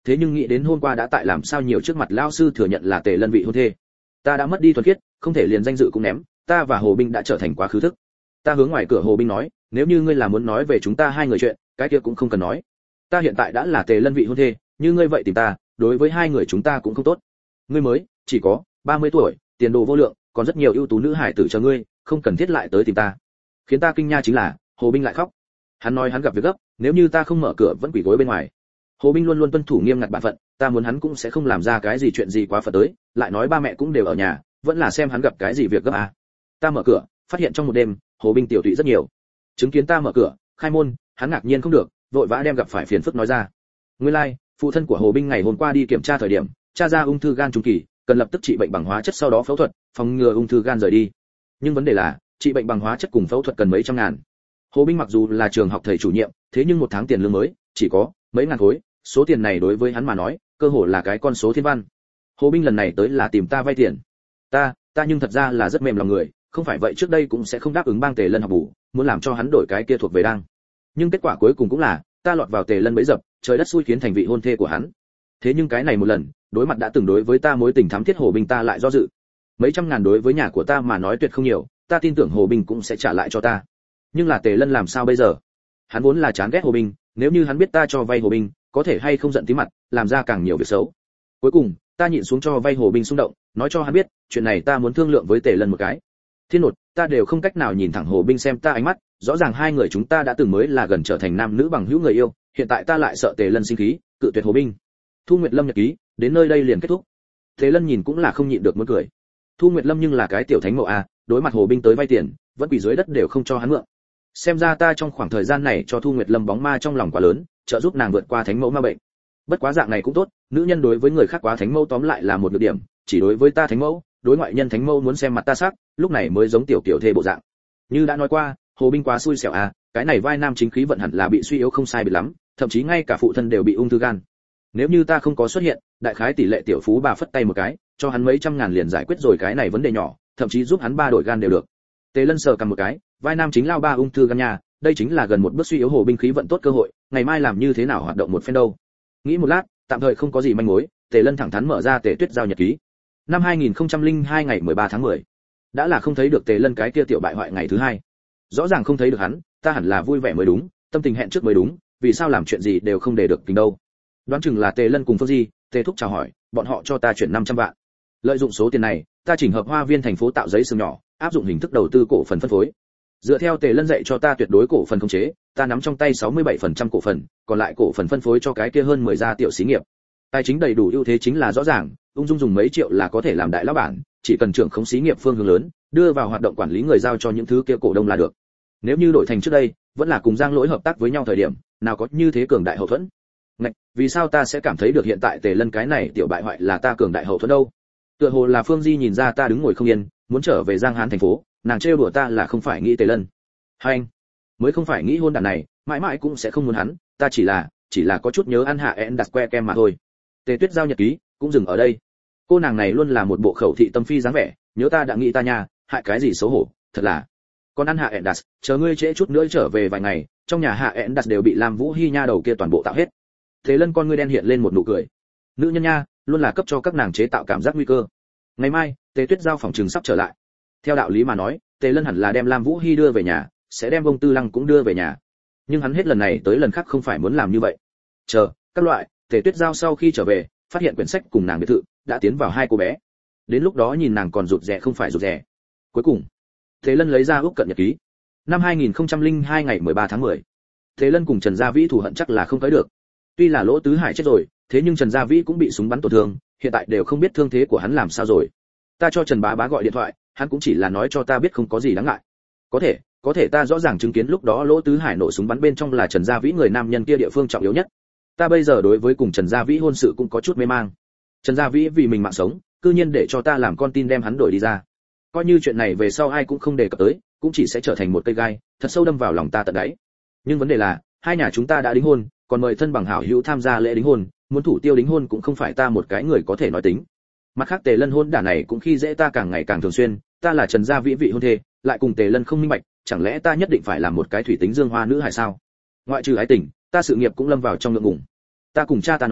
thế nhưng nghĩ đến hôm qua đã tại làm sao nhiều trước mặt lão sư thừa nhận là Tề Lân vị hôn thê, ta đã mất đi thuần khiết, không thể liền danh dự cũng ném, ta và Hồ Binh đã trở thành quá khứ thức. Ta hướng ngoài cửa Hồ Binh nói, nếu như ngươi là muốn nói về chúng ta hai người chuyện, cái kia cũng không cần nói. Ta hiện tại đã là Tề Lân vị hôn thê, như ngươi vậy tìm ta, đối với hai người chúng ta cũng không tốt. Ngươi mới chỉ có ba mươi tuổi, tiền đồ vô lượng, còn rất nhiều ưu tú nữ hải tử chờ ngươi, không cần thiết lại tới tìm ta. Khiến ta kinh nha chính là, Hồ Binh lại khóc. Hắn nói hắn gặp việc gấp, nếu như ta không mở cửa vẫn quỳ gối bên ngoài. Hồ Binh luôn luôn tuân thủ nghiêm ngặt bản phận, ta muốn hắn cũng sẽ không làm ra cái gì chuyện gì quá phật tới, lại nói ba mẹ cũng đều ở nhà, vẫn là xem hắn gặp cái gì việc gấp à. Ta mở cửa, phát hiện trong một đêm, Hồ Binh tiểu tụy rất nhiều. Chứng kiến ta mở cửa, khai môn, hắn ngạc nhiên không được, vội vã đem gặp phải phiền phức nói ra. Nguyên lai, like, phụ thân của Hồ Binh ngày hôm qua đi kiểm tra thời điểm, tra ra ung thư gan trung kỳ, cần lập tức trị bệnh bằng hóa chất sau đó phẫu thuật, phòng ngừa ung thư gan rời đi. Nhưng vấn đề là, trị bệnh bằng hóa chất cùng phẫu thuật cần mấy trăm ngàn. Hồ Binh mặc dù là trường học thầy chủ nhiệm, thế nhưng một tháng tiền lương mới chỉ có mấy ngàn khối, số tiền này đối với hắn mà nói, cơ hồ là cái con số thiên văn. Hồ Binh lần này tới là tìm ta vay tiền. Ta, ta nhưng thật ra là rất mềm lòng người, không phải vậy trước đây cũng sẽ không đáp ứng bang Tề Lân học bù, muốn làm cho hắn đổi cái kia thuộc về đang. Nhưng kết quả cuối cùng cũng là, ta lọt vào Tề Lân bẫy dập, trời đất xui khiến thành vị hôn thê của hắn. Thế nhưng cái này một lần, đối mặt đã từng đối với ta mối tình thắm thiết Hồ Binh ta lại do dự. Mấy trăm ngàn đối với nhà của ta mà nói tuyệt không nhiều, ta tin tưởng Hồ Binh cũng sẽ trả lại cho ta. Nhưng là Tề Lân làm sao bây giờ? Hắn vốn là chán ghét Hồ Binh, nếu như hắn biết ta cho vay Hồ Binh, có thể hay không giận tí mặt, làm ra càng nhiều việc xấu. Cuối cùng, ta nhịn xuống cho vay Hồ Binh xung động, nói cho hắn biết, chuyện này ta muốn thương lượng với Tề Lân một cái. Thiên nột, ta đều không cách nào nhìn thẳng Hồ Binh xem ta ánh mắt, rõ ràng hai người chúng ta đã từng mới là gần trở thành nam nữ bằng hữu người yêu, hiện tại ta lại sợ Tề Lân sinh khí, cự tuyệt Hồ Binh. Thu Nguyệt Lâm nhật ký, đến nơi đây liền kết thúc. Tề Lân nhìn cũng là không nhịn được muốn cười. Thu Nguyệt Lâm nhưng là cái tiểu thánh mẫu a, đối mặt Hồ Binh tới vay tiền, vẫn quỳ dưới đất đều không cho hắn mượn. Xem ra ta trong khoảng thời gian này cho Thu Nguyệt Lâm bóng ma trong lòng quá lớn, trợ giúp nàng vượt qua thánh mẫu ma bệnh. Bất quá dạng này cũng tốt, nữ nhân đối với người khác quá thánh mẫu tóm lại là một nhược điểm, chỉ đối với ta thánh mẫu, đối ngoại nhân thánh mẫu muốn xem mặt ta sắc, lúc này mới giống tiểu kiểu thê bộ dạng. Như đã nói qua, Hồ Binh quá xui xẻo à, cái này vai nam chính khí vận hẳn là bị suy yếu không sai biệt lắm, thậm chí ngay cả phụ thân đều bị ung thư gan. Nếu như ta không có xuất hiện, đại khái tỷ lệ tiểu phú bà phất tay một cái, cho hắn mấy trăm ngàn liền giải quyết rồi cái này vấn đề nhỏ, thậm chí giúp hắn ba đổi gan đều được. Tề Lân sờ cầm một cái, vai nam chính lao ba ung thư gan nhà, đây chính là gần một bước suy yếu Hồ Binh khí vận tốt cơ hội, ngày mai làm như thế nào hoạt động một phen đâu. Nghĩ một lát, tạm thời không có gì manh mối, Tề Lân thẳng thắn mở ra Tề Tuyết giao nhật ký. Năm hai nghìn không trăm lẻ hai ngày mười ba tháng mười, đã là không thấy được Tề Lân cái kia tiểu bại hoại ngày thứ hai. Rõ ràng không thấy được hắn, ta hẳn là vui vẻ mới đúng, tâm tình hẹn trước mới đúng, vì sao làm chuyện gì đều không để được tình đâu. Đoán chừng là Tề Lân cùng Phương Di, Tề Thúc chào hỏi, bọn họ cho ta chuyển năm trăm vạn. Lợi dụng số tiền này, ta chỉnh hợp Hoa Viên thành phố tạo giấy sừng nhỏ, áp dụng hình thức đầu tư cổ phần phân phối. Dựa theo Tề Lân dạy cho ta tuyệt đối cổ phần khống chế, ta nắm trong tay sáu mươi bảy phần trăm cổ phần, còn lại cổ phần phân phối cho cái kia hơn mười gia tiểu xí nghiệp. Tài chính đầy đủ ưu thế chính là rõ ràng, ung dung dùng mấy triệu là có thể làm đại lão bản, chỉ cần trưởng khống xí nghiệp phương hướng lớn, đưa vào hoạt động quản lý người giao cho những thứ kia cổ đông là được. Nếu như đổi thành trước đây, vẫn là cùng Giang Lỗi hợp tác với nhau thời điểm, nào có như thế cường đại hậu thuẫn. Ngạch, vì sao ta sẽ cảm thấy được hiện tại Tề Lân cái này tiểu bại hoại là ta cường đại hậu thuẫn đâu? Tựa hồ là Phương Di nhìn ra ta đứng ngồi không yên, muốn trở về Giang Hán thành phố, nàng trêu đùa ta là không phải nghĩ Tề Lân. Hai anh, mới không phải nghĩ hôn đàn này, mãi mãi cũng sẽ không muốn hắn, ta chỉ là, chỉ là có chút nhớ ăn hạ én đặt que kem mà thôi. Tề Tuyết giao nhật ký, cũng dừng ở đây. Cô nàng này luôn là một bộ khẩu thị tâm phi dáng vẻ, nhớ ta đã nghĩ ta nha, hại cái gì xấu hổ, thật là. Con ăn hạ én đặt, chờ ngươi trễ chút nữa trở về vài ngày, trong nhà hạ én đặt đều bị Lam Vũ Hi nha đầu kia toàn bộ tạo hết. Thế Lân con ngươi đen hiện lên một nụ cười. Nữ nhân nha, luôn là cấp cho các nàng chế tạo cảm giác nguy cơ. Ngày mai, Tề Tuyết giao phòng trường sắp trở lại. Theo đạo lý mà nói, Tề Lân hẳn là đem Lam Vũ Hi đưa về nhà, sẽ đem Vông Tư Lăng cũng đưa về nhà. Nhưng hắn hết lần này tới lần khác không phải muốn làm như vậy. Chờ, các loại, Tề Tuyết giao sau khi trở về, phát hiện quyển sách cùng nàng biệt thự đã tiến vào hai cô bé. Đến lúc đó nhìn nàng còn rụt rè không phải rụt rè. Cuối cùng, Tề Lân lấy ra úc cận nhật ký. Năm hai nghìn không trăm lẻ hai ngày mười ba tháng mười. Tề Lân cùng Trần Gia Vĩ thù hận chắc là không tới được. Tuy là Lỗ Tứ Hải chết rồi, thế nhưng Trần Gia Vĩ cũng bị súng bắn tổn thương, hiện tại đều không biết thương thế của hắn làm sao rồi. Ta cho Trần Bá Bá gọi điện thoại, hắn cũng chỉ là nói cho ta biết không có gì đáng ngại. Có thể, có thể ta rõ ràng chứng kiến lúc đó Lỗ Tứ Hải nổ súng bắn bên trong là Trần Gia Vĩ người nam nhân kia địa phương trọng yếu nhất. Ta bây giờ đối với cùng Trần Gia Vĩ hôn sự cũng có chút mê mang. Trần Gia Vĩ vì mình mạng sống, cư nhiên để cho ta làm con tin đem hắn đổi đi ra. Coi như chuyện này về sau ai cũng không đề cập tới, cũng chỉ sẽ trở thành một cây gai, thật sâu đâm vào lòng ta tận đáy. Nhưng vấn đề là, hai nhà chúng ta đã đính hôn, còn mời thân bằng hảo hữu tham gia lễ đính hôn, muốn thủ tiêu đính hôn cũng không phải ta một cái người có thể nói tính. Mặt khác Tề Lân hôn đả này cũng khi dễ ta càng ngày càng thường xuyên, ta là Trần Gia Vĩ vị hôn thê, lại cùng Tề Lân không minh bạch, chẳng lẽ ta nhất định phải làm một cái thủy tính dương hoa nữ hay sao? Ngoại trừ ái tình, ta sự nghiệp cũng lâm vào trong ngượng ngùng. Ta cùng cha ta nói,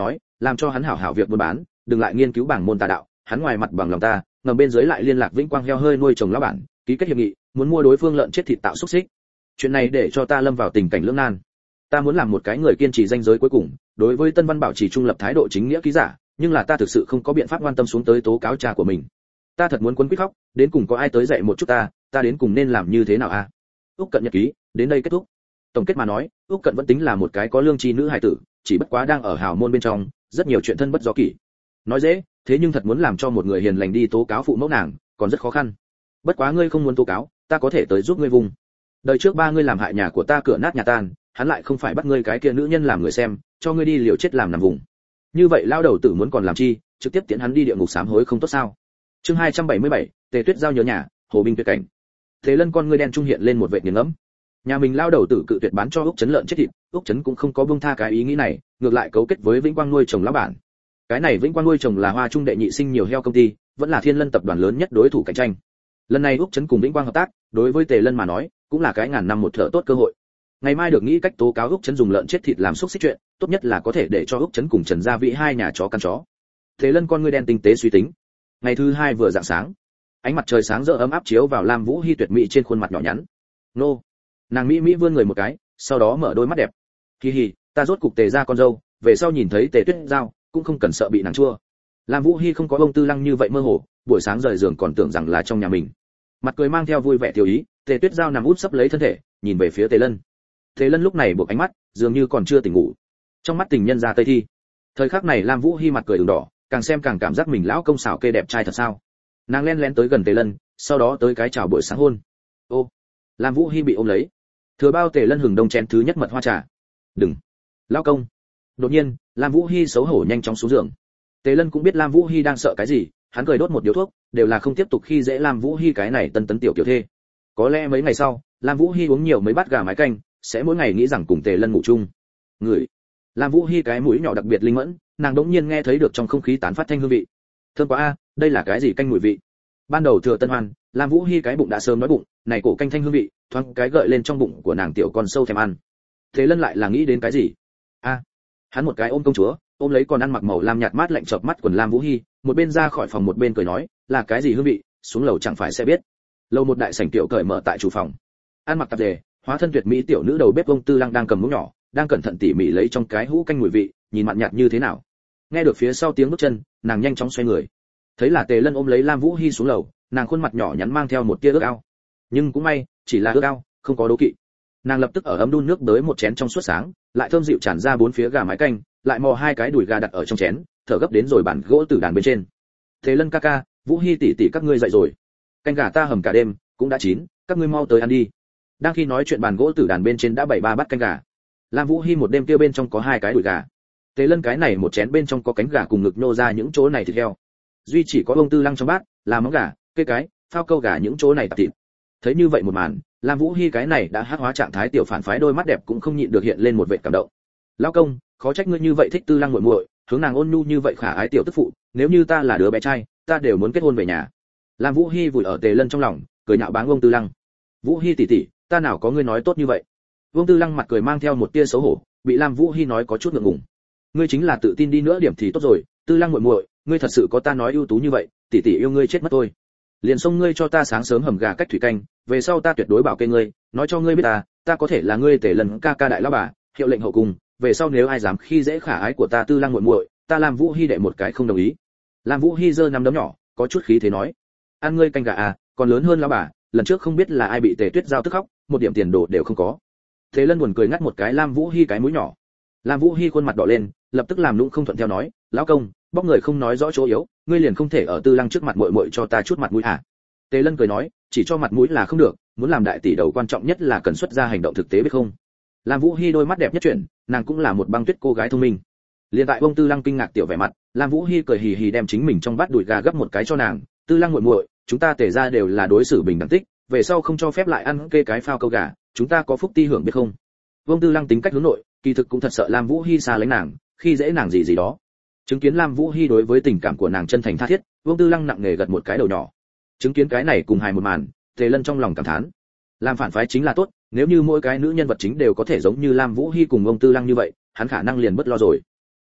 làm cho hắn hảo hảo việc buôn bán, đừng lại nghiên cứu bảng môn tà đạo. Hắn ngoài mặt bằng lòng ta, ngầm bên dưới lại liên lạc Vĩnh Quang heo hơi nuôi trồng lão bản, ký kết hiệp nghị, muốn mua đối phương lợn chết thịt tạo xúc xích. Chuyện này để cho ta lâm vào tình cảnh lưỡng nan. Ta muốn làm một cái người kiên trì danh giới cuối cùng, đối với Tân Văn bảo trì trung lập thái độ chính nghĩa ký giả, nhưng là ta thực sự không có biện pháp quan tâm xuống tới tố cáo cha của mình. Ta thật muốn quấn quýt khóc, đến cùng có ai tới dạy một chút ta, ta đến cùng nên làm như thế nào a? À? Úc Cận nhật ký, đến đây kết thúc. Tổng kết mà nói, Úc Cận vẫn tính là một cái có lương tri nữ hài tử, chỉ bất quá đang ở hào môn bên trong, rất nhiều chuyện thân bất do kỷ. Nói dễ, thế nhưng thật muốn làm cho một người hiền lành đi tố cáo phụ mẫu nàng, còn rất khó khăn. Bất quá ngươi không muốn tố cáo, ta có thể tới giúp ngươi vùng. Đời trước ba ngươi làm hại nhà của ta cửa nát nhà tan, hắn lại không phải bắt ngươi cái kia nữ nhân làm người xem, cho ngươi đi liều chết làm nằm vùng. Như vậy lao đầu tử muốn còn làm chi, trực tiếp tiễn hắn đi địa ngục sám hối không tốt sao? Chương hai trăm bảy mươi bảy, Tề Tuyết giao nhớ nhà, hồ binh tuyệt cảnh. Thế Lân con ngươi đen trung hiện lên một vệt nghiền ngẫm. Nhà mình lao đầu tử cự tuyệt bán cho Úc Chấn lợn chết thịt, Úc Chấn cũng không có buông tha cái ý nghĩ này, ngược lại cấu kết với Vĩnh Quang nuôi trồng lão bản. Cái này Vĩnh Quang nuôi trồng là Hoa Trung đệ nhị sinh nhiều heo công ty, vẫn là Thiên Lân tập đoàn lớn nhất đối thủ cạnh tranh. Lần này Úc Chấn cùng Vĩnh Quang hợp tác, đối với Tề Lân mà nói, cũng là cái ngàn năm một thợ tốt cơ hội. Ngày mai được nghĩ cách tố cáo Úc Chấn dùng lợn chết thịt làm xúc xích chuyện, tốt nhất là có thể để cho Úc Chấn cùng Trần Gia Vĩ hai nhà chó căn chó. Tề Lân con ngươi đen tinh tế suy tính. Ngày thứ hai vừa rạng sáng, ánh mặt trời sáng rỡ ấm áp chiếu vào Lam Vũ Hi tuyệt mỹ trên khuôn mặt nhỏ nhắn. Nô, nàng mỹ mỹ vươn người một cái, sau đó mở đôi mắt đẹp. Hi hi, ta rốt cục Tề gia con dâu, về sau nhìn thấy Tề Tuyết giao, cũng không cần sợ bị nàng chua. Lam Vũ Hi không có ông Tư Lăng như vậy mơ hồ, buổi sáng rời giường còn tưởng rằng là trong nhà mình. Mặt cười mang theo vui vẻ tiểu ý, Tề Tuyết giao nằm úp sấp lấy thân thể, nhìn về phía Tề Lân. Tề Lân lúc này buộc ánh mắt, dường như còn chưa tỉnh ngủ. Trong mắt tình nhân ra tây thi. Thời khắc này Lam Vũ Hi mặt cười ửng đỏ, càng xem càng cảm giác mình lão công xảo kê đẹp trai thật sao. Nàng len lén tới gần Tề Lân, sau đó tới cái chào buổi sáng hôn. Ô, Lam Vũ Hi bị ôm lấy. Thừa bao Tề Lân hừng đông chén thứ nhất mật hoa trà. Đừng, lão công. Đột nhiên, Lam Vũ Hi xấu hổ nhanh chóng xuống giường. Tề Lân cũng biết Lam Vũ Hi đang sợ cái gì, hắn cười đốt một điếu thuốc, đều là không tiếp tục khi dễ Lam Vũ Hi cái này tân tấn tiểu tiểu thê. Có lẽ mấy ngày sau, Lam Vũ Hi uống nhiều mấy bát gà mái canh, sẽ mỗi ngày nghĩ rằng cùng Tề Lân ngủ chung. Người, Lam Vũ Hi cái mũi nhỏ đặc biệt linh mẫn, nàng đống nhiên nghe thấy được trong không khí tán phát thanh hương vị. Thơm quá a, đây là cái gì canh mùi vị? Ban đầu thừa tân hoan, Lam Vũ Hi cái bụng đã sớm nói bụng, này cổ canh thanh hương vị, thoáng cái gợi lên trong bụng của nàng tiểu con sâu thèm ăn. Tề Lân lại là nghĩ đến cái gì? A, hắn một cái ôm công chúa, ôm lấy còn ăn mặc màu lam nhạt mát lạnh chợp mắt quần Lam Vũ Hi, một bên ra khỏi phòng một bên cười nói, là cái gì hương vị, xuống lầu chẳng phải sẽ biết. Lầu một đại sảnh tiểu cởi mở tại chủ phòng. Ăn mặc tạp dề, hóa thân tuyệt mỹ tiểu nữ đầu bếp ông Tư Lăng đang cầm muỗng nhỏ, đang cẩn thận tỉ mỉ lấy trong cái hũ canh mùi vị, nhìn mặn nhạt như thế nào. Nghe được phía sau tiếng bước chân, nàng nhanh chóng xoay người. Thấy là Tề Lân ôm lấy Lam Vũ Hi xuống lầu, nàng khuôn mặt nhỏ nhắn mang theo một tia ước ao. Nhưng cũng may, chỉ là ước ao, không có đố kỵ. Nàng lập tức ở ấm đun nước tới một chén trong suốt sáng, lại thơm dịu tràn ra bốn phía gà mái canh, lại mò hai cái đùi gà đặt ở trong chén, thở gấp đến rồi bản gỗ tử đàn bên trên. Tề Lân ca ca, Vũ Hi tỷ tỷ các ngươi dậy rồi. Canh gà ta hầm cả đêm, cũng đã chín, các ngươi mau tới ăn đi. Đang khi nói chuyện bàn gỗ tử đàn bên trên đã bày ba bát canh gà. Lam Vũ Hi một đêm kia bên trong có hai cái đùi gà. Tề Lân cái này một chén bên trong có cánh gà cùng ngực nhô ra những chỗ này thịt heo. Duy chỉ có ông Tư Lăng trong bát là móng gà, cây cái, phao câu gà những chỗ này tạp thịt. Thấy như vậy một màn, Lam Vũ Hi cái này đã hắc hóa trạng thái tiểu phản phái đôi mắt đẹp cũng không nhịn được hiện lên một vẻ cảm động. Lão công, khó trách ngươi như vậy thích Tư Lăng muội muội, hướng nàng ôn nhu như vậy khả ái tiểu tức phụ, nếu như ta là đứa bé trai, ta đều muốn kết hôn về nhà. Lam Vũ Hi vùi ở Tề Lân trong lòng, cười nhạo báng ông Tư Lăng. Vũ Hi tỷ tỷ, ta nào có ngươi nói tốt như vậy. Vương Tư Lăng mặt cười mang theo một tia xấu hổ, bị Lam Vũ Hi nói có chút ngượng ngùng. Ngươi chính là tự tin đi nữa điểm thì tốt rồi, Tư Lăng muội muội, ngươi thật sự có ta nói ưu tú như vậy, tỷ tỷ yêu ngươi chết mất thôi. Liền xông ngươi cho ta sáng sớm hầm gà cách thủy canh, về sau ta tuyệt đối bảo kê ngươi, nói cho ngươi biết ta, ta có thể là ngươi Tề Lân ca ca đại lão bà, hiệu lệnh hậu cung, về sau nếu ai dám khi dễ khả ái của ta Tư Lăng muội muội, ta Lam Vũ Hi đệ một cái không đồng ý. Lam Vũ Hi giơ nắm đấm nhỏ, có chút khí thế nói, ăn ngươi canh gà à, còn lớn hơn lão bà, lần trước không biết là ai bị Tề Tuyết giao tức khóc, một điểm tiền đồ đều không có. Tề Lân buồn cười ngắt một cái Lam Vũ Hi cái mũi nhỏ. Lam Vũ Hi khuôn mặt đỏ lên, lập tức làm nũng không thuận theo nói, lão công, bóc người không nói rõ chỗ yếu, ngươi liền không thể ở Tư Lăng trước mặt muội muội cho ta chút mặt mũi à? Tề Lân cười nói, chỉ cho mặt mũi là không được, muốn làm đại tỷ đầu quan trọng nhất là cần xuất ra hành động thực tế biết không? Lam Vũ Hi đôi mắt đẹp nhất chuyển, nàng cũng là một băng tuyết cô gái thông minh. Liên tại ông Tư Lăng kinh ngạc tiểu vẻ mặt, Lam Vũ Hi cười hì hì đem chính mình trong bát đùi gà gấp một cái cho nàng, Tư Lăng muội muội, chúng ta Tề gia đều là đối xử bình đẳng tích, về sau không cho phép lại ăn kê cái phao câu gà, chúng ta có phúc ti hưởng biết không? Vương Tư Lăng tính cách hướng nội, kỳ thực cũng thật sợ Lam Vũ Hi xa lánh nàng, khi dễ nàng gì gì đó. Chứng kiến Lam Vũ Hi đối với tình cảm của nàng chân thành tha thiết, Vương Tư Lăng nặng nề gật một cái đầu nhỏ. Chứng kiến cái này cùng hài một màn, Tề Lân trong lòng cảm thán. Làm phản phái chính là tốt, nếu như mỗi cái nữ nhân vật chính đều có thể giống như Lam Vũ Hi cùng ông Tư Lăng như vậy, hắn khả năng liền bất lo rồi.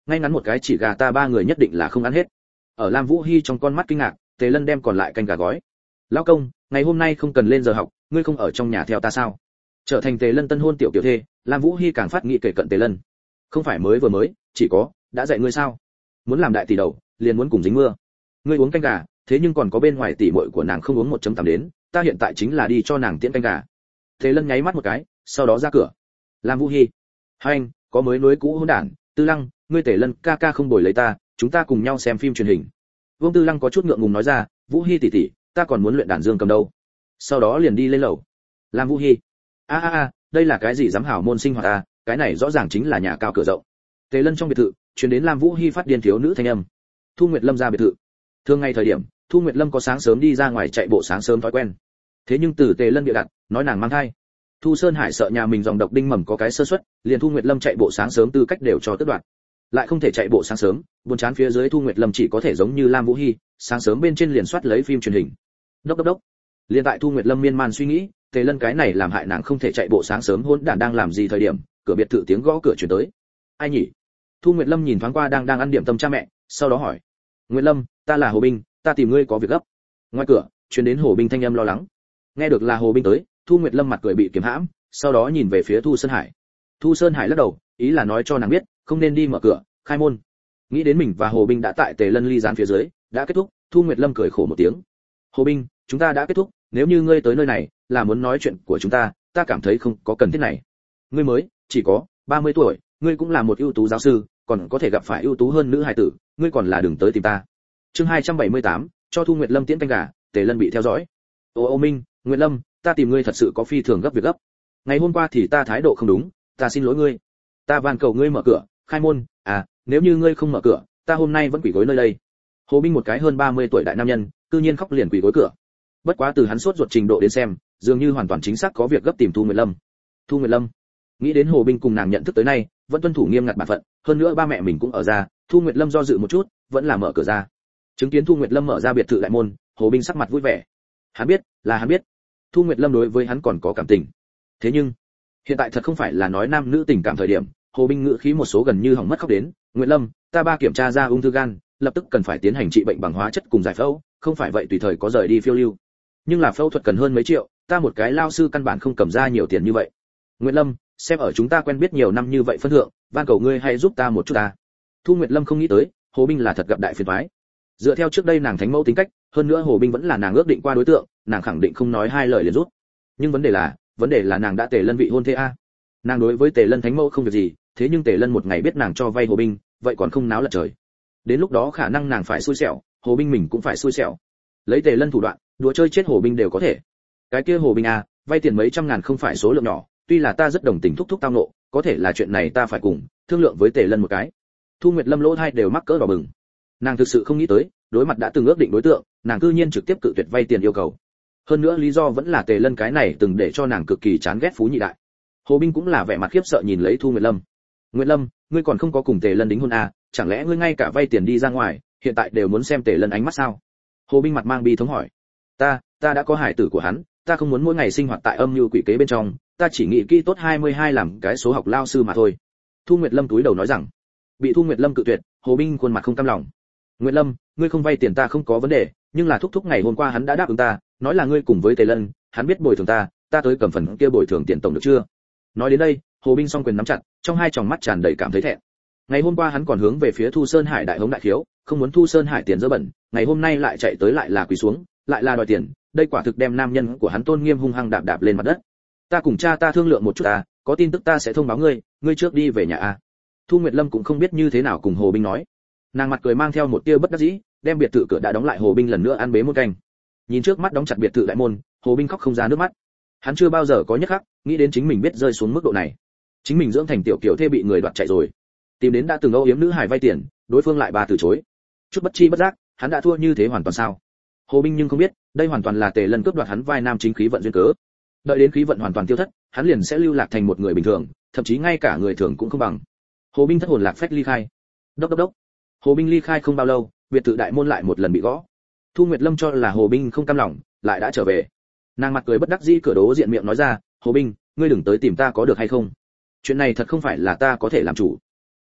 ngay ngắn một cái chỉ gà ta ba người nhất định là không ăn hết. Ở Lam Vũ Hi trong con mắt kinh ngạc, Tề Lân đem còn lại canh gà gói. Lão công, ngày hôm nay không cần lên giờ học, ngươi không ở trong nhà theo ta sao? Trở thành Tề Lân tân hôn tiểu tiểu thê, Lam Vũ Hi càng phát nghĩ kể cận Tề Lân. Không phải mới vừa mới, chỉ có đã dạy ngươi sao? Muốn làm đại tỷ đầu, liền muốn cùng dính mưa. Ngươi uống canh gà, thế nhưng còn có bên ngoài tỷ muội của nàng không uống một chấm tám đến, ta hiện tại chính là đi cho nàng tiễn canh gà. Tề Lân nháy mắt một cái, sau đó ra cửa. Lam Vũ Hi, hai anh, có mới nối cũ hỗn đản, Tư Lăng, ngươi Tề Lân ca ca không bồi lấy ta, chúng ta cùng nhau xem phim truyền hình. Vương Tư Lăng có chút ngượng ngùng nói ra, Vũ Hi tỷ tỷ, ta còn muốn luyện đàn dương cầm đâu. Sau đó liền đi lên lầu. Lam Vũ Hi, a a a, đây là cái gì dám hảo môn sinh hoạt à, cái này rõ ràng chính là nhà cao cửa rộng. Tề Lân trong biệt thự, truyền đến Lam Vũ Hi phát điên thiếu nữ thanh âm. Thu Nguyệt Lâm ra biệt thự. Thường ngày thời điểm, Thu Nguyệt Lâm có sáng sớm đi ra ngoài chạy bộ sáng sớm thói quen. Thế nhưng từ Tề Lân bịa đặt, nói nàng mang thai. Thu Sơn Hải sợ nhà mình dòng độc đinh mầm có cái sơ suất, liền Thu Nguyệt Lâm chạy bộ sáng sớm tư cách đều cho tước đoạt. Lại không thể chạy bộ sáng sớm, buồn chán phía dưới Thu Nguyệt Lâm chỉ có thể giống như Lam Vũ Hi, sáng sớm bên trên liền soát lấy phim truyền hình. Đốc đốc đốc. Liên tại Thu Nguyệt Lâm miên man suy nghĩ, Tề Lân cái này làm hại nàng không thể chạy bộ sáng sớm hỗn đản đang làm gì thời điểm, cửa biệt thự tiếng gõ cửa truyền tới. Ai nhỉ? Thu Nguyệt Lâm nhìn thoáng qua đang đang ăn điểm tâm cha mẹ, sau đó hỏi: Nguyệt Lâm, ta là Hồ Binh, ta tìm ngươi có việc gấp. Ngoài cửa truyền đến Hồ Binh thanh âm lo lắng. Nghe được là Hồ Binh tới, Thu Nguyệt Lâm mặt cười bị kiềm hãm, sau đó nhìn về phía Thu Sơn Hải. Thu Sơn Hải lắc đầu, ý là nói cho nàng biết, không nên đi mở cửa, khai môn. Nghĩ đến mình và Hồ Binh đã tại Tề Lân ly gián phía dưới, đã kết thúc, Thu Nguyệt Lâm cười khổ một tiếng. Hồ Binh, chúng ta đã kết thúc, nếu như ngươi tới nơi này, là muốn nói chuyện của chúng ta, ta cảm thấy không có cần thiết này. Ngươi mới chỉ có ba mươi tuổi, ngươi cũng là một ưu tú giáo sư, còn có thể gặp phải ưu tú hơn nữ hài tử, ngươi còn là đừng tới tìm ta. Chương hai trăm bảy mươi tám, cho Thu Nguyệt Lâm tiễn canh gà, Tề Lân bị theo dõi. Ô Ô Minh, Nguyệt Lâm, ta tìm ngươi thật sự có phi thường gấp việc gấp. Ngày hôm qua thì ta thái độ không đúng, ta xin lỗi ngươi. Ta van cầu ngươi mở cửa, khai môn, à, nếu như ngươi không mở cửa, ta hôm nay vẫn quỳ gối nơi đây. Hồ Binh một cái hơn ba mươi tuổi đại nam nhân, cư nhiên khóc liền quỳ gối cửa. Bất quá từ hắn sốt ruột trình độ đến xem, dường như hoàn toàn chính xác có việc gấp tìm Thu Nguyệt Lâm. Thu Nguyệt Lâm, nghĩ đến Hồ Binh cùng nàng nhận thức tới nay, vẫn tuân thủ nghiêm ngặt bản phận, hơn nữa ba mẹ mình cũng ở ra, Thu Nguyệt Lâm do dự một chút, vẫn là mở cửa ra. Chứng kiến Thu Nguyệt Lâm mở ra biệt thự đại môn, Hồ Binh sắc mặt vui vẻ. Hắn biết, là hắn biết, Thu Nguyệt Lâm đối với hắn còn có cảm tình. Thế nhưng, hiện tại thật không phải là nói nam nữ tình cảm thời điểm, Hồ Binh ngữ khí một số gần như hỏng mất khóc đến, "Nguyệt Lâm, ta ba kiểm tra ra ung thư gan, lập tức cần phải tiến hành trị bệnh bằng hóa chất cùng giải phẫu, không phải vậy tùy thời có rời đi phiêu lưu. Nhưng là phẫu thuật cần hơn mấy triệu, ta một cái lao sư căn bản không cầm ra nhiều tiền như vậy. Nguyệt Lâm, xem ở chúng ta quen biết nhiều năm như vậy phân thượng, van cầu ngươi hãy giúp ta một chút ta." Thu Nguyệt Lâm không nghĩ tới, Hồ Binh là thật gặp đại phiền toái. Dựa theo trước đây nàng thánh mẫu tính cách, hơn nữa Hồ Binh vẫn là nàng ước định qua đối tượng, nàng khẳng định không nói hai lời liền rút. Nhưng vấn đề là, vấn đề là nàng đã Tề Lân vị hôn thê a. Nàng đối với Tề Lân thánh mẫu không việc gì, thế nhưng Tề Lân một ngày biết nàng cho vay Hồ Binh, vậy còn không náo lật trời. Đến lúc đó khả năng nàng phải xui xẻo, Hồ Binh mình cũng phải xui xẻo. Lấy Tề Lân thủ đoạn, đùa chơi chết Hồ Binh đều có thể. Cái kia Hồ Binh a, vay tiền mấy trăm ngàn không phải số lượng nhỏ, tuy là ta rất đồng tình thúc thúc tao nộ, có thể là chuyện này ta phải cùng thương lượng với Tề Lân một cái. Thu Nguyệt Lâm lỗ hai đều mắc cỡ đỏ bừng. Nàng thực sự không nghĩ tới, đối mặt đã từng ước định đối tượng, nàng cư nhiên trực tiếp cự tuyệt vay tiền yêu cầu. Hơn nữa lý do vẫn là Tề Lân cái này từng để cho nàng cực kỳ chán ghét phú nhị đại. Hồ Binh cũng là vẻ mặt khiếp sợ nhìn lấy Thu Nguyệt Lâm. "Nguyệt Lâm, ngươi còn không có cùng Tề Lân đính hôn à, chẳng lẽ ngươi ngay cả vay tiền đi ra ngoài, hiện tại đều muốn xem Tề Lân ánh mắt sao?" Hồ Binh mặt mang bi thống hỏi. "Ta, ta đã có hải tử của hắn, ta không muốn mỗi ngày sinh hoạt tại âm mưu quỷ kế bên trong, ta chỉ nghĩ kỹ tốt hai mươi hai làm cái số học lao sư mà thôi." Thu Nguyệt Lâm túi đầu nói rằng. Bị Thu Nguyệt Lâm cự tuyệt, Hồ Binh khuôn mặt không cam lòng. "Nguyệt Lâm, ngươi không vay tiền ta không có vấn đề, nhưng là thúc thúc ngày hôm qua hắn đã đáp ứng ta, nói là ngươi cùng với Tề Lân, hắn biết bồi thường ta, ta tới cầm phần kia bồi thường tiền tổng được chưa?" Nói đến đây, Hồ Binh song quyền nắm chặt, trong hai tròng mắt tràn đầy cảm thấy thẹn. Ngày hôm qua hắn còn hướng về phía Thu Sơn Hải đại hống đại khiếu, không muốn Thu Sơn Hải tiền dơ bẩn, ngày hôm nay lại chạy tới lại là quỳ xuống, lại là đòi tiền, đây quả thực đem nam nhân của hắn tôn nghiêm hung hăng đạp đạp lên mặt đất. "Ta cùng cha ta thương lượng một chút ta, có tin tức ta sẽ thông báo ngươi, ngươi trước đi về nhà a." Thu Nguyệt Lâm cũng không biết như thế nào cùng Hồ Binh nói. Nàng mặt cười mang theo một tia bất đắc dĩ, đem biệt thự cửa đã đóng lại Hồ Binh lần nữa ăn bế một canh. Nhìn trước mắt đóng chặt biệt thự đại môn, Hồ Binh khóc không ra nước mắt. Hắn chưa bao giờ có nhất khắc nghĩ đến chính mình biết rơi xuống mức độ này. Chính mình dưỡng thành tiểu kiểu thê bị người đoạt chạy rồi, tìm đến đã từng âu yếm nữ hài vay tiền, đối phương lại ba từ chối. Chút bất chi bất giác, hắn đã thua như thế hoàn toàn sao? Hồ Binh nhưng không biết, đây hoàn toàn là Tề Lân cướp đoạt hắn vai nam chính khí vận duyên cớ. Đợi đến khí vận hoàn toàn tiêu thất, hắn liền sẽ lưu lạc thành một người bình thường, thậm chí ngay cả người thường cũng không bằng. Hồ Binh thất hồn lạc phách ly khai. Đốc đốc đốc. Hồ Binh ly khai không bao lâu, biệt thự đại môn lại một lần bị gõ. Thu Nguyệt Lâm cho là Hồ Binh không cam lòng, lại đã trở về. Nàng mặt cười bất đắc dĩ cửa đố diện miệng nói ra, "Hồ Binh, ngươi đừng tới tìm ta có được hay không? Chuyện này thật không phải là ta có thể làm chủ."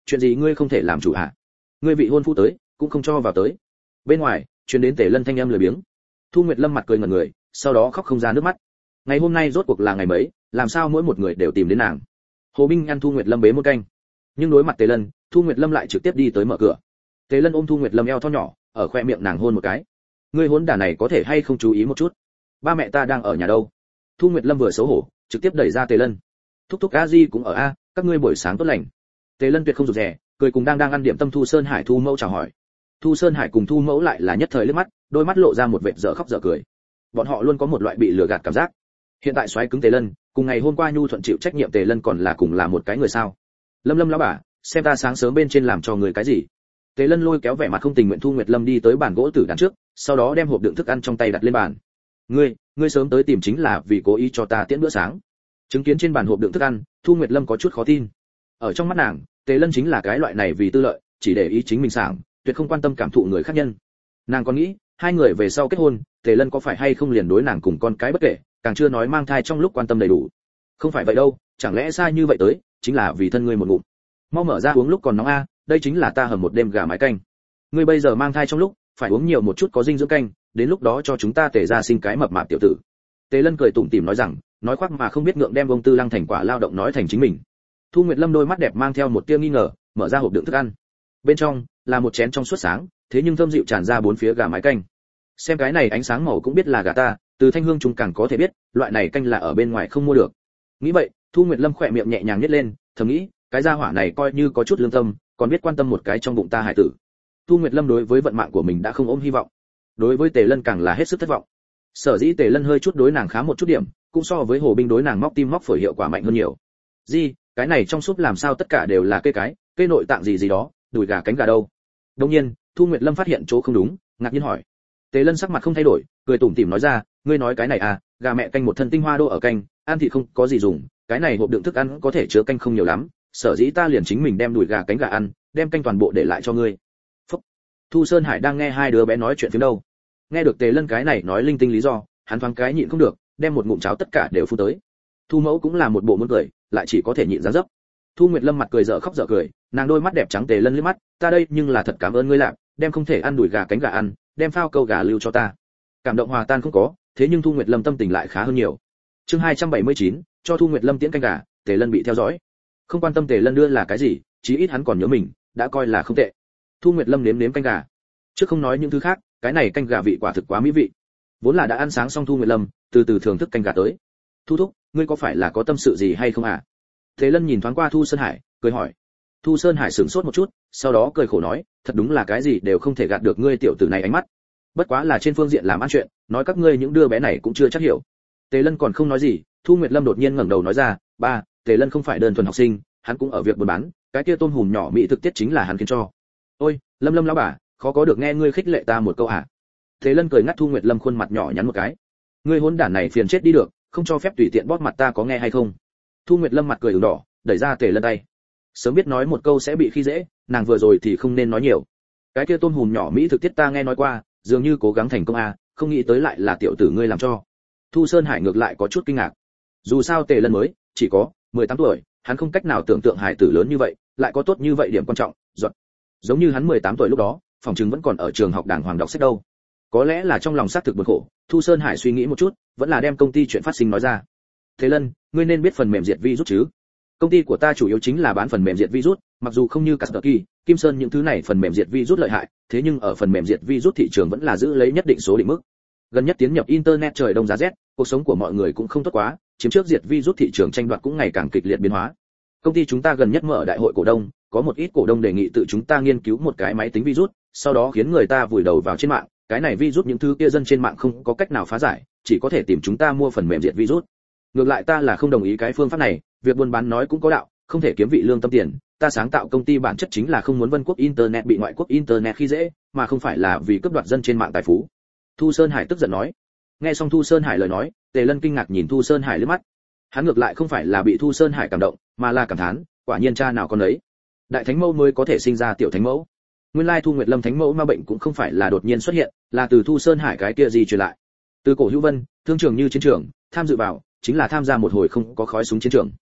chuyện gì ngươi không thể làm chủ hả? Ngươi vị hôn phu tới, cũng không cho vào tới. Bên ngoài, truyền đến Tề Lân thanh âm lười biếng. Thu Nguyệt Lâm mặt cười ngẩn người, sau đó khóc không ra nước mắt. Ngày hôm nay rốt cuộc là ngày mấy, làm sao mỗi một người đều tìm đến nàng? Hồ Binh ngăn Thu Nguyệt Lâm bế một canh, nhưng đối mặt Tề Lân, Thu Nguyệt Lâm lại trực tiếp đi tới mở cửa. Tề Lân ôm Thu Nguyệt Lâm eo thon nhỏ, ở khoe miệng nàng hôn một cái. Ngươi hỗn đả này có thể hay không chú ý một chút? Ba mẹ ta đang ở nhà đâu? Thu Nguyệt Lâm vừa xấu hổ, trực tiếp đẩy ra Tề Lân. Thúc thúc A Di cũng ở a, các ngươi buổi sáng tốt lành. Tề Lân tuyệt không rụt rè, cười cùng đang đang ăn điểm tâm Thu Sơn Hải Thu Mẫu chào hỏi. Thu Sơn Hải cùng Thu Mẫu lại là nhất thời liếc mắt, đôi mắt lộ ra một vệt dở khóc dở cười. Bọn họ luôn có một loại bị lừa gạt cảm giác. Hiện tại xoáy cứng Tề Lân, cùng ngày hôm qua nhu thuận chịu trách nhiệm Tề Lân còn là cùng là một cái người sao? Lâm Lâm lão bà, xem ta sáng sớm bên trên làm cho người cái gì? Tề Lân lôi kéo vẻ mặt không tình nguyện Thu Nguyệt Lâm đi tới bàn gỗ tử đàn trước, sau đó đem hộp đựng thức ăn trong tay đặt lên bàn. Ngươi, ngươi sớm tới tìm chính là vì cố ý cho ta tiễn bữa sáng. Chứng kiến trên bàn hộp đựng thức ăn, Thu Nguyệt Lâm có chút khó tin. Ở trong mắt nàng, Tề Lân chính là cái loại này vì tư lợi, chỉ để ý chính mình sảng, tuyệt không quan tâm cảm thụ người khác nhân. Nàng còn nghĩ, hai người về sau kết hôn, Tề Lân có phải hay không liền đối nàng cùng con cái bất kể, càng chưa nói mang thai trong lúc quan tâm đầy đủ. Không phải vậy đâu, chẳng lẽ sai như vậy tới, chính là vì thân ngươi một ngụm. Mau mở ra uống lúc còn nóng a, đây chính là ta hầm một đêm gà mái canh. Ngươi bây giờ mang thai trong lúc, phải uống nhiều một chút có dinh dưỡng canh, đến lúc đó cho chúng ta Tề ra sinh cái mập mạp tiểu tử. Tề Lân cười tủm tỉm nói rằng, nói khoác mà không biết ngượng đem ông Tư Lăng thành quả lao động nói thành chính mình. Thu Nguyệt Lâm đôi mắt đẹp mang theo một tia nghi ngờ, mở ra hộp đựng thức ăn. Bên trong là một chén trong suốt sáng, thế nhưng thơm dịu tràn ra bốn phía gà mái canh. Xem cái này ánh sáng màu cũng biết là gà ta, từ thanh hương chúng càng có thể biết, loại này canh là ở bên ngoài không mua được. Nghĩ vậy, Thu Nguyệt Lâm khỏe miệng nhẹ nhàng nhếch lên, thầm nghĩ, cái gia hỏa này coi như có chút lương tâm, còn biết quan tâm một cái trong bụng ta hải tử. Thu Nguyệt Lâm đối với vận mạng của mình đã không ôm hy vọng, đối với Tề Lân càng là hết sức thất vọng. Sở dĩ Tề Lân hơi chút đối nàng khá một chút điểm, cũng so với Hồ Binh đối nàng móc tim móc phổi hiệu quả mạnh hơn nhiều. Gì, cái này trong súp làm sao tất cả đều là cây cái, cây nội tạng gì gì đó, đùi gà cánh gà đâu? Đương nhiên, Thu Nguyệt Lâm phát hiện chỗ không đúng, ngạc nhiên hỏi. Tề Lân sắc mặt không thay đổi, cười tủm tỉm nói ra, ngươi nói cái này à, gà mẹ canh một thân tinh hoa đô ở canh, ăn thịt không có gì dùng, cái này hộp đựng thức ăn có thể chứa canh không nhiều lắm, sở dĩ ta liền chính mình đem đùi gà cánh gà ăn, đem canh toàn bộ để lại cho ngươi. Phúc. Thu Sơn Hải đang nghe hai đứa bé nói chuyện phiếm đâu. Nghe được Tề Lân cái này nói linh tinh lý do, hắn thoáng cái nhịn không được, đem một ngụm cháo tất cả đều phun tới. Thu Mẫu cũng là một bộ muốn cười, lại chỉ có thể nhịn dáng dấp. Thu Nguyệt Lâm mặt cười dở khóc dở cười, nàng đôi mắt đẹp trắng Tề Lân liếc mắt, ta đây nhưng là thật cảm ơn ngươi lạc, đem không thể ăn đùi gà cánh gà ăn, đem phao câu gà lưu cho ta. Cảm động hòa tan không có, thế nhưng Thu Nguyệt Lâm tâm tình lại khá hơn nhiều. Chương hai trăm bảy mươi chín, cho Thu Nguyệt Lâm tiễn canh gà, Tề Lân bị theo dõi. Không quan tâm Tề Lân đưa là cái gì, chí ít hắn còn nhớ mình, đã coi là không tệ. Thu Nguyệt Lâm nếm nếm canh gà. Trước không nói những thứ khác, cái này canh gà vị quả thực quá mỹ vị. Vốn là đã ăn sáng xong Thu Nguyệt Lâm, từ từ thưởng thức canh gà tới. Thu thúc, ngươi có phải là có tâm sự gì hay không à? Tề Lân nhìn thoáng qua Thu Sơn Hải, cười hỏi. Thu Sơn Hải sửng sốt một chút, sau đó cười khổ nói, thật đúng là cái gì đều không thể gạt được ngươi tiểu tử này ánh mắt. Bất quá là trên phương diện làm ăn chuyện, nói các ngươi những đứa bé này cũng chưa chắc hiểu. Tề Lân còn không nói gì, Thu Nguyệt Lâm đột nhiên ngẩng đầu nói ra, ba, Tề Lân không phải đơn thuần học sinh, hắn cũng ở việc buôn bán, cái kia tôm hùm nhỏ mỹ thực tiết chính là hắn khiến cho. Ôi, Lâm Lâm lão bà, khó có được nghe ngươi khích lệ ta một câu à? Tề Lân cười ngắt Thu Nguyệt Lâm khuôn mặt nhỏ nhắn một cái. Ngươi hỗn đản này phiền chết đi được, không cho phép tùy tiện bóp mặt ta có nghe hay không? Thu Nguyệt Lâm mặt cười ửng đỏ, đẩy ra Tề Lân tay. Sớm biết nói một câu sẽ bị khi dễ, nàng vừa rồi thì không nên nói nhiều. Cái kia tôm hùm nhỏ mỹ thực tiết ta nghe nói qua, dường như cố gắng thành công à, không nghĩ tới lại là tiểu tử ngươi làm cho. Thu Sơn Hải ngược lại có chút kinh ngạc. Dù sao Tề Lân mới chỉ có mười tám tuổi, hắn không cách nào tưởng tượng hải tử lớn như vậy, lại có tốt như vậy điểm quan trọng, giọt. Giống như hắn mười tám tuổi lúc đó, phòng trừng vẫn còn ở trường học đàng hoàng đọc sách đâu. Có lẽ là trong lòng xác thực buồn khổ, Thu Sơn Hải suy nghĩ một chút, vẫn là đem công ty chuyện phát sinh nói ra. Thế Lân, ngươi nên biết phần mềm diệt virus chứ? Công ty của ta chủ yếu chính là bán phần mềm diệt virus, mặc dù không như Kaspersky, Kim Sơn những thứ này phần mềm diệt virus lợi hại, thế nhưng ở phần mềm diệt virus thị trường vẫn là giữ lấy nhất định số định mức. Gần nhất tiến nhập internet trời đông giá rét, cuộc sống của mọi người cũng không tốt quá, chiếm trước diệt virus thị trường tranh đoạt cũng ngày càng kịch liệt biến hóa. Công ty chúng ta gần nhất mở đại hội cổ đông, có một ít cổ đông đề nghị tự chúng ta nghiên cứu một cái máy tính virus, sau đó khiến người ta vùi đầu vào trên mạng, cái này virus những thứ kia dân trên mạng không có cách nào phá giải, chỉ có thể tìm chúng ta mua phần mềm diệt virus. Ngược lại ta là không đồng ý cái phương pháp này, việc buôn bán nói cũng có đạo, không thể kiếm vị lương tâm tiền, ta sáng tạo công ty bản chất chính là không muốn Vân Quốc internet bị ngoại quốc internet khi dễ, mà không phải là vì cướp đoạt dân trên mạng tài phú. Thu Sơn Hải tức giận nói. Nghe xong Thu Sơn Hải lời nói, Tề Lân kinh ngạc nhìn Thu Sơn Hải liếc mắt. Hắn ngược lại không phải là bị Thu Sơn Hải cảm động, mà là cảm thán, quả nhiên cha nào con ấy. Đại thánh mẫu mới có thể sinh ra tiểu thánh mẫu. Nguyên lai Thu Nguyệt Lâm thánh mẫu ma bệnh cũng không phải là đột nhiên xuất hiện, là từ Thu Sơn Hải cái kia gì truyền lại. Từ cổ hữu vân, thương trường như chiến trường, tham dự vào, chính là tham gia một hồi không có khói súng chiến trường.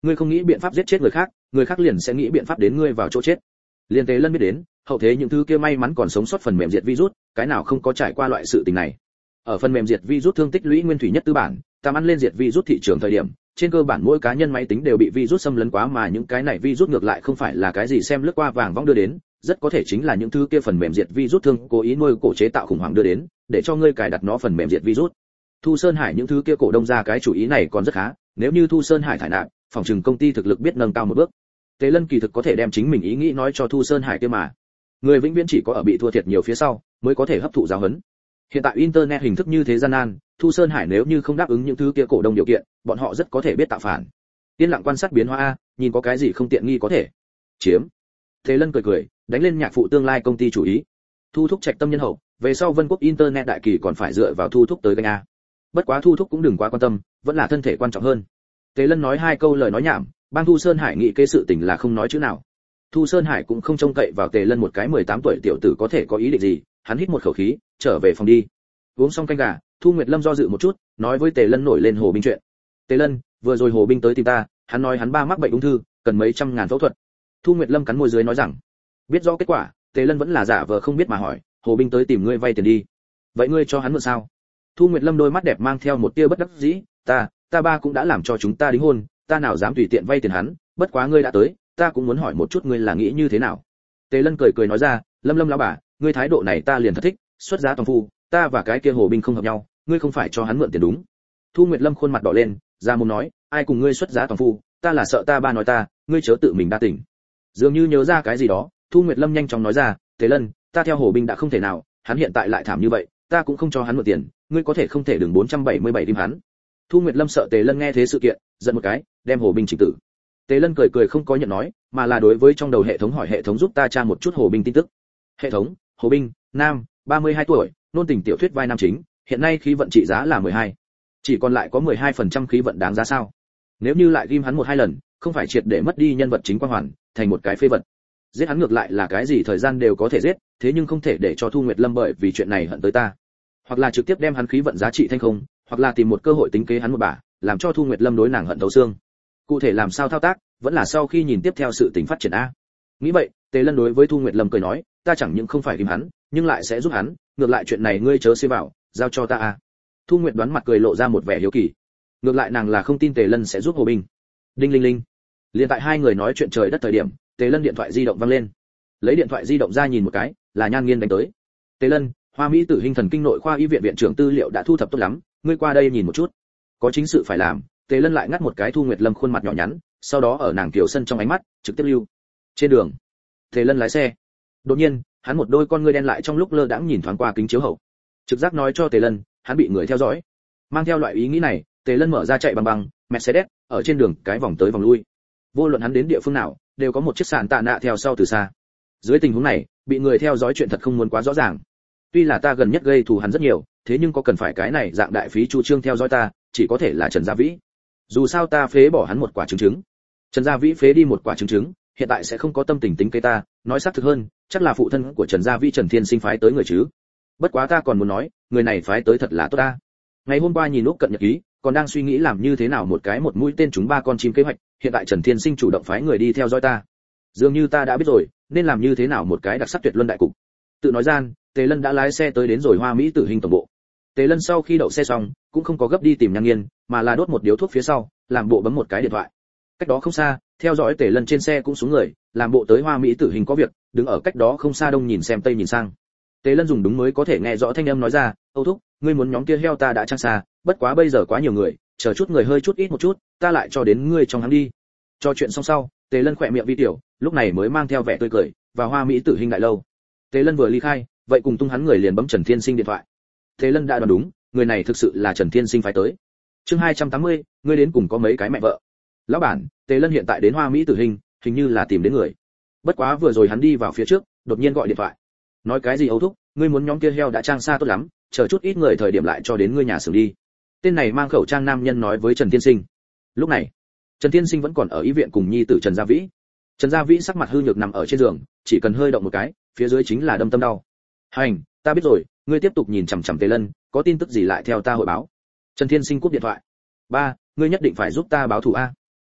Ngươi không nghĩ biện pháp giết chết người khác, người khác liền sẽ nghĩ biện pháp đến ngươi vào chỗ chết. Liên Tề Lân biết đến, hậu thế những thứ kia may mắn còn sống sót phần mềm diệt virus, cái nào không có trải qua loại sự tình này. Ở phần mềm diệt virus thương tích lũy nguyên thủy nhất tư bản, tam ăn lên diệt virus thị trường thời điểm, trên cơ bản mỗi cá nhân máy tính đều bị virus xâm lấn quá, mà những cái này virus ngược lại không phải là cái gì xem lướt qua vàng vong đưa đến, rất có thể chính là những thứ kia phần mềm diệt virus thương cố ý nuôi cổ chế tạo khủng hoảng đưa đến, để cho ngươi cài đặt nó phần mềm diệt virus. Thu Sơn Hải những thứ kia cổ đông ra cái chủ ý này còn rất khá, nếu như Thu Sơn Hải thải nạp, phòng trừng công ty thực lực biết nâng cao một bước. Tề Lân kỳ thực có thể đem chính mình ý nghĩ nói cho Thu Sơn Hải kia mà. Người vĩnh viễn chỉ có ở bị thua thiệt nhiều phía sau mới có thể hấp thụ giáo huấn. Hiện tại internet hình thức như thế gian nan, Thu Sơn Hải nếu như không đáp ứng những thứ kia cổ đông điều kiện, bọn họ rất có thể biết tạo phản. Yên lặng quan sát biến hóa a, nhìn có cái gì không tiện nghi có thể chiếm. Tề Lân cười cười, đánh lên nhạc phụ tương lai công ty chủ ý. Thu Thúc trạch tâm nhân hậu, về sau Vân Quốc internet đại kỳ còn phải dựa vào Thu Thúc tới gánh a. Bất quá Thu Thúc cũng đừng quá quan tâm, vẫn là thân thể quan trọng hơn. Tề Lân nói hai câu lời nói nhảm, bang Thu Sơn Hải nghĩ kế sự tình là không nói chữ nào. Thu Sơn Hải cũng không trông cậy vào Tề Lân một cái mười tám tuổi tiểu tử có thể có ý định gì, hắn hít một khẩu khí, trở về phòng đi. Uống xong canh gà, Thu Nguyệt Lâm do dự một chút, nói với Tề Lân nổi lên Hồ Binh chuyện. Tề Lân, vừa rồi Hồ Binh tới tìm ta, hắn nói hắn ba mắc bệnh ung thư, cần mấy trăm ngàn phẫu thuật. Thu Nguyệt Lâm cắn môi dưới nói rằng, biết rõ kết quả, Tề Lân vẫn là giả vờ không biết mà hỏi, Hồ Binh tới tìm ngươi vay tiền đi. Vậy ngươi cho hắn mượn sao? Thu Nguyệt Lâm đôi mắt đẹp mang theo một tia bất đắc dĩ, ta, ta ba cũng đã làm cho chúng ta đính hôn, ta nào dám tùy tiện vay tiền hắn, bất quá ngươi đã tới, ta cũng muốn hỏi một chút ngươi là nghĩ như thế nào. Tề Lân cười cười nói ra, Lâm Lâm lão bà, ngươi thái độ này ta liền thật thích, xuất giá toàn phu, ta và cái kia Hồ Binh không hợp nhau, ngươi không phải cho hắn mượn tiền đúng. Thu Nguyệt Lâm khuôn mặt đỏ lên, ra mồm nói, ai cùng ngươi xuất giá toàn phu, ta là sợ ta ba nói ta, ngươi chớ tự mình đa tình. Dường như nhớ ra cái gì đó, Thu Nguyệt Lâm nhanh chóng nói ra, Tề Lân, ta theo Hồ Binh đã không thể nào, hắn hiện tại lại thảm như vậy, ta cũng không cho hắn mượn tiền, ngươi có thể không thể đừng bốn trăm bảy mươi bảy tim hắn. Thu Nguyệt Lâm sợ Tề Lân nghe thế sự kiện, giận một cái, đem Hồ Binh chỉnh tử. Tề Lân cười cười không có nhận nói, mà là đối với trong đầu hệ thống hỏi hệ thống giúp ta tra một chút Hồ Binh tin tức. Hệ thống, Hồ Binh, nam, ba mươi hai tuổi, nôn tình tiểu thuyết vai nam chính, hiện nay khí vận trị giá là mười hai. Chỉ còn lại có mười hai phần trăm khí vận đáng giá sao? Nếu như lại ghim hắn một hai lần, không phải triệt để mất đi nhân vật chính quang hoàn, thành một cái phế vật. Giết hắn ngược lại là cái gì thời gian đều có thể giết, thế nhưng không thể để cho Thu Nguyệt Lâm bởi vì chuyện này hận tới ta. Hoặc là trực tiếp đem hắn khí vận giá trị thanh không, hoặc là tìm một cơ hội tính kế hắn một bả, làm cho Thu Nguyệt Lâm đối nàng hận thấu xương. Cụ thể làm sao thao tác, vẫn là sau khi nhìn tiếp theo sự tình phát triển a. Nghĩ vậy, Tề Lân đối với Thu Nguyệt Lâm cười nói, ta chẳng những không phải ghim hắn, nhưng lại sẽ giúp hắn, ngược lại chuyện này ngươi chớ xê vào, giao cho ta a. Thu Nguyệt đoán mặt cười lộ ra một vẻ hiếu kỳ. Ngược lại nàng là không tin Tề Lân sẽ giúp Hồ Binh. Đinh linh linh. Liên tại hai người nói chuyện trời đất thời điểm, Tề Lân điện thoại di động vang lên. Lấy điện thoại di động ra nhìn một cái, là Nhan Nghiên đánh tới. Tề Lân, Hoa Mỹ Tử Hình Thần Kinh Nội khoa y viện viện trưởng tư liệu đã thu thập tốt lắm, ngươi qua đây nhìn một chút. Có chính sự phải làm. Tề Lân lại ngắt một cái Thu Nguyệt Lâm khuôn mặt nhỏ nhắn, sau đó ở nàng tiểu sân trong ánh mắt, trực tiếp lưu. Trên đường, Tề Lân lái xe. Đột nhiên, hắn một đôi con ngươi đen lại trong lúc lơ đãng nhìn thoáng qua kính chiếu hậu. Trực giác nói cho Tề Lân, hắn bị người theo dõi. Mang theo loại ý nghĩ này, Tề Lân mở ra chạy bằng bằng Mercedes, ở trên đường cái vòng tới vòng lui. Vô luận hắn đến địa phương nào, đều có một chiếc sàn tạ nạ theo sau từ xa. Dưới tình huống này, bị người theo dõi chuyện thật không muốn quá rõ ràng. Tuy là ta gần nhất gây thù hắn rất nhiều, thế nhưng có cần phải cái này dạng đại phí chu trương theo dõi ta, chỉ có thể là Trần Gia Vĩ. Dù sao ta phế bỏ hắn một quả trứng trứng. Trần Gia Vĩ phế đi một quả trứng trứng, hiện tại sẽ không có tâm tình tính kế ta, nói xác thực hơn, chắc là phụ thân của Trần Gia Vĩ Trần Thiên Sinh phái tới người chứ. Bất quá ta còn muốn nói, người này phái tới thật là tốt ta. Ngày hôm qua nhìn lúc cận nhật ký, còn đang suy nghĩ làm như thế nào một cái một mũi tên trúng ba con chim kế hoạch, hiện tại Trần Thiên Sinh chủ động phái người đi theo dõi ta. Dường như ta đã biết rồi, nên làm như thế nào một cái đặc sắc tuyệt luân đại cục. Tự nói gian, Tề Lân đã lái xe tới đến rồi Hoa Mỹ Tử Hình tổng bộ. Tề Lân sau khi đậu xe xong, cũng không có gấp đi tìm Nhan Nghiên, mà là đốt một điếu thuốc phía sau, làm bộ bấm một cái điện thoại. Cách đó không xa, theo dõi Tề Lân trên xe cũng xuống người, làm bộ tới Hoa Mỹ Tử Hình có việc, đứng ở cách đó không xa đông nhìn xem tây nhìn sang. Tề Lân dùng đúng mới có thể nghe rõ thanh âm nói ra, "Âu thúc, ngươi muốn nhóm kia heo ta đã trang xa, bất quá bây giờ quá nhiều người, chờ chút người hơi chút ít một chút, ta lại cho đến ngươi trong hắn đi." Cho chuyện xong sau, Tề Lân khỏe miệng vi tiểu, lúc này mới mang theo vẻ tươi cười, vào Hoa Mỹ Tử Hình đại lâu. Tề Lân vừa ly khai, vậy cùng tung hắn người liền bấm Trần Thiên Sinh điện thoại. Tề Lân đã đoán đúng, người này thực sự là Trần Thiên Sinh phái tới. Chương hai trăm tám mươi, ngươi đến cùng có mấy cái mẹ vợ. Lão bản, Tề Lân hiện tại đến Hoa Mỹ Tử Hình, hình như là tìm đến người. Bất quá vừa rồi hắn đi vào phía trước, đột nhiên gọi điện thoại. Nói cái gì Âu thúc, ngươi muốn nhóm kia heo đã trang xa tốt lắm, chờ chút ít người thời điểm lại cho đến ngươi nhà xưởng đi. Tên này mang khẩu trang nam nhân nói với Trần Thiên Sinh. Lúc này, Trần Thiên Sinh vẫn còn ở y viện cùng nhi tử Trần Gia Vĩ. Trần Gia Vĩ sắc mặt hư nhược nằm ở trên giường, chỉ cần hơi động một cái, phía dưới chính là đâm tâm đau. Hành, ta biết rồi, ngươi tiếp tục nhìn chằm chằm Tề Lân, có tin tức gì lại theo ta hội báo. Trần Thiên Sinh cúp điện thoại. Ba, ngươi nhất định phải giúp ta báo thù a.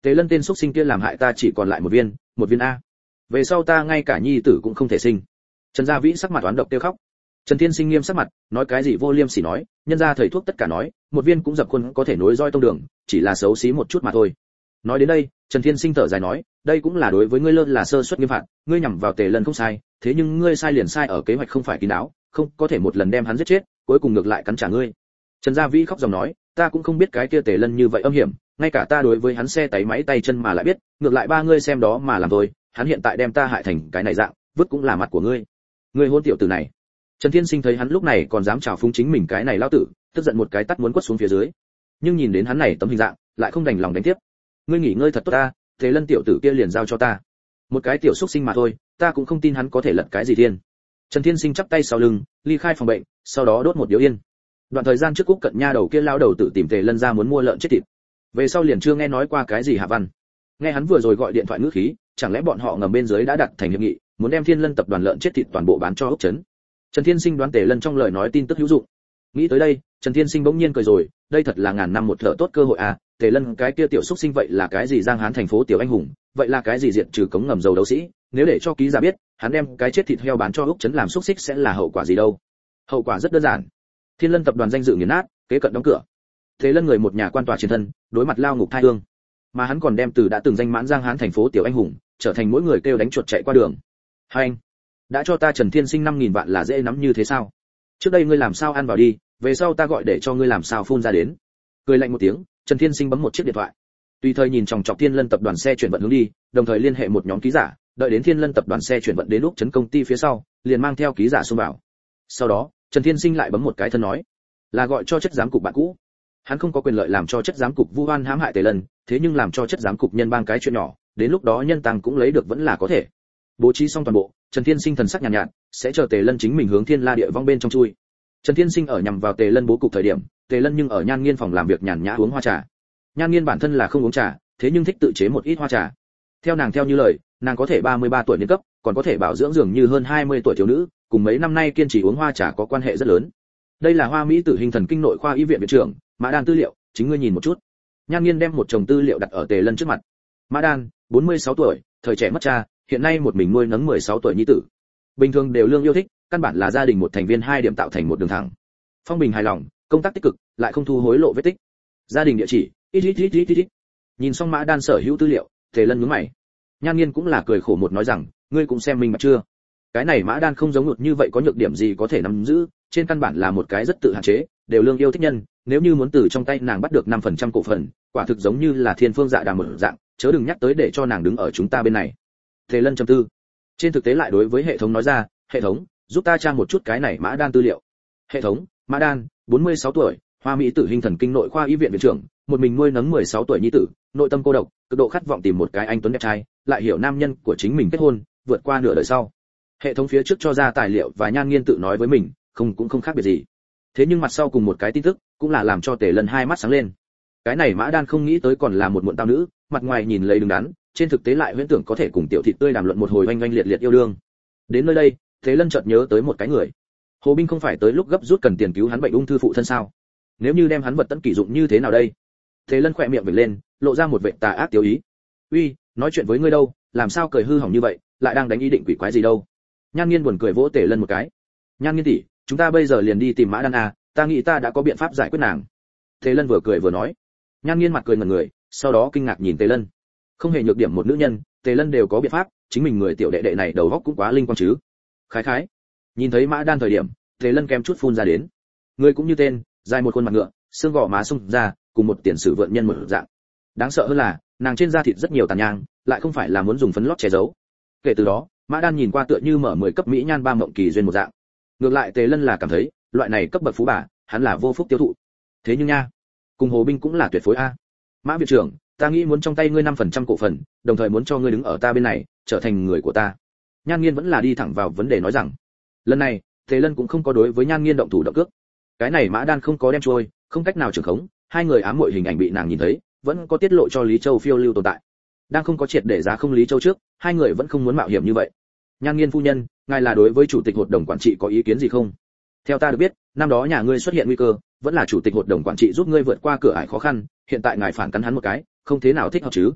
Tề Lân tên xúc sinh kia làm hại ta chỉ còn lại một viên, một viên a. Về sau ta ngay cả nhi tử cũng không thể sinh. Trần Gia Vĩ sắc mặt oán độc tiêu khóc. Trần Thiên Sinh nghiêm sắc mặt, nói cái gì vô liêm sỉ nói, nhân gia thầy thuốc tất cả nói, một viên cũng dập khuôn có thể nối roi tông đường, chỉ là xấu xí một chút mà thôi. Nói đến đây, Trần Thiên Sinh thở dài nói, đây cũng là đối với ngươi lơ là sơ suất nghiêm phạt, ngươi nhằm vào Tề Lân không sai, thế nhưng ngươi sai liền sai ở kế hoạch không phải kín đáo, không có thể một lần đem hắn giết chết, cuối cùng ngược lại cắn trả ngươi. Trần Gia Vĩ khóc dòng nói, ta cũng không biết cái kia Tề Lân như vậy âm hiểm, ngay cả ta đối với hắn xe tay máy tay chân mà lại biết, ngược lại ba ngươi xem đó mà làm thôi, hắn hiện tại đem ta hại thành cái này dạng, vứt cũng là mặt của ngươi. Ngươi hôn tiểu tử này. Trần Thiên Sinh thấy hắn lúc này còn dám chào phúng chính mình cái này lão tử, tức giận một cái tát muốn quất xuống phía dưới. Nhưng nhìn đến hắn này tấm hình dạng, lại không đành lòng đánh tiếp. Ngươi nghỉ ngơi thật tốt ta, Tề Lân tiểu tử kia liền giao cho ta. Một cái tiểu xúc sinh mà thôi, ta cũng không tin hắn có thể lật cái gì thiên. Trần Thiên Sinh chắp tay sau lưng, ly khai phòng bệnh, sau đó đốt một điếu yên. Đoạn thời gian trước Cúc Cận Nha đầu kia lão đầu tự tìm Tề Lân ra muốn mua lợn chết thịt. Về sau liền chưa nghe nói qua cái gì hạ văn. Nghe hắn vừa rồi gọi điện thoại ngữ khí, chẳng lẽ bọn họ ngầm bên dưới đã đặt thành hiệp nghị, muốn đem Thiên Lân tập đoàn lợn chết thịt toàn bộ bán cho Úc Chấn. Trần Thiên Sinh đoán Tề Lân trong lời nói tin tức hữu dụng. Nghĩ tới đây, Trần Thiên Sinh bỗng nhiên cười rồi, đây thật là ngàn năm một thợ tốt cơ hội à, Tề Lân cái kia tiểu xúc sinh vậy là cái gì Giang Hán thành phố tiểu anh hùng, vậy là cái gì diện trừ cống ngầm dầu đấu sĩ, nếu để cho ký giả biết, hắn đem cái chết thịt heo bán cho Úc Chấn làm xúc xích sẽ là hậu quả gì đâu? Hậu quả rất đơn giản. Thiên Lân tập đoàn danh dự nghiền nát, kế cận đóng cửa. Tề Lân người một nhà quan tòa chiến thân, đối mặt lao ngục thai hương. Mà hắn còn đem từ đã từng danh mãn Giang Hán thành phố tiểu anh hùng, trở thành mỗi người kêu đánh chuột chạy qua đường. Hai anh, đã cho ta Trần Thiên Sinh năm nghìn vạn là dễ nắm như thế sao? Trước đây ngươi làm sao ăn vào đi, về sau ta gọi để cho ngươi làm sao phun ra đến. Cười lạnh một tiếng, Trần Thiên Sinh bấm một chiếc điện thoại. Tùy thời nhìn chòng chọc Thiên Lân tập đoàn xe chuyển vận hướng đi, đồng thời liên hệ một nhóm ký giả, đợi đến Thiên Lân tập đoàn xe chuyển vận đến lúc chấn công ty phía sau, liền mang theo ký giả xông vào. Sau đó, Trần Thiên Sinh lại bấm một cái thân nói, là gọi cho chất giám cục bạn cũ. Hắn không có quyền lợi làm cho chất giám cục vu oan hãm hại Tề Lân, thế nhưng làm cho chất giám cục nhân bang cái chuyện nhỏ, đến lúc đó nhân tăng cũng lấy được vẫn là có thể. Bố trí xong toàn bộ, Trần Thiên Sinh thần sắc nhàn nhạt, nhạt, sẽ chờ Tề Lân chính mình hướng Thiên La địa vong bên trong chui. Trần Thiên Sinh ở nhằm vào Tề Lân bố cục thời điểm, Tề Lân nhưng ở Nhan Nghiên phòng làm việc nhàn nhã uống hoa trà. Nhan Nghiên bản thân là không uống trà, thế nhưng thích tự chế một ít hoa trà. Theo nàng theo như lời, nàng có thể ba mươi ba tuổi niên cấp, còn có thể bảo dưỡng dường như hơn hai mươi tuổi thiếu nữ, cùng mấy năm nay kiên trì uống hoa trà có quan hệ rất lớn. Đây là Hoa Mỹ Tử Hình Thần Kinh Nội khoa y viện viện trưởng, Mã Đan tư liệu, chính ngươi nhìn một chút. Nhan Nghiên đem một chồng tư liệu đặt ở Tề Lân trước mặt. Mã Đan, bốn mươi sáu tuổi, thời trẻ mất cha, hiện nay một mình nuôi nấng mười sáu tuổi nhi tử. Bình thường đều lương yêu thích, căn bản là gia đình một thành viên hai điểm tạo thành một đường thẳng. Phong bình hài lòng, công tác tích cực, lại không thu hối lộ vết tích. Gia đình địa chỉ, ít ít ít ít ít. Nhìn xong Mã Đan sở hữu tư liệu, Tề Lân nhướng mày. Nhan Nghiên cũng là cười khổ một nói rằng, ngươi cũng xem minh bạch chưa? Cái này Mã Đan không giống ngược như vậy có nhược điểm gì có thể nắm giữ, trên căn bản là một cái rất tự hạn chế, đều lương yêu thích nhân, nếu như muốn từ trong tay nàng bắt được năm phần trăm cổ phần, quả thực giống như là thiên phương dạ đàm một dạng, chớ đừng nhắc tới để cho nàng đứng ở chúng ta bên này. Tề Lân trầm tư. Trên thực tế lại đối với hệ thống nói ra, hệ thống, giúp ta tra một chút cái này Mã Đan tư liệu. Hệ thống, Mã Đan, bốn mươi sáu tuổi, Hoa Mỹ Tử Hình Thần Kinh Nội khoa y viện viện trưởng, một mình nuôi nấng mười sáu tuổi nhi tử, nội tâm cô độc, cực độ khát vọng tìm một cái anh tuấn đẹp trai, lại hiểu nam nhân của chính mình kết hôn, vượt qua nửa đời sau. Hệ thống phía trước cho ra tài liệu và Nhan Nghiên tự nói với mình, không cũng không khác biệt gì. Thế nhưng mặt sau cùng một cái tin tức, cũng là làm cho Tề Lân hai mắt sáng lên. Cái này Mã Đan không nghĩ tới còn là một muộn tao nữ, mặt ngoài nhìn lấy đứng đắn, trên thực tế lại huyễn tưởng có thể cùng tiểu thịt tươi đàm luận một hồi oanh oanh liệt liệt yêu đương. Đến nơi đây, Tề Lân chợt nhớ tới một cái người. Hồ Binh không phải tới lúc gấp rút cần tiền cứu hắn bệnh ung thư phụ thân sao? Nếu như đem hắn vật tận kỳ dụng như thế nào đây? Tề Lân khỏe miệng vểnh lên, lộ ra một vẻ tà ác tiêu ý. "Uy, nói chuyện với ngươi đâu, làm sao cười hư hỏng như vậy, lại đang đánh ý định quỷ quái gì đâu?" Nhan Nghiên buồn cười vỗ Tề Lân một cái. "Nhan Nghiên tỷ, chúng ta bây giờ liền đi tìm Mã Đan à, ta nghĩ ta đã có biện pháp giải quyết nàng." Tề Lân vừa cười vừa nói. Nhan Nghiên mặt cười ngẩn người, sau đó kinh ngạc nhìn Tề Lân. Không hề nhược điểm một nữ nhân, Tề Lân đều có biện pháp, chính mình người tiểu đệ đệ này đầu óc cũng quá linh quang chứ. Khái khái. Nhìn thấy Mã Đan thời điểm, Tề Lân kém chút phun ra đến. Người cũng như tên, dài một khuôn mặt ngựa, xương gò má sung ra, cùng một tiền sử vượn nhân một dạng. Đáng sợ hơn là, nàng trên da thịt rất nhiều tàn nhang, lại không phải là muốn dùng phấn lót che giấu. Kể từ đó, Mã Đan nhìn qua tựa như mở mười cấp mỹ nhan ba mộng kỳ duyên một dạng. Ngược lại Tề Lân là cảm thấy, loại này cấp bậc phú bà, hắn là vô phúc tiêu thụ. Thế nhưng nha, cùng Hồ Binh cũng là tuyệt phối a. Mã viện trưởng, ta nghĩ muốn trong tay ngươi năm phần trăm cổ phần, đồng thời muốn cho ngươi đứng ở ta bên này, trở thành người của ta. Nhan Nghiên vẫn là đi thẳng vào vấn đề nói rằng, lần này, Tề Lân cũng không có đối với Nhan Nghiên động thủ động cước. Cái này Mã Đan không có đem trôi, không cách nào trưởng khống, hai người ám muội hình ảnh bị nàng nhìn thấy, vẫn có tiết lộ cho Lý Châu phiêu lưu tồn tại. Đang không có triệt để giá không Lý Châu trước, hai người vẫn không muốn mạo hiểm như vậy. Nhan Nghiên phu nhân, ngài là đối với chủ tịch hội đồng quản trị có ý kiến gì không? Theo ta được biết, năm đó nhà ngươi xuất hiện nguy cơ, vẫn là chủ tịch hội đồng quản trị giúp ngươi vượt qua cửa ải khó khăn, hiện tại ngài phản cắn hắn một cái, không thế nào thích hợp chứ?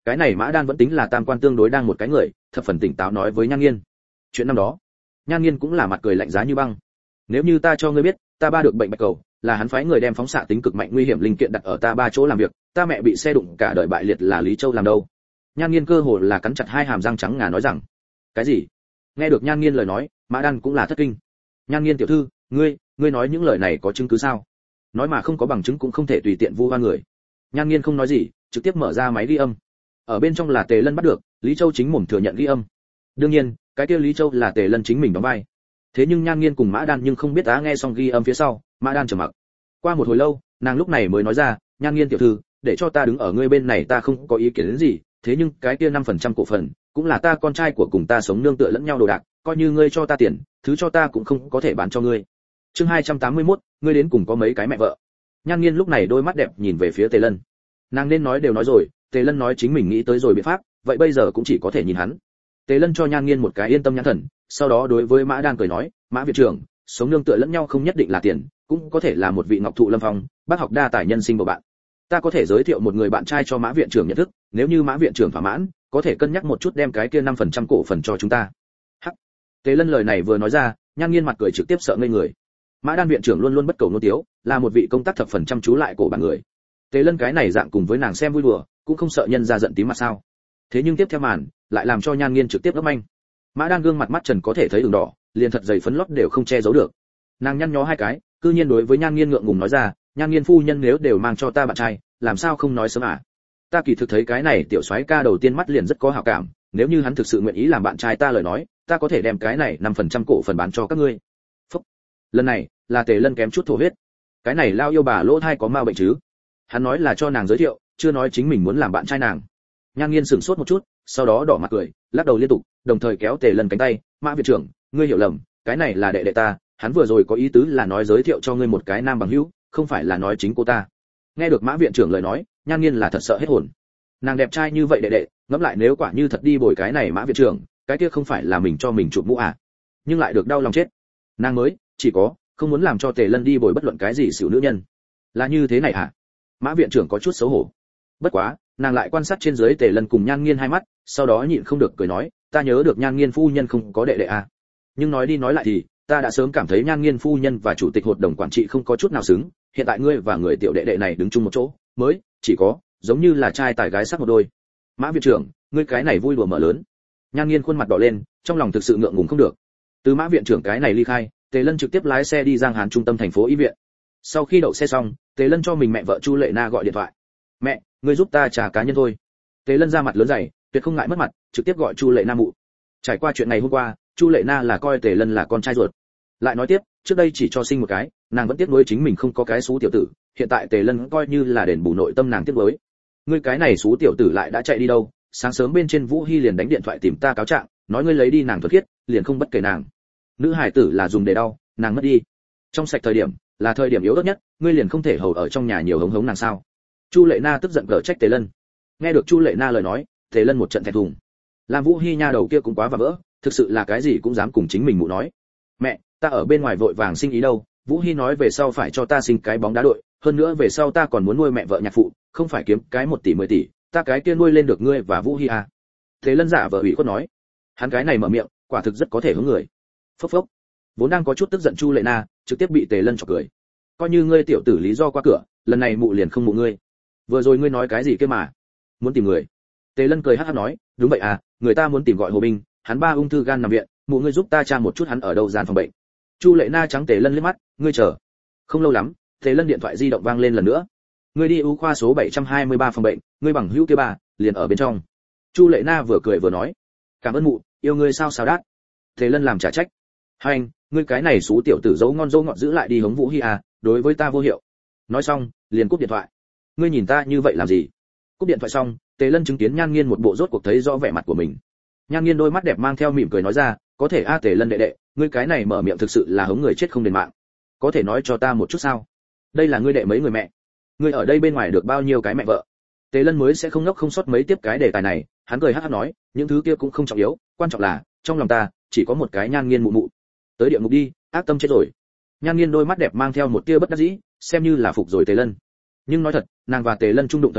Cái này Mã Đan vẫn tính là tam quan tương đối đang một cái người, thập phần tỉnh táo nói với Nhan Nghiên. Chuyện năm đó, Nhan Nghiên cũng là mặt cười lạnh giá như băng. Nếu như ta cho ngươi biết, ta ba được bệnh bạch cầu, là hắn phái người đem phóng xạ tính cực mạnh nguy hiểm linh kiện đặt ở ta ba chỗ làm việc, ta mẹ bị xe đụng cả đời bại liệt là Lý Châu làm đâu. Nhan Nghiên cơ hồ là cắn chặt hai hàm răng trắng ngà nói rằng. Cái gì? Nghe được Nhan Nghiên lời nói, Mã Đan cũng là thất kinh. Nhan Nghiên tiểu thư, ngươi, ngươi nói những lời này có chứng cứ sao? Nói mà không có bằng chứng cũng không thể tùy tiện vu oan người. Nhan Nghiên không nói gì, trực tiếp mở ra máy ghi âm. Ở bên trong là Tề Lân bắt được, Lý Châu chính mồm thừa nhận ghi âm. Đương nhiên, cái kia Lý Châu là Tề Lân chính mình đóng vai. Thế nhưng Nhan Nghiên cùng Mã Đan nhưng không biết á, nghe xong ghi âm phía sau, Mã Đan trầm mặc. Qua một hồi lâu, nàng lúc này mới nói ra, Nhan Nghiên tiểu thư, để cho ta đứng ở ngươi bên này ta không có ý kiến đến gì, thế nhưng cái kia năm phần trăm cổ phần, cũng là ta con trai của cùng ta sống nương tựa lẫn nhau đồ đạc, coi như ngươi cho ta tiền, thứ cho ta cũng không có thể bán cho ngươi. Chương hai trăm tám mươi mốt, ngươi đến cùng có mấy cái mẹ vợ. Nhan Nghiên lúc này đôi mắt đẹp nhìn về phía Tề Lân. Nàng nên nói đều nói rồi, Tề Lân nói chính mình nghĩ tới rồi biện pháp, vậy bây giờ cũng chỉ có thể nhìn hắn. Tề Lân cho Nhan Nghiên một cái yên tâm nhãn thần, sau đó đối với Mã Đan cười nói, Mã viện trưởng, sống nương tựa lẫn nhau không nhất định là tiền, cũng có thể là một vị ngọc thụ lâm phong, bác học đa tài nhân sinh của bạn. Ta có thể giới thiệu một người bạn trai cho Mã viện trưởng nhận thức, nếu như Mã viện trưởng thỏa mãn, có thể cân nhắc một chút đem cái kia năm phần trăm cổ phần cho chúng ta. Hắc. Tề Lân lời này vừa nói ra, Nhan Nghiên mặt cười trực tiếp sợ ngây người. Mã Đan viện trưởng luôn luôn bất cầu nô tiếu, là một vị công tác thập phần trăm chú lại cổ bản người. Tề Lân cái này dạng cùng với nàng xem vui đùa, cũng không sợ nhân ra giận tím mặt sao? Thế nhưng tiếp theo màn, lại làm cho Nhan Nghiên trực tiếp ngấp anh. Mã Đan gương mặt mắt trần có thể thấy ửng đỏ, liền thật dày phấn lót đều không che giấu được. Nàng nhăn nhó hai cái, cư nhiên đối với Nhan Nghiên ngượng ngùng nói ra, Nhan Nghiên phu nhân nếu đều mang cho ta bạn trai, làm sao không nói sớm à? Ta kỳ thực thấy cái này tiểu soái ca đầu tiên mắt liền rất có hảo cảm, nếu như hắn thực sự nguyện ý làm bạn trai ta lời nói, ta có thể đem cái này năm phần trăm cổ phần bán cho các ngươi. Phúc. Lần này, là Tề Lân kém chút thổ huyết. Cái này lao yêu bà lỗ thai có ma bệnh chứ? Hắn nói là cho nàng giới thiệu, chưa nói chính mình muốn làm bạn trai nàng. Nhan Nghiên sửng sốt một chút, sau đó đỏ mặt cười, lắc đầu liên tục, đồng thời kéo Tề Lân cánh tay, Mã viện trưởng, ngươi hiểu lầm, cái này là đệ đệ ta, hắn vừa rồi có ý tứ là nói giới thiệu cho ngươi một cái nam bằng hữu, không phải là nói chính cô ta. Nghe được Mã viện trưởng lời nói, Nhan Nghiên là thật sợ hết hồn. Nàng đẹp trai như vậy đệ đệ, ngẫm lại nếu quả như thật đi bồi cái này Mã viện trưởng, cái kia không phải là mình cho mình chụp mũ à? Nhưng lại được đau lòng chết. Nàng mới chỉ có không muốn làm cho Tề Lân đi bồi bất luận cái gì xỉu nữ nhân. Là như thế này hả? Mã viện trưởng có chút xấu hổ. Bất quá, nàng lại quan sát trên dưới Tề Lân cùng Nhan Nghiên hai mắt, sau đó nhịn không được cười nói, ta nhớ được Nhan Nghiên phu nhân không có đệ đệ à? Nhưng nói đi nói lại thì, ta đã sớm cảm thấy Nhan Nghiên phu nhân và chủ tịch hội đồng quản trị không có chút nào xứng, hiện tại ngươi và người tiểu đệ đệ này đứng chung một chỗ, mới chỉ có giống như là trai tài gái sắc một đôi. Mã viện trưởng, ngươi cái này vui đùa mở lớn. Nhan Nghiên khuôn mặt đỏ lên, trong lòng thực sự ngượng ngùng không được. Từ Mã viện trưởng cái này ly khai, Tề Lân trực tiếp lái xe đi Giang Hán trung tâm thành phố y viện. Sau khi đậu xe xong, Tề Lân cho mình mẹ vợ Chu Lệ Na gọi điện thoại. Mẹ, ngươi giúp ta trả cá nhân thôi. Tề Lân ra mặt lớn dày, tuyệt không ngại mất mặt, trực tiếp gọi Chu Lệ Na mụ. Trải qua chuyện ngày hôm qua, Chu Lệ Na là coi Tề Lân là con trai ruột. Lại nói tiếp, trước đây chỉ cho sinh một cái, nàng vẫn tiếc nuối chính mình không có cái xú tiểu tử, hiện tại Tề Lân coi như là đền bù nội tâm nàng tiếc nuối. Ngươi cái này xú tiểu tử lại đã chạy đi đâu? Sáng sớm bên trên Vũ Hy liền đánh điện thoại tìm ta cáo trạng, nói ngươi lấy đi nàng thuật khiết, liền không bất kể nàng. Nữ hải tử là dùng để đau, nàng mất đi. Trong sạch thời điểm, là thời điểm yếu ớt nhất, ngươi liền không thể hầu ở trong nhà nhiều hống hống nàng sao? Chu Lệ Na tức giận cở trách Tề Lân. Nghe được Chu Lệ Na lời nói, Tề Lân một trận thẹn thùng. Làm Vũ Hy nha đầu kia cũng quá và vỡ, thực sự là cái gì cũng dám cùng chính mình mụ nói. Mẹ, ta ở bên ngoài vội vàng sinh ý đâu, Vũ Hy nói về sau phải cho ta sinh cái bóng đá đội, hơn nữa về sau ta còn muốn nuôi mẹ vợ nhạc phụ, không phải kiếm cái một tỷ mười tỷ, ta cái kia nuôi lên được ngươi và Vũ Hy à? Tề Lân giả vờ ủy khuất nói. Hắn cái này mở miệng, quả thực rất có thể hướng người. Phốc phốc. Vốn đang có chút tức giận Chu Lệ Na, trực tiếp bị Tề Lân chọc cười. Coi như ngươi tiểu tử lý do qua cửa, lần này mụ liền không mụ ngươi. Vừa rồi ngươi nói cái gì kia mà? Muốn tìm người? Tề Lân cười hắc hắc nói, đúng vậy à, người ta muốn tìm gọi Hồ Bình, hắn ba ung thư gan nằm viện, mụ ngươi giúp ta tra một chút hắn ở đâu gian phòng bệnh. Chu Lệ Na trắng Tề Lân liếc mắt, ngươi chờ. Không lâu lắm, Tề Lân điện thoại di động vang lên lần nữa. Ngươi đi ưu khoa số bảy trăm hai mươi ba phòng bệnh, ngươi bằng hữu kia bà, liền ở bên trong. Chu Lệ Na vừa cười vừa nói, cảm ơn mụ, yêu ngươi sao sao đát. Tề Lân làm trả trách. Hai anh, ngươi cái này xú tiểu tử dấu ngon dấu ngọt giữ lại đi hống Vũ Hi à, đối với ta vô hiệu. Nói xong, liền cúp điện thoại. Ngươi nhìn ta như vậy làm gì? Cúp điện thoại xong, Tề Lân chứng kiến Nhan Nghiên một bộ rốt cuộc thấy rõ vẻ mặt của mình. Nhan Nghiên đôi mắt đẹp mang theo mỉm cười nói ra, có thể a Tề Lân đệ đệ, ngươi cái này mở miệng thực sự là hống người chết không đền mạng. Có thể nói cho ta một chút sao? Đây là ngươi đệ mấy người mẹ? Ngươi ở đây bên ngoài được bao nhiêu cái mẹ vợ? Tề Lân mới sẽ không ngốc không sót mấy tiếp cái đề tài này, hắn cười hắc hắc nói, những thứ kia cũng không trọng yếu, quan trọng là trong lòng ta chỉ có một cái Nhan Nghiên mụ mụ. Tới địa ngục đi, ác tâm chết rồi. Nhan Nghiên đôi mắt đẹp mang theo một tia bất đắc dĩ, xem như là phục rồi Tề Lân. Nhưng nói thật, nàng và Tề Lân chung đụng thời điểm,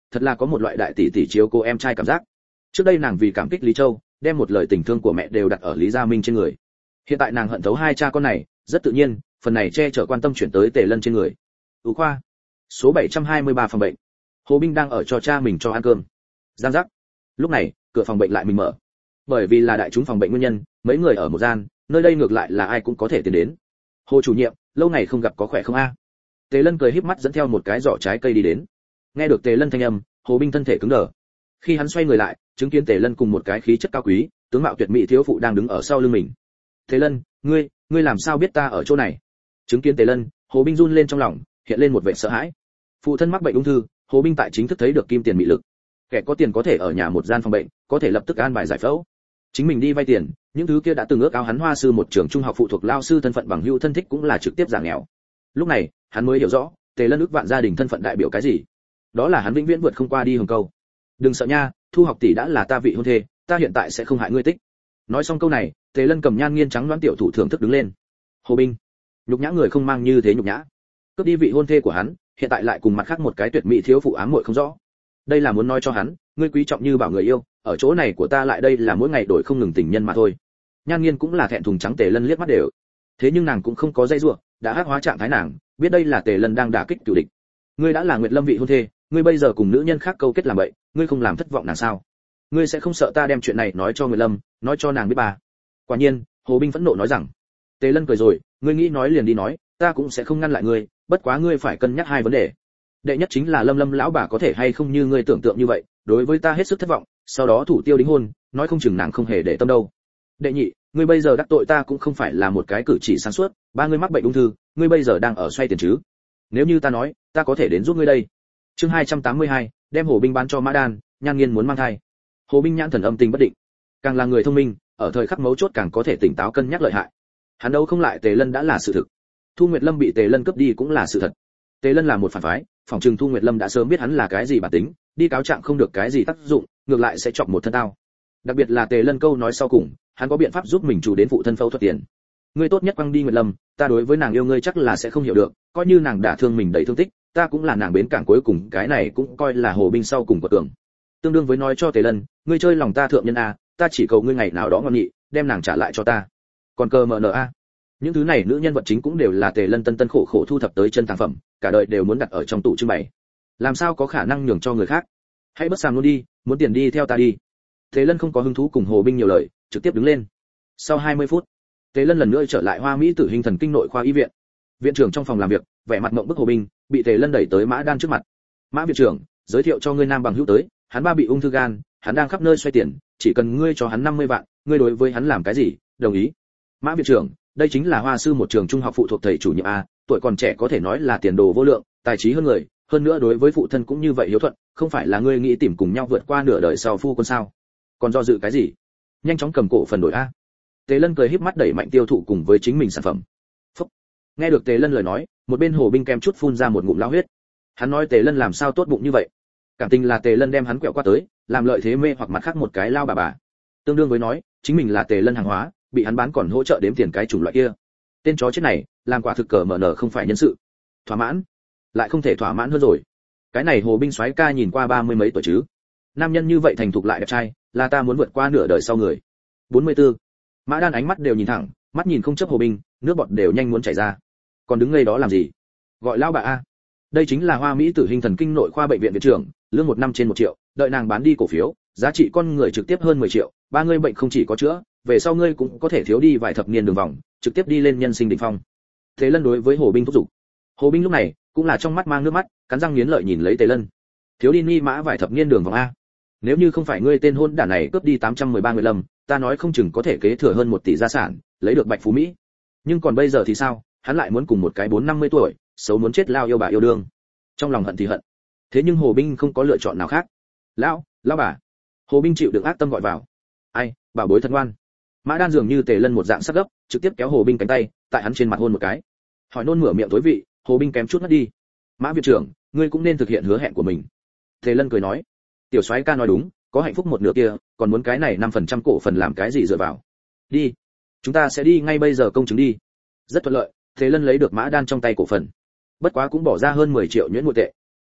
thật là có một loại đại tỷ tỷ chiếu cô em trai cảm giác. Trước đây nàng vì cảm kích Lý Châu, đem một lời tình thương của mẹ đều đặt ở Lý Gia Minh trên người. Hiện tại nàng hận thấu hai cha con này, rất tự nhiên, phần này che chở quan tâm chuyển tới Tề Lân trên người. Ú khoa, số bảy trăm hai mươi ba phòng bệnh. Hồ Binh đang ở cho cha mình cho ăn cơm. Giang giác. Lúc này, cửa phòng bệnh lại mình mở. Bởi vì là đại chúng phòng bệnh nguyên nhân, mấy người ở một gian, nơi đây ngược lại là ai cũng có thể tiến đến. Hồ chủ nhiệm, lâu ngày không gặp có khỏe không a? Tề Lân cười híp mắt dẫn theo một cái giỏ trái cây đi đến. Nghe được Tề Lân thanh âm, Hồ Binh thân thể cứng đờ. Khi hắn xoay người lại, chứng kiến Tề Lân cùng một cái khí chất cao quý, tướng mạo tuyệt mỹ thiếu phụ đang đứng ở sau lưng mình. Tề Lân, ngươi, ngươi làm sao biết ta ở chỗ này? Chứng kiến Tề Lân, Hồ Binh run lên trong lòng, hiện lên một vẻ sợ hãi. Phụ thân mắc bệnh ung thư, Hồ Binh tại chính thức thấy được kim tiền mị lực. Kẻ có tiền có thể ở nhà một gian phòng bệnh, có thể lập tức an bài giải phẫu. Chính mình đi vay tiền, những thứ kia đã từng ước ao hắn Hoa sư một trường trung học phụ thuộc lao sư thân phận bằng hữu thân thích cũng là trực tiếp giảm nghèo. Lúc này, hắn mới hiểu rõ, Tề Lân ước vạn gia đình thân phận đại biểu cái gì. Đó là hắn vĩnh viễn vượt không qua đi hồng câu. Đừng sợ nha, Thu học tỷ đã là ta vị hôn thê, ta hiện tại sẽ không hại ngươi tích. Nói xong câu này, Tề Lân cầm nhan nghiên trắng đoán tiểu thủ thưởng thức đứng lên. Hồ Binh, nhục nhã người không mang như thế nhục nhã. Cướp đi vị hôn thê của hắn, hiện tại lại cùng mặt khác một cái tuyệt mỹ thiếu phụ ám muội không rõ. Đây là muốn nói cho hắn, ngươi quý trọng như bảo người yêu, ở chỗ này của ta lại đây là mỗi ngày đổi không ngừng tình nhân mà thôi. Nhan nghiên cũng là thẹn thùng trắng Tề Lân liếc mắt đều. Thế nhưng nàng cũng không có dây dưa, đã hắc hóa trạng thái nàng, biết đây là Tề Lân đang đả kích cửu địch. Ngươi đã là Nguyệt Lâm vị hôn thê, ngươi bây giờ cùng nữ nhân khác câu kết làm vậy, ngươi không làm thất vọng nàng sao? Ngươi sẽ không sợ ta đem chuyện này nói cho Nguyệt Lâm, nói cho nàng biết bà? Quả nhiên, Hồ Binh phẫn nộ nói rằng. Tề Lân cười rồi, ngươi nghĩ nói liền đi nói, ta cũng sẽ không ngăn lại ngươi, bất quá ngươi phải cân nhắc hai vấn đề. Đệ nhất chính là Lâm Lâm lão bà có thể hay không như ngươi tưởng tượng như vậy, đối với ta hết sức thất vọng, sau đó thủ tiêu đính hôn, nói không chừng nàng không hề để tâm đâu. Đệ nhị, ngươi bây giờ đắc tội ta cũng không phải là một cái cử chỉ sáng suốt, ba ngươi mắc bệnh ung thư, ngươi bây giờ đang ở xoay tiền chứ? Nếu như ta nói, ta có thể đến giúp ngươi đây. Chương hai trăm tám mươi hai, đem Hồ Binh bán cho Mã Đan, Nhan Nghiên muốn mang thai. Hồ Binh nhãn thần âm tình bất định, càng là người thông minh, ở thời khắc mấu chốt càng có thể tỉnh táo cân nhắc lợi hại. Hắn đâu không lại Tề Lân đã là sự thực. Thu Nguyệt Lâm bị Tề Lân cướp đi cũng là sự thật. Tề Lân là một phản phái, phòng trừng Thu Nguyệt Lâm đã sớm biết hắn là cái gì bản tính, đi cáo trạng không được cái gì tác dụng, ngược lại sẽ chọc một thân tao. Đặc biệt là Tề Lân câu nói sau cùng, hắn có biện pháp giúp mình chủ đến phụ thân phẫu thuật tiền. Ngươi tốt nhất quăng đi Nguyệt Lâm, ta đối với nàng yêu ngươi chắc là sẽ không hiểu được, coi như nàng đả thương mình đầy thương tích, ta cũng là nàng bến cảng cuối cùng, cái này cũng coi là Hồ Binh sau cùng của tưởng. Tương đương với nói cho Tề Lân, ngươi chơi lòng ta thượng nhân a, ta chỉ cầu ngươi ngày nào đó ngon nhị, đem nàng trả lại cho ta. Còn cờ mờ nờ a. Những thứ này nữ nhân vật chính cũng đều là Tề Lân tân tân khổ khổ thu thập tới chân tàng phẩm, cả đời đều muốn đặt ở trong tủ trưng bày. Làm sao có khả năng nhường cho người khác? Hãy bất sàm luôn đi, muốn tiền đi theo ta đi. Tề Lân không có hứng thú cùng Hồ Binh nhiều lời, trực tiếp đứng lên. Sau hai mươi phút, Tề Lân lần nữa trở lại Hoa Mỹ Tử Hình Thần Kinh Nội khoa y viện. Viện trưởng trong phòng làm việc, vẻ mặt ngậm bức Hồ Binh, bị Tề Lân đẩy tới Mã Đan trước mặt. Mã viện trưởng, giới thiệu cho ngươi nam bằng hữu tới, hắn ba bị ung thư gan, hắn đang khắp nơi xoay tiền, chỉ cần ngươi cho hắn năm mươi vạn, ngươi đối với hắn làm cái gì? Đồng ý. Mã viện trưởng, đây chính là Hoa sư một trường trung học phụ thuộc thầy chủ nhiệm a, tuổi còn trẻ có thể nói là tiền đồ vô lượng, tài trí hơn người, hơn nữa đối với phụ thân cũng như vậy hiếu thuận, không phải là ngươi nghĩ tìm cùng nhau vượt qua nửa đời sau phu quân sao? Còn do dự cái gì? Nhanh chóng cầm cổ phần đổi a. Tề Lân cười híp mắt đẩy mạnh tiêu thụ cùng với chính mình sản phẩm. Phúc. Nghe được Tề Lân lời nói, một bên Hồ Binh kèm chút phun ra một ngụm lao huyết. Hắn nói Tề Lân làm sao tốt bụng như vậy? Cảm tình là Tề Lân đem hắn quẹo qua tới, làm lợi thế mê hoặc mặt khác một cái lao bà bà. Tương đương với nói, chính mình là Tề Lân hàng hóa, bị hắn bán còn hỗ trợ đếm tiền cái chủng loại kia. Tên chó chết này, làm quả thực cờ mở nở không phải nhân sự. Thỏa mãn? Lại không thể thỏa mãn hơn rồi. Cái này Hồ Binh soái ca nhìn qua ba mươi mấy tuổi chứ? Nam nhân như vậy thành thục lại đẹp trai, là ta muốn vượt qua nửa đời sau người. bốn mươi tư. Mã Đan ánh mắt đều nhìn thẳng, mắt nhìn không chấp Hồ Binh, nước bọt đều nhanh muốn chảy ra. Còn đứng ngây đó làm gì? Gọi lão bà a. Đây chính là Hoa Mỹ Tử Hình Thần Kinh Nội khoa bệnh viện viện trưởng, lương một năm trên một triệu, đợi nàng bán đi cổ phiếu, giá trị con người trực tiếp hơn mười triệu, ba ngươi bệnh không chỉ có chữa, về sau ngươi cũng có thể thiếu đi vài thập niên đường vòng, trực tiếp đi lên nhân sinh đỉnh phong. Tề Lân đối với Hồ Binh thúc giục. Hồ Binh lúc này cũng là trong mắt mang nước mắt, cắn răng nghiến lợi nhìn lấy Tề Lân. Thiếu đi ni mã vài thập niên đường vòng a. Nếu như không phải ngươi tên hôn đản này cướp đi tám trăm mười ba người Lâm, ta nói không chừng có thể kế thừa hơn một tỷ gia sản, lấy được Bạch Phú Mỹ. Nhưng còn bây giờ thì sao? Hắn lại muốn cùng một cái bốn năm mươi tuổi, xấu muốn chết lao yêu bà yêu đương. Trong lòng hận thì hận. Thế nhưng Hồ Binh không có lựa chọn nào khác. Lão, lão bà. Hồ Binh chịu đựng ác tâm gọi vào. Ai, bảo bối thân ngoan. Mã Đan dường như Tề Lân một dạng sắc gấp, trực tiếp kéo Hồ Binh cánh tay, tại hắn trên mặt hôn một cái. Hỏi nôn mửa miệng tối vị, Hồ Binh kém chút ngất đi. Mã viện trưởng, ngươi cũng nên thực hiện hứa hẹn của mình. Tề Lân cười nói. Tiểu soái ca nói đúng, có hạnh phúc một nửa kia, còn muốn cái này năm phần trăm cổ phần làm cái gì dựa vào? Đi, chúng ta sẽ đi ngay bây giờ công chứng đi. Rất thuận lợi, Tề Lân lấy được Mã Đan trong tay cổ phần. Bất quá cũng bỏ ra hơn mười triệu nhuyễn nội tệ.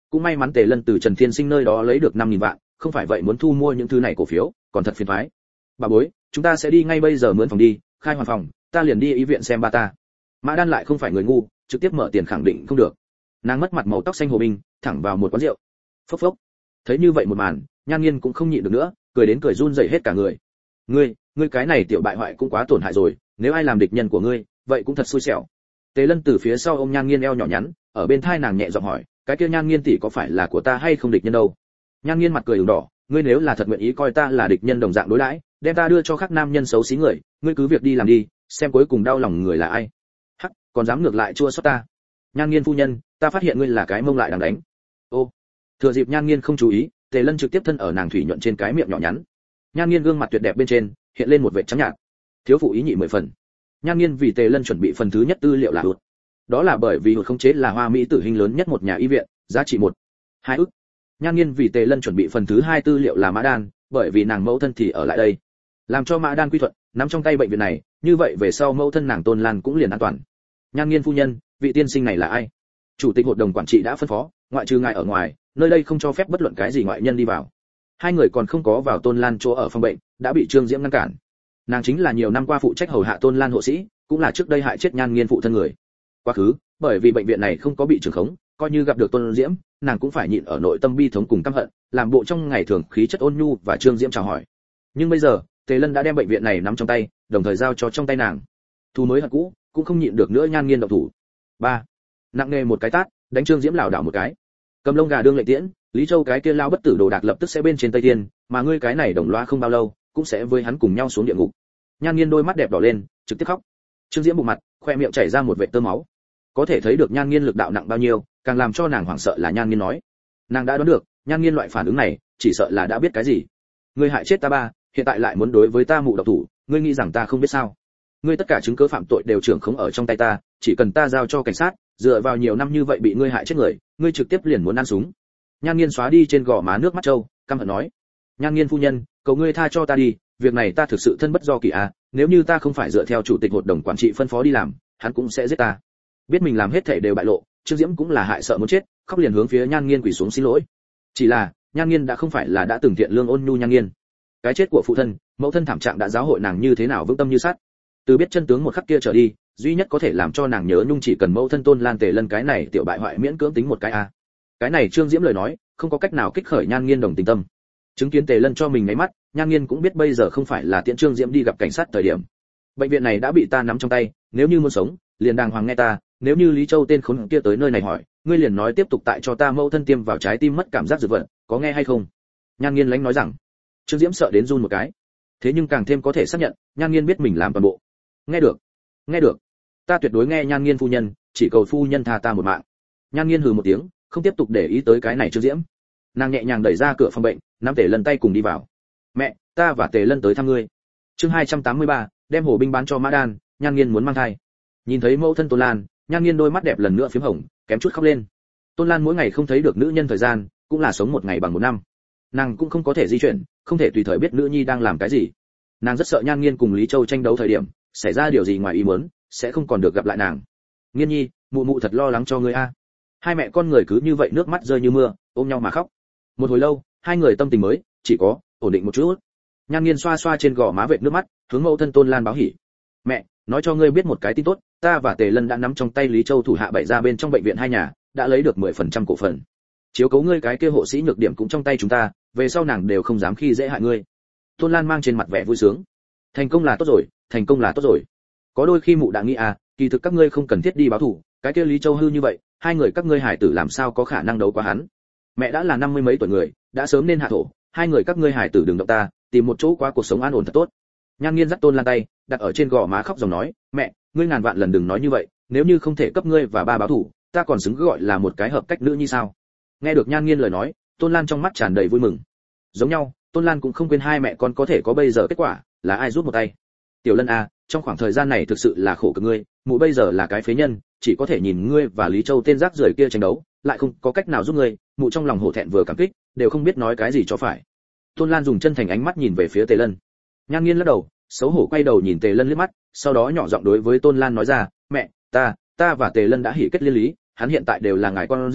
cũng may mắn Tề Lân từ Trần Thiên Sinh nơi đó lấy được năm nghìn vạn, không phải vậy muốn thu mua những thứ này cổ phiếu còn thật phiền toái. Bà bối, chúng ta sẽ đi ngay bây giờ mướn phòng đi, khai hoàn phòng, ta liền đi y viện xem ba ta. Mã Đan lại không phải người ngu, trực tiếp mở tiền khẳng định không được. Nàng mất mặt màu tóc xanh hồ bình, thẳng vào một quán rượu. Phốc phốc. Thấy như vậy một màn, Nhan Nghiên cũng không nhịn được nữa, cười đến cười run rẩy hết cả người. Ngươi, ngươi cái này tiểu bại hoại cũng quá tổn hại rồi, nếu ai làm địch nhân của ngươi, vậy cũng thật xui xẻo. Tề Lân từ phía sau ôm Nhan Nghiên eo nhỏ nhắn, ở bên thai nàng nhẹ giọng hỏi, cái kia Nhan Nghiên tỷ có phải là của ta hay không địch nhân đâu? Nhan Nghiên mặt cười ửng đỏ, ngươi nếu là thật nguyện ý coi ta là địch nhân đồng dạng đối đãi, đem ta đưa cho các nam nhân xấu xí người, ngươi cứ việc đi làm đi, xem cuối cùng đau lòng người là ai. Hắc, còn dám ngược lại chua xót ta. Nhan Nghiên phu nhân, ta phát hiện ngươi là cái mông lại đang đánh. Ô. Thừa dịp Nhan Nghiên không chú ý, Tề Lân trực tiếp thân ở nàng thủy nhuận trên cái miệng nhỏ nhắn. Nhan Nghiên gương mặt tuyệt đẹp bên trên hiện lên một vệt trắng nhạt. Thiếu phụ ý nhị mười phần. Nhan Nghiên vì Tề Lân chuẩn bị phần thứ nhất tư liệu là hụt. Đó là bởi vì hụt không chế là hoa mỹ tử hình lớn nhất một nhà y viện, giá trị một, hai ức. Nhan Nghiên vì Tề Lân chuẩn bị phần thứ hai tư liệu là Mã Đan, bởi vì nàng mẫu thân thì ở lại đây. Làm cho Mã Đan quy thuận, nắm trong tay bệnh viện này, như vậy về sau mẫu thân nàng Tôn Lan cũng liền an toàn. Nhan Nghiên phu nhân, vị tiên sinh này là ai? Chủ tịch hội đồng quản trị đã phân phó, ngoại trừ ngài ở ngoài, nơi đây không cho phép bất luận cái gì ngoại nhân đi vào. Hai người còn không có vào Tôn Lan chỗ ở phòng bệnh, đã bị Trương Diễm ngăn cản. Nàng chính là nhiều năm qua phụ trách hầu hạ Tôn Lan hộ sĩ, cũng là trước đây hại chết Nhan Nghiên phụ thân người. Quá khứ, bởi vì bệnh viện này không có bị trưởng khống, coi như gặp được Tôn Diễm, nàng cũng phải nhịn ở nội tâm bi thống cùng căm hận, làm bộ trong ngày thường khí chất ôn nhu và Trương Diễm chào hỏi. Nhưng bây giờ, Tề Lân đã đem bệnh viện này nắm trong tay, đồng thời giao cho trong tay nàng. Thu mới hận cũ, cũng không nhịn được nữa Nhan Nghiên động thủ. Ba, nặng nề một cái tát, đánh Trương Diễm lảo đảo một cái. Cầm lông gà đương lệ tiễn, Lý Châu cái kia lao bất tử đồ đạc lập tức sẽ bên trên Tây Thiên, mà ngươi cái này đồng loa không bao lâu, cũng sẽ với hắn cùng nhau xuống địa ngục. Nhan Nghiên đôi mắt đẹp đỏ lên, trực tiếp khóc. Trương Diễm bụng mặt, khoe miệng chảy ra một vệt tơ máu. Có thể thấy được Nhan Nghiên lực đạo nặng bao nhiêu, càng làm cho nàng hoảng sợ là Nhan Nghiên nói. Nàng đã đoán được, Nhan Nghiên loại phản ứng này, chỉ sợ là đã biết cái gì. Ngươi hại chết ta ba, hiện tại lại muốn đối với ta mụ độc thủ, ngươi nghĩ rằng ta không biết sao? Ngươi tất cả chứng cứ phạm tội đều trưởng khống ở trong tay ta, chỉ cần ta giao cho cảnh sát, dựa vào nhiều năm như vậy bị ngươi hại chết người, ngươi trực tiếp liền muốn ăn súng. Nhan Nghiên xóa đi trên gò má nước mắt trâu, căm hận nói. Nhan Nghiên phu nhân, cầu ngươi tha cho ta đi, việc này ta thực sự thân bất do kỳ à, nếu như ta không phải dựa theo chủ tịch hội đồng quản trị phân phó đi làm, hắn cũng sẽ giết ta. Biết mình làm hết thảy đều bại lộ, Trương Diễm cũng là hại sợ muốn chết, khóc liền hướng phía Nhan Nghiên quỳ xuống xin lỗi. Chỉ là, Nhan Nghiên đã không phải là đã từng thiện lương ôn nhu Nhan Nghiên. Cái chết của phụ thân, mẫu thân thảm trạng đã giáo hội nàng như thế nào vững tâm như sắt. Từ biết chân tướng một khắc kia trở đi, duy nhất có thể làm cho nàng nhớ nhung chỉ cần mẫu thân Tôn Lan Tề Lân cái này tiểu bại hoại miễn cưỡng tính một cái a. À. Cái này Trương Diễm lời nói, không có cách nào kích khởi Nhan Nghiên đồng tình tâm. Chứng kiến Tề Lân cho mình ngáy mắt, Nhan Nghiên cũng biết bây giờ không phải là tiễn Trương Diễm đi gặp cảnh sát thời điểm. Bệnh viện này đã bị ta nắm trong tay, nếu như muốn sống, liền đàng hoàng nghe ta, nếu như Lý Châu tên khốn kia tới nơi này hỏi, ngươi liền nói tiếp tục tại cho ta mẫu thân tiêm vào trái tim mất cảm giác dược vật, có nghe hay không? Nhan Nghiên lánh nói rằng. Trương Diễm sợ đến run một cái. Thế nhưng càng thêm có thể xác nhận, Nhan Nghiên biết mình làm toàn bộ. Nghe được, nghe được, ta tuyệt đối nghe Nhan Nghiên phu nhân, chỉ cầu phu nhân tha ta một mạng. Nhan Nghiên hừ một tiếng, không tiếp tục để ý tới cái này Trương Diễm. Nàng nhẹ nhàng đẩy ra cửa phòng bệnh, nắm Tề Lân tay cùng đi vào. Mẹ, ta và Tề Lân tới thăm ngươi. Chương hai trăm tám mươi ba, đem hồ binh bán cho Mã Đan, Nhan Nghiên muốn mang thai. Nhìn thấy mẫu thân Tôn Lan, Nhan Nghiên đôi mắt đẹp lần nữa phím hồng, kém chút khóc lên. Tôn Lan mỗi ngày không thấy được nữ nhân thời gian, cũng là sống một ngày bằng một năm. Nàng cũng không có thể di chuyển, không thể tùy thời biết nữ nhi đang làm cái gì. Nàng rất sợ Nhan Nghiên cùng Lý Châu tranh đấu thời điểm, xảy ra điều gì ngoài ý muốn, sẽ không còn được gặp lại nàng. Nghiên nhi, mụ mụ thật lo lắng cho ngươi a. Hai mẹ con người cứ như vậy nước mắt rơi như mưa, ôm nhau mà khóc. Một hồi lâu, hai người tâm tình mới, chỉ có ổn định một chút. Nhan Nghiên xoa xoa trên gò má vệt nước mắt, hướng mẫu thân Tôn Lan báo hỉ. Mẹ, nói cho ngươi biết một cái tin tốt, ta và Tề Lân đã nắm trong tay Lý Châu thủ hạ bảy gia bên trong bệnh viện hai nhà, đã lấy được mười phần trăm cổ phần. Chiếu cố ngươi cái kia hộ sĩ nhược điểm cũng trong tay chúng ta, về sau nàng đều không dám khi dễ hại ngươi. Tôn Lan mang trên mặt vẻ vui sướng. Thành công là tốt rồi, thành công là tốt rồi. Có đôi khi mụ đã nghĩ à, kỳ thực các ngươi không cần thiết đi báo thù, cái kia Lý Châu hư như vậy, hai người các ngươi hải tử làm sao có khả năng đấu qua hắn. Mẹ đã là năm mươi mấy tuổi người, đã sớm nên hạ thổ, hai người các ngươi hải tử đừng động ta, tìm một chỗ qua cuộc sống an ổn thật tốt. Nhan Nghiên dắt Tôn Lan tay, đặt ở trên gò má khóc dòng nói, mẹ, ngươi ngàn vạn lần đừng nói như vậy, nếu như không thể cấp ngươi và ba báo thù, ta còn xứng gọi là một cái hợp cách nữ như sao? Nghe được Nhan Nghiên lời nói, Tôn Lan trong mắt tràn đầy vui mừng. Giống nhau, Tôn Lan cũng không quên hai mẹ con có thể có bây giờ kết quả, là ai giúp một tay. Tiểu Lân à, trong khoảng thời gian này thực sự là khổ cực ngươi, mụ bây giờ là cái phế nhân, chỉ có thể nhìn ngươi và Lý Châu tên rác rưởi kia tranh đấu, lại không có cách nào giúp ngươi, mụ trong lòng hổ thẹn vừa cảm kích, đều không biết nói cái gì cho phải. Tôn Lan dùng chân thành ánh mắt nhìn về phía Tề Lân. Nhan Nghiên lắc đầu, xấu hổ quay đầu nhìn Tề Lân liếc mắt, sau đó nhỏ giọng đối với Tôn Lan nói ra, mẹ, ta, ta và Tề Lân đã hỉ kết liên lý, hắn hiện tại đều là ngài con rể,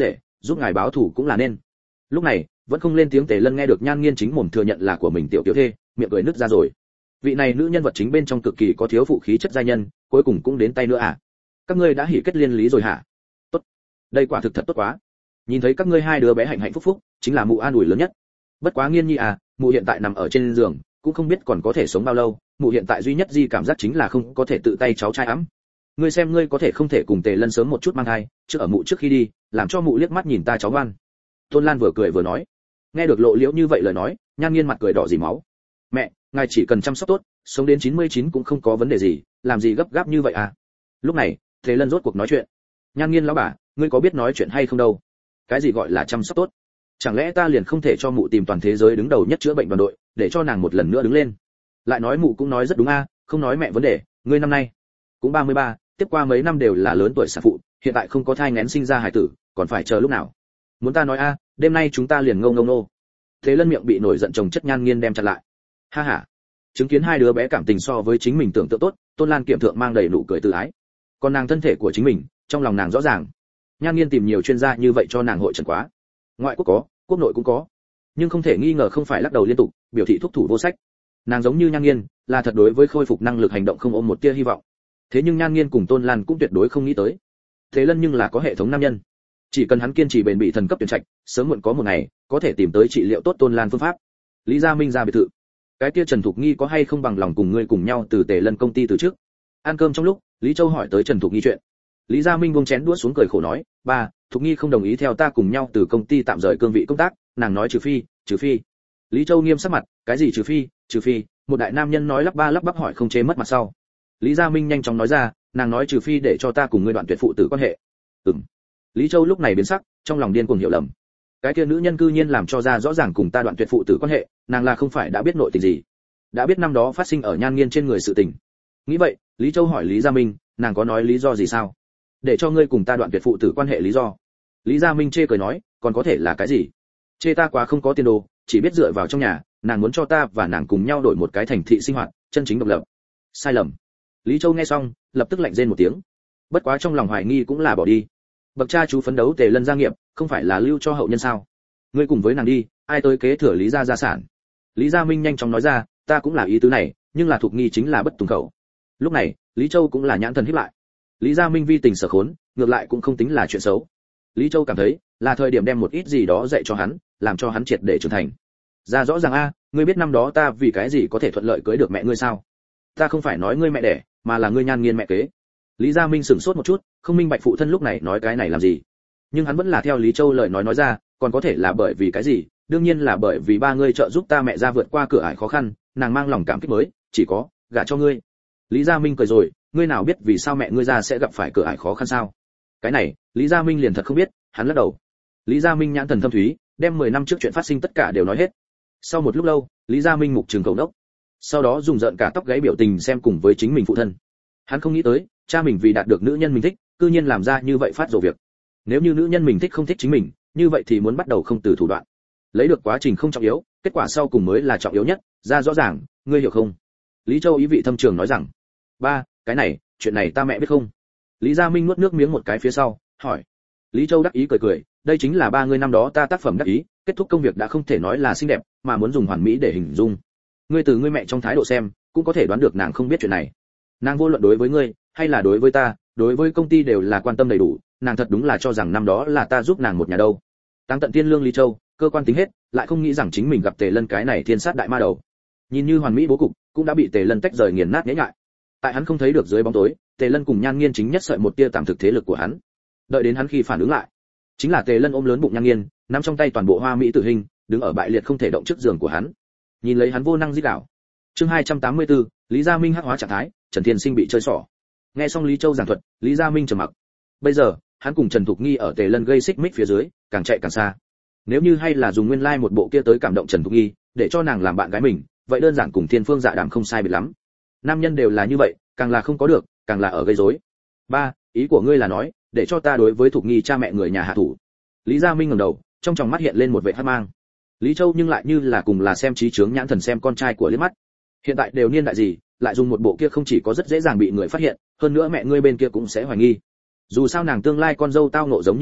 giúp ngài báo thù cũng là nên. Lúc này vẫn không lên tiếng Tề Lân nghe được Nhan Nghiên chính mồm thừa nhận là của mình tiểu tiểu thê, miệng cười nứt ra rồi. Vị này nữ nhân vật chính bên trong cực kỳ có thiếu phụ khí chất giai nhân, cuối cùng cũng đến tay nữa à? Các ngươi đã hỉ kết liên lý rồi hả? Tốt, đây quả thực thật tốt quá. Nhìn thấy các ngươi hai đứa bé hạnh hạnh phúc phúc, chính là mụ an ủi lớn nhất. Bất quá Nghiên nhi à, mụ hiện tại nằm ở trên giường, cũng không biết còn có thể sống bao lâu, mụ hiện tại duy nhất gì cảm giác chính là không có thể tự tay cháu trai ấm. Ngươi xem ngươi có thể không thể cùng Tề Lân sớm một chút mang thai, trước ở mụ trước khi đi, làm cho mụ liếc mắt nhìn ta cháu ngoan. Tôn Lan vừa cười vừa nói. Nghe được Lộ Liễu như vậy lời nói, Nhan Nghiên mặt cười đỏ rỉ máu. Mẹ, ngài chỉ cần chăm sóc tốt, sống đến chín mươi chín cũng không có vấn đề gì, làm gì gấp gáp như vậy à? Lúc này, Tề Lân rốt cuộc nói chuyện. Nhan Nghiên lão bà, ngươi có biết nói chuyện hay không đâu? Cái gì gọi là chăm sóc tốt? Chẳng lẽ ta liền không thể cho mụ tìm toàn thế giới đứng đầu nhất chữa bệnh đoàn đội, để cho nàng một lần nữa đứng lên? Lại nói mụ cũng nói rất đúng a, không nói mẹ vấn đề, ngươi năm nay cũng ba mươi ba, tiếp qua mấy năm đều là lớn tuổi sản phụ, hiện tại không có thai nghén sinh ra hài tử, còn phải chờ lúc nào? Muốn ta nói a, đêm nay chúng ta liền ngông ngông nô. Thế Lân miệng bị nổi giận chồng chất Nhan Nghiên đem chặt lại. Ha ha. Chứng kiến hai đứa bé cảm tình so với chính mình tưởng tượng tốt, Tôn Lan kiệm thượng mang đầy nụ cười tự ái. Còn nàng thân thể của chính mình, trong lòng nàng rõ ràng. Nhan Nghiên tìm nhiều chuyên gia như vậy cho nàng hội trần quá. Ngoại quốc có, quốc nội cũng có, nhưng không thể nghi ngờ không phải lắc đầu liên tục, biểu thị thúc thủ vô sách. Nàng giống như Nhan Nghiên, là thật đối với khôi phục năng lực hành động không ôm một tia hy vọng. Thế nhưng Nhan Nghiên cùng Tôn Lan cũng tuyệt đối không nghĩ tới. Thế Lân nhưng là có hệ thống nam nhân, chỉ cần hắn kiên trì bền bỉ thần cấp tuyển trạch, sớm muộn có một ngày có thể tìm tới trị liệu tốt Tôn Lan phương pháp. Lý Gia Minh ra biệt thự. Cái kia Trần Thục Nghi có hay không bằng lòng cùng ngươi cùng nhau từ Tề Lân công ty từ trước? Ăn cơm trong lúc, Lý Châu hỏi tới Trần Thục Nghi chuyện. Lý Gia Minh buông chén đũa xuống cười khổ nói, ba, Thục Nghi không đồng ý theo ta cùng nhau từ công ty tạm rời cương vị công tác, nàng nói trừ phi, trừ phi. Lý Châu nghiêm sắc mặt, cái gì trừ phi, trừ phi? Một đại nam nhân nói lắp ba lắp bắp hỏi không chế mất mặt sau. Lý Gia Minh nhanh chóng nói ra, nàng nói trừ phi để cho ta cùng ngươi đoạn tuyệt phụ tử quan hệ. Ừm. Lý Châu lúc này biến sắc, trong lòng điên cuồng hiểu lầm. Cái kia nữ nhân cư nhiên làm cho ra rõ ràng cùng ta đoạn tuyệt phụ tử quan hệ, nàng là không phải đã biết nội tình gì? Đã biết năm đó phát sinh ở Nhan Nghiên trên người sự tình. Nghĩ vậy, Lý Châu hỏi Lý Gia Minh, nàng có nói lý do gì sao? Để cho ngươi cùng ta đoạn tuyệt phụ tử quan hệ lý do. Lý Gia Minh chê cười nói, còn có thể là cái gì? Chê ta quá không có tiền đồ, chỉ biết dựa vào trong nhà, nàng muốn cho ta và nàng cùng nhau đổi một cái thành thị sinh hoạt, chân chính độc lập. Sai lầm. Lý Châu nghe xong, lập tức lạnh rên một tiếng. Bất quá trong lòng hoài nghi cũng là bỏ đi. Bậc cha chú phấn đấu Tề Lân gia nghiệp, không phải là lưu cho hậu nhân sao? Ngươi cùng với nàng đi, ai tới kế thừa Lý gia gia sản? Lý Gia Minh nhanh chóng nói ra, ta cũng là ý tứ này, nhưng là Thục Nghi chính là bất tùng khẩu. Lúc này, Lý Châu cũng là nhãn thần híp lại. Lý Gia Minh vi tình sở khốn, ngược lại cũng không tính là chuyện xấu. Lý Châu cảm thấy, là thời điểm đem một ít gì đó dạy cho hắn, làm cho hắn triệt để trưởng thành. Ra rõ ràng a, ngươi biết năm đó ta vì cái gì có thể thuận lợi cưới được mẹ ngươi sao? Ta không phải nói ngươi mẹ đẻ, mà là ngươi Nhan Nghiên mẹ kế. Lý Gia Minh sửng sốt một chút, không minh bạch phụ thân lúc này nói cái này làm gì. Nhưng hắn vẫn là theo Lý Châu lời nói nói ra, còn có thể là bởi vì cái gì? Đương nhiên là bởi vì ba ngươi trợ giúp ta mẹ ra vượt qua cửa ải khó khăn, nàng mang lòng cảm kích mới, chỉ có gả cho ngươi. Lý Gia Minh cười rồi, ngươi nào biết vì sao mẹ ngươi ra sẽ gặp phải cửa ải khó khăn sao? Cái này, Lý Gia Minh liền thật không biết, hắn lắc đầu. Lý Gia Minh nhãn thần thâm thúy, đem mười năm trước chuyện phát sinh tất cả đều nói hết. Sau một lúc lâu, Lý Gia Minh mục trường cầu đốc, sau đó dùng giận cả tóc gáy biểu tình xem cùng với chính mình phụ thân. Hắn không nghĩ tới, cha mình vì đạt được nữ nhân mình thích, cư nhiên làm ra như vậy phát rồ việc. Nếu như nữ nhân mình thích không thích chính mình, như vậy thì muốn bắt đầu không từ thủ đoạn. Lấy được quá trình không trọng yếu, kết quả sau cùng mới là trọng yếu nhất, ra rõ ràng, ngươi hiểu không? Lý Châu ý vị thâm trường nói rằng, ba, cái này, chuyện này ta mẹ biết không? Lý Gia Minh nuốt nước miếng một cái phía sau, hỏi. Lý Châu đắc ý cười cười, đây chính là ba ngươi năm đó ta tác phẩm đắc ý, kết thúc công việc đã không thể nói là xinh đẹp, mà muốn dùng hoàn mỹ để hình dung. Ngươi từ ngươi mẹ trong thái độ xem, cũng có thể đoán được nàng không biết chuyện này. Nàng vô luận đối với ngươi, hay là đối với ta, đối với công ty đều là quan tâm đầy đủ, nàng thật đúng là cho rằng năm đó là ta giúp nàng một nhà đâu. Tăng tận tiên lương Lý Châu, cơ quan tính hết, lại không nghĩ rằng chính mình gặp Tề Lân cái này thiên sát đại ma đầu. Nhìn như hoàn mỹ bố cục, cũng đã bị Tề Lân tách rời nghiền nát nhễ nhại. Tại hắn không thấy được dưới bóng tối, Tề Lân cùng Nhan Nghiên chính nhất sợi một tia tạm thực thế lực của hắn. Đợi đến hắn khi phản ứng lại, chính là Tề Lân ôm lớn bụng Nhan Nghiên, nắm trong tay toàn bộ hoa mỹ tử hình, đứng ở bại liệt không thể động trước giường của hắn. Nhìn lấy hắn vô năng rít gào. Chương hai trăm tám mươi tư, Lý Gia Minh hắc hóa trạng thái, Trần Thiên Sinh bị chơi xỏ. Nghe xong Lý Châu giảng thuật, Lý Gia Minh trầm mặc. Bây giờ, hắn cùng Trần Thục Nghi ở Tề Lân gây xích mích phía dưới, càng chạy càng xa. Nếu như hay là dùng nguyên lai like một bộ kia tới cảm động Trần Thục Nghi, để cho nàng làm bạn gái mình, vậy đơn giản cùng Thiên Phương Dạ Đàm không sai biệt lắm. Nam nhân đều là như vậy, càng là không có được, càng là ở gây rối. Ba, ý của ngươi là nói, để cho ta đối với Thục Nghi cha mẹ người nhà hạ thủ. Lý Gia Minh ngẩng đầu, trong tròng mắt hiện lên một vẻ hắc mang. Lý Châu nhưng lại như là cùng là xem trí chướng nhãn thần xem con trai của liếc mắt. Hiện tại đều niên đại gì, lại dùng một bộ kia không chỉ có rất dễ dàng bị người phát hiện, hơn nữa mẹ ngươi bên kia cũng sẽ hoài nghi. Dù sao nàng tương lai con dâu tao ngộ giống như nàng,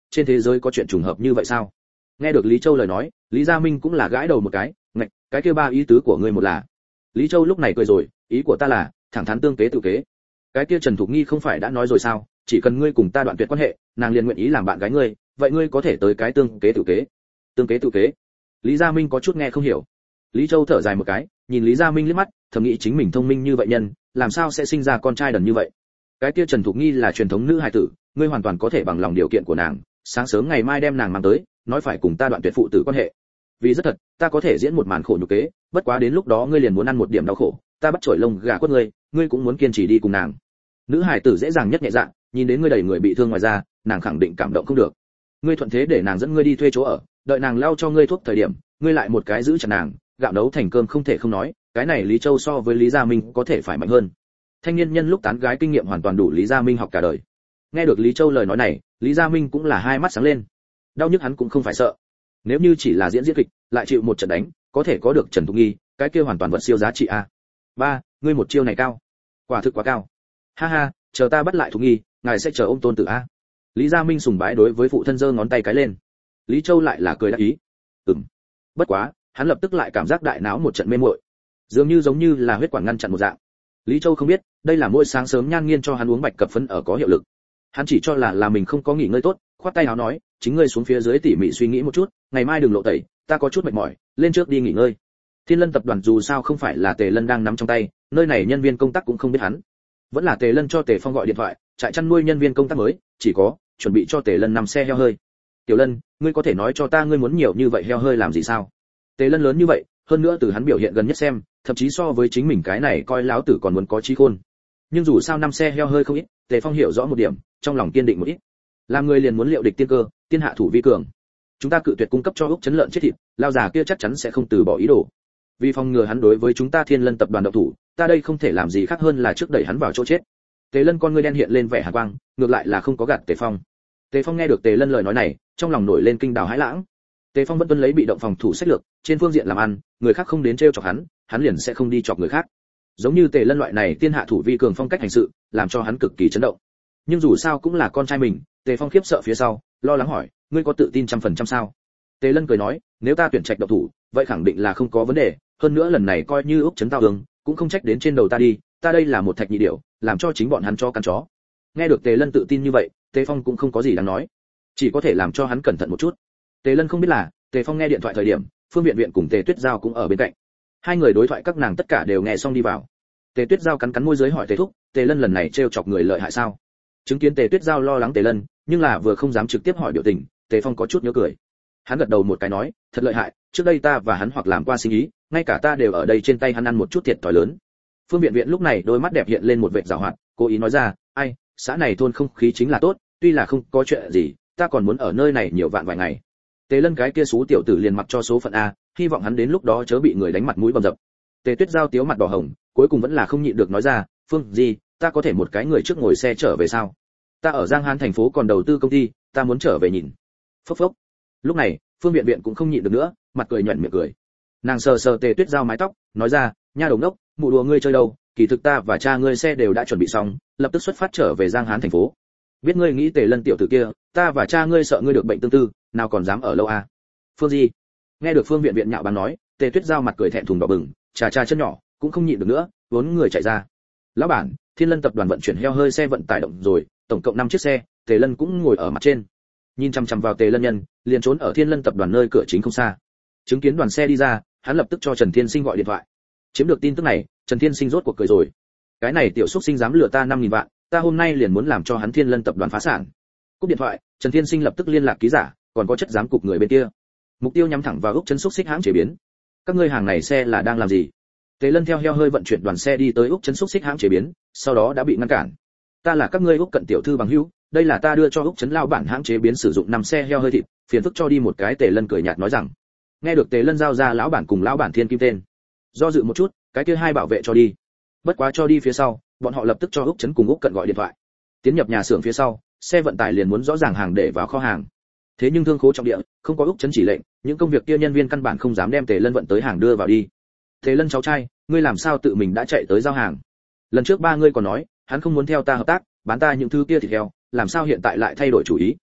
trên thế giới có chuyện trùng hợp như vậy sao? Nghe được Lý Châu lời nói, Lý Gia Minh cũng là gãi đầu một cái, ngạch, cái kia ba ý tứ của ngươi một là. Lý Châu lúc này cười rồi, ý của ta là thẳng thắn tương kế tự kế. Cái kia Trần Thục Nghi không phải đã nói rồi sao, chỉ cần ngươi cùng ta đoạn tuyệt quan hệ, nàng liền nguyện ý làm bạn gái ngươi, vậy ngươi có thể tới cái tương kế tự kế. Tương kế tự kế? Lý Gia Minh có chút nghe không hiểu. Lý Châu thở dài một cái, nhìn Lý Gia Minh liếc mắt, thầm nghĩ chính mình thông minh như vậy nhân, làm sao sẽ sinh ra con trai đần như vậy. Cái kia Trần Thục Nghi là truyền thống nữ hài tử, ngươi hoàn toàn có thể bằng lòng điều kiện của nàng, sáng sớm ngày mai đem nàng mang tới, nói phải cùng ta đoạn tuyệt phụ tử quan hệ. Vì rất thật, ta có thể diễn một màn khổ nhục kế, bất quá đến lúc đó ngươi liền muốn ăn một điểm đau khổ, ta bắt chổi lông gà quất ngươi, ngươi cũng muốn kiên trì đi cùng nàng. Nữ hài tử dễ dàng nhất nhẹ dạ, nhìn đến ngươi đầy người bị thương ngoài ra, nàng khẳng định cảm động không được. Ngươi thuận thế để nàng dẫn ngươi đi thuê chỗ ở, đợi nàng lau cho ngươi thuốc thời điểm, ngươi lại một cái giữ chặt nàng, gạo nấu thành cơm không thể không nói, cái này Lý Châu so với Lý Gia Minh có thể phải mạnh hơn. Thanh niên nhân lúc tán gái kinh nghiệm hoàn toàn đủ Lý Gia Minh học cả đời. Nghe được Lý Châu lời nói này, Lý Gia Minh cũng là hai mắt sáng lên. Đau nhức hắn cũng không phải sợ. Nếu như chỉ là diễn diễn kịch, lại chịu một trận đánh, có thể có được Trần Thục Nghi, cái kia hoàn toàn vật siêu giá trị a. Ba, ngươi một chiêu này cao, quả thực quá cao. Ha ha, chờ ta bắt lại Thục Nghi, ngài sẽ chờ ôm tôn tử a. Lý Gia Minh sùng bái đối với phụ thân giơ ngón tay cái lên. Lý Châu lại là cười đáp ý. Ừm. Bất quá, hắn lập tức lại cảm giác đại não một trận mê muội, dường như giống như là huyết quản ngăn chặn một dạng. Lý Châu không biết, đây là mỗi sáng sớm Nhan Nghiên cho hắn uống bạch cập phấn ở có hiệu lực. Hắn chỉ cho là là mình không có nghỉ ngơi tốt, khoát tay áo nói, chính ngươi xuống phía dưới tỉ mỉ suy nghĩ một chút, ngày mai đừng lộ tẩy, ta có chút mệt mỏi, lên trước đi nghỉ ngơi. Thiên Lân tập đoàn dù sao không phải là Tề Lân đang nắm trong tay, nơi này nhân viên công tác cũng không biết hắn. Vẫn là Tề Lân cho Tề Phong gọi điện thoại, trại chăn nuôi nhân viên công tác mới, chỉ có chuẩn bị cho Tề Lân năm xe heo hơi. Tiểu Lân, ngươi có thể nói cho ta ngươi muốn nhiều như vậy heo hơi làm gì sao? Tề Lân lớn như vậy, hơn nữa từ hắn biểu hiện gần nhất xem, thậm chí so với chính mình cái này coi lão tử còn muốn có trí khôn. Nhưng dù sao năm xe heo hơi không ít, Tề Phong hiểu rõ một điểm, trong lòng kiên định một ít. Làm người liền muốn liệu địch tiên cơ, tiên hạ thủ vi cường. Chúng ta cự tuyệt cung cấp cho Úc Chấn lợn chết thịt, lao già kia chắc chắn sẽ không từ bỏ ý đồ. Vì phòng ngừa hắn đối với chúng ta Thiên Lân tập đoàn động thủ, ta đây không thể làm gì khác hơn là trước đẩy hắn vào chỗ chết. Tề Lân con ngươi đen hiện lên vẻ hàn quang, ngược lại là không có gạt Tề Phong. Tề Phong nghe được Tề Lân lời nói này, trong lòng nổi lên kinh đào hãi lãng. Tề Phong vẫn tuân lấy bị động phòng thủ sách lược, trên phương diện làm ăn, người khác không đến trêu chọc hắn, hắn liền sẽ không đi chọc người khác. Giống như Tề Lân loại này tiên hạ thủ vi cường phong cách hành sự, làm cho hắn cực kỳ chấn động. Nhưng dù sao cũng là con trai mình, Tề Phong khiếp sợ phía sau, lo lắng hỏi, ngươi có tự tin trăm phần trăm sao? Tề Lân cười nói, nếu ta tuyển trạch độc thủ, vậy khẳng định là không có vấn đề, hơn nữa lần này coi như Úc Chấn tao đường, cũng không trách đến trên đầu ta đi, ta đây là một thạch nhị điểu, làm cho chính bọn hắn cho căn chó. Nghe được Tề Lân tự tin như vậy, Tề Phong cũng không có gì đáng nói, chỉ có thể làm cho hắn cẩn thận một chút. Tề Lân không biết là, Tề Phong nghe điện thoại thời điểm, Phương Viện Viện cùng Tề Tuyết Giao cũng ở bên cạnh. Hai người đối thoại các nàng tất cả đều nghe xong đi vào. Tề Tuyết Giao cắn cắn môi dưới hỏi Tề Thúc, Tề Lân lần này trêu chọc người lợi hại sao? Chứng kiến Tề Tuyết Giao lo lắng Tề Lân, nhưng là vừa không dám trực tiếp hỏi biểu tình, Tề Phong có chút nhớ cười. Hắn gật đầu một cái nói, thật lợi hại, trước đây ta và hắn hoặc làm qua sinh ý, ngay cả ta đều ở đây trên tay hắn ăn một chút thiệt thòi lớn. Phương Viện Viện lúc này đôi mắt đẹp hiện lên một vệt giảo hoạt, cố ý nói ra, ai, xã này thôn không khí chính là tốt, tuy là không có chuyện gì, ta còn muốn ở nơi này nhiều vạn vài ngày. Tề Lân cái kia xú tiểu tử liền mặc cho số phận a, hy vọng hắn đến lúc đó chớ bị người đánh mặt mũi bầm dập. Tề Tuyết Giao tiếu mặt đỏ hồng, cuối cùng vẫn là không nhịn được nói ra, Phương gì, ta có thể một cái người trước ngồi xe trở về sao? Ta ở Giang Hán thành phố còn đầu tư công ty, ta muốn trở về nhìn. Phốc phốc. Lúc này, Phương Viện Viện cũng không nhịn được nữa, mặt cười nhuyễn miệng cười. Nàng sờ sờ Tề Tuyết Giao mái tóc, nói ra, nha đồng đốc, mụ đùa ngươi chơi đâu? Kỳ thực ta và cha ngươi xe đều đã chuẩn bị xong, lập tức xuất phát trở về Giang Hán thành phố. Biết ngươi nghĩ Tề Lân tiểu tử kia, ta và cha ngươi sợ ngươi được bệnh tương tư, nào còn dám ở lâu à? Phương gì? Nghe được Phương Viện Viện nhạo báng nói, Tề Tuyết Giao mặt cười thẹn thùng đỏ bừng, trà trà chân nhỏ, cũng không nhịn được nữa, vốn người chạy ra. Lão bản, Thiên Lân tập đoàn vận chuyển heo hơi xe vận tải động rồi, tổng cộng năm chiếc xe, Tề Lân cũng ngồi ở mặt trên. Nhìn chăm chăm vào Tề Lân nhân, liền trốn ở Thiên Lân tập đoàn nơi cửa chính không xa. Chứng kiến đoàn xe đi ra, hắn lập tức cho Trần Thiên Sinh gọi điện thoại. Chiếm được tin tức này, Trần Thiên Sinh rốt cuộc cười rồi. Cái này tiểu xúc sinh dám lừa ta năm nghìn vạn, ta hôm nay liền muốn làm cho hắn Thiên Lân tập đoàn phá sản. Cúp điện thoại, Trần Thiên Sinh lập tức liên lạc ký giả, còn có chất giám cục người bên kia. Mục tiêu nhắm thẳng vào Úc Chấn xúc xích hãng chế biến. Các ngươi hàng này xe là đang làm gì? Tề Lân theo heo hơi vận chuyển đoàn xe đi tới Úc Chấn xúc xích hãng chế biến, sau đó đã bị ngăn cản. Ta là các ngươi Úc cận tiểu thư bằng hữu, đây là ta đưa cho Úc Chấn lao bản hãng chế biến sử dụng năm xe heo hơi thịt, phiền phức cho đi một cái. Tề Lân cười nhạt nói rằng. Nghe được Tề Lân giao ra lão bản cùng lão bản Thiên Kim tên, do dự một chút, cái kia hai bảo vệ cho đi. Bất quá cho đi phía sau, bọn họ lập tức cho Úc Chấn cùng Úc cận gọi điện thoại. Tiến nhập nhà xưởng phía sau, xe vận tải liền muốn rõ ràng hàng để vào kho hàng. Thế nhưng thương khố trọng địa, không có Úc Chấn chỉ lệnh, những công việc kia nhân viên căn bản không dám đem Tề Lân vận tới hàng đưa vào đi. Tề Lân cháu trai, ngươi làm sao tự mình đã chạy tới giao hàng? Lần trước ba ngươi còn nói, hắn không muốn theo ta hợp tác, bán ta những thứ kia thịt heo, làm sao hiện tại lại thay đổi chủ ý?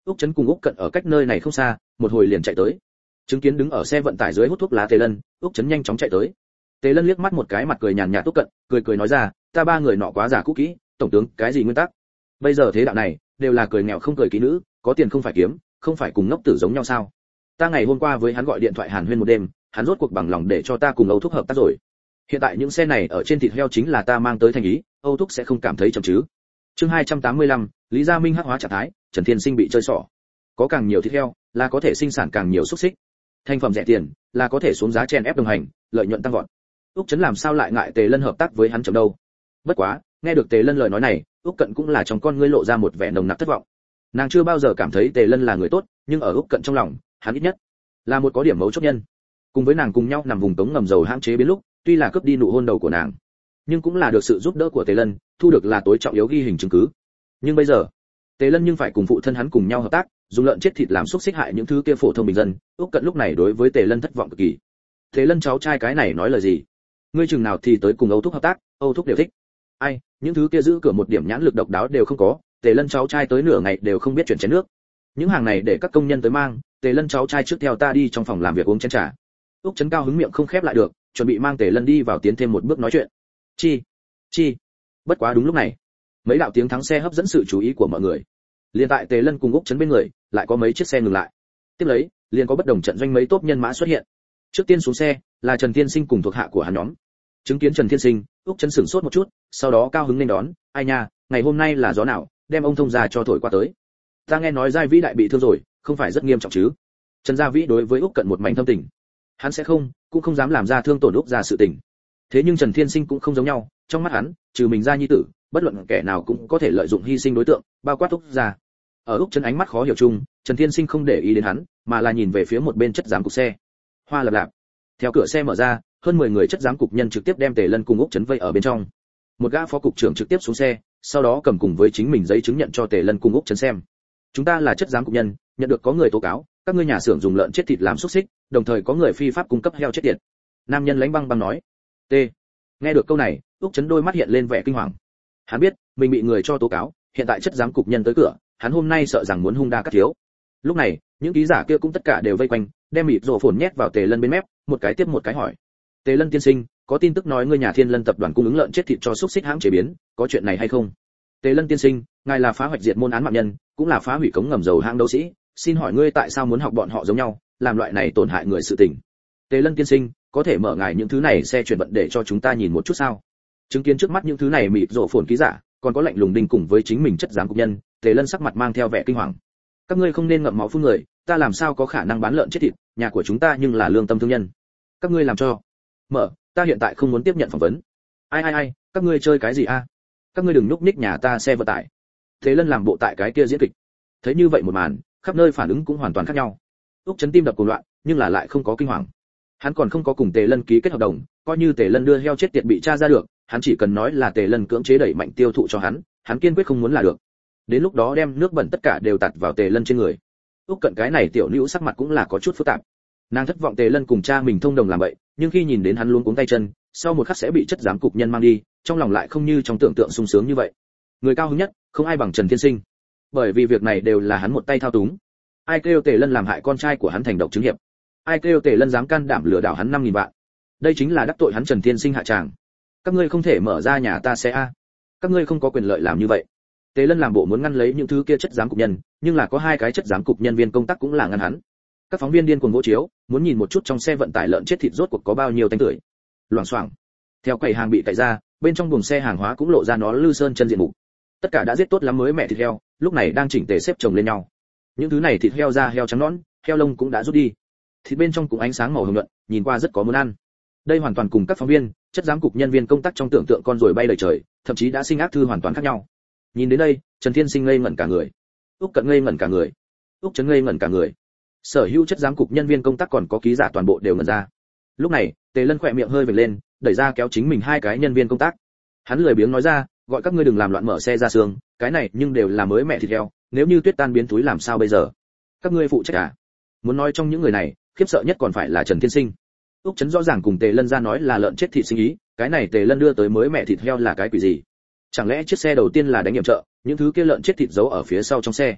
Úc Chấn cùng Úc Cận ở cách nơi này không xa, một hồi liền chạy tới. Chứng kiến đứng ở xe vận tải dưới hút thuốc lá Tề Lân, Úc Chấn nhanh chóng chạy tới. Tề Lân liếc mắt một cái, mặt cười nhàn nhạt Úc Cận, cười cười nói ra, ta ba người nọ quá già cũ kỹ, tổng tướng, cái gì nguyên tắc? Bây giờ thế đạo này, đều là cười nghèo không cười kỹ nữ, có tiền không phải kiếm, không phải cùng ngốc tử giống nhau sao? Ta ngày hôm qua với hắn gọi điện thoại hàn huyên một đêm, hắn rốt cuộc bằng lòng để cho ta cùng Âu Thúc hợp tác rồi. Hiện tại những xe này ở trên thịt heo chính là ta mang tới thành ý, Âu Thúc sẽ không cảm thấy chậm chứ? Chương hai trăm tám mươi lăm, Lý Gia Minh hắc hóa trạng thái, Trần Thiên Sinh bị chơi xỏ. Có càng nhiều thịt heo, là có thể sinh sản càng nhiều xúc xích. Thành phẩm rẻ tiền, là có thể xuống giá chèn ép đồng hành, lợi nhuận tăng vọt. Úc Chấn làm sao lại ngại Tề Lân hợp tác với hắn chậm đâu? Bất quá, nghe được Tề Lân lời nói này, Úc Cận cũng là trong con ngươi lộ ra một vẻ nồng nặc thất vọng. Nàng chưa bao giờ cảm thấy Tề Lân là người tốt, nhưng ở Úc Cận trong lòng, hắn ít nhất là một có điểm mấu chốt nhân. Cùng với nàng cùng nhau nằm vùng tống ngầm dầu hãng chế biến lúc, tuy là cướp đi nụ hôn đầu của nàng, nhưng cũng là được sự giúp đỡ của Tề Lân, thu được là tối trọng yếu ghi hình chứng cứ. Nhưng bây giờ, Tề Lân nhưng phải cùng phụ thân hắn cùng nhau hợp tác, dùng lợn chết thịt làm xúc xích hại những thứ kia phổ thông bình dân. Úc Cận lúc này đối với Tề Lân thất vọng cực kỳ. Tề Lân cháu trai cái này nói lời gì? Ngươi chừng nào thì tới cùng Âu Thúc hợp tác, Âu Thúc đều thích. Ai, những thứ kia giữ cửa một điểm nhãn lực độc đáo đều không có, Tề Lân cháu trai tới nửa ngày đều không biết chuyển chén nước. Những hàng này để các công nhân tới mang, Tề Lân cháu trai trước theo ta đi trong phòng làm việc uống chén trà. Úc Chấn cao hứng miệng không khép lại được, chuẩn bị mang Tề Lân đi vào tiến thêm một bước nói chuyện. Chi, chi. Bất quá đúng lúc này, mấy đạo tiếng thắng xe hấp dẫn sự chú ý của mọi người. Liên tại Tề Lân cùng Úc Chấn bên người, lại có mấy chiếc xe ngừng lại. Tiếp lấy, liền có bất đồng trận doanh mấy tốp nhân mã xuất hiện. Trước tiên xuống xe là Trần Thiên Sinh cùng thuộc hạ của hắn nhóm. Chứng kiến Trần Thiên Sinh, Úc Chấn sửng sốt một chút, sau đó cao hứng nên đón, ai nha, ngày hôm nay là gió nào, đem ông thông gia cho thổi qua tới. Ta nghe nói Giai Vĩ đại bị thương rồi, không phải rất nghiêm trọng chứ? Trần Gia Vĩ đối với Úc Cận một mảnh thâm tình. Hắn sẽ không, cũng không dám làm ra thương tổn Úc gia sự tình. Thế nhưng Trần Thiên Sinh cũng không giống nhau, trong mắt hắn, trừ mình ra nhi tử, bất luận kẻ nào cũng có thể lợi dụng hy sinh đối tượng, bao quát Úc gia. Ở Úc Chấn ánh mắt khó hiểu chung, Trần Thiên Sinh không để ý đến hắn, mà là nhìn về phía một bên chất giám cục xe. Hoa lập lạp. Theo cửa xe mở ra, hơn mười người chất giám cục nhân trực tiếp đem Tề Lân cùng Úc Chấn vây ở bên trong. Một gã phó cục trưởng trực tiếp xuống xe, sau đó cầm cùng với chính mình giấy chứng nhận cho Tề Lân cùng Úc Chấn xem. Chúng ta là chất giám cục nhân, nhận được có người tố cáo, các ngươi nhà xưởng dùng lợn chết thịt làm xúc xích, đồng thời có người phi pháp cung cấp heo chết tiệt. Nam nhân lãnh băng băng nói. T. Nghe được câu này, Úc Chấn đôi mắt hiện lên vẻ kinh hoàng. Hắn biết, mình bị người cho tố cáo, hiện tại chất giám cục nhân tới cửa, hắn hôm nay sợ rằng muốn hung đa cắt thiếu. Lúc này, những ký giả kia cũng tất cả đều vây quanh, đem mịt rổ phồn nhét vào Tề Lân bên mép, một cái tiếp một cái hỏi. Tề Lân tiên sinh, có tin tức nói ngươi nhà Thiên Lân tập đoàn cung ứng lợn chết thịt cho xúc xích hãng chế biến, có chuyện này hay không? Tề Lân tiên sinh, ngài là phá hoại diệt môn án mạng nhân, cũng là phá hủy cống ngầm dầu hãng đấu sĩ, xin hỏi ngươi tại sao muốn học bọn họ giống nhau, làm loại này tổn hại người sự tình? Tề Lân tiên sinh, có thể mở ngài những thứ này xe chuyển vận để cho chúng ta nhìn một chút sao? Chứng kiến trước mắt những thứ này mịt rổ phồn ký giả, còn có lạnh lùng đinh cùng với chính mình chất giám cục nhân, Tề Lân sắc mặt mang theo vẻ kinh hoàng. Các ngươi không nên ngậm máu phun người, ta làm sao có khả năng bán lợn chết thịt, nhà của chúng ta nhưng là lương tâm thương nhân. Các ngươi làm cho. Mở, ta hiện tại không muốn tiếp nhận phỏng vấn. Ai ai ai, các ngươi chơi cái gì a? Các ngươi đừng nhúc nhích nhà ta xe vận tải. Tề Lân làm bộ tại cái kia diễn kịch. Thấy như vậy một màn, khắp nơi phản ứng cũng hoàn toàn khác nhau. Úc Chấn tim đập cuồng loạn, nhưng là lại không có kinh hoàng. Hắn còn không có cùng Tề Lân ký kết hợp đồng, coi như Tề Lân đưa heo chết tiệt bị tra ra được, hắn chỉ cần nói là Tề Lân cưỡng chế đẩy mạnh tiêu thụ cho hắn, hắn kiên quyết không muốn là được. Đến lúc đó đem nước bẩn tất cả đều tạt vào Tề Lân trên người. Úc Cận cái này tiểu nữ sắc mặt cũng là có chút phức tạp. Nàng thất vọng Tề Lân cùng cha mình thông đồng làm vậy, nhưng khi nhìn đến hắn luống cuống tay chân, sau một khắc sẽ bị chất giám cục nhân mang đi, trong lòng lại không như trong tưởng tượng sung sướng như vậy. Người cao hứng nhất, không ai bằng Trần Thiên Sinh, bởi vì việc này đều là hắn một tay thao túng. Ai kêu Tề Lân làm hại con trai của hắn thành độc chứng hiệp, ai kêu Tề Lân dám can đảm lừa đảo hắn năm nghìn vạn, đây chính là đắc tội hắn Trần Thiên Sinh hạ tràng. Các ngươi không thể mở ra nhà ta xe a, các ngươi không có quyền lợi làm như vậy. Tề Lân làm bộ muốn ngăn lấy những thứ kia chất giám cục nhân, nhưng là có hai cái chất giám cục nhân viên công tác cũng là ngăn hắn. Các phóng viên điên cuồng vỗ chiếu, muốn nhìn một chút trong xe vận tải lợn chết thịt rốt cuộc có bao nhiêu tanh tưởi. Loảng xoảng. Theo quầy hàng bị cạy ra, bên trong buồng xe hàng hóa cũng lộ ra nó lư sơn chân diện mục. Tất cả đã giết tốt lắm mới mẹ thịt heo, lúc này đang chỉnh tề xếp chồng lên nhau. Những thứ này thịt heo da heo trắng nõn, heo lông cũng đã rút đi. Thịt bên trong cũng ánh sáng màu hồng nhuận, nhìn qua rất có muốn ăn. Đây hoàn toàn cùng các phóng viên, chất giám cục nhân viên công tác trong tưởng tượng con rồi bay lời trời, thậm chí đã sinh ác thư hoàn toàn khác nhau. Nhìn đến đây, Trần Thiên Sinh ngây ngẩn cả người, Úc Cận ngây ngẩn cả người, Úc Chấn ngây ngẩn cả người. Sở hữu chất giám cục nhân viên công tác còn có ký giả toàn bộ đều ngẩn ra. Lúc này, Tề Lân khỏe miệng hơi vểnh lên, đẩy ra kéo chính mình hai cái nhân viên công tác. Hắn lười biếng nói ra, gọi các ngươi đừng làm loạn mở xe ra xương, cái này nhưng đều là mới mẹ thịt heo, nếu như tuyết tan biến túi làm sao bây giờ? Các ngươi phụ trách à? Muốn nói trong những người này, khiếp sợ nhất còn phải là Trần Thiên Sinh. Úc Chấn rõ ràng cùng Tề Lân ra nói là lợn chết thịt sinh ý, cái này Tề Lân đưa tới mới mẹ thịt heo là cái quỷ gì? Chẳng lẽ chiếc xe đầu tiên là đánh nghiệm trợ, những thứ kia lợn chết thịt giấu ở phía sau trong xe?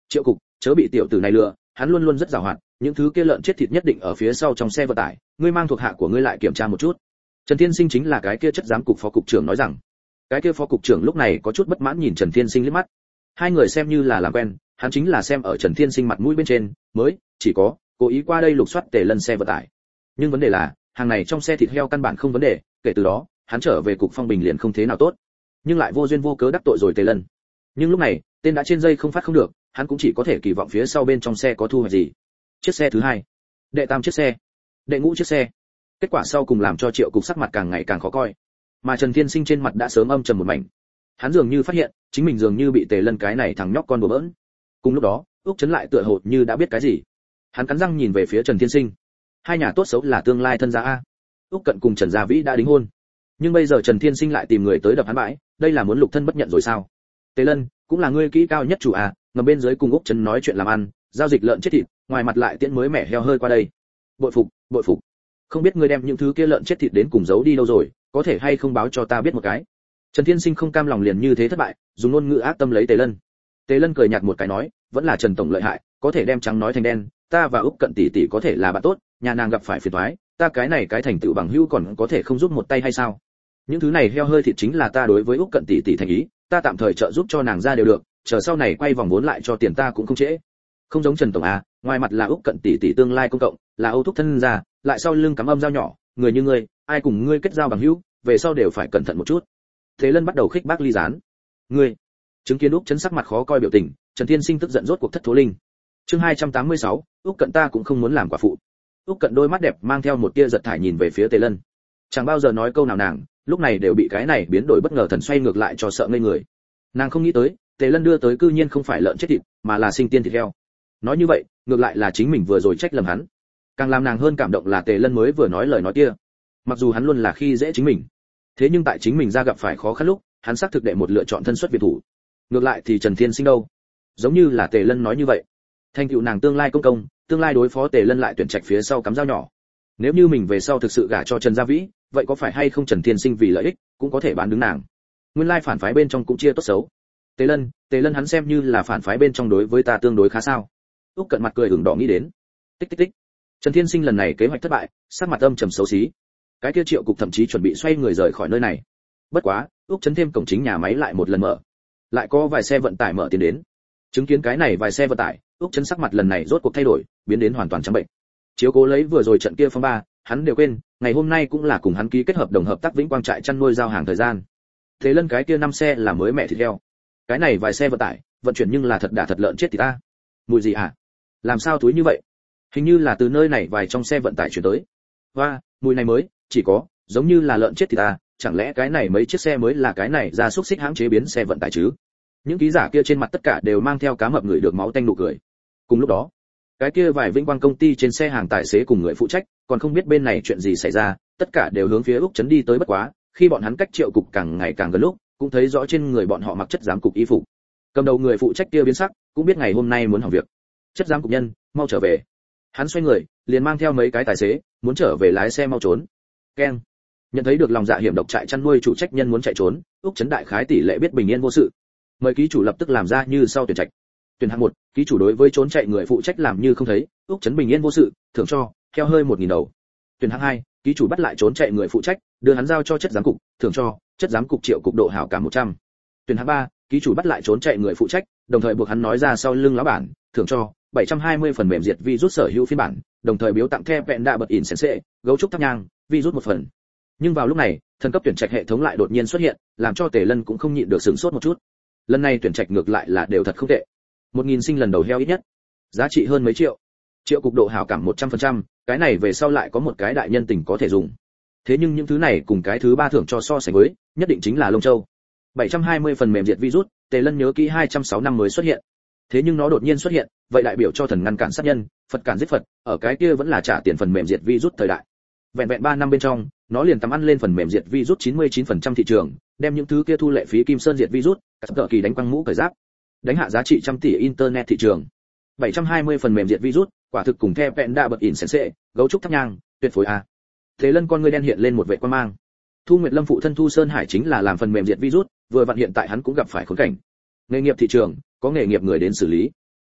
Triệu Cục, chớ bị tiểu tử này lừa, hắn luôn luôn rất giàu hoạt, những thứ kia lợn chết thịt nhất định ở phía sau trong xe vận tải, ngươi mang thuộc hạ của ngươi lại kiểm tra một chút. Trần Thiên Sinh chính là cái kia chất giám cục phó cục trưởng nói rằng. Cái kia phó cục trưởng lúc này có chút bất mãn nhìn Trần Thiên Sinh liếc mắt. Hai người xem như là làm quen, hắn chính là xem ở Trần Thiên Sinh mặt mũi bên trên, mới chỉ có cố ý qua đây lục soát Tề Lân xe vận tải. Nhưng vấn đề là, hàng này trong xe thịt heo căn bản không vấn đề, kể từ đó, hắn trở về cục Phong Bình liền không thế nào tốt. Nhưng lại vô duyên vô cớ đắc tội rồi Tề Lân. Nhưng lúc này, tên đã trên dây không phát không được, hắn cũng chỉ có thể kỳ vọng phía sau bên trong xe có thu hoạch gì. Chiếc xe thứ hai, đệ tam chiếc xe, đệ ngũ chiếc xe. Kết quả sau cùng làm cho Triệu Cục sắc mặt càng ngày càng khó coi. Mà Trần Thiên Sinh trên mặt đã sớm âm trầm một mảnh. Hắn dường như phát hiện, chính mình dường như bị Tề Lân cái này thằng nhóc con đùa bỡn. Cùng lúc đó, Úc Chấn lại tựa hồ như đã biết cái gì. Hắn cắn răng nhìn về phía Trần Thiên Sinh. Hai nhà tốt xấu là tương lai thân gia a. Úc Cận cùng Trần Gia Vĩ đã đính hôn. Nhưng bây giờ Trần Thiên Sinh lại tìm người tới đập hắn bãi, đây là muốn lục thân bất nhận rồi sao? Tề Lân, cũng là ngươi kỹ cao nhất chủ à, ngầm bên dưới cùng Úc Chấn nói chuyện làm ăn, giao dịch lợn chết thịt, ngoài mặt lại tiễn mới mẻ heo hơi qua đây. Bội phục, bội phục. Không biết ngươi đem những thứ kia lợn chết thịt đến cùng giấu đi đâu rồi, có thể hay không báo cho ta biết một cái. Trần Thiên Sinh không cam lòng liền như thế thất bại, dùng ngôn ngữ ác tâm lấy Tề Lân. Tề Lân cười nhạt một cái nói, vẫn là Trần tổng lợi hại, có thể đem trắng nói thành đen, ta và Úc Cận tỷ tỷ có thể là bạn tốt, nhà nàng gặp phải phiền toái, ta cái này cái thành tựu bằng hữu còn có thể không giúp một tay hay sao? Những thứ này heo hơi thịt chính là ta đối với Úc Cận tỷ tỷ thành ý, ta tạm thời trợ giúp cho nàng ra đều được, chờ sau này quay vòng vốn lại cho tiền ta cũng không trễ. Không giống Trần tổng à, ngoài mặt là Úc Cận tỷ tỷ tương lai công cộng, là Âu thúc thân gia, lại sau lưng cắm âm dao nhỏ, người như ngươi, ai cùng ngươi kết giao bằng hữu, về sau đều phải cẩn thận một chút. Thế Lân bắt đầu khích bác ly gián. Ngươi, chứng kiến Úc Chấn sắc mặt khó coi biểu tình, Trần Thiên Sinh tức giận rốt cuộc thất thố linh. Chương hai trăm tám mươi sáu, Úc Cận ta cũng không muốn làm quả phụ. Úc Cận đôi mắt đẹp mang theo một tia giật thải nhìn về phía Tề Lân. Chẳng bao giờ nói câu nào nàng, lúc này đều bị cái này biến đổi bất ngờ thần xoay ngược lại cho sợ ngây người. Nàng không nghĩ tới, Tề Lân đưa tới cư nhiên không phải lợn chết thịt, mà là sinh tiên thịt heo. Nói như vậy, ngược lại là chính mình vừa rồi trách lầm hắn. Càng làm nàng hơn cảm động là Tề Lân mới vừa nói lời nói kia. Mặc dù hắn luôn là khi dễ chính mình, thế nhưng tại chính mình ra gặp phải khó khăn lúc, hắn xác thực đệ một lựa chọn thân xuất việt thủ. Ngược lại thì Trần Thiên Sinh đâu, giống như là Tề Lân nói như vậy, thành tựu nàng tương lai công công, tương lai đối phó Tề Lân lại tuyển trạch phía sau cắm dao nhỏ. Nếu như mình về sau thực sự gả cho Trần Gia Vĩ, vậy có phải hay không Trần Thiên Sinh vì lợi ích cũng có thể bán đứng nàng. Nguyên lai phản phái bên trong cũng chia tốt xấu. Tề Lân, Tề Lân hắn xem như là phản phái bên trong đối với ta tương đối khá sao? Úc Cận mặt cười ửng đỏ nghĩ đến. Tích tích tích. Trần Thiên Sinh lần này kế hoạch thất bại, sắc mặt âm trầm xấu xí. Cái kia Triệu Cục thậm chí chuẩn bị xoay người rời khỏi nơi này. Bất quá, Úc Chấn thêm cổng chính nhà máy lại một lần mở. Lại có vài xe vận tải mở tiền đến. Chứng kiến cái này vài xe vận tải, Úc Chấn sắc mặt lần này rốt cuộc thay đổi, biến đến hoàn toàn trắng bệnh. Chiếu cố lấy vừa rồi trận kia phong ba, hắn đều quên, ngày hôm nay cũng là cùng hắn ký kết hợp đồng hợp tác Vĩnh Quang trại chăn nuôi giao hàng thời gian. Thế Lân cái kia năm xe là mới mẹ thịt heo. Cái này vài xe vận tải, vận chuyển nhưng là thật đả thật lợn chết thì ta. Mùi gì hả? Làm sao túi như vậy? Hình như là từ nơi này vài trong xe vận tải chuyển tới. Hoa, mùi này mới, chỉ có, giống như là lợn chết thì ta, chẳng lẽ cái này mấy chiếc xe mới là cái này ra xúc xích hãng chế biến xe vận tải chứ? Những ký giả kia trên mặt tất cả đều mang theo cá mập người được máu tanh nụ cười. Cùng lúc đó, cái kia vài Vĩnh Quang công ty trên xe hàng tài xế cùng người phụ trách, còn không biết bên này chuyện gì xảy ra, tất cả đều hướng phía Úc Chấn đi tới bất quá, khi bọn hắn cách Triệu Cục càng ngày càng gần lúc, cũng thấy rõ trên người bọn họ mặc chất giám cục y phục. Cầm đầu người phụ trách kia biến sắc, cũng biết ngày hôm nay muốn hỏng việc. Chất giám cục nhân, mau trở về. Hắn xoay người, liền mang theo mấy cái tài xế, muốn trở về lái xe mau trốn. Keng. Nhận thấy được lòng dạ hiểm độc trại chăn nuôi chủ trách nhân muốn chạy trốn, Úc Chấn đại khái tỷ lệ biết bình yên vô sự. Mời ký chủ lập tức làm ra như sau tuyển trạch. Tuyển hạng một, ký chủ đối với trốn chạy người phụ trách làm như không thấy, Úc Chấn bình yên vô sự, thưởng cho heo hơi một nghìn đầu. Tuyển hạng hai, ký chủ bắt lại trốn chạy người phụ trách, đưa hắn giao cho chất giám cục, thưởng cho chất giám cục Triệu Cục độ hảo cảm một trăm. Tuyển hạng ba, ký chủ bắt lại trốn chạy người phụ trách, đồng thời buộc hắn nói ra sau lưng lão bản, thưởng cho bảy trăm hai mươi phần mềm diệt virus sở hữu phiên bản, đồng thời biếu tặng theo vẹn đạ bật ỉn sensei, gấu trúc thắp nhang, virus một phần. Nhưng vào lúc này, thần cấp tuyển trạch hệ thống lại đột nhiên xuất hiện, làm cho Tề Lân cũng không nhịn được sửng sốt một chút. Lần này tuyển trạch ngược lại là đều thật không tệ. Một nghìn sinh lần đầu heo ít nhất, giá trị hơn mấy triệu. Triệu Cục độ hảo cảm một trăm phần trăm, cái này về sau lại có một cái đại nhân tình có thể dùng. Thế nhưng những thứ này cùng cái thứ ba thưởng cho so sánh với, nhất định chính là Long Châu. bảy trăm hai mươi phần mềm diệt virus, Tề Lân nhớ kỹ hai trăm sáu năm mới xuất hiện. Thế nhưng nó đột nhiên xuất hiện, vậy đại biểu cho thần ngăn cản sát nhân, Phật cản giết Phật, ở cái kia vẫn là trả tiền phần mềm diệt virus thời đại. Vẹn vẹn ba năm bên trong, nó liền tầm ăn lên phần mềm diệt virus chín mươi chín phần trăm thị trường, đem những thứ kia thu lệ phí Kim Sơn diệt virus, cắt cỡ kỳ đánh quăng mũ cởi giáp, đánh hạ giá trị trăm tỷ internet thị trường. bảy trăm hai mươi phần mềm diệt virus, quả thực cùng theo vẹn đa bật ỉn sensei, gấu trúc thắp nhang, tuyệt phối a. Thế Lân con ngươi đen hiện lên một vẻ quan mang. Thu Nguyệt Lâm phụ thân Thu Sơn Hải chính là làm phần mềm diệt virus, vừa vặn hiện tại hắn cũng gặp phải khốn cảnh. Nghề nghiệp thị trường, có nghề nghiệp người đến xử lý.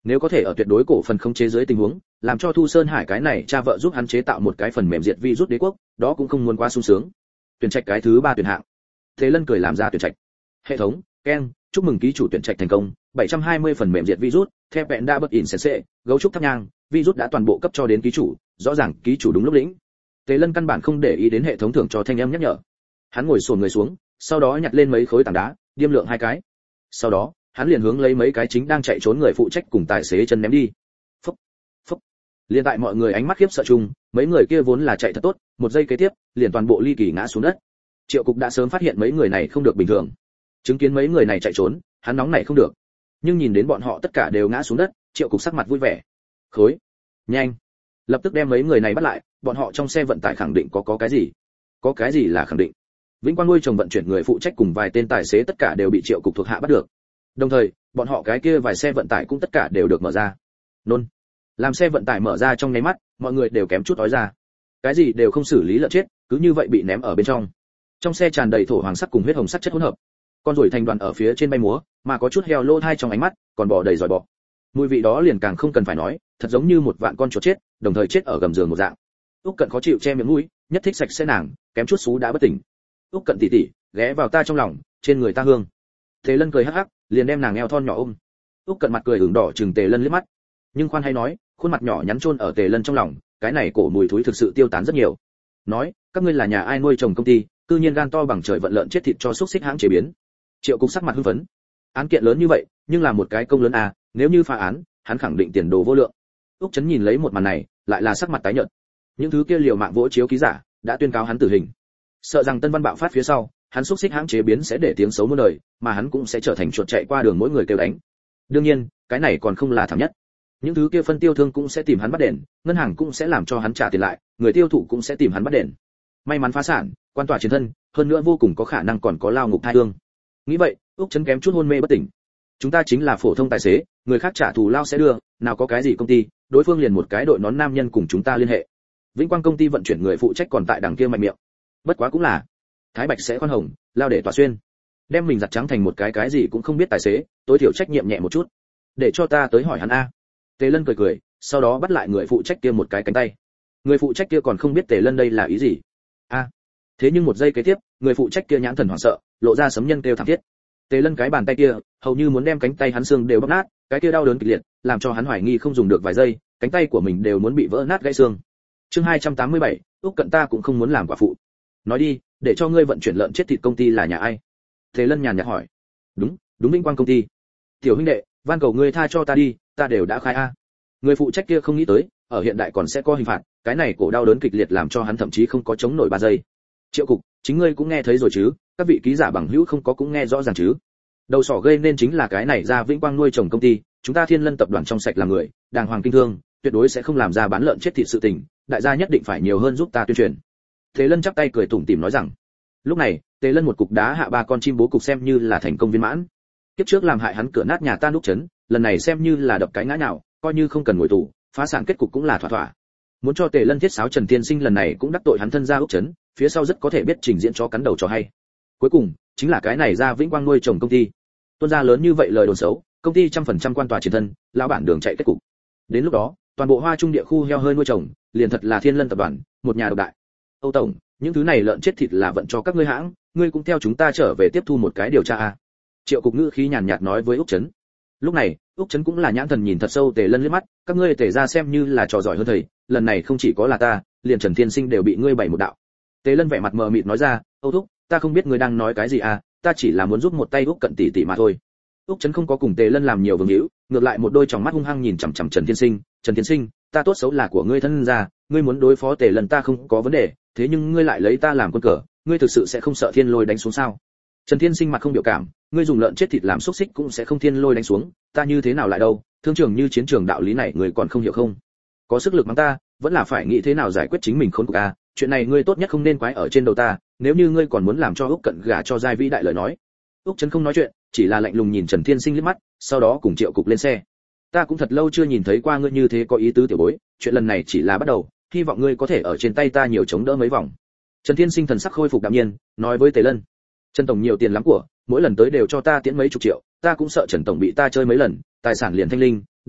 Nếu có thể ở tuyệt đối cổ phần không chế dưới tình huống, làm cho Thu Sơn Hải cái này cha vợ giúp hắn chế tạo một cái phần mềm diệt virus đế quốc, đó cũng không muốn quá sung sướng. Tuyển trạch cái thứ ba tuyển hạng. Thế Lân cười làm ra tuyển trạch. Hệ thống, Ken, chúc mừng ký chủ tuyển trạch thành công, bảy trăm hai mươi phần mềm diệt virus, theo vẹn đã bất in sense, gấu trúc thắp nhang, virus đã toàn bộ cấp cho đến ký chủ, rõ ràng ký chủ đúng lúc lĩnh. Thế Lân căn bản không để ý đến hệ thống thưởng cho thanh âm nhắc nhở. Hắn ngồi xổm người xuống, sau đó nhặt lên mấy khối tảng đá, điêm lượng hai cái. Sau đó, hắn liền hướng lấy mấy cái chính đang chạy trốn người phụ trách cùng tài xế chân ném đi. Phốc, phốc. Liên tại mọi người ánh mắt khiếp sợ chung, mấy người kia vốn là chạy thật tốt, một giây kế tiếp, liền toàn bộ ly kỳ ngã xuống đất. Triệu Cục đã sớm phát hiện mấy người này không được bình thường. Chứng kiến mấy người này chạy trốn, hắn nóng này không được. Nhưng nhìn đến bọn họ tất cả đều ngã xuống đất, Triệu Cục sắc mặt vui vẻ. Khối, nhanh, lập tức đem mấy người này bắt lại, bọn họ trong xe vận tải khẳng định có có cái gì. Có cái gì là khẳng định. Vĩnh Quang nuôi trồng vận chuyển người phụ trách cùng vài tên tài xế tất cả đều bị Triệu Cục thuộc hạ bắt được. Đồng thời, bọn họ cái kia vài xe vận tải cũng tất cả đều được mở ra. Nôn. Làm xe vận tải mở ra trong nháy mắt, mọi người đều kém chút ói ra. Cái gì đều không xử lý lợn chết, cứ như vậy bị ném ở bên trong. Trong xe tràn đầy thổ hoàng sắc cùng huyết hồng sắc chất hỗn hợp. Con ruồi thành đoàn ở phía trên bay múa, mà có chút heo lô thai trong ánh mắt, còn bò đầy giỏi bọ. Mùi vị đó liền càng không cần phải nói, thật giống như một vạn con chuột chết, đồng thời chết ở gầm giường một dạng. Úc Cận khó chịu che miệng mũi, nhất thích sạch sẽ nàng, kém chút xú đã bất tỉnh. Úc Cận tỉ tỉ, ghé vào ta trong lòng, trên người ta hương. Tề Lân cười hắc hắc, liền đem nàng eo thon nhỏ ôm. Úc Cận mặt cười ửng đỏ chừng Tề Lân liếc mắt. Nhưng khoan hay nói, khuôn mặt nhỏ nhắn chôn ở Tề Lân trong lòng, cái này cổ mùi thối thực sự tiêu tán rất nhiều. Nói, các ngươi là nhà ai nuôi trồng công ty, cư nhiên gan to bằng trời vận lợn chết thịt cho xúc xích hãng chế biến. Triệu Cục sắc mặt hưng phấn. Án kiện lớn như vậy, nhưng là một cái công lớn à, nếu như phá án, hắn khẳng định tiền đồ vô lượng. Úc Chấn nhìn lấy một màn này, lại là sắc mặt tái nhợt. Những thứ kia liều mạng vỗ chiếu ký giả, đã tuyên cáo hắn tử hình. Sợ rằng Tân Văn bạo phát phía sau, hắn xúc xích hãng chế biến sẽ để tiếng xấu muôn đời, mà hắn cũng sẽ trở thành chuột chạy qua đường mỗi người kêu đánh. Đương nhiên, cái này còn không là thảm nhất. Những thứ kia phân tiêu thương cũng sẽ tìm hắn bắt đền, ngân hàng cũng sẽ làm cho hắn trả tiền lại, người tiêu thụ cũng sẽ tìm hắn bắt đền. May mắn phá sản, quan tòa chiến thân, hơn nữa vô cùng có khả năng còn có lao ngục thai hương. Nghĩ vậy, Úc Chấn kém chút hôn mê bất tỉnh. Chúng ta chính là phổ thông tài xế, người khác trả thù lao sẽ đưa, nào có cái gì công ty, đối phương liền một cái đội nón nam nhân cùng chúng ta liên hệ. Vĩnh Quang công ty vận chuyển người phụ trách còn tại đằng kia mạnh miệng. Bất quá cũng là, Thái Bạch sẽ khoan hồng, lao để tỏa xuyên. Đem mình giặt trắng thành một cái cái gì cũng không biết tài xế, tối thiểu trách nhiệm nhẹ một chút. Để cho ta tới hỏi hắn a. Tề Lân cười cười, sau đó bắt lại người phụ trách kia một cái cánh tay. Người phụ trách kia còn không biết Tề Lân đây là ý gì. A. Thế nhưng một giây kế tiếp, người phụ trách kia nhãn thần hoảng sợ, lộ ra sấm nhân kêu thảm thiết. Tề Lân cái bàn tay kia, hầu như muốn đem cánh tay hắn xương đều bóp nát, cái kia đau đớn kịch liệt, làm cho hắn hoài nghi không dùng được vài giây, cánh tay của mình đều muốn bị vỡ nát gãy xương. Chương hai trăm tám mươi bảy, Úc Cận ta cũng không muốn làm quả phụ. Nói đi, để cho ngươi vận chuyển lợn chết thịt công ty là nhà ai? Tề Lân nhàn nhạt hỏi. Đúng, đúng Vĩnh Quang công ty. Tiểu huynh đệ, van cầu ngươi tha cho ta đi, ta đều đã khai a. Người phụ trách kia không nghĩ tới, ở hiện đại còn sẽ có hình phạt, cái này cổ đau đớn kịch liệt làm cho hắn thậm chí không có chống nổi ba giây. Triệu Cục, chính ngươi cũng nghe thấy rồi chứ, các vị ký giả bằng hữu không có cũng nghe rõ ràng chứ. Đầu sỏ gây nên chính là cái này ra Vĩnh Quang nuôi trồng công ty, chúng ta Thiên Lân tập đoàn trong sạch làm người, đàng hoàng kinh thương, tuyệt đối sẽ không làm ra bán lợn chết thịt sự tình, đại gia nhất định phải nhiều hơn giúp ta tuyên truyền. Tề Lân chắp tay cười tủm tỉm nói rằng. Lúc này, Tề Lân một cục đá hạ ba con chim bố cục xem như là thành công viên mãn. Kiếp trước làm hại hắn cửa nát nhà tan Úc Chấn, lần này xem như là đập cái ngã nhào, coi như không cần ngồi tù, phá sản kết cục cũng là thỏa thỏa. Muốn cho Tề Lân thiết sáo Trần Tiên Sinh lần này cũng đắc tội hắn thân gia Úc Chấn, phía sau rất có thể biết trình diễn chó cắn đầu cho hay. Cuối cùng, chính là cái này ra Vĩnh Quang nuôi trồng công ty. Tuôn ra lớn như vậy lời đồn xấu, công ty trăm phần trăm quan tòa chiến thân, lão bản đường chạy kết cục. Đến lúc đó, toàn bộ Hoa Trung địa khu heo hơi nuôi trồng, liền thật là Thiên Lân tập đoàn, một nhà độc đại. Âu tổng, những thứ này lợn chết thịt là vận cho các ngươi hãng, ngươi cũng theo chúng ta trở về tiếp thu một cái điều tra a. Triệu Cục ngữ khí nhàn nhạt nói với Úc Chấn. Lúc này, Úc Chấn cũng là nhãn thần nhìn thật sâu Tề Lân liếc mắt, các ngươi Tề ra xem như là trò giỏi hơn thầy, lần này không chỉ có là ta, liền Trần Thiên Sinh đều bị ngươi bày một đạo. Tề Lân vẻ mặt mờ mịt nói ra, Âu thúc, ta không biết ngươi đang nói cái gì à, ta chỉ là muốn giúp một tay Úc Cận tỷ tỷ mà thôi. Úc Chấn không có cùng Tề Lân làm nhiều vương hữu, ngược lại một đôi tròng mắt hung hăng nhìn chằm chằm Trần Thiên Sinh, Trần Thiên Sinh, ta tốt xấu là của ngươi thân gia, ngươi muốn đối phó Tề Lân ta không có vấn đề, thế nhưng ngươi lại lấy ta làm quân cờ, ngươi thực sự sẽ không sợ thiên lôi đánh xuống sao? Trần Thiên Sinh mặt không biểu cảm, ngươi dùng lợn chết thịt làm xúc xích cũng sẽ không thiên lôi đánh xuống, ta như thế nào lại đâu, thương trường như chiến trường đạo lý này người còn không hiểu không? Có sức lực mắng ta, vẫn là phải nghĩ thế nào giải quyết chính mình khốn cục a, chuyện này ngươi tốt nhất không nên quái ở trên đầu ta, nếu như ngươi còn muốn làm cho Úc Cận gả cho giai vĩ đại lời nói. Úc Chấn không nói chuyện, chỉ là lạnh lùng nhìn Trần Thiên Sinh liếc mắt, sau đó cùng Triệu Cục lên xe. Ta cũng thật lâu chưa nhìn thấy qua ngươi như thế có ý tứ tiểu bối, chuyện lần này chỉ là bắt đầu, hy vọng ngươi có thể ở trên tay ta nhiều chống đỡ mấy vòng. Trần Thiên Sinh thần sắc khôi phục đạm nhiên, nói với Tề Lân, Trần tổng nhiều tiền lắm của, mỗi lần tới đều cho ta tiễn mấy chục triệu, ta cũng sợ Trần tổng bị ta chơi mấy lần, tài sản liền thanh linh,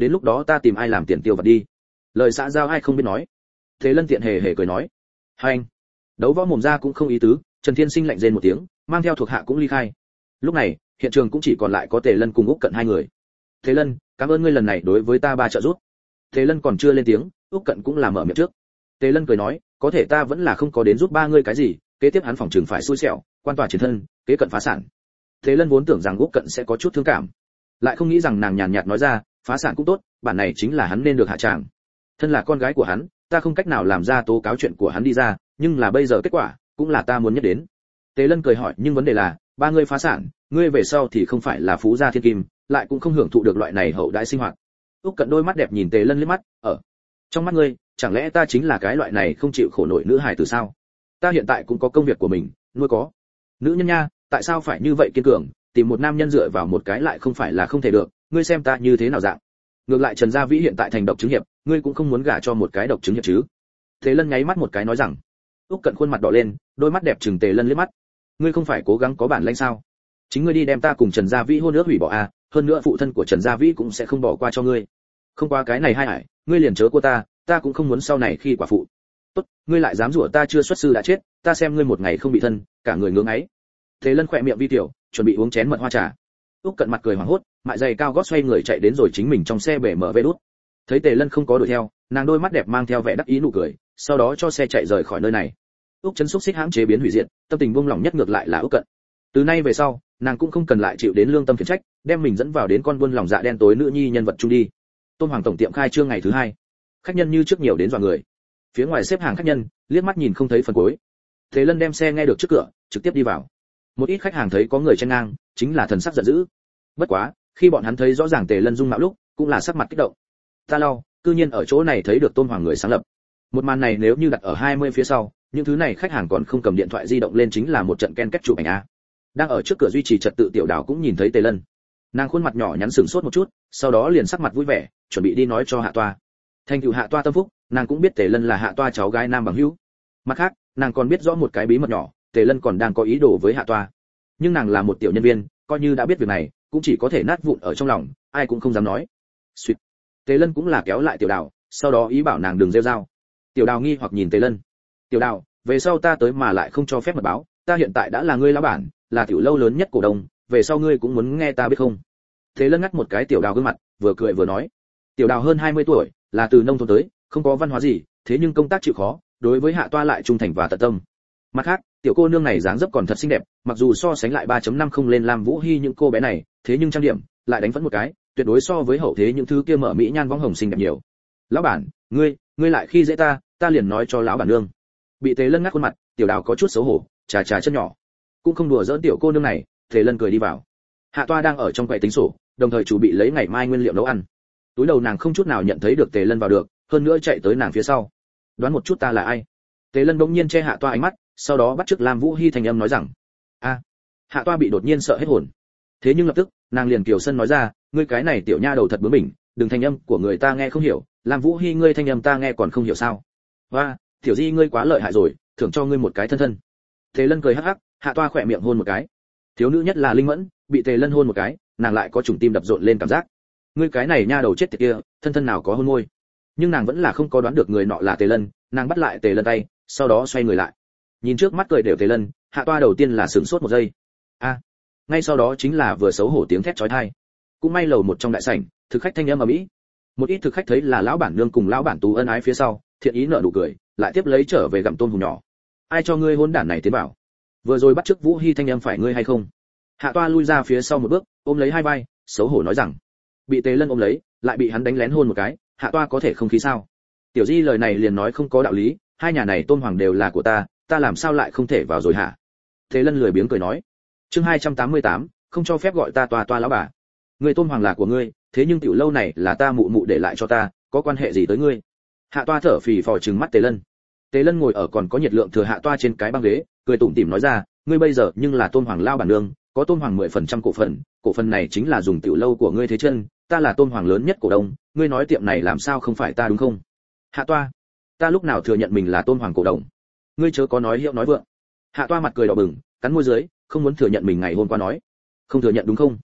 đến lúc đó ta tìm ai làm tiền tiêu vặt đi. Lời xã giao ai không biết nói. Thế Lân tiện hề hề cười nói. Hành. Đấu võ mồm ra cũng không ý tứ, Trần Thiên Sinh lạnh rên một tiếng, mang theo thuộc hạ cũng ly khai. Lúc này, hiện trường cũng chỉ còn lại có Tề Lân cùng Úc Cận hai người. Thế Lân, cảm ơn ngươi lần này đối với ta ba trợ giúp. Thế Lân còn chưa lên tiếng, Úc Cận cũng làm mở miệng trước. Tề Lân cười nói, có thể ta vẫn là không có đến giúp ba ngươi cái gì, kế tiếp hắn phòng trường phải xui xẻo, quan tòa chiến thân, kế cận phá sản. Thế Lân vốn tưởng rằng Úc Cận sẽ có chút thương cảm, lại không nghĩ rằng nàng nhàn nhạt nói ra, phá sản cũng tốt, bản này chính là hắn nên được hạ tràng. Thân là con gái của hắn, ta không cách nào làm ra tố cáo chuyện của hắn đi ra, nhưng là bây giờ kết quả, cũng là ta muốn nhất đến. Tề Lân cười hỏi, nhưng vấn đề là, ba ngươi phá sản, ngươi về sau thì không phải là phú gia thiên kim, lại cũng không hưởng thụ được loại này hậu đãi sinh hoạt. Úc Cận đôi mắt đẹp nhìn Tề Lân liếc mắt, ở trong mắt ngươi, chẳng lẽ ta chính là cái loại này không chịu khổ nổi nữ hài tử sao? Ta hiện tại cũng có công việc của mình, nuôi có. Nữ nhân nha, tại sao phải như vậy kiên cường, tìm một nam nhân dựa vào một cái lại không phải là không thể được, ngươi xem ta như thế nào dạng. Ngược lại Trần Gia Vĩ hiện tại thành độc chứng hiệp, ngươi cũng không muốn gả cho một cái độc chứng hiệp chứ? Tề Lân nháy mắt một cái nói rằng. Úc Cận khuôn mặt đỏ lên, đôi mắt đẹp trừng Tề Lân liếc mắt. Ngươi không phải cố gắng có bản lĩnh sao? Chính ngươi đi đem ta cùng Trần Gia Vĩ hôn ước hủy bỏ à, hơn nữa phụ thân của Trần Gia Vĩ cũng sẽ không bỏ qua cho ngươi. Không qua cái này hai hải, ngươi liền chớ của ta, ta cũng không muốn sau này khi quả phụ. Tốt, ngươi lại dám rủa ta chưa xuất sư đã chết, ta xem ngươi một ngày không bị thân, cả người ngưỡng ấy. Tề Lân khỏe miệng vi tiểu, chuẩn bị uống chén mật hoa trà. Úc Cận mặt cười hoảng hốt, mại giày cao gót xoay người chạy đến rồi chính mình trong xe bể mở vê đút. Thấy Tề Lân không có đuổi theo, nàng đôi mắt đẹp mang theo vẻ đắc ý nụ cười, sau đó cho xe chạy rời khỏi nơi này. Úc Chấn xúc xích hãng chế biến hủy diệt, tâm tình buông lỏng nhất ngược lại là Úc Cận. Từ nay về sau, nàng cũng không cần lại chịu đến lương tâm phiền trách, đem mình dẫn vào đến con buôn lòng dạ đen tối nữ nhi nhân vật chung đi. Tôn Hoàng tổng tiệm khai trương ngày thứ hai, khách nhân như trước nhiều đến dọa người. Phía ngoài xếp hàng khách nhân, liếc mắt nhìn không thấy phần cuối. Thế Lân đem xe nghe được trước cửa, trực tiếp đi vào. Một ít khách hàng thấy có người chen ngang, chính là thần sắc giận dữ. Bất quá, khi bọn hắn thấy rõ ràng Tề Lân dung mạo lúc, cũng là sắc mặt kích động. Ta lau, cư nhiên ở chỗ này thấy được Tôn Hoàng người sáng lập. Một màn này nếu như đặt ở hai mươi phía sau, những thứ này khách hàng còn không cầm điện thoại di động lên chính là một trận ken kết chụp ảnh a. Đang ở trước cửa duy trì trật tự Tiểu Đào cũng nhìn thấy Tề Lân. Nàng khuôn mặt nhỏ nhắn sừng sốt một chút, sau đó liền sắc mặt vui vẻ, chuẩn bị đi nói cho Hạ Toa. Thành tựu Hạ Toa tâm phúc, nàng cũng biết Tề Lân là Hạ Toa cháu gái nam bằng hữu. Mặt khác, nàng còn biết rõ một cái bí mật nhỏ, Tề Lân còn đang có ý đồ với Hạ Toa. Nhưng nàng là một tiểu nhân viên, coi như đã biết việc này, cũng chỉ có thể nát vụn ở trong lòng, ai cũng không dám nói. Xuyệt. Tề Lân cũng là kéo lại Tiểu Đào, sau đó ý bảo nàng đừng rêu rao. Tiểu Đào nghi hoặc nhìn Tề Lân. Tiểu Đào, về sau ta tới mà lại không cho phép mật báo, ta hiện tại đã là ngươi lão bản, là tiểu lâu lớn nhất cổ đông, về sau ngươi cũng muốn nghe ta biết không? Tề Lân ngắt một cái Tiểu Đào gương mặt, vừa cười vừa nói. Tiểu Đào hơn hai mươi tuổi, là từ nông thôn tới, không có văn hóa gì, thế nhưng công tác chịu khó, đối với Hạ Toa lại trung thành và tận tâm. Mặt khác, tiểu cô nương này dáng dấp còn thật xinh đẹp, mặc dù so sánh lại ba chấm năm không lên Lam Vũ Hi những cô bé này, thế nhưng trang điểm lại đánh vẫn một cái, tuyệt đối so với hậu thế những thứ kia mở mỹ nhan võng hồng xinh đẹp nhiều. Lão bản, ngươi, ngươi lại khi dễ ta, ta liền nói cho lão bản nương. Bị Tề Lân ngắt khuôn mặt, Tiểu Đào có chút xấu hổ, trà trà chân nhỏ. Cũng không đùa giỡn tiểu cô nương này, Tề Lân cười đi vào. Hạ Toa đang ở trong quầy tính sổ, đồng thời chuẩn bị lấy ngày mai nguyên liệu nấu ăn. Túi đầu nàng không chút nào nhận thấy được Tề Lân vào được, hơn nữa chạy tới nàng phía sau. Đoán một chút ta là ai? Tề Lân bỗng nhiên che Hạ Toa ánh mắt, sau đó bắt chước Lam Vũ Hi thành âm nói rằng, a. Hạ Toa bị đột nhiên sợ hết hồn. Thế nhưng lập tức, nàng liền kiều sân nói ra, ngươi cái này tiểu nha đầu thật bướng bỉnh, đừng thanh âm của người ta nghe không hiểu, Lam Vũ Hi ngươi thanh âm ta nghe còn không hiểu sao? Hoa, tiểu di ngươi quá lợi hại rồi, thưởng cho ngươi một cái thân thân. Tề Lân cười hắc hắc, Hạ Toa khỏe miệng hôn một cái. Thiếu nữ nhất là linh mẫn, bị Tề Lân hôn một cái, nàng lại có trùng tim đập rộn lên cảm giác. Ngươi cái này nha đầu chết tiệt kia, thân thân nào có hôn môi. Nhưng nàng vẫn là không có đoán được người nọ là Tề Lân, nàng bắt lại Tề Lân tay, sau đó xoay người lại. Nhìn trước mắt cười đều Tề Lân, Hạ Toa đầu tiên là sửng sốt một giây. A. Ngay sau đó chính là vừa xấu hổ tiếng thét chói tai. Cũng may lầu một trong đại sảnh, thực khách thanh âm ầm ĩ. Một ít thực khách thấy là lão bản nương cùng lão bản tú ân ái phía sau, thiện ý nở nụ cười, lại tiếp lấy trở về gặm tôm hùm nhỏ. Ai cho ngươi hôn đản này tiến vào? Vừa rồi bắt chước Vũ Hi thanh âm phải ngươi hay không? Hạ Toa lui ra phía sau một bước, ôm lấy hai vai, xấu hổ nói rằng. Bị Tề Lân ôm lấy, lại bị hắn đánh lén hôn một cái, Hạ Toa có thể không khí sao? Tiểu Di lời này liền nói không có đạo lý, hai nhà này Tôn Hoàng đều là của ta, ta làm sao lại không thể vào rồi hả? Tề Lân lười biếng cười nói. Chương hai trăm tám mươi tám, không cho phép gọi ta Toa Toa lão bà. Người Tôn Hoàng là của ngươi, thế nhưng tiểu lâu này là ta mụ mụ để lại cho ta, có quan hệ gì tới ngươi? Hạ Toa thở phì phò trừng mắt Tề Lân. Tề Lân ngồi ở còn có nhiệt lượng thừa Hạ Toa trên cái băng ghế, cười tủm tỉm nói ra, ngươi bây giờ nhưng là Tôn Hoàng lao bản nương, có Tôn Hoàng mười phần trăm cổ phần, cổ phần này chính là dùng tiểu lâu của ngươi thế chân, ta là Tôn Hoàng lớn nhất cổ đông, ngươi nói tiệm này làm sao không phải ta đúng không? Hạ Toa, ta lúc nào thừa nhận mình là Tôn Hoàng cổ đông? Ngươi chớ có nói hiệu nói vượng. Hạ Toa mặt cười đỏ bừng, cắn môi dưới, không muốn thừa nhận mình ngày hôm qua nói. Không thừa nhận đúng không?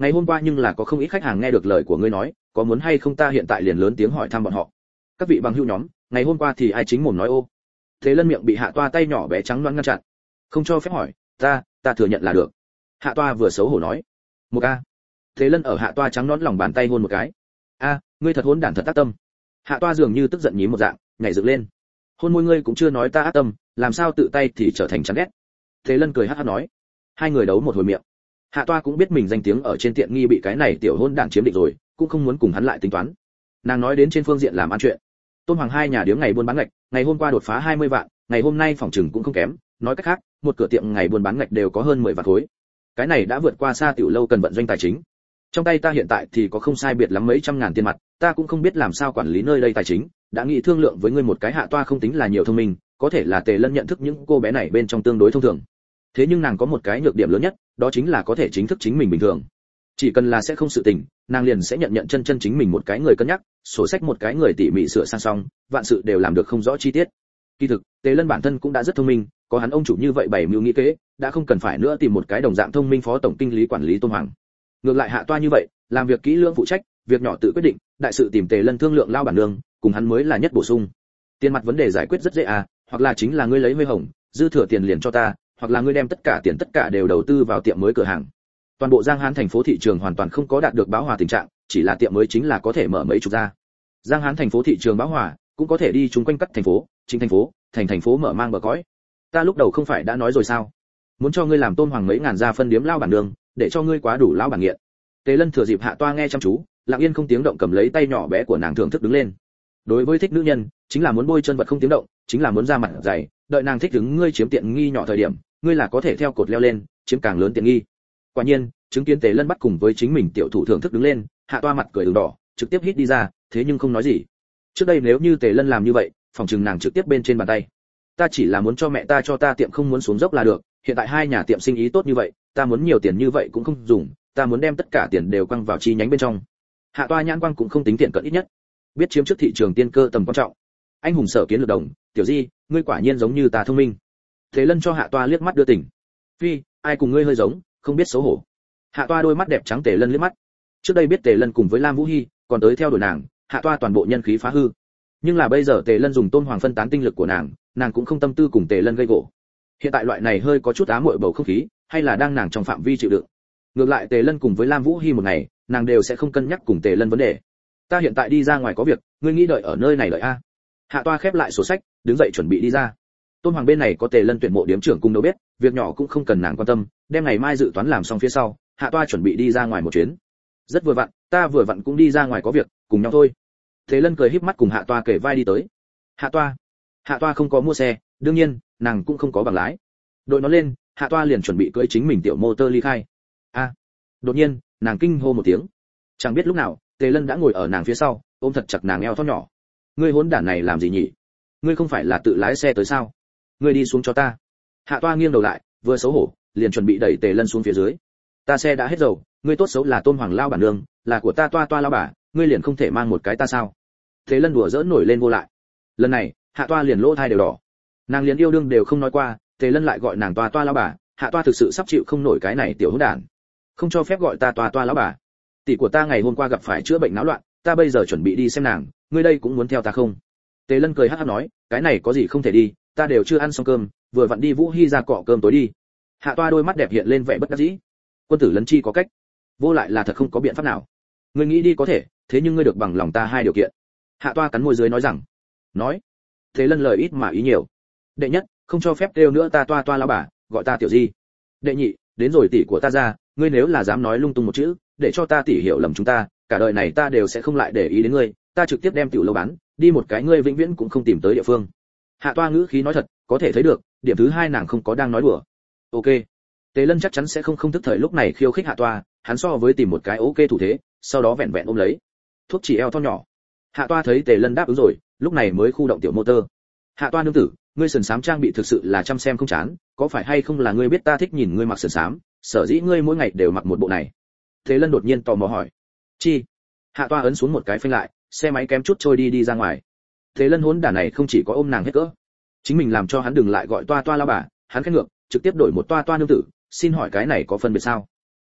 ngày hôm qua nhưng là có không ít khách hàng nghe được lời của ngươi nói, có muốn hay không ta hiện tại liền lớn tiếng hỏi thăm bọn họ. Các vị bằng hữu nhóm, ngày hôm qua thì ai chính mồm nói ô. Thế Lân miệng bị Hạ Toa tay nhỏ bé trắng loáng ngăn chặn. Không cho phép hỏi, ta, ta thừa nhận là được. Hạ Toa vừa xấu hổ nói. Một a. Thế Lân ở Hạ Toa trắng nón lòng bàn tay hôn một cái. A, ngươi thật hỗn đản thật ác tâm. Hạ Toa dường như tức giận nhím một dạng, nhảy dựng lên. Hôn môi ngươi cũng chưa nói ta ác tâm, làm sao tự tay thì trở thành chán ghét. Thế Lân cười hắc hắc nói. Hai người đấu một hồi miệng. Hạ Toa cũng biết mình danh tiếng ở trên tiện nghi bị cái này tiểu hôn đản chiếm định rồi, cũng không muốn cùng hắn lại tính toán. Nàng nói đến trên phương diện làm ăn chuyện. Tôn Hoàng hai nhà điếm ngày buôn bán ngạch, ngày hôm qua đột phá hai mươi vạn, ngày hôm nay phòng trừng cũng không kém, nói cách khác, một cửa tiệm ngày buôn bán ngạch đều có hơn mười vạn khối. Cái này đã vượt qua xa tiểu lâu cần vận doanh tài chính. Trong tay ta hiện tại thì có không sai biệt lắm mấy trăm ngàn tiền mặt, ta cũng không biết làm sao quản lý nơi đây tài chính, đã nghĩ thương lượng với ngươi một cái. Hạ Toa không tính là nhiều thông minh, có thể là Tề Lân nhận thức những cô bé này bên trong tương đối thông thường. Thế nhưng nàng có một cái nhược điểm lớn nhất, đó chính là có thể chính thức chính mình bình thường. Chỉ cần là sẽ không sự tình, nàng liền sẽ nhận nhận chân chân chính mình một cái người cân nhắc, sổ sách một cái người tỉ mỉ sửa sang xong, vạn sự đều làm được không rõ chi tiết. Kỳ thực, Tề Lân bản thân cũng đã rất thông minh, có hắn ông chủ như vậy bảy mưu nghĩ kế, đã không cần phải nữa tìm một cái đồng dạng thông minh phó tổng kinh lý quản lý Tôn Hoàng. Ngược lại Hạ Toa như vậy, làm việc kỹ lưỡng phụ trách, việc nhỏ tự quyết định, đại sự tìm Tề Lân thương lượng lao bản nương, cùng hắn mới là nhất bổ sung. Tiền mặt vấn đề giải quyết rất dễ à, hoặc là chính là ngươi lấy Mây Hồng, dư thừa tiền liền cho ta, hoặc là ngươi đem tất cả tiền tất cả đều đầu tư vào tiệm mới cửa hàng. Toàn bộ Giang Hán thành phố thị trường hoàn toàn không có đạt được bão hòa tình trạng, chỉ là tiệm mới chính là có thể mở mấy chục gia. Giang Hán thành phố thị trường bão hòa, cũng có thể đi chúng quanh cắt thành phố, chính thành phố, thành thành phố mở mang bờ cõi. Ta lúc đầu không phải đã nói rồi sao? Muốn cho ngươi làm Tôn Hoàng mấy ngàn gia phân điếm lao bản đường, để cho ngươi quá đủ lao bản nghiện. Tề Lân thừa dịp Hạ Toa nghe chăm chú, lặng yên không tiếng động cầm lấy tay nhỏ bé của nàng thưởng thức đứng lên. Đối với thích nữ nhân, chính là muốn bôi chân vật không tiếng động, chính là muốn ra mặt dày, đợi nàng thích đứng ngươi chiếm tiện nghi nhỏ thời điểm, ngươi là có thể theo cột leo lên, chiếm càng lớn tiện nghi. Quả nhiên, chứng kiến Tề Lân bắt cùng với chính mình tiểu thủ thưởng thức đứng lên, Hạ Toa mặt cười ửng đỏ, trực tiếp hít đi ra, thế nhưng không nói gì. Trước đây nếu như Tề Lân làm như vậy, phòng trừng nàng trực tiếp bên trên bàn tay. Ta chỉ là muốn cho mẹ ta cho ta tiệm không muốn xuống dốc là được, hiện tại hai nhà tiệm sinh ý tốt như vậy, ta muốn nhiều tiền như vậy cũng không dùng, ta muốn đem tất cả tiền đều quăng vào chi nhánh bên trong. Hạ Toa nhãn quang cũng không tính tiện cận ít nhất, biết chiếm trước thị trường tiên cơ tầm quan trọng. Anh hùng sở kiến lược đồng, tiểu Di, ngươi quả nhiên giống như ta thông minh. Thế Lân cho Hạ Toa liếc mắt đưa tình. Phi, ai cùng ngươi hơi giống, không biết xấu hổ. Hạ Toa đôi mắt đẹp trắng Tề Lân liếc mắt. Trước đây biết Tề Lân cùng với Lam Vũ Hi, còn tới theo đuổi nàng, Hạ Toa toàn bộ nhân khí phá hư. Nhưng là bây giờ Tề Lân dùng Tôn Hoàng phân tán tinh lực của nàng, nàng cũng không tâm tư cùng Tề Lân gây gổ. Hiện tại loại này hơi có chút ám muội bầu không khí, hay là đang nàng trong phạm vi chịu đựng. Ngược lại Tề Lân cùng với Lam Vũ Hi một ngày, nàng đều sẽ không cân nhắc cùng Tề Lân vấn đề. Ta hiện tại đi ra ngoài có việc, ngươi nghĩ đợi ở nơi này đợi a. Hạ Toa khép lại sổ sách, đứng dậy chuẩn bị đi ra. Tôn Hoàng bên này có Tề Lân tuyển mộ điếm trưởng cùng đâu biết, việc nhỏ cũng không cần nàng quan tâm, đem ngày mai dự toán làm xong phía sau, Hạ Toa chuẩn bị đi ra ngoài một chuyến. Rất vừa vặn, ta vừa vặn cũng đi ra ngoài có việc, cùng nhau thôi. Tề Lân cười híp mắt cùng Hạ Toa kể vai đi tới. Hạ Toa, Hạ Toa không có mua xe, đương nhiên, nàng cũng không có bằng lái. Đội nó lên, Hạ Toa liền chuẩn bị cưỡi chính mình tiểu mô tơ ly khai. A! Đột nhiên, nàng kinh hô một tiếng. Chẳng biết lúc nào, Tề Lân đã ngồi ở nàng phía sau, ôm thật chặt nàng eo thon nhỏ. Ngươi hỗn đản này làm gì nhỉ? Ngươi không phải là tự lái xe tới sao? Ngươi đi xuống cho ta. Hạ Toa nghiêng đầu lại, vừa xấu hổ, liền chuẩn bị đẩy Tề Lân xuống phía dưới. Ta xe đã hết dầu, ngươi tốt xấu là Tôn Hoàng lao bản nương, là của ta Toa Toa lao bà, ngươi liền không thể mang một cái ta sao? Tề Lân đùa giỡn nổi lên vô lại. Lần này, Hạ Toa liền lỗ tai đều đỏ. Nàng liền yêu đương đều không nói qua, Tề Lân lại gọi nàng Toa Toa lao bà, Hạ Toa thực sự sắp chịu không nổi cái này tiểu hỗn đản. Không cho phép gọi ta Toa Toa lão bà. Tỷ của ta ngày hôm qua gặp phải chữa bệnh náo loạn, ta bây giờ chuẩn bị đi xem nàng, ngươi đây cũng muốn theo ta không? Tề Lân cười hắc hắc nói, cái này có gì không thể đi, ta đều chưa ăn xong cơm, vừa vặn đi Vũ Hi ra cọ cơm tối đi. Hạ Toa đôi mắt đẹp hiện lên vẻ bất đắc dĩ. Quân tử lấn chi có cách, vô lại là thật không có biện pháp nào. Ngươi nghĩ đi có thể, thế nhưng ngươi được bằng lòng ta hai điều kiện. Hạ Toa cắn môi dưới nói rằng, nói. Tề Lân lời ít mà ý nhiều. Đệ nhất, không cho phép kêu nữa ta Toa Toa lão bà, gọi ta tiểu Di. Đệ nhị, đến rồi tỷ của ta ra, ngươi nếu là dám nói lung tung một chữ, để cho ta tỷ hiểu lầm chúng ta, cả đời này ta đều sẽ không lại để ý đến ngươi, ta trực tiếp đem tiểu lâu bán, đi một cái ngươi vĩnh viễn cũng không tìm tới địa phương. Hạ Toa ngữ khí nói thật, có thể thấy được, điểm thứ hai nàng không có đang nói đùa. Ok. Tề Lân chắc chắn sẽ không không thức thời lúc này khiêu khích Hạ Toa, hắn so với tìm một cái ok thủ thế, sau đó vẹn vẹn ôm lấy. Thuốc chỉ eo thon nhỏ. Hạ Toa thấy Tề Lân đáp ứng rồi, lúc này mới khu động tiểu motor. Hạ Toa nương tử, ngươi sườn sám trang bị thực sự là chăm xem không chán, có phải hay không là ngươi biết ta thích nhìn ngươi mặc sườn sám, sở dĩ ngươi mỗi ngày đều mặc một bộ này. Tề Lân đột nhiên tò mò hỏi. Chi? Hạ Toa ấn xuống một cái phanh lại, xe máy kém chút trôi đi đi ra ngoài. Tề Lân hỗn đản này không chỉ có ôm nàng hết cỡ, chính mình làm cho hắn đừng lại gọi Toa Toa lao bà, hắn khét ngược, trực tiếp đổi một Toa Toa nương tử, xin hỏi cái này có phân biệt sao?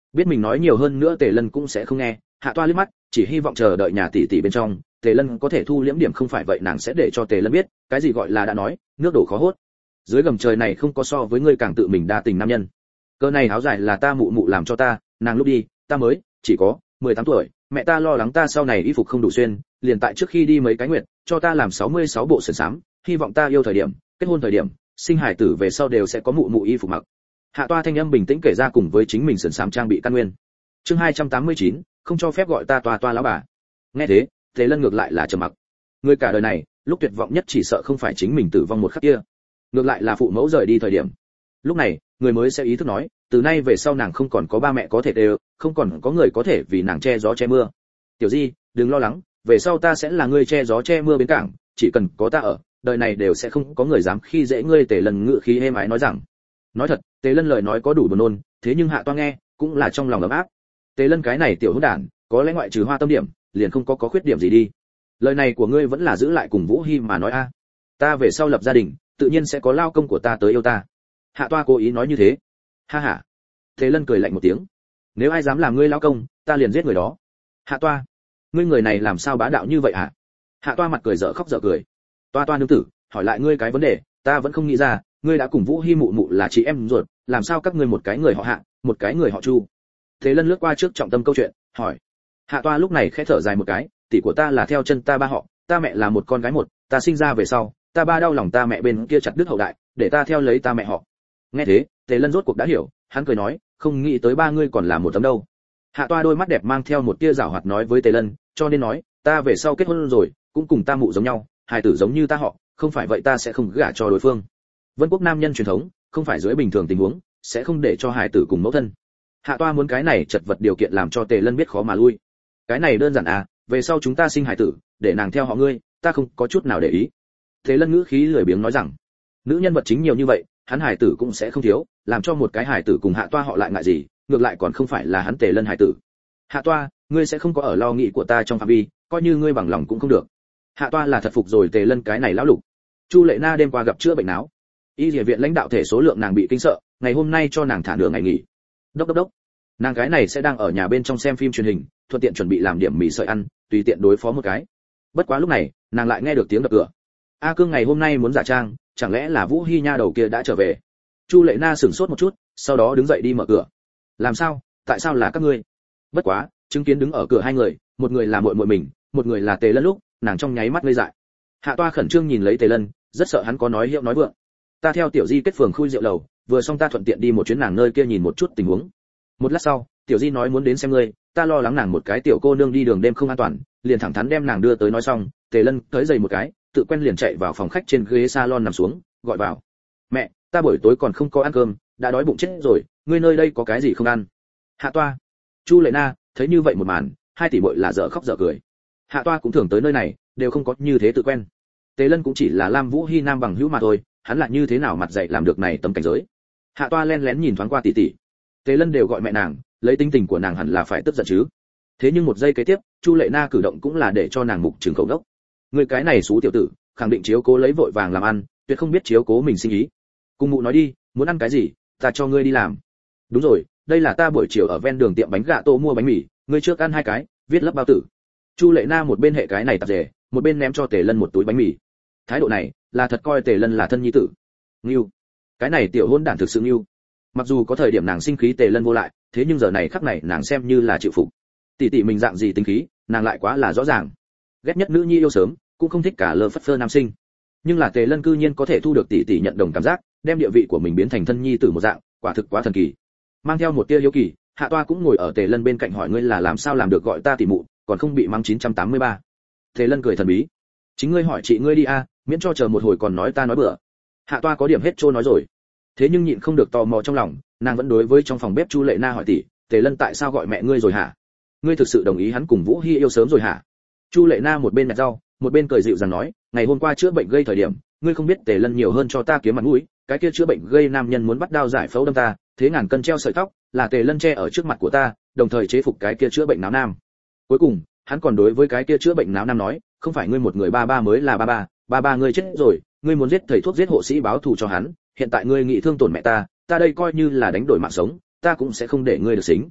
Biết mình nói nhiều hơn nữa Tề Lân cũng sẽ không nghe, Hạ Toa liếc mắt, chỉ hy vọng chờ đợi nhà tỷ tỷ bên trong, Tề Lân có thể thu liễm điểm, không phải vậy nàng sẽ để cho Tề Lân biết, cái gì gọi là đã nói, nước đổ khó hốt. Dưới gầm trời này không có so với ngươi càng tự mình đa tình nam nhân. Cơ này áo dài là ta mụ mụ làm cho ta, nàng lúc đi, ta mới chỉ có mười tám tuổi, mẹ ta lo lắng ta sau này y phục không đủ xuyên, liền tại trước khi đi mấy cái nguyệt, cho ta làm sáu mươi sáu bộ sườn xám, hy vọng ta yêu thời điểm, kết hôn thời điểm, sinh hải tử về sau đều sẽ có mụ mụ y phục mặc. Hạ Toa thanh âm bình tĩnh kể ra cùng với chính mình sườn xám trang bị căn nguyên. Chương hai trăm tám mươi chín, không cho phép gọi ta Toa Toa lão bà. Nghe thế, Tề Lân ngược lại là trầm mặc. Người cả đời này, lúc tuyệt vọng nhất chỉ sợ không phải chính mình tử vong một khắc kia, ngược lại là phụ mẫu rời đi thời điểm. Lúc này, người mới sẽ ý thức nói, từ nay về sau nàng không còn có ba mẹ có thể đều, không còn có người có thể vì nàng che gió che mưa. Tiểu Di, đừng lo lắng, về sau ta sẽ là người che gió che mưa bến cảng, chỉ cần có ta ở, đời này đều sẽ không có người dám khi dễ ngươi. Tề Lân ngự khí êm ái nói rằng. Nói thật, Tề Lân lời nói có đủ buồn nôn, thế nhưng Hạ Toa nghe, cũng là trong lòng ấm áp. Tề Lân cái này tiểu hỗn đản, có lẽ ngoại trừ hoa tâm điểm, liền không có có khuyết điểm gì đi. Lời này của ngươi vẫn là giữ lại cùng Vũ Hi mà nói a. Ta về sau lập gia đình, tự nhiên sẽ có lao công của ta tới yêu ta. Hạ Toa cố ý nói như thế. Ha ha. Tề Lân cười lạnh một tiếng. Nếu ai dám làm ngươi lao công, ta liền giết người đó. Hạ Toa, ngươi người này làm sao bá đạo như vậy hả? Hạ Toa mặt cười dở khóc dở cười. Toa Toa nương tử, hỏi lại ngươi cái vấn đề, ta vẫn không nghĩ ra, ngươi đã cùng Vũ Hi mụ mụ là chị em ruột, làm sao các ngươi một cái người họ Hạ, một cái người họ Chu? Tề Lân lướt qua trước trọng tâm câu chuyện, hỏi. Hạ Toa lúc này khẽ thở dài một cái, tỷ của ta là theo chân ta ba họ, ta mẹ là một con gái một, ta sinh ra về sau, ta ba đau lòng ta mẹ bên kia chặt đứt hậu đại, để ta theo lấy ta mẹ họ. Nghe thế, Tề Lân rốt cuộc đã hiểu, hắn cười nói, không nghĩ tới ba ngươi còn là một tấm đâu. Hạ Toa đôi mắt đẹp mang theo một tia giảo hoạt nói với Tề Lân, cho nên nói, ta về sau kết hôn rồi, cũng cùng ta mụ giống nhau, hài tử giống như ta họ, không phải vậy ta sẽ không gả cho đối phương. Vân Quốc nam nhân truyền thống, không phải dưới bình thường tình huống, sẽ không để cho hài tử cùng mẫu thân. Hạ Toa muốn cái này chật vật điều kiện làm cho Tề Lân biết khó mà lui. Cái này đơn giản à, về sau chúng ta sinh hài tử, để nàng theo họ ngươi, ta không có chút nào để ý. Tề Lân ngữ khí lười biếng nói rằng, nữ nhân vật chính nhiều như vậy, hắn hài tử cũng sẽ không thiếu, làm cho một cái hài tử cùng Hạ Toa họ lại ngại gì, ngược lại còn không phải là hắn Tề Lân hài tử. Hạ Toa, ngươi sẽ không có ở lo nghĩ của ta trong phạm vi, coi như ngươi bằng lòng cũng không được. Hạ Toa là thật phục rồi Tề Lân cái này lão lục. Chu Lệ Na đêm qua gặp chữa bệnh não, y địa viện lãnh đạo thể số lượng nàng bị kinh sợ, ngày hôm nay cho nàng thả nửa ngày nghỉ. Đốc đốc đốc, nàng cái này sẽ đang ở nhà bên trong xem phim truyền hình, thuận tiện chuẩn bị làm điểm mì sợi ăn, tùy tiện đối phó một cái. Bất quá lúc này, nàng lại nghe được tiếng đập cửa. A Cương ngày hôm nay muốn giả trang, chẳng lẽ là Vũ Hi nha đầu kia đã trở về? Chu Lệ Na sửng sốt một chút, sau đó đứng dậy đi mở cửa. Làm sao? Tại sao là các ngươi? Bất quá, chứng kiến đứng ở cửa hai người, một người là muội muội mình, một người là Tề Lân lúc, nàng trong nháy mắt ngây dại. Hạ Toa khẩn trương nhìn lấy Tề Lân, rất sợ hắn có nói hiệu nói vượng. Ta theo Tiểu Di kết phường khui rượu lầu, vừa xong ta thuận tiện đi một chuyến nàng nơi kia nhìn một chút tình huống. Một lát sau, Tiểu Di nói muốn đến xem ngươi, ta lo lắng nàng một cái tiểu cô nương đi đường đêm không an toàn, liền thẳng thắn đem nàng đưa tới nói xong. Tề Lân tới giày một cái, tự quen liền chạy vào phòng khách trên ghế salon nằm xuống, gọi vào. Mẹ, ta buổi tối còn không có ăn cơm, đã đói bụng chết rồi, ngươi nơi đây có cái gì không ăn? Hạ Toa, Chu Lệ Na, thấy như vậy một màn, hai tỷ muội là dở khóc dở cười. Hạ Toa cũng thường tới nơi này, đều không có như thế tự quen. Tề Lân cũng chỉ là Lam Vũ Hi nam bằng hữu mà thôi, hắn là như thế nào mặt dạy làm được này tấm cảnh giới. Hạ Toa len lén nhìn thoáng qua tỷ tỷ. Tề Lân đều gọi mẹ nàng, lấy tính tình của nàng hẳn là phải tức giận chứ. Thế nhưng một giây kế tiếp, Chu Lệ Na cử động cũng là để cho nàng mục trừng khẩu đốc. Người cái này xú tiểu tử, khẳng định chiếu cố lấy vội vàng làm ăn, tuyệt không biết chiếu cố mình sinh ý. Cùng mụ nói đi, muốn ăn cái gì, ta cho ngươi đi làm. Đúng rồi, đây là ta buổi chiều ở ven đường tiệm bánh gà tô mua bánh mì, ngươi trước ăn hai cái, viết lấp bao tử. Chu Lệ Na một bên hệ cái này tạp dề, một bên ném cho Tề Lân một túi bánh mì. Thái độ này, là thật coi Tề Lân là thân nhi tử. Ngưu, cái này tiểu hôn đản thực sự ngưu. Mặc dù có thời điểm nàng sinh khí Tề Lân vô lại, thế nhưng giờ này khắc này nàng xem như là chịu phục. Tỷ tỷ mình dạng gì tính khí, nàng lại quá là rõ ràng. Ghét nhất nữ nhi yêu sớm, cũng không thích cả lơ phất phơ nam sinh. Nhưng là Tề Lân cư nhiên có thể thu được tỷ tỷ nhận đồng cảm giác, đem địa vị của mình biến thành thân nhi tử một dạng, quả thực quá thần kỳ. Mang theo một tia hiếu kỳ, Hạ Toa cũng ngồi ở Tề Lân bên cạnh hỏi ngươi là làm sao làm được gọi ta tỷ mụ, còn không bị mắng chín trăm tám mươi ba. Tề Lân cười thần bí. Chính ngươi hỏi chị ngươi đi a, miễn cho chờ một hồi còn nói ta nói bừa. Hạ Toa có điểm hết trôi nói rồi. Thế nhưng nhịn không được tò mò trong lòng, nàng vẫn đối với trong phòng bếp Chu Lệ Na hỏi tỷ, Tề Lân tại sao gọi mẹ ngươi rồi hả? Ngươi thực sự đồng ý hắn cùng Vũ Hi yêu sớm rồi hả? Chu Lệ Na một bên nhặt rau, một bên cười dịu dàng nói, ngày hôm qua chữa bệnh gây thời điểm, ngươi không biết Tề Lân nhiều hơn cho ta kiếm mặt mũi, cái kia chữa bệnh gây nam nhân muốn bắt đao giải phẫu đâm ta, thế ngàn cân treo sợi tóc, là Tề Lân che ở trước mặt của ta, đồng thời chế phục cái kia chữa bệnh náo nam. Cuối cùng, hắn còn đối với cái kia chữa bệnh náo nam nói, không phải ngươi một người ba ba mới là ba ba, ba ba ngươi chết rồi, ngươi muốn giết thầy thuốc giết hộ sĩ báo thù cho hắn, hiện tại ngươi nghĩ thương tổn mẹ ta, ta đây coi như là đánh đổi mạng sống, ta cũng sẽ không để ngươi được xính.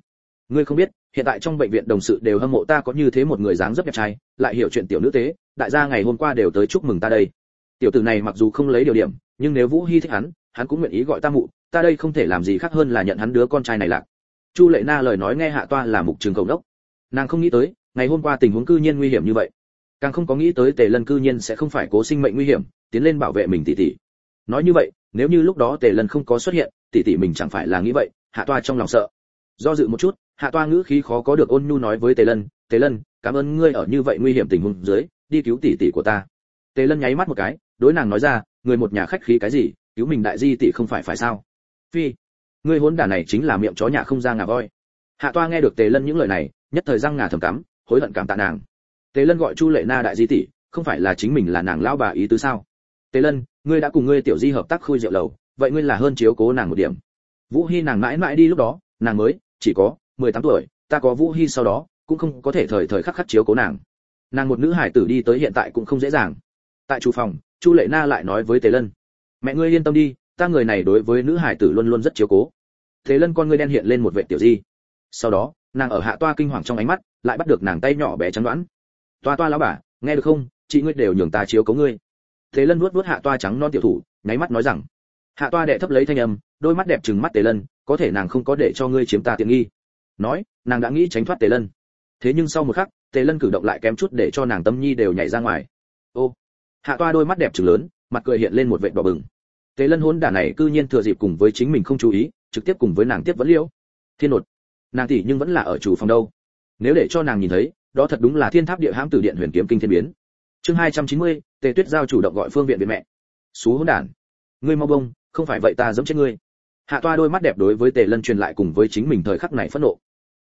Ngươi không biết, hiện tại trong bệnh viện đồng sự đều hâm mộ ta có như thế một người dáng dấp đẹp trai, lại hiểu chuyện tiểu nữ tế, đại gia ngày hôm qua đều tới chúc mừng ta đây. Tiểu tử này mặc dù không lấy điều điểm, nhưng nếu Vũ Hi thích hắn, hắn cũng nguyện ý gọi ta mụ, ta đây không thể làm gì khác hơn là nhận hắn đứa con trai này lạc. Chu Lệ Na lời nói nghe Hạ Toa là mục trường cầu đốc. Nàng không nghĩ tới, ngày hôm qua tình huống cư nhiên nguy hiểm như vậy, càng không có nghĩ tới Tề Lân cư nhiên sẽ không phải cố sinh mệnh nguy hiểm, tiến lên bảo vệ mình tỷ tỷ. Nói như vậy, nếu như lúc đó Tề Lân không có xuất hiện, tỷ tỷ mình chẳng phải là nghĩ vậy. Hạ Toa trong lòng sợ. Do dự một chút, Hạ Toa ngữ khí khó có được ôn nhu nói với Tề Lân, "Tề Lân, cảm ơn ngươi ở như vậy nguy hiểm tình huống dưới, đi cứu tỷ tỷ của ta." Tề Lân nháy mắt một cái, đối nàng nói ra, "Người một nhà khách khí cái gì, cứu mình đại di tỷ không phải phải sao?" "Phi, ngươi hỗn đản này chính là miệng chó nhà không ra ngà voi." Hạ Toa nghe được Tề Lân những lời này, nhất thời răng ngà thầm cắm, hối hận cảm tạ nàng. Tề Lân gọi Chu Lệ Na đại di tỷ, không phải là chính mình là nàng lão bà ý tứ sao? Tề Lân, ngươi đã cùng ngươi tiểu di hợp tác khui rượu lầu, vậy ngươi là hơn chiếu cố nàng một điểm. Vũ Hi nàng mãi mãi đi lúc đó, nàng mới chỉ có mười tám tuổi, ta có Vũ Hi sau đó, cũng không có thể thời thời khắc khắc chiếu cố nàng. Nàng một nữ hải tử đi tới hiện tại cũng không dễ dàng. Tại chủ phòng, Chu Lệ Na lại nói với Tề Lân, mẹ ngươi yên tâm đi, ta người này đối với nữ hải tử luôn luôn rất chiếu cố. Tề Lân con ngươi đen hiện lên một vẻ tiểu di. Sau đó, nàng ở Hạ Toa kinh hoàng trong ánh mắt, lại bắt được nàng tay nhỏ bé trắng đoán. Toa Toa lão bà, nghe được không, chị ngươi đều nhường ta chiếu cố ngươi. Tề Lân nuốt nuốt Hạ Toa trắng non tiểu thủ, nháy mắt nói rằng. Hạ Toa đệ thấp lấy thanh âm, đôi mắt đẹp trừng mắt Tề Lân, có thể nàng không có để cho ngươi chiếm ta tiện nghi. Nói, nàng đã nghĩ tránh thoát Tề Lân. Thế nhưng sau một khắc, Tề Lân cử động lại kém chút để cho nàng tâm nhi đều nhảy ra ngoài. Ô, Hạ Toa đôi mắt đẹp trừng lớn, mặt cười hiện lên một vệt đỏ bừng. Tề Lân hỗn đản này cư nhiên thừa dịp cùng với chính mình không chú ý, trực tiếp cùng với nàng tiếp vẫn liễu. Thiên nột, nàng tỷ nhưng vẫn là ở chủ phòng đâu. Nếu để cho nàng nhìn thấy, đó thật đúng là thiên tháp địa hãm tử điện huyền kiếm kinh thiên biến. Chương hai trăm chín mươi, Tề Tuyết Giao chủ động gọi phương viện viện mẹ. Xú hỗn đản, ngươi mau bông, không phải vậy ta giẫm chết ngươi. Hạ Toa đôi mắt đẹp đối với Tề Lân truyền lại cùng với chính mình thời khắc này phẫn nộ.